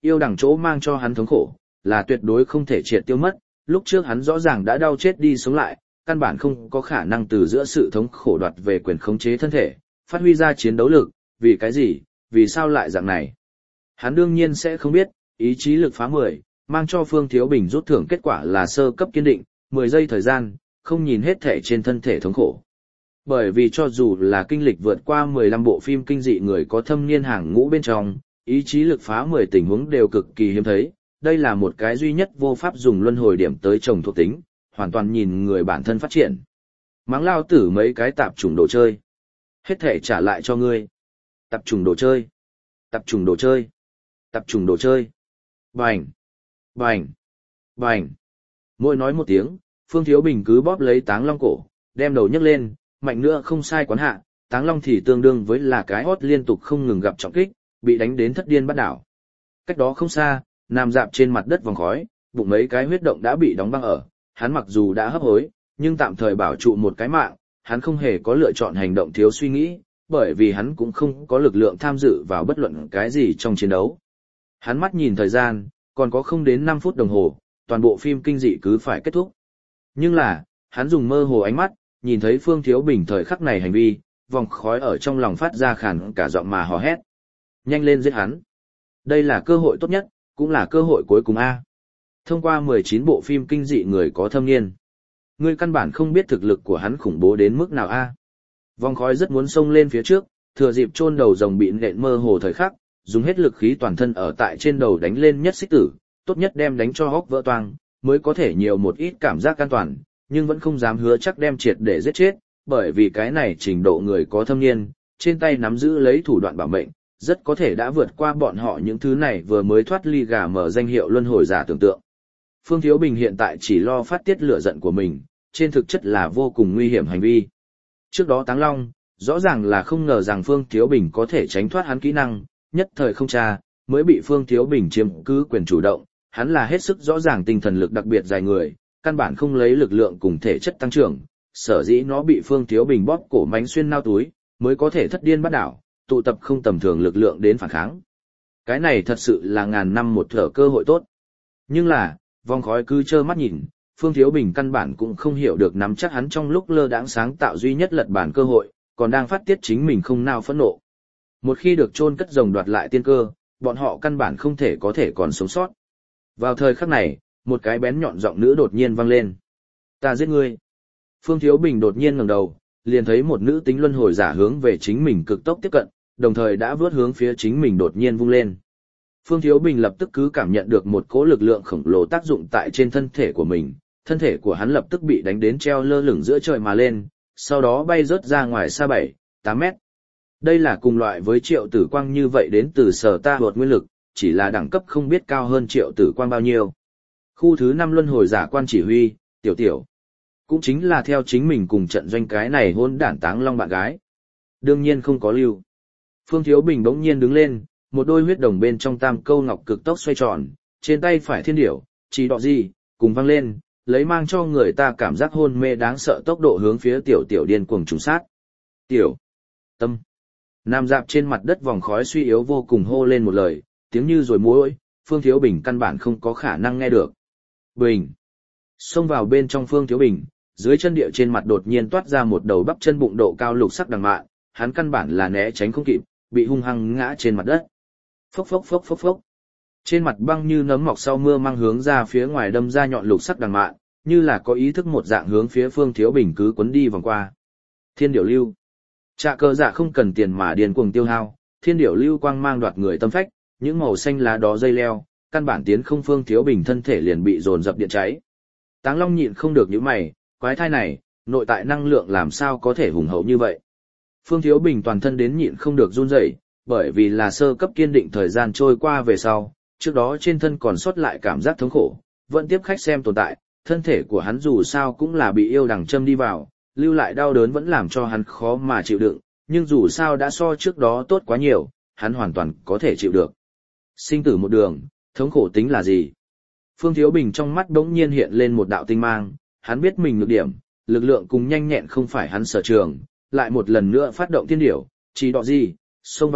Yêu đằng chỗ mang cho hắn thống khổ, là tuyệt đối không thể triệt tiêu mất, lúc trước hắn rõ ràng đã đau chết đi sống lại, căn bản không có khả năng từ giữa sự thống khổ đoạt về quyền khống chế thân thể, phát huy ra chiến đấu lực, vì cái gì, vì sao lại dạng này. Hắn đương nhiên sẽ không biết, ý chí lực phá mười, mang cho Phương Thiếu Bình rút thưởng kết quả là sơ cấp kiên định, mười giây thời gian, không nhìn hết thể trên thân thể thống khổ. Bởi vì cho dù là kinh lịch vượt qua mười lăm bộ phim kinh dị người có thâm niên hàng ngũ bên trong, ý chí lực phá mười tình huống đều cực kỳ hiếm thấy, đây là một cái duy nhất vô pháp dùng luân hồi điểm tới trồng thuộc tính, hoàn toàn nhìn người bản thân phát triển. Mắng lao tử mấy cái tạp chủng đồ chơi. Hết thể trả lại cho ngươi. Tạp chủng đồ chơi. Tạp chủng đồ chơi. Tạp chủng đồ chơi. Bành. Bành. Bành. Mỗi nói một tiếng, Phương Thiếu Bình cứ bóp lấy Táng Long cổ, đem đầu nhấc lên, mạnh nữa không sai quán hạ, Táng Long thì tương đương với là cái hót liên tục không ngừng gặp trọng kích, bị đánh đến thất điên bắt đảo. Cách đó không xa, nằm dạp trên mặt đất vòng khói, bụng mấy cái huyết động đã bị đóng băng ở, hắn mặc dù đã hấp hối, nhưng tạm thời bảo trụ một cái mạng, hắn không hề có lựa chọn hành động thiếu suy nghĩ, bởi vì hắn cũng không có lực lượng tham dự vào bất luận cái gì trong chiến đấu. Hắn mắt nhìn thời gian, còn có không đến năm phút đồng hồ, toàn bộ phim kinh dị cứ phải kết thúc. Nhưng là, hắn dùng mơ hồ ánh mắt, nhìn thấy Phương Thiếu Bình thời khắc này hành vi, vòng khói ở trong lòng phát ra khàn cả giọng mà hò hét. Nhanh lên giết hắn. Đây là cơ hội tốt nhất, cũng là cơ hội cuối cùng a. Thông qua mười chín bộ phim kinh dị người có thâm niên, ngươi căn bản không biết thực lực của hắn khủng bố đến mức nào a. Vòng khói rất muốn xông lên phía trước, thừa dịp chôn đầu rồng bị nện mơ hồ thời khắc, dùng hết lực khí toàn thân ở tại trên đầu đánh lên nhất xích tử, tốt nhất đem đánh cho hốc vỡ toang, mới có thể nhiều một ít cảm giác an toàn, nhưng vẫn không dám hứa chắc đem triệt để giết chết, bởi vì cái này trình độ người có thâm niên, trên tay nắm giữ lấy thủ đoạn bảo mệnh, rất có thể đã vượt qua bọn họ những thứ này vừa mới thoát ly gà mở danh hiệu luân hồi giả tưởng tượng. Phương Thiếu Bình hiện tại chỉ lo phát tiết lửa giận của mình, trên thực chất là vô cùng nguy hiểm hành vi. Trước đó Táng Long, rõ ràng là không ngờ rằng Phương Thiếu Bình có thể tránh thoát hắn kỹ năng, nhất thời không tra, mới bị Phương Thiếu Bình chiếm cứ quyền chủ động, hắn là hết sức rõ ràng tinh thần lực đặc biệt dài người, căn bản không lấy lực lượng cùng thể chất tăng trưởng, sở dĩ nó bị Phương Thiếu Bình bóp cổ mánh xuyên nao túi, mới có thể thất điên bắt đảo, tụ tập không tầm thường lực lượng đến phản kháng. Cái này thật sự là ngàn năm một thở cơ hội tốt. Nhưng là, vòng khói cứ trơ mắt nhìn, Phương Thiếu Bình căn bản cũng không hiểu được nắm chắc hắn trong lúc lơ đãng sáng tạo duy nhất lật bản cơ hội, còn đang phát tiết chính mình không nào phẫn nộ. Một khi được chôn cất rồng đoạt lại tiên cơ, bọn họ căn bản không thể có thể còn sống sót. Vào thời khắc này, một cái bén nhọn giọng nữ đột nhiên vang lên. Ta giết ngươi. Phương Thiếu Bình đột nhiên ngẩng đầu, liền thấy một nữ tính luân hồi giả hướng về chính mình cực tốc tiếp cận, đồng thời đã vướt hướng phía chính mình đột nhiên vung lên. Phương Thiếu Bình lập tức cứ cảm nhận được một cỗ lực lượng khổng lồ tác dụng tại trên thân thể của mình, thân thể của hắn lập tức bị đánh đến treo lơ lửng giữa trời mà lên, sau đó bay rớt ra ngoài xa bảy, tám mét. Đây là cùng loại với triệu tử quang như vậy đến từ sở ta hột nguyên lực, chỉ là đẳng cấp không biết cao hơn triệu tử quang bao nhiêu. Khu thứ năm luân hồi giả quan chỉ huy, tiểu tiểu. Cũng chính là theo chính mình cùng trận doanh cái này hôn đản Táng Long bạn gái. Đương nhiên không có lưu. Phương Thiếu Bình bỗng nhiên đứng lên, một đôi huyết đồng bên trong tam câu ngọc cực tốc xoay tròn, trên tay phải thiên điểu, chỉ đọ gì, cùng văng lên, lấy mang cho người ta cảm giác hôn mê đáng sợ tốc độ hướng phía tiểu tiểu điên cuồng trùng sát. Tiểu. Tâm. Nam dạp trên mặt đất vòng khói suy yếu vô cùng hô lên một lời, tiếng như rồi muối, Phương Thiếu Bình căn bản không có khả năng nghe được. Bình. Xông vào bên trong Phương Thiếu Bình, dưới chân địa trên mặt đột nhiên toát ra một đầu bắp chân bụng độ cao lục sắc đằng mạn, hắn căn bản là né tránh không kịp, bị hung hăng ngã trên mặt đất. Phốc phốc phốc phốc phốc. Trên mặt băng như nấm mọc sau mưa mang hướng ra phía ngoài đâm ra nhọn lục sắc đằng mạn, như là có ý thức một dạng hướng phía Phương Thiếu Bình cứ quấn đi vòng qua. Thiên điểu lưu. Trạ cơ dạ không cần tiền mà điên cuồng tiêu hao, thiên điểu lưu quang mang đoạt người tâm phách, những màu xanh lá đó dây leo, căn bản tiến không Phương Thiếu Bình thân thể liền bị dồn dập điện cháy. Táng Long nhịn không được những mày, quái thai này, nội tại năng lượng làm sao có thể hùng hậu như vậy. Phương Thiếu Bình toàn thân đến nhịn không được run rẩy, bởi vì là sơ cấp kiên định thời gian trôi qua về sau, trước đó trên thân còn sót lại cảm giác thống khổ, vẫn tiếp khách xem tồn tại, thân thể của hắn dù sao cũng là bị yêu đằng châm đi vào, lưu lại đau đớn vẫn làm cho hắn khó mà chịu đựng, nhưng dù sao đã so trước đó tốt quá nhiều, hắn hoàn toàn có thể chịu được. Sinh tử một đường, thống khổ tính là gì? Phương Thiếu Bình trong mắt đống nhiên hiện lên một đạo tinh mang, hắn biết mình nhược điểm, lực lượng cùng nhanh nhẹn không phải hắn sở trường, lại một lần nữa phát động thiên điểu, chỉ đọ gì, xông vào,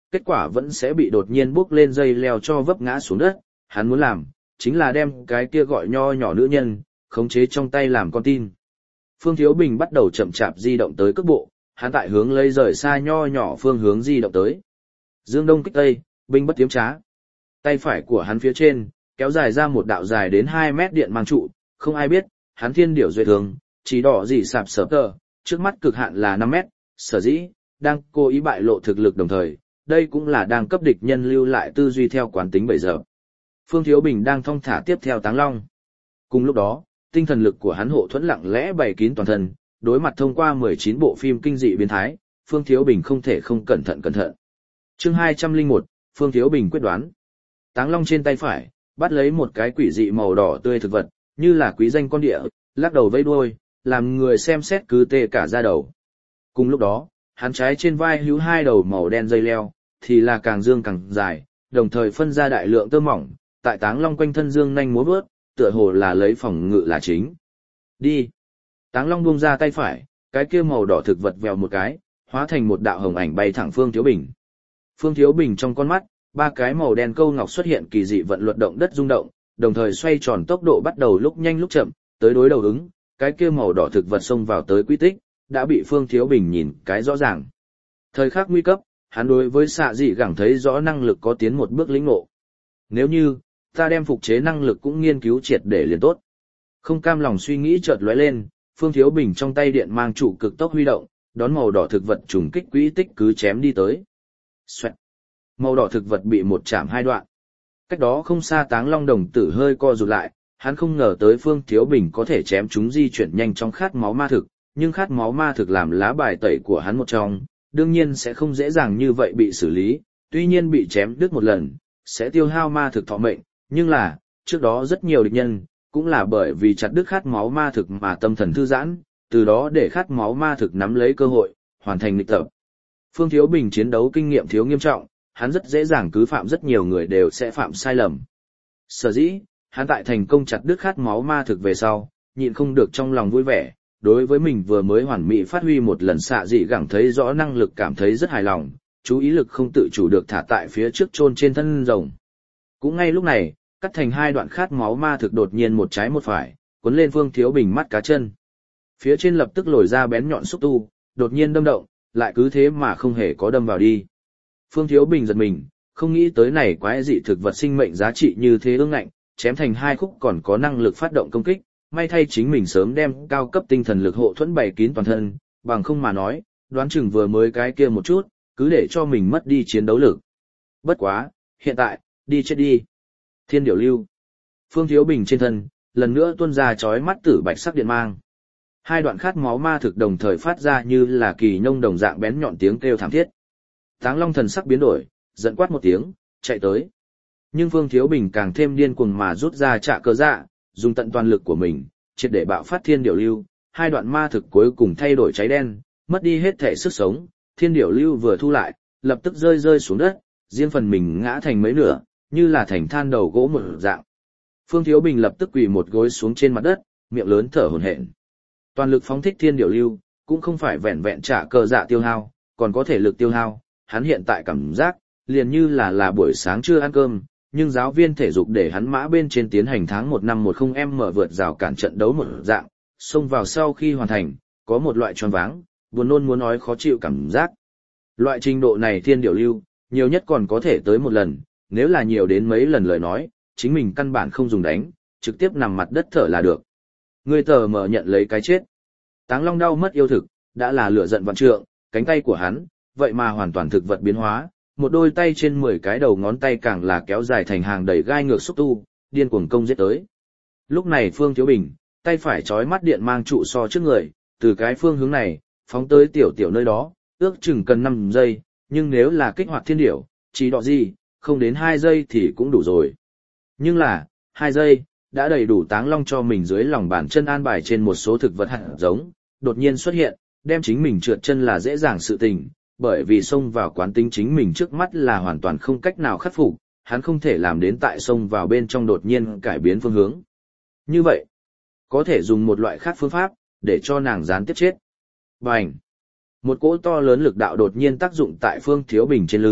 kết quả vẫn sẽ bị đột nhiên bước lên dây leo cho vấp ngã xuống đất. Hắn muốn làm, chính là đem cái kia gọi nho nhỏ nữ nhân, khống chế trong tay làm con tin. Phương Thiếu Bình bắt đầu chậm chạp di động tới cước bộ, hắn tại hướng lấy rời xa nho nhỏ phương hướng di động tới. Dương đông kích tây, binh bất tiếm trá. Tay phải của hắn phía trên, kéo dài ra một đạo dài đến hai mét điện mang trụ, không ai biết, hắn thiên điểu duệ thường, chỉ đỏ gì sạp sở tờ, trước mắt cực hạn là năm mét, sở dĩ, đang cố ý bại lộ thực lực đồng thời, đây cũng là đang cấp địch nhân lưu lại tư duy theo quán tính bây giờ. Phương Thiếu Bình đang thong thả tiếp theo Táng Long. Cùng lúc đó, tinh thần lực của hắn hộ thuẫn lặng lẽ bày kín toàn thân, đối mặt thông qua mười chín bộ phim kinh dị biến thái, Phương Thiếu Bình không thể không cẩn thận cẩn thận. Chương hai trăm lẻ một, Phương Thiếu Bình quyết đoán. Táng Long trên tay phải, bắt lấy một cái quỷ dị màu đỏ tươi thực vật, như là quý danh con địa, lắc đầu vẫy đuôi, làm người xem xét cứ tê cả da đầu. Cùng lúc đó, hắn trái trên vai hữu hai đầu màu đen dây leo, thì là càng dương càng dài, đồng thời phân ra đại lượng tơ mỏng, tại Táng Long quanh thân dương nhanh múa vớt, tựa hồ là lấy phòng ngự là chính. Đi. Táng Long buông ra tay phải, cái kia màu đỏ thực vật vèo một cái, hóa thành một đạo hồng ảnh bay thẳng Phương Thiếu Bình. Phương Thiếu Bình trong con mắt, ba cái màu đen câu ngọc xuất hiện kỳ dị vận luật động đất rung động, đồng thời xoay tròn tốc độ bắt đầu lúc nhanh lúc chậm, tới đối đầu ứng, cái kia màu đỏ thực vật xông vào tới quy tích, đã bị Phương Thiếu Bình nhìn cái rõ ràng. Thời khắc nguy cấp, hắn đối với xạ dị gẳng thấy rõ năng lực có tiến một bước lĩnh ngộ. Nếu như, ta đem phục chế năng lực cũng nghiên cứu triệt để liền tốt. Không cam lòng suy nghĩ chợt lóe lên, Phương Thiếu Bình trong tay điện mang trụ cực tốc huy động, đón màu đỏ thực vật trùng kích quỹ tích cứ chém đi tới. Xoẹt. Màu đỏ thực vật bị một chạm hai đoạn. Cách đó không xa Táng Long đồng tử hơi co rụt lại, hắn không ngờ tới Phương Thiếu Bình có thể chém chúng di chuyển nhanh trong khát máu ma thực, nhưng khát máu ma thực làm lá bài tẩy của hắn một trong, đương nhiên sẽ không dễ dàng như vậy bị xử lý, tuy nhiên bị chém đứt một lần, sẽ tiêu hao ma thực thọ mệnh, nhưng là, trước đó rất nhiều địch nhân, cũng là bởi vì chặt đứt khát máu ma thực mà tâm thần thư giãn, từ đó để khát máu ma thực nắm lấy cơ hội, hoàn thành nghịch tập. Phương Thiếu Bình chiến đấu kinh nghiệm thiếu nghiêm trọng, hắn rất dễ dàng cứ phạm rất nhiều người đều sẽ phạm sai lầm. Sở dĩ, hắn tại thành công chặt đứt khát máu ma thực về sau, nhịn không được trong lòng vui vẻ, đối với mình vừa mới hoàn mỹ phát huy một lần xạ dị gẳng thấy rõ năng lực cảm thấy rất hài lòng, chú ý lực không tự chủ được thả tại phía trước chôn trên thân rồng. Cũng ngay lúc này, cắt thành hai đoạn khát máu ma thực đột nhiên một trái một phải, cuốn lên Phương Thiếu Bình mắt cá chân. Phía trên lập tức lồi ra bén nhọn xúc tu, đột nhiên đâm động, lại cứ thế mà không hề có đâm vào đi. Phương Thiếu Bình giật mình, không nghĩ tới này quái dị thực vật sinh mệnh giá trị như thế ương ngạnh, chém thành hai khúc còn có năng lực phát động công kích, may thay chính mình sớm đem cao cấp tinh thần lực hộ thuẫn bày kín toàn thân, bằng không mà nói, đoán chừng vừa mới cái kia một chút, cứ để cho mình mất đi chiến đấu lực. Bất quá, hiện tại, đi chết đi. Thiên điểu lưu. Phương Thiếu Bình trên thân, lần nữa tuôn ra chói mắt tử bạch sắc điện mang. Hai đoạn khát máu ma thực đồng thời phát ra như là kỳ nhông đồng dạng bén nhọn tiếng kêu thảm thiết. Táng Long thần sắc biến đổi, giận quát một tiếng, chạy tới. Nhưng Phương Thiếu Bình càng thêm điên cuồng mà rút ra trạ cơ dạ, dùng tận toàn lực của mình, triệt để bạo phát thiên điểu lưu, hai đoạn ma thực cuối cùng thay đổi cháy đen, mất đi hết thể sức sống, thiên điểu lưu vừa thu lại, lập tức rơi rơi xuống đất, riêng phần mình ngã thành mấy nửa, như là thành than đầu gỗ một dạng. Phương Thiếu Bình lập tức quỳ một gối xuống trên mặt đất, miệng lớn thở hổn hển. Toàn lực phóng thích thiên điểu lưu, cũng không phải vẹn vẹn trả cờ dạ tiêu hao, còn có thể lực tiêu hao, hắn hiện tại cảm giác, liền như là là buổi sáng chưa ăn cơm, nhưng giáo viên thể dục để hắn mã bên trên tiến hành tháng một năm một không em mở vượt rào cản trận đấu một dạng, xông vào sau khi hoàn thành, có một loại choáng váng, buồn nôn muốn nói khó chịu cảm giác. Loại trình độ này thiên điểu lưu, nhiều nhất còn có thể tới một lần, nếu là nhiều đến mấy lần lời nói, chính mình căn bản không dùng đánh, trực tiếp nằm mặt đất thở là được. Người tờ mở nhận lấy cái chết. Táng Long đau mất yêu thực, đã là lửa giận vạn trượng, cánh tay của hắn, vậy mà hoàn toàn thực vật biến hóa, một đôi tay trên mười cái đầu ngón tay càng là kéo dài thành hàng đầy gai ngược xúc tu, điên cuồng công giết tới. Lúc này Phương Thiếu Bình, tay phải chói mắt điện mang trụ so trước người, từ cái phương hướng này, phóng tới tiểu tiểu nơi đó, ước chừng cần năm giây, nhưng nếu là kích hoạt thiên điểu, chỉ đọ gì, không đến hai giây thì cũng đủ rồi. Nhưng là, hai giây, đã đầy đủ Táng Long cho mình dưới lòng bàn chân an bài trên một số thực vật hạt giống, đột nhiên xuất hiện, đem chính mình trượt chân là dễ dàng sự tình, bởi vì xông vào quán tính chính mình trước mắt là hoàn toàn không cách nào khắc phục, hắn không thể làm đến tại xông vào bên trong đột nhiên cải biến phương hướng. Như vậy, có thể dùng một loại khác phương pháp, để cho nàng gián tiếp chết. Bành! Một cỗ to lớn lực đạo đột nhiên tác dụng tại Phương Thiếu Bình trên lưng,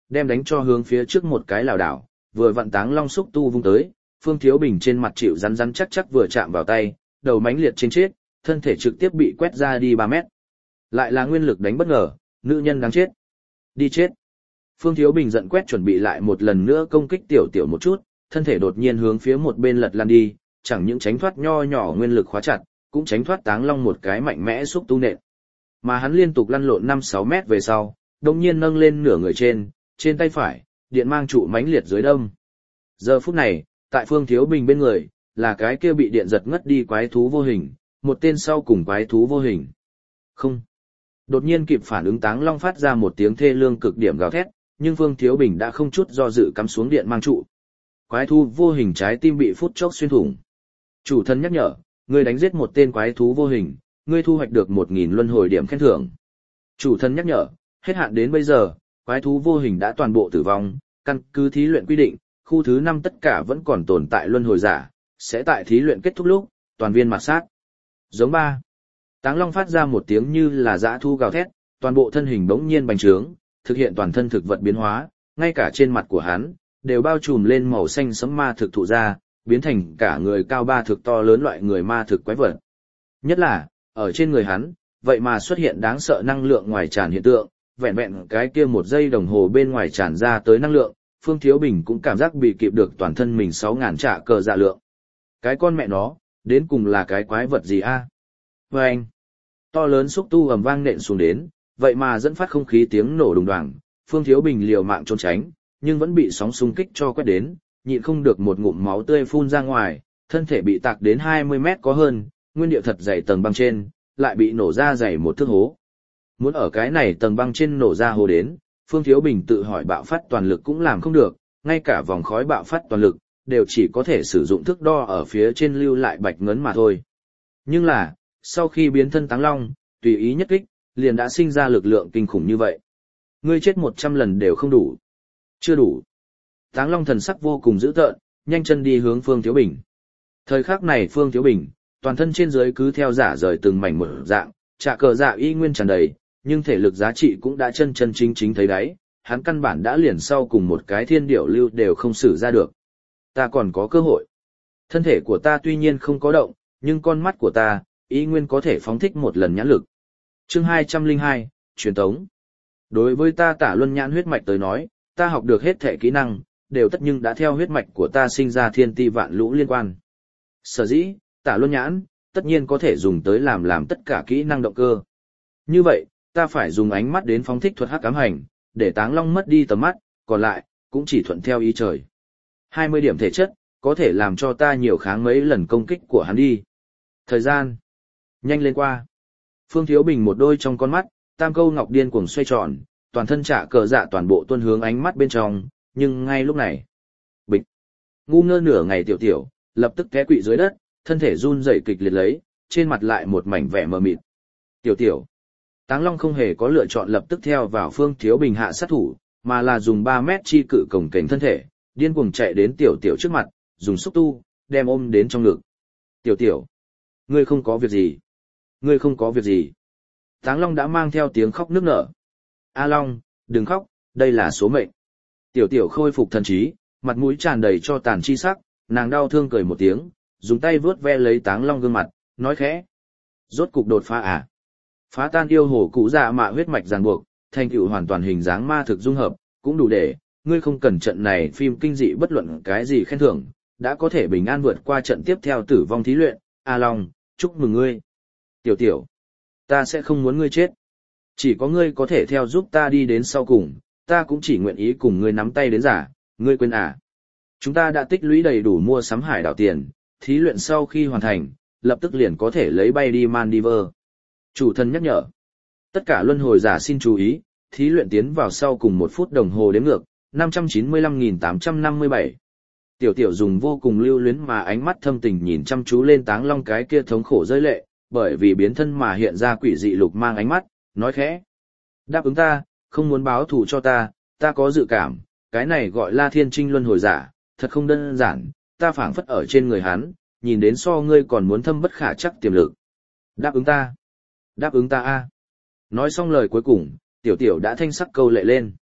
đem đánh cho hướng phía trước một cái lảo đảo, vừa vặn Táng Long xúc tu vung tới, Phương Thiếu Bình trên mặt chịu rắn rắn chắc chắc vừa chạm vào tay, đầu mãnh liệt trên chết, thân thể trực tiếp bị quét ra đi ba mét. Lại là nguyên lực đánh bất ngờ, nữ nhân đáng chết. Đi chết. Phương Thiếu Bình giận quét chuẩn bị lại một lần nữa công kích tiểu tiểu một chút, thân thể đột nhiên hướng phía một bên lật lăn đi, chẳng những tránh thoát nho nhỏ nguyên lực khóa chặt, cũng tránh thoát Táng Long một cái mạnh mẽ xúc tu nện. Mà hắn liên tục lăn lộn năm sáu mét về sau, đồng nhiên nâng lên nửa người trên, trên tay phải, điện mang trụ mãnh liệt dưới đông. Giờ phút này, tại Phương Thiếu Bình bên người, là cái kia bị điện giật ngất đi quái thú vô hình, một tên sau cùng quái thú vô hình. Không. Đột nhiên kịp phản ứng Táng Long phát ra một tiếng thê lương cực điểm gào thét, nhưng Phương Thiếu Bình đã không chút do dự cắm xuống điện mang trụ. Quái thú vô hình trái tim bị phút chốc xuyên thủng. Chủ thân nhắc nhở, ngươi đánh giết một tên quái thú vô hình, ngươi thu hoạch được một nghìn luân hồi điểm khen thưởng. Chủ thân nhắc nhở, hết hạn đến bây giờ, quái thú vô hình đã toàn bộ tử vong, căn cứ thí luyện quy định, khu thứ năm tất cả vẫn còn tồn tại luân hồi giả, sẽ tại thí luyện kết thúc lúc, toàn viên mạt sát. Giống ba. Táng Long phát ra một tiếng như là dã thu gào thét, toàn bộ thân hình bỗng nhiên bành trướng, thực hiện toàn thân thực vật biến hóa, ngay cả trên mặt của hắn đều bao trùm lên màu xanh sẫm ma thực thụ ra, biến thành cả người cao ba thực to lớn loại người ma thực quái vật. Nhất là, ở trên người hắn, vậy mà xuất hiện đáng sợ năng lượng ngoài tràn hiện tượng, vẹn vẹn cái kia một giây đồng hồ bên ngoài tràn ra tới năng lượng, Phương Thiếu Bình cũng cảm giác bị kịp được toàn thân mình sáu ngàn trả cờ dạ lượng. Cái con mẹ nó, đến cùng là cái quái vật gì a? Và anh, to lớn xúc tu ầm vang nện xuống đến, vậy mà dẫn phát không khí tiếng nổ đùng đoàng, Phương Thiếu Bình liều mạng trốn tránh, nhưng vẫn bị sóng xung kích cho quét đến, nhịn không được một ngụm máu tươi phun ra ngoài, thân thể bị tạc đến hai mươi mét có hơn, nguyên địa thật dày tầng băng trên, lại bị nổ ra dày một thước hố. Muốn ở cái này tầng băng trên nổ ra hố đến, Phương Thiếu Bình tự hỏi bạo phát toàn lực cũng làm không được, ngay cả vòng khói bạo phát toàn lực, đều chỉ có thể sử dụng thước đo ở phía trên lưu lại bạch ngấn mà thôi. Nhưng là, sau khi biến thân Táng Long, tùy ý nhất kích, liền đã sinh ra lực lượng kinh khủng như vậy. Ngươi chết một trăm lần đều không đủ. Chưa đủ. Táng Long thần sắc vô cùng dữ tợn, nhanh chân đi hướng Phương Thiếu Bình. Thời khắc này Phương Thiếu Bình, toàn thân trên dưới cứ theo giả rời từng mảnh một dạng, trả cờ dạ y nguyên tràn đầy, nhưng thể lực giá trị cũng đã chân chân chính chính thấy đáy, hắn căn bản đã liền sau cùng một cái thiên điểu lưu đều không xử ra được. Ta còn có cơ hội. Thân thể của ta tuy nhiên không có động, nhưng con mắt của ta, y nguyên có thể phóng thích một lần nhãn lực. Chương hai trăm lẻ hai, truyền tống. Đối với ta Tả Luân Nhãn huyết mạch tới nói, ta học được hết thể kỹ năng, đều tất nhưng đã theo huyết mạch của ta sinh ra thiên ti vạn lũ liên quan. Sở dĩ, Tả Luân Nhãn, tất nhiên có thể dùng tới làm làm tất cả kỹ năng động cơ. Như vậy, ta phải dùng ánh mắt đến phóng thích thuật hắc ám hành, để Táng Long mất đi tầm mắt, còn lại, cũng chỉ thuận theo ý trời. hai mươi điểm thể chất, có thể làm cho ta nhiều kháng mấy lần công kích của hắn đi. Thời gian, nhanh lên qua. Phương Thiếu Bình một đôi trong con mắt, tam câu ngọc điên cuồng xoay tròn, toàn thân trả cờ dạ toàn bộ tuôn hướng ánh mắt bên trong, nhưng ngay lúc này, bịch, ngu ngơ nửa ngày tiểu tiểu, lập tức té quỵ dưới đất, thân thể run rẩy kịch liệt lấy, trên mặt lại một mảnh vẻ mờ mịt. Tiểu tiểu, Táng Long không hề có lựa chọn lập tức theo vào Phương Thiếu Bình hạ sát thủ, mà là dùng ba mét chi cự cổng kềnh thân thể, điên cuồng chạy đến tiểu tiểu trước mặt, dùng xúc tu, đem ôm đến trong ngực. Tiểu tiểu, ngươi không có việc gì. Ngươi không có việc gì. Táng Long đã mang theo tiếng khóc nức nở. A Long, đừng khóc, đây là số mệnh. Tiểu tiểu khôi phục thần trí, mặt mũi tràn đầy cho tàn chi sắc, nàng đau thương cười một tiếng, dùng tay vướt ve lấy Táng Long gương mặt, nói khẽ. Rốt cục đột phá à? Phá tan yêu hồ cụ dạ mạ huyết mạch ràng buộc, thành tựu hoàn toàn hình dáng ma thực dung hợp, cũng đủ để, ngươi không cần trận này phim kinh dị bất luận cái gì khen thưởng, đã có thể bình an vượt qua trận tiếp theo tử vong thí luyện. A Long, chúc mừng ngươi. Tiểu tiểu, ta sẽ không muốn ngươi chết. Chỉ có ngươi có thể theo giúp ta đi đến sau cùng, ta cũng chỉ nguyện ý cùng ngươi nắm tay đến giả, ngươi quên à. Chúng ta đã tích lũy đầy đủ mua sắm hải đảo tiền, thí luyện sau khi hoàn thành, lập tức liền có thể lấy bay đi Maldives. Chủ thân nhắc nhở. Tất cả luân hồi giả xin chú ý, thí luyện tiến vào sau cùng một phút đồng hồ đếm ngược, năm trăm chín mươi lăm nghìn tám trăm năm mươi bảy. Tiểu tiểu dùng vô cùng lưu luyến mà ánh mắt thâm tình nhìn chăm chú lên Táng Long cái kia thống khổ rơi lệ, bởi vì biến thân mà hiện ra quỷ dị lục mang ánh mắt, nói khẽ. Đáp ứng ta, không muốn báo thù cho ta, ta có dự cảm, cái này gọi là thiên trinh luân hồi giả, thật không đơn giản, ta phảng phất ở trên người hắn, nhìn đến so ngươi còn muốn thâm bất khả chắc tiềm lực. Đáp ứng ta. Đáp ứng ta a. Nói xong lời cuối cùng, tiểu tiểu đã thanh sắc câu lệ lên.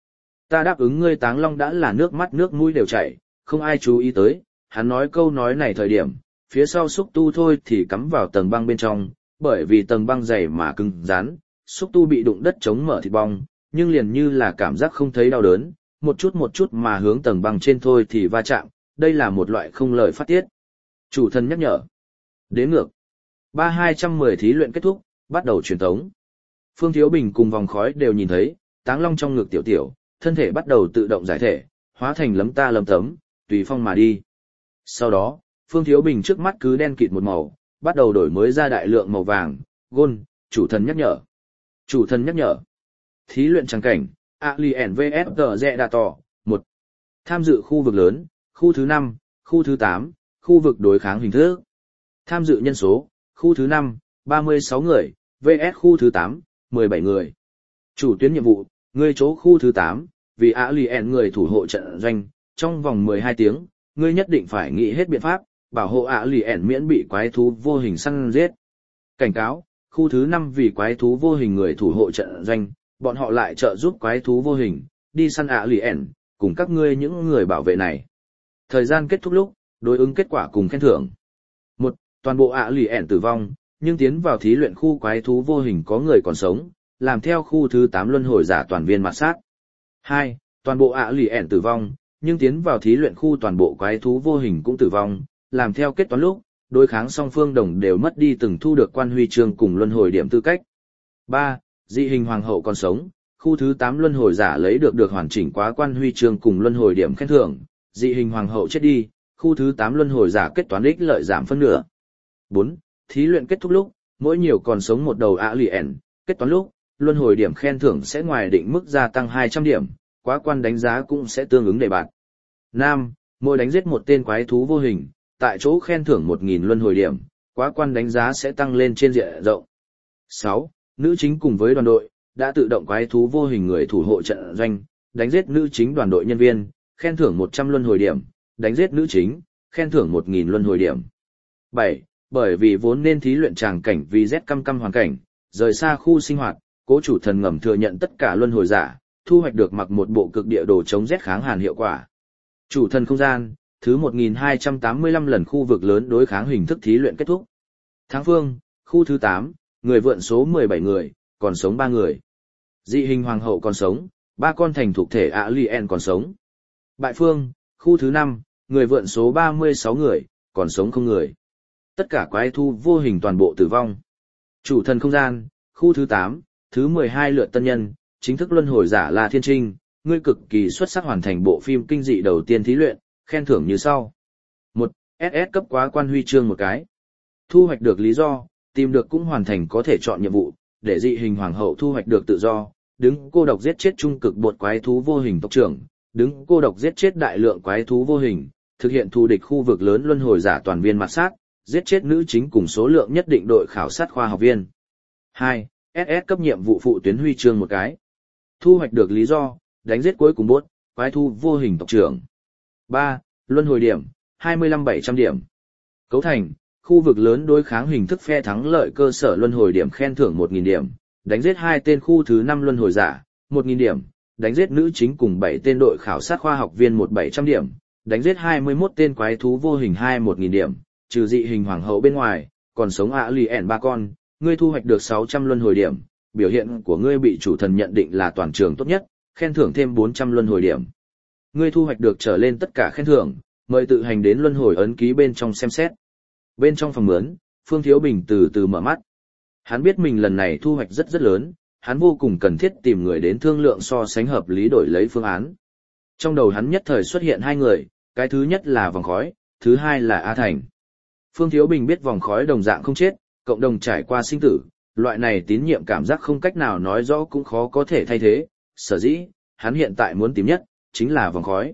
Ta đáp ứng ngươi Táng Long đã là nước mắt nước mũi đều chảy, không ai chú ý tới, hắn nói câu nói này thời điểm, phía sau xúc tu thôi thì cắm vào tầng băng bên trong, bởi vì tầng băng dày mà cứng rắn, xúc tu bị đụng đất chống mở thịt bong, nhưng liền như là cảm giác không thấy đau đớn, một chút một chút mà hướng tầng băng trên thôi thì va chạm, đây là một loại không lời phát tiết. Chủ thần nhắc nhở. Đếm ngược. ba hai trăm mười thí luyện kết thúc, bắt đầu truyền tống. Phương Thiếu Bình cùng vòng khói đều nhìn thấy, Táng Long trong ngực tiểu tiểu, thân thể bắt đầu tự động giải thể, hóa thành lấm ta lấm tấm, tùy phong mà đi. Sau đó, Phương Thiếu Bình trước mắt cứ đen kịt một màu, bắt đầu đổi mới ra đại lượng màu vàng, gôn, chủ thần nhắc nhở. Chủ thần nhắc nhở. Thí luyện tràng cảnh, Alien vs Predator, một. Tham dự khu vực lớn, khu thứ năm, khu thứ tám, khu vực đối kháng hình thức. Tham dự nhân số, khu thứ năm, ba mươi sáu người, vs khu thứ tám, mười bảy người. Chủ tuyến nhiệm vụ, ngươi chỗ khu thứ tám, vì Alien người thủ hộ trận doanh, trong vòng mười hai tiếng, ngươi nhất định phải nghĩ hết biện pháp, bảo hộ Alien miễn bị quái thú vô hình săn giết. Cảnh cáo, khu thứ năm vì quái thú vô hình người thủ hộ trận doanh, bọn họ lại trợ giúp quái thú vô hình, đi săn Alien, cùng các ngươi những người bảo vệ này. Thời gian kết thúc lúc, đối ứng kết quả cùng khen thưởng. Một, toàn bộ Alien tử vong, nhưng tiến vào thí luyện khu quái thú vô hình có người còn sống, làm theo khu thứ tám luân hồi giả toàn viên mặt sát. Hai, toàn bộ Alien tử vong, nhưng tiến vào thí luyện khu toàn bộ quái thú vô hình cũng tử vong, làm theo kết toán lúc, đối kháng song phương đồng đều mất đi từng thu được quan huy chương cùng luân hồi điểm tư cách. Ba, dị hình hoàng hậu còn sống, khu thứ tám luân hồi giả lấy được được hoàn chỉnh quá quan huy chương cùng luân hồi điểm khen thưởng, dị hình hoàng hậu chết đi, khu thứ tám luân hồi giả kết toán ích lợi giảm phân nửa. Bốn, thí luyện kết thúc lúc, mỗi nhiều còn sống một đầu Alien, kết toán lúc, luân hồi điểm khen thưởng sẽ ngoài định mức gia tăng hai trăm điểm, quá quan đánh giá cũng sẽ tương ứng đề bạt. Năm, mỗi đánh giết một tên quái thú vô hình, tại chỗ khen thưởng một nghìn luân hồi điểm, quá quan đánh giá sẽ tăng lên trên diện rộng. Sáu, nữ chính cùng với đoàn đội, đã tự động quái thú vô hình người thủ hộ trận doanh, đánh giết nữ chính đoàn đội nhân viên, khen thưởng một trăm luân hồi điểm, đánh giết nữ chính, khen thưởng một nghìn luân hồi điểm. Bảy, bởi vì vốn nên thí luyện tràng cảnh vì Z căm căm hoàn cảnh, rời xa khu sinh hoạt, cố chủ thần ngầm thừa nhận tất cả luân hồi giả, thu hoạch được mặc một bộ cực địa đồ chống Z kháng hàn hiệu quả. Chủ thần không gian, thứ một nghìn hai trăm tám mươi lăm lần khu vực lớn đối kháng hình thức thí luyện kết thúc. Tháng phương, khu thứ tám, người vượn số mười bảy người, còn sống ba người. Dị hình hoàng hậu còn sống, ba con thành thuộc thể Alien còn sống. Bại phương, khu thứ năm, người vượn số ba mươi sáu người, còn sống không người. Tất cả quái thú vô hình toàn bộ tử vong. Chủ thần không gian, khu thứ tám, thứ mười hai lượt tân nhân, chính thức luân hồi giả là Thiên Trinh, ngươi cực kỳ xuất sắc hoàn thành bộ phim kinh dị đầu tiên thí luyện, khen thưởng như sau. Một, ét ét cấp quá quan huy chương một cái. Thu hoạch được lý do, tìm được cũng hoàn thành có thể chọn nhiệm vụ, để dị hình hoàng hậu thu hoạch được tự do, đứng cô độc giết chết trung cực bột quái thú vô hình tộc trưởng, đứng cô độc giết chết đại lượng quái thú vô hình, thực hiện thù địch khu vực lớn luân hồi giả toàn viên mặt sát, giết chết nữ chính cùng số lượng nhất định đội khảo sát khoa học viên. Hai, ét ét cấp nhiệm vụ phụ tuyến huy chương một cái. Thu hoạch được lý do, đánh giết cuối cùng bốt, quái thú vô hình tộc trưởng. Ba, luân hồi điểm, hai mươi lăm bảy trăm điểm. Cấu thành, khu vực lớn đối kháng hình thức phe thắng lợi cơ sở luân hồi điểm khen thưởng một nghìn điểm, đánh giết hai tên khu thứ năm luân hồi giả, một nghìn điểm, đánh giết nữ chính cùng bảy tên đội khảo sát khoa học viên một bảy trăm điểm, đánh giết hai mươi mốt tên quái thú vô hình hai một nghìn điểm, trừ dị hình hoàng hậu bên ngoài, còn sống Alien ba con, ngươi thu hoạch được sáu trăm luân hồi điểm, biểu hiện của ngươi bị chủ thần nhận định là toàn trường tốt nhất, khen thưởng thêm bốn trăm luân hồi điểm. Ngươi thu hoạch được trở lên tất cả khen thưởng, mời tự hành đến luân hồi ấn ký bên trong xem xét. Bên trong phòng mướn, Phương Thiếu Bình từ từ mở mắt. Hắn biết mình lần này thu hoạch rất rất lớn, hắn vô cùng cần thiết tìm người đến thương lượng so sánh hợp lý đổi lấy phương án. Trong đầu hắn nhất thời xuất hiện hai người, cái thứ nhất là vòng khói, thứ hai là A Thành. Phương Thiếu Bình biết vòng khói đồng dạng không chết, cộng đồng trải qua sinh tử, loại này tín nhiệm cảm giác không cách nào nói rõ cũng khó có thể thay thế, sở dĩ, hắn hiện tại muốn tìm nhất, chính là vòng khói.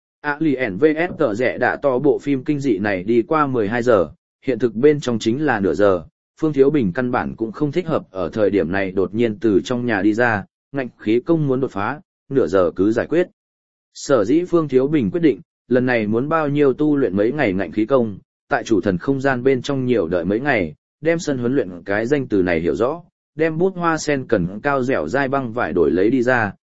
Alien vs tờ rẻ đã to bộ phim kinh dị này đi qua mười hai giờ, hiện thực bên trong chính là nửa giờ, Phương Thiếu Bình căn bản cũng không thích hợp ở thời điểm này đột nhiên từ trong nhà đi ra, ngạnh khí công muốn đột phá, nửa giờ cứ giải quyết. Sở dĩ Phương Thiếu Bình quyết định, lần này muốn bao nhiêu tu luyện mấy ngày ngạnh khí công, tại chủ thần không gian bên trong nhiều đợi mấy ngày, đem sân huấn luyện cái danh từ này hiểu rõ, đem bút hoa sen cần cao dẻo dai băng vải đổi lấy đi ra,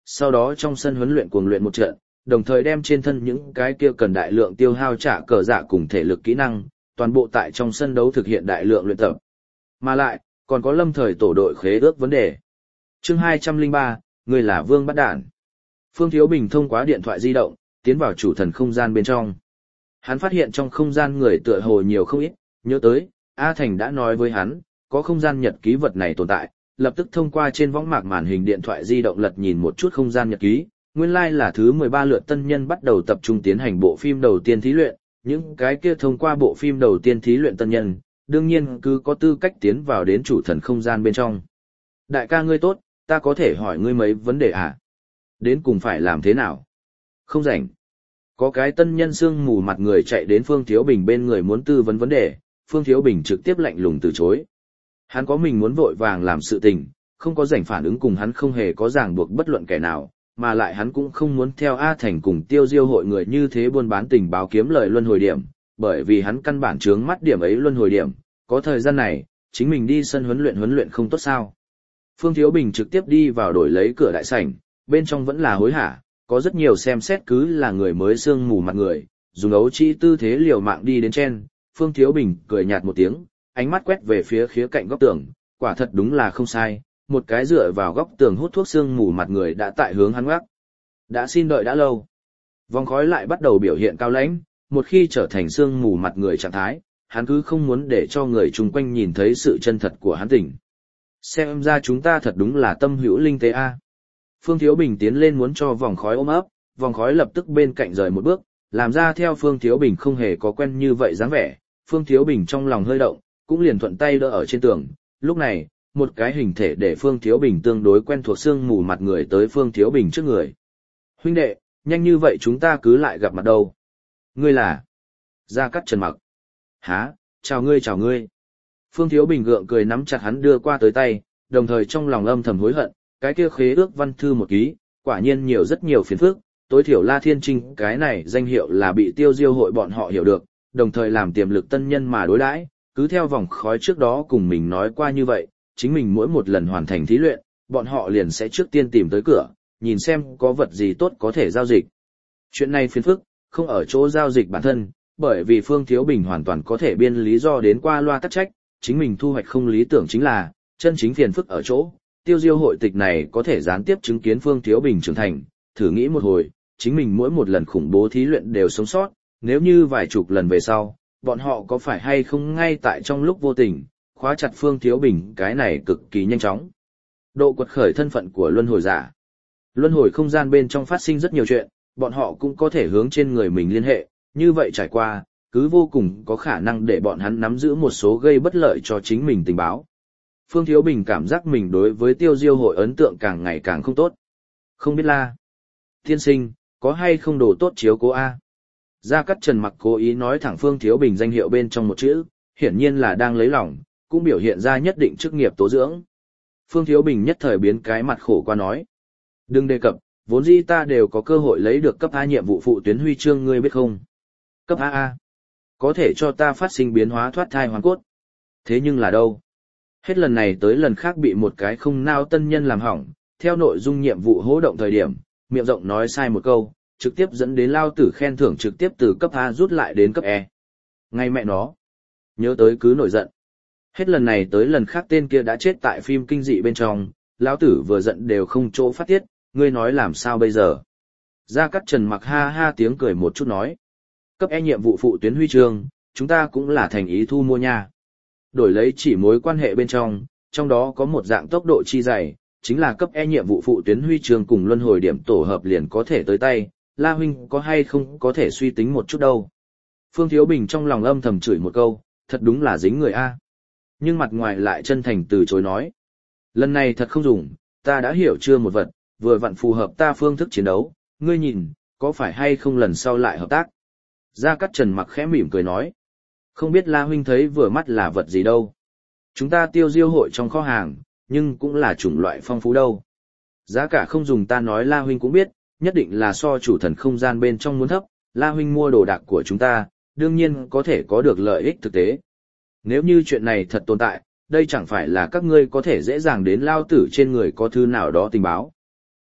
sau đó trong sân huấn luyện cuồng luyện một trận, đồng thời đem trên thân những cái kia cần đại lượng tiêu hao trả cờ dạ cùng thể lực kỹ năng, toàn bộ tại trong sân đấu thực hiện đại lượng luyện tập. Mà lại, còn có lâm thời tổ đội khế ước vấn đề. Chương hai trăm lẻ ba, người là Vương Bắt Đản. Phương Thiếu Bình thông qua điện thoại di động, tiến vào chủ thần không gian bên trong. Hắn phát hiện trong không gian người tựa hồ nhiều không ít, nhớ tới, A Thành đã nói với hắn, có không gian nhật ký vật này tồn tại, lập tức thông qua trên võng mạc màn hình điện thoại di động lật nhìn một chút không gian nhật ký, nguyên lai like là thứ mười ba lượt tân nhân bắt đầu tập trung tiến hành bộ phim đầu tiên thí luyện, những cái kia thông qua bộ phim đầu tiên thí luyện tân nhân, đương nhiên cứ có tư cách tiến vào đến chủ thần không gian bên trong. Đại ca ngươi tốt, ta có thể hỏi ngươi mấy vấn đề à? Đến cùng phải làm thế nào? Không rảnh. Có cái tân nhân sương mù mặt người chạy đến Phương Thiếu Bình bên người muốn tư vấn vấn đề, Phương Thiếu Bình trực tiếp lạnh lùng từ chối. Hắn có mình muốn vội vàng làm sự tình, không có rảnh phản ứng cùng hắn không hề có ràng buộc bất luận kẻ nào, mà lại hắn cũng không muốn theo A Thành cùng Tiêu Diêu hội người như thế buôn bán tình báo kiếm lời luân hồi điểm, bởi vì hắn căn bản chướng mắt điểm ấy luân hồi điểm, có thời gian này, chính mình đi sân huấn luyện huấn luyện không tốt sao. Phương Thiếu Bình trực tiếp đi vào đổi lấy cửa đại sảnh, bên trong vẫn là hối hả, có rất nhiều xem xét cứ là người mới sương mù mặt người, dùng ấu trĩ tư thế liều mạng đi đến trên, Phương Thiếu Bình cười nhạt một tiếng, ánh mắt quét về phía khía cạnh góc tường, quả thật đúng là không sai, một cái dựa vào góc tường hút thuốc sương mù mặt người đã tại hướng hắn ngoắc. Đã xin đợi đã lâu. Vòng khói lại bắt đầu biểu hiện cao lãnh, một khi trở thành sương mù mặt người trạng thái, hắn cứ không muốn để cho người chung quanh nhìn thấy sự chân thật của hắn tỉnh. Xem ra chúng ta thật đúng là tâm hữu linh tế a. Phương Thiếu Bình tiến lên muốn cho vòng khói ôm ấp, vòng khói lập tức bên cạnh rời một bước, làm ra theo Phương Thiếu Bình không hề có quen như vậy dáng vẻ. Phương Thiếu Bình trong lòng hơi động, cũng liền thuận tay đỡ ở trên tường. Lúc này, một cái hình thể để Phương Thiếu Bình tương đối quen thuộc sương mù mặt người tới Phương Thiếu Bình trước người. Huynh đệ, nhanh như vậy chúng ta cứ lại gặp mặt đâu. Ngươi là? Gia Cát Trần Mặc. Hả, chào ngươi chào ngươi. Phương Thiếu Bình gượng cười nắm chặt hắn đưa qua tới tay, đồng thời trong lòng âm thầm hối hận, cái kia khế ước văn thư một ký, quả nhiên nhiều rất nhiều phiền phức, tối thiểu La Thiên Trinh cái này danh hiệu là bị Tiêu Diêu hội bọn họ hiểu được, đồng thời làm tiềm lực tân nhân mà đối đãi, cứ theo vòng khói trước đó cùng mình nói qua như vậy, chính mình mỗi một lần hoàn thành thí luyện, bọn họ liền sẽ trước tiên tìm tới cửa, nhìn xem có vật gì tốt có thể giao dịch. Chuyện này phiền phức, không ở chỗ giao dịch bản thân, bởi vì Phương Thiếu Bình hoàn toàn có thể biên lý do đến qua loa tắc trách, chính mình thu hoạch không lý tưởng chính là, chân chính phiền phức ở chỗ, Tiêu Diêu hội tịch này có thể gián tiếp chứng kiến Phương Thiếu Bình trưởng thành, thử nghĩ một hồi, chính mình mỗi một lần khủng bố thí luyện đều sống sót, nếu như vài chục lần về sau, bọn họ có phải hay không ngay tại trong lúc vô tình, khóa chặt Phương Thiếu Bình cái này cực kỳ nhanh chóng. Độ quật khởi thân phận của luân hồi giả. Luân hồi không gian bên trong phát sinh rất nhiều chuyện, bọn họ cũng có thể hướng trên người mình liên hệ, như vậy trải qua, cứ vô cùng có khả năng để bọn hắn nắm giữ một số gây bất lợi cho chính mình tình báo. Phương Thiếu Bình cảm giác mình đối với Tiêu Diêu hội ấn tượng càng ngày càng không tốt. Không biết la. Tiên sinh, có hay không đồ tốt chiếu cố A? Gia Cát Trần Mặc cố ý nói thẳng Phương Thiếu Bình danh hiệu bên trong một chữ, hiển nhiên là đang lấy lòng, cũng biểu hiện ra nhất định chức nghiệp tố dưỡng. Phương Thiếu Bình nhất thời biến cái mặt khổ qua nói. Đừng đề cập, vốn dĩ ta đều có cơ hội lấy được cấp A nhiệm vụ phụ tuyến huy chương ngươi biết không? Cấp a a. Có thể cho ta phát sinh biến hóa thoát thai hoàn cốt. Thế nhưng là đâu? Hết lần này tới lần khác bị một cái không nao tân nhân làm hỏng, theo nội dung nhiệm vụ hỗ động thời điểm, miệng rộng nói sai một câu, trực tiếp dẫn đến lao tử khen thưởng trực tiếp từ cấp A rút lại đến cấp E. Ngay mẹ nó. Nhớ tới cứ nổi giận. Hết lần này tới lần khác tên kia đã chết tại phim kinh dị bên trong, lão tử vừa giận đều không chỗ phát tiết, ngươi nói làm sao bây giờ? Gia Cát Trần Mặc ha ha tiếng cười một chút nói. Cấp E nhiệm vụ phụ tuyến huy chương, chúng ta cũng là thành ý thu mua nha. Đổi lấy chỉ mối quan hệ bên trong, trong đó có một dạng tốc độ chi dày, chính là cấp E nhiệm vụ phụ tuyến huy chương cùng luân hồi điểm tổ hợp liền có thể tới tay, La huynh có hay không có thể suy tính một chút đâu. Phương Thiếu Bình trong lòng âm thầm chửi một câu, thật đúng là dính người A. Nhưng mặt ngoài lại chân thành từ chối nói. Lần này thật không dùng, ta đã hiểu chưa một vật, vừa vặn phù hợp ta phương thức chiến đấu, ngươi nhìn, có phải hay không lần sau lại hợp tác. Gia Cát Trần Mặc khẽ mỉm cười nói. Không biết La huynh thấy vừa mắt là vật gì đâu. Chúng ta Tiêu Diêu hội trong kho hàng, nhưng cũng là chủng loại phong phú đâu. Giá cả không dùng ta nói La huynh cũng biết, nhất định là so chủ thần không gian bên trong muốn thấp, La huynh mua đồ đạc của chúng ta, đương nhiên có thể có được lợi ích thực tế. Nếu như chuyện này thật tồn tại, đây chẳng phải là các ngươi có thể dễ dàng đến lao tử trên người có thứ nào đó tình báo.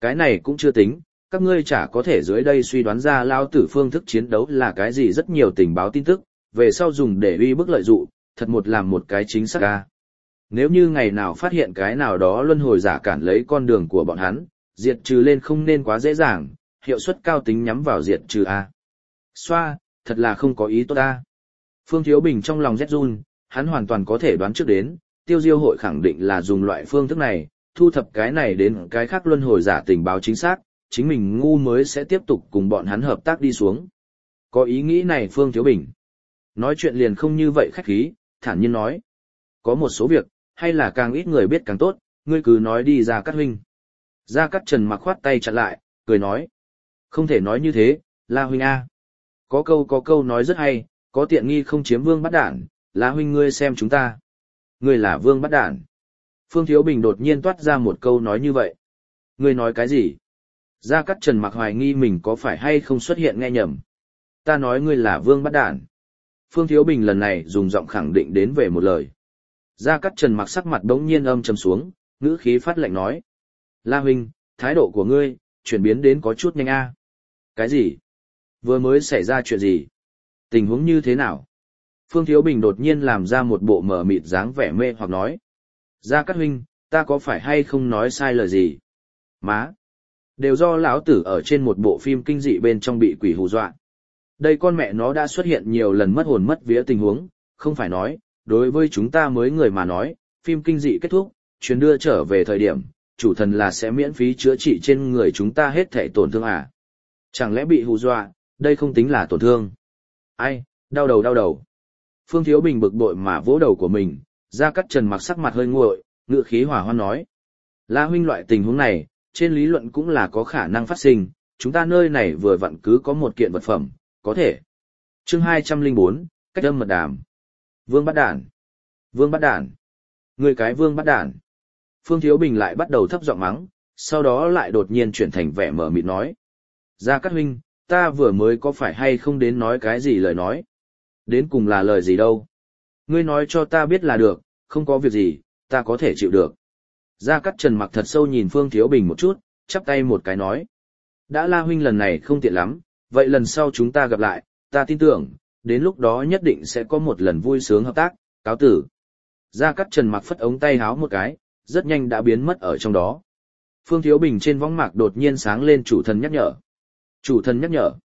Cái này cũng chưa tính, các ngươi chả có thể dưới đây suy đoán ra lao tử phương thức chiến đấu là cái gì, rất nhiều tình báo tin tức, về sau dùng để uy bức lợi dụng, thật một làm một cái chính xác ca. Nếu như ngày nào phát hiện cái nào đó luân hồi giả cản lấy con đường của bọn hắn, diệt trừ lên không nên quá dễ dàng, hiệu suất cao tính nhắm vào diệt trừ A. Xoa, thật là không có ý tốt A. Phương Thiếu Bình trong lòng rét run, hắn hoàn toàn có thể đoán trước đến, tiêu diêu hội khẳng định là dùng loại phương thức này, thu thập cái này đến cái khác luân hồi giả tình báo chính xác, chính mình ngu mới sẽ tiếp tục cùng bọn hắn hợp tác đi xuống. Có ý nghĩ này Phương Thiếu Bình. Nói chuyện liền không như vậy khách khí, thản nhiên nói. Có một số việc, hay là càng ít người biết càng tốt, ngươi cứ nói đi Gia Cát huynh. Gia Cát Trần mặc khoát tay chặn lại, cười nói. Không thể nói như thế, La huynh A. Có câu có câu nói rất hay, có tiện nghi không chiếm vương bắt đản, La huynh ngươi xem chúng ta. Ngươi là vương bắt đản. Phương Thiếu Bình đột nhiên toát ra một câu nói như vậy. Ngươi nói cái gì? Gia Cát Trần mặc hoài nghi mình có phải hay không xuất hiện nghe nhầm. Ta nói ngươi là vương bắt đản. Phương Thiếu Bình lần này dùng giọng khẳng định đến về một lời. Gia Cát Trần mặc sắc mặt đống nhiên âm trầm xuống, ngữ khí phát lạnh nói. La huynh, thái độ của ngươi, chuyển biến đến có chút nhanh a. Cái gì? Vừa mới xảy ra chuyện gì? Tình huống như thế nào? Phương Thiếu Bình đột nhiên làm ra một bộ mờ mịt dáng vẻ mê hoặc nói. Gia Cát huynh, ta có phải hay không nói sai lời gì? Má! Đều do lão tử ở trên một bộ phim kinh dị bên trong bị quỷ hù dọa. Đây con mẹ nó đã xuất hiện nhiều lần mất hồn mất vía tình huống, không phải nói, đối với chúng ta mới người mà nói, phim kinh dị kết thúc, chuyến đưa trở về thời điểm, chủ thần là sẽ miễn phí chữa trị trên người chúng ta hết thảy tổn thương à? Chẳng lẽ bị hù dọa, đây không tính là tổn thương? Ai, đau đầu đau đầu. Phương Thiếu Bình bực bội mà vỗ đầu của mình, Gia Cát Trần mặc sắc mặt hơi nguội, ngữ khí hỏa hoan nói. La huynh, loại tình huống này, trên lý luận cũng là có khả năng phát sinh, chúng ta nơi này vừa vặn cứ có một kiện vật phẩm, có thể. Chương hai trăm lẻ bốn, cách âm mật đàm. Vương bắt đản. Vương bắt đản. Người cái vương bắt đản. Phương Thiếu Bình lại bắt đầu thấp giọng mắng, sau đó lại đột nhiên chuyển thành vẻ mở mịt nói. Gia Cát huynh, ta vừa mới có phải hay không đến nói cái gì lời nói? Đến cùng là lời gì đâu? Ngươi nói cho ta biết là được, không có việc gì, ta có thể chịu được. Gia Cát Trần mặc thật sâu nhìn Phương Thiếu Bình một chút, chắp tay một cái nói. Đã La huynh lần này không tiện lắm, vậy lần sau chúng ta gặp lại, ta tin tưởng, đến lúc đó nhất định sẽ có một lần vui sướng hợp tác, cáo tử. Gia Cát Trần mặc phất ống tay háo một cái, rất nhanh đã biến mất ở trong đó. Phương Thiếu Bình trên võng mạc đột nhiên sáng lên chủ thần nhắc nhở. Chủ thần nhắc nhở.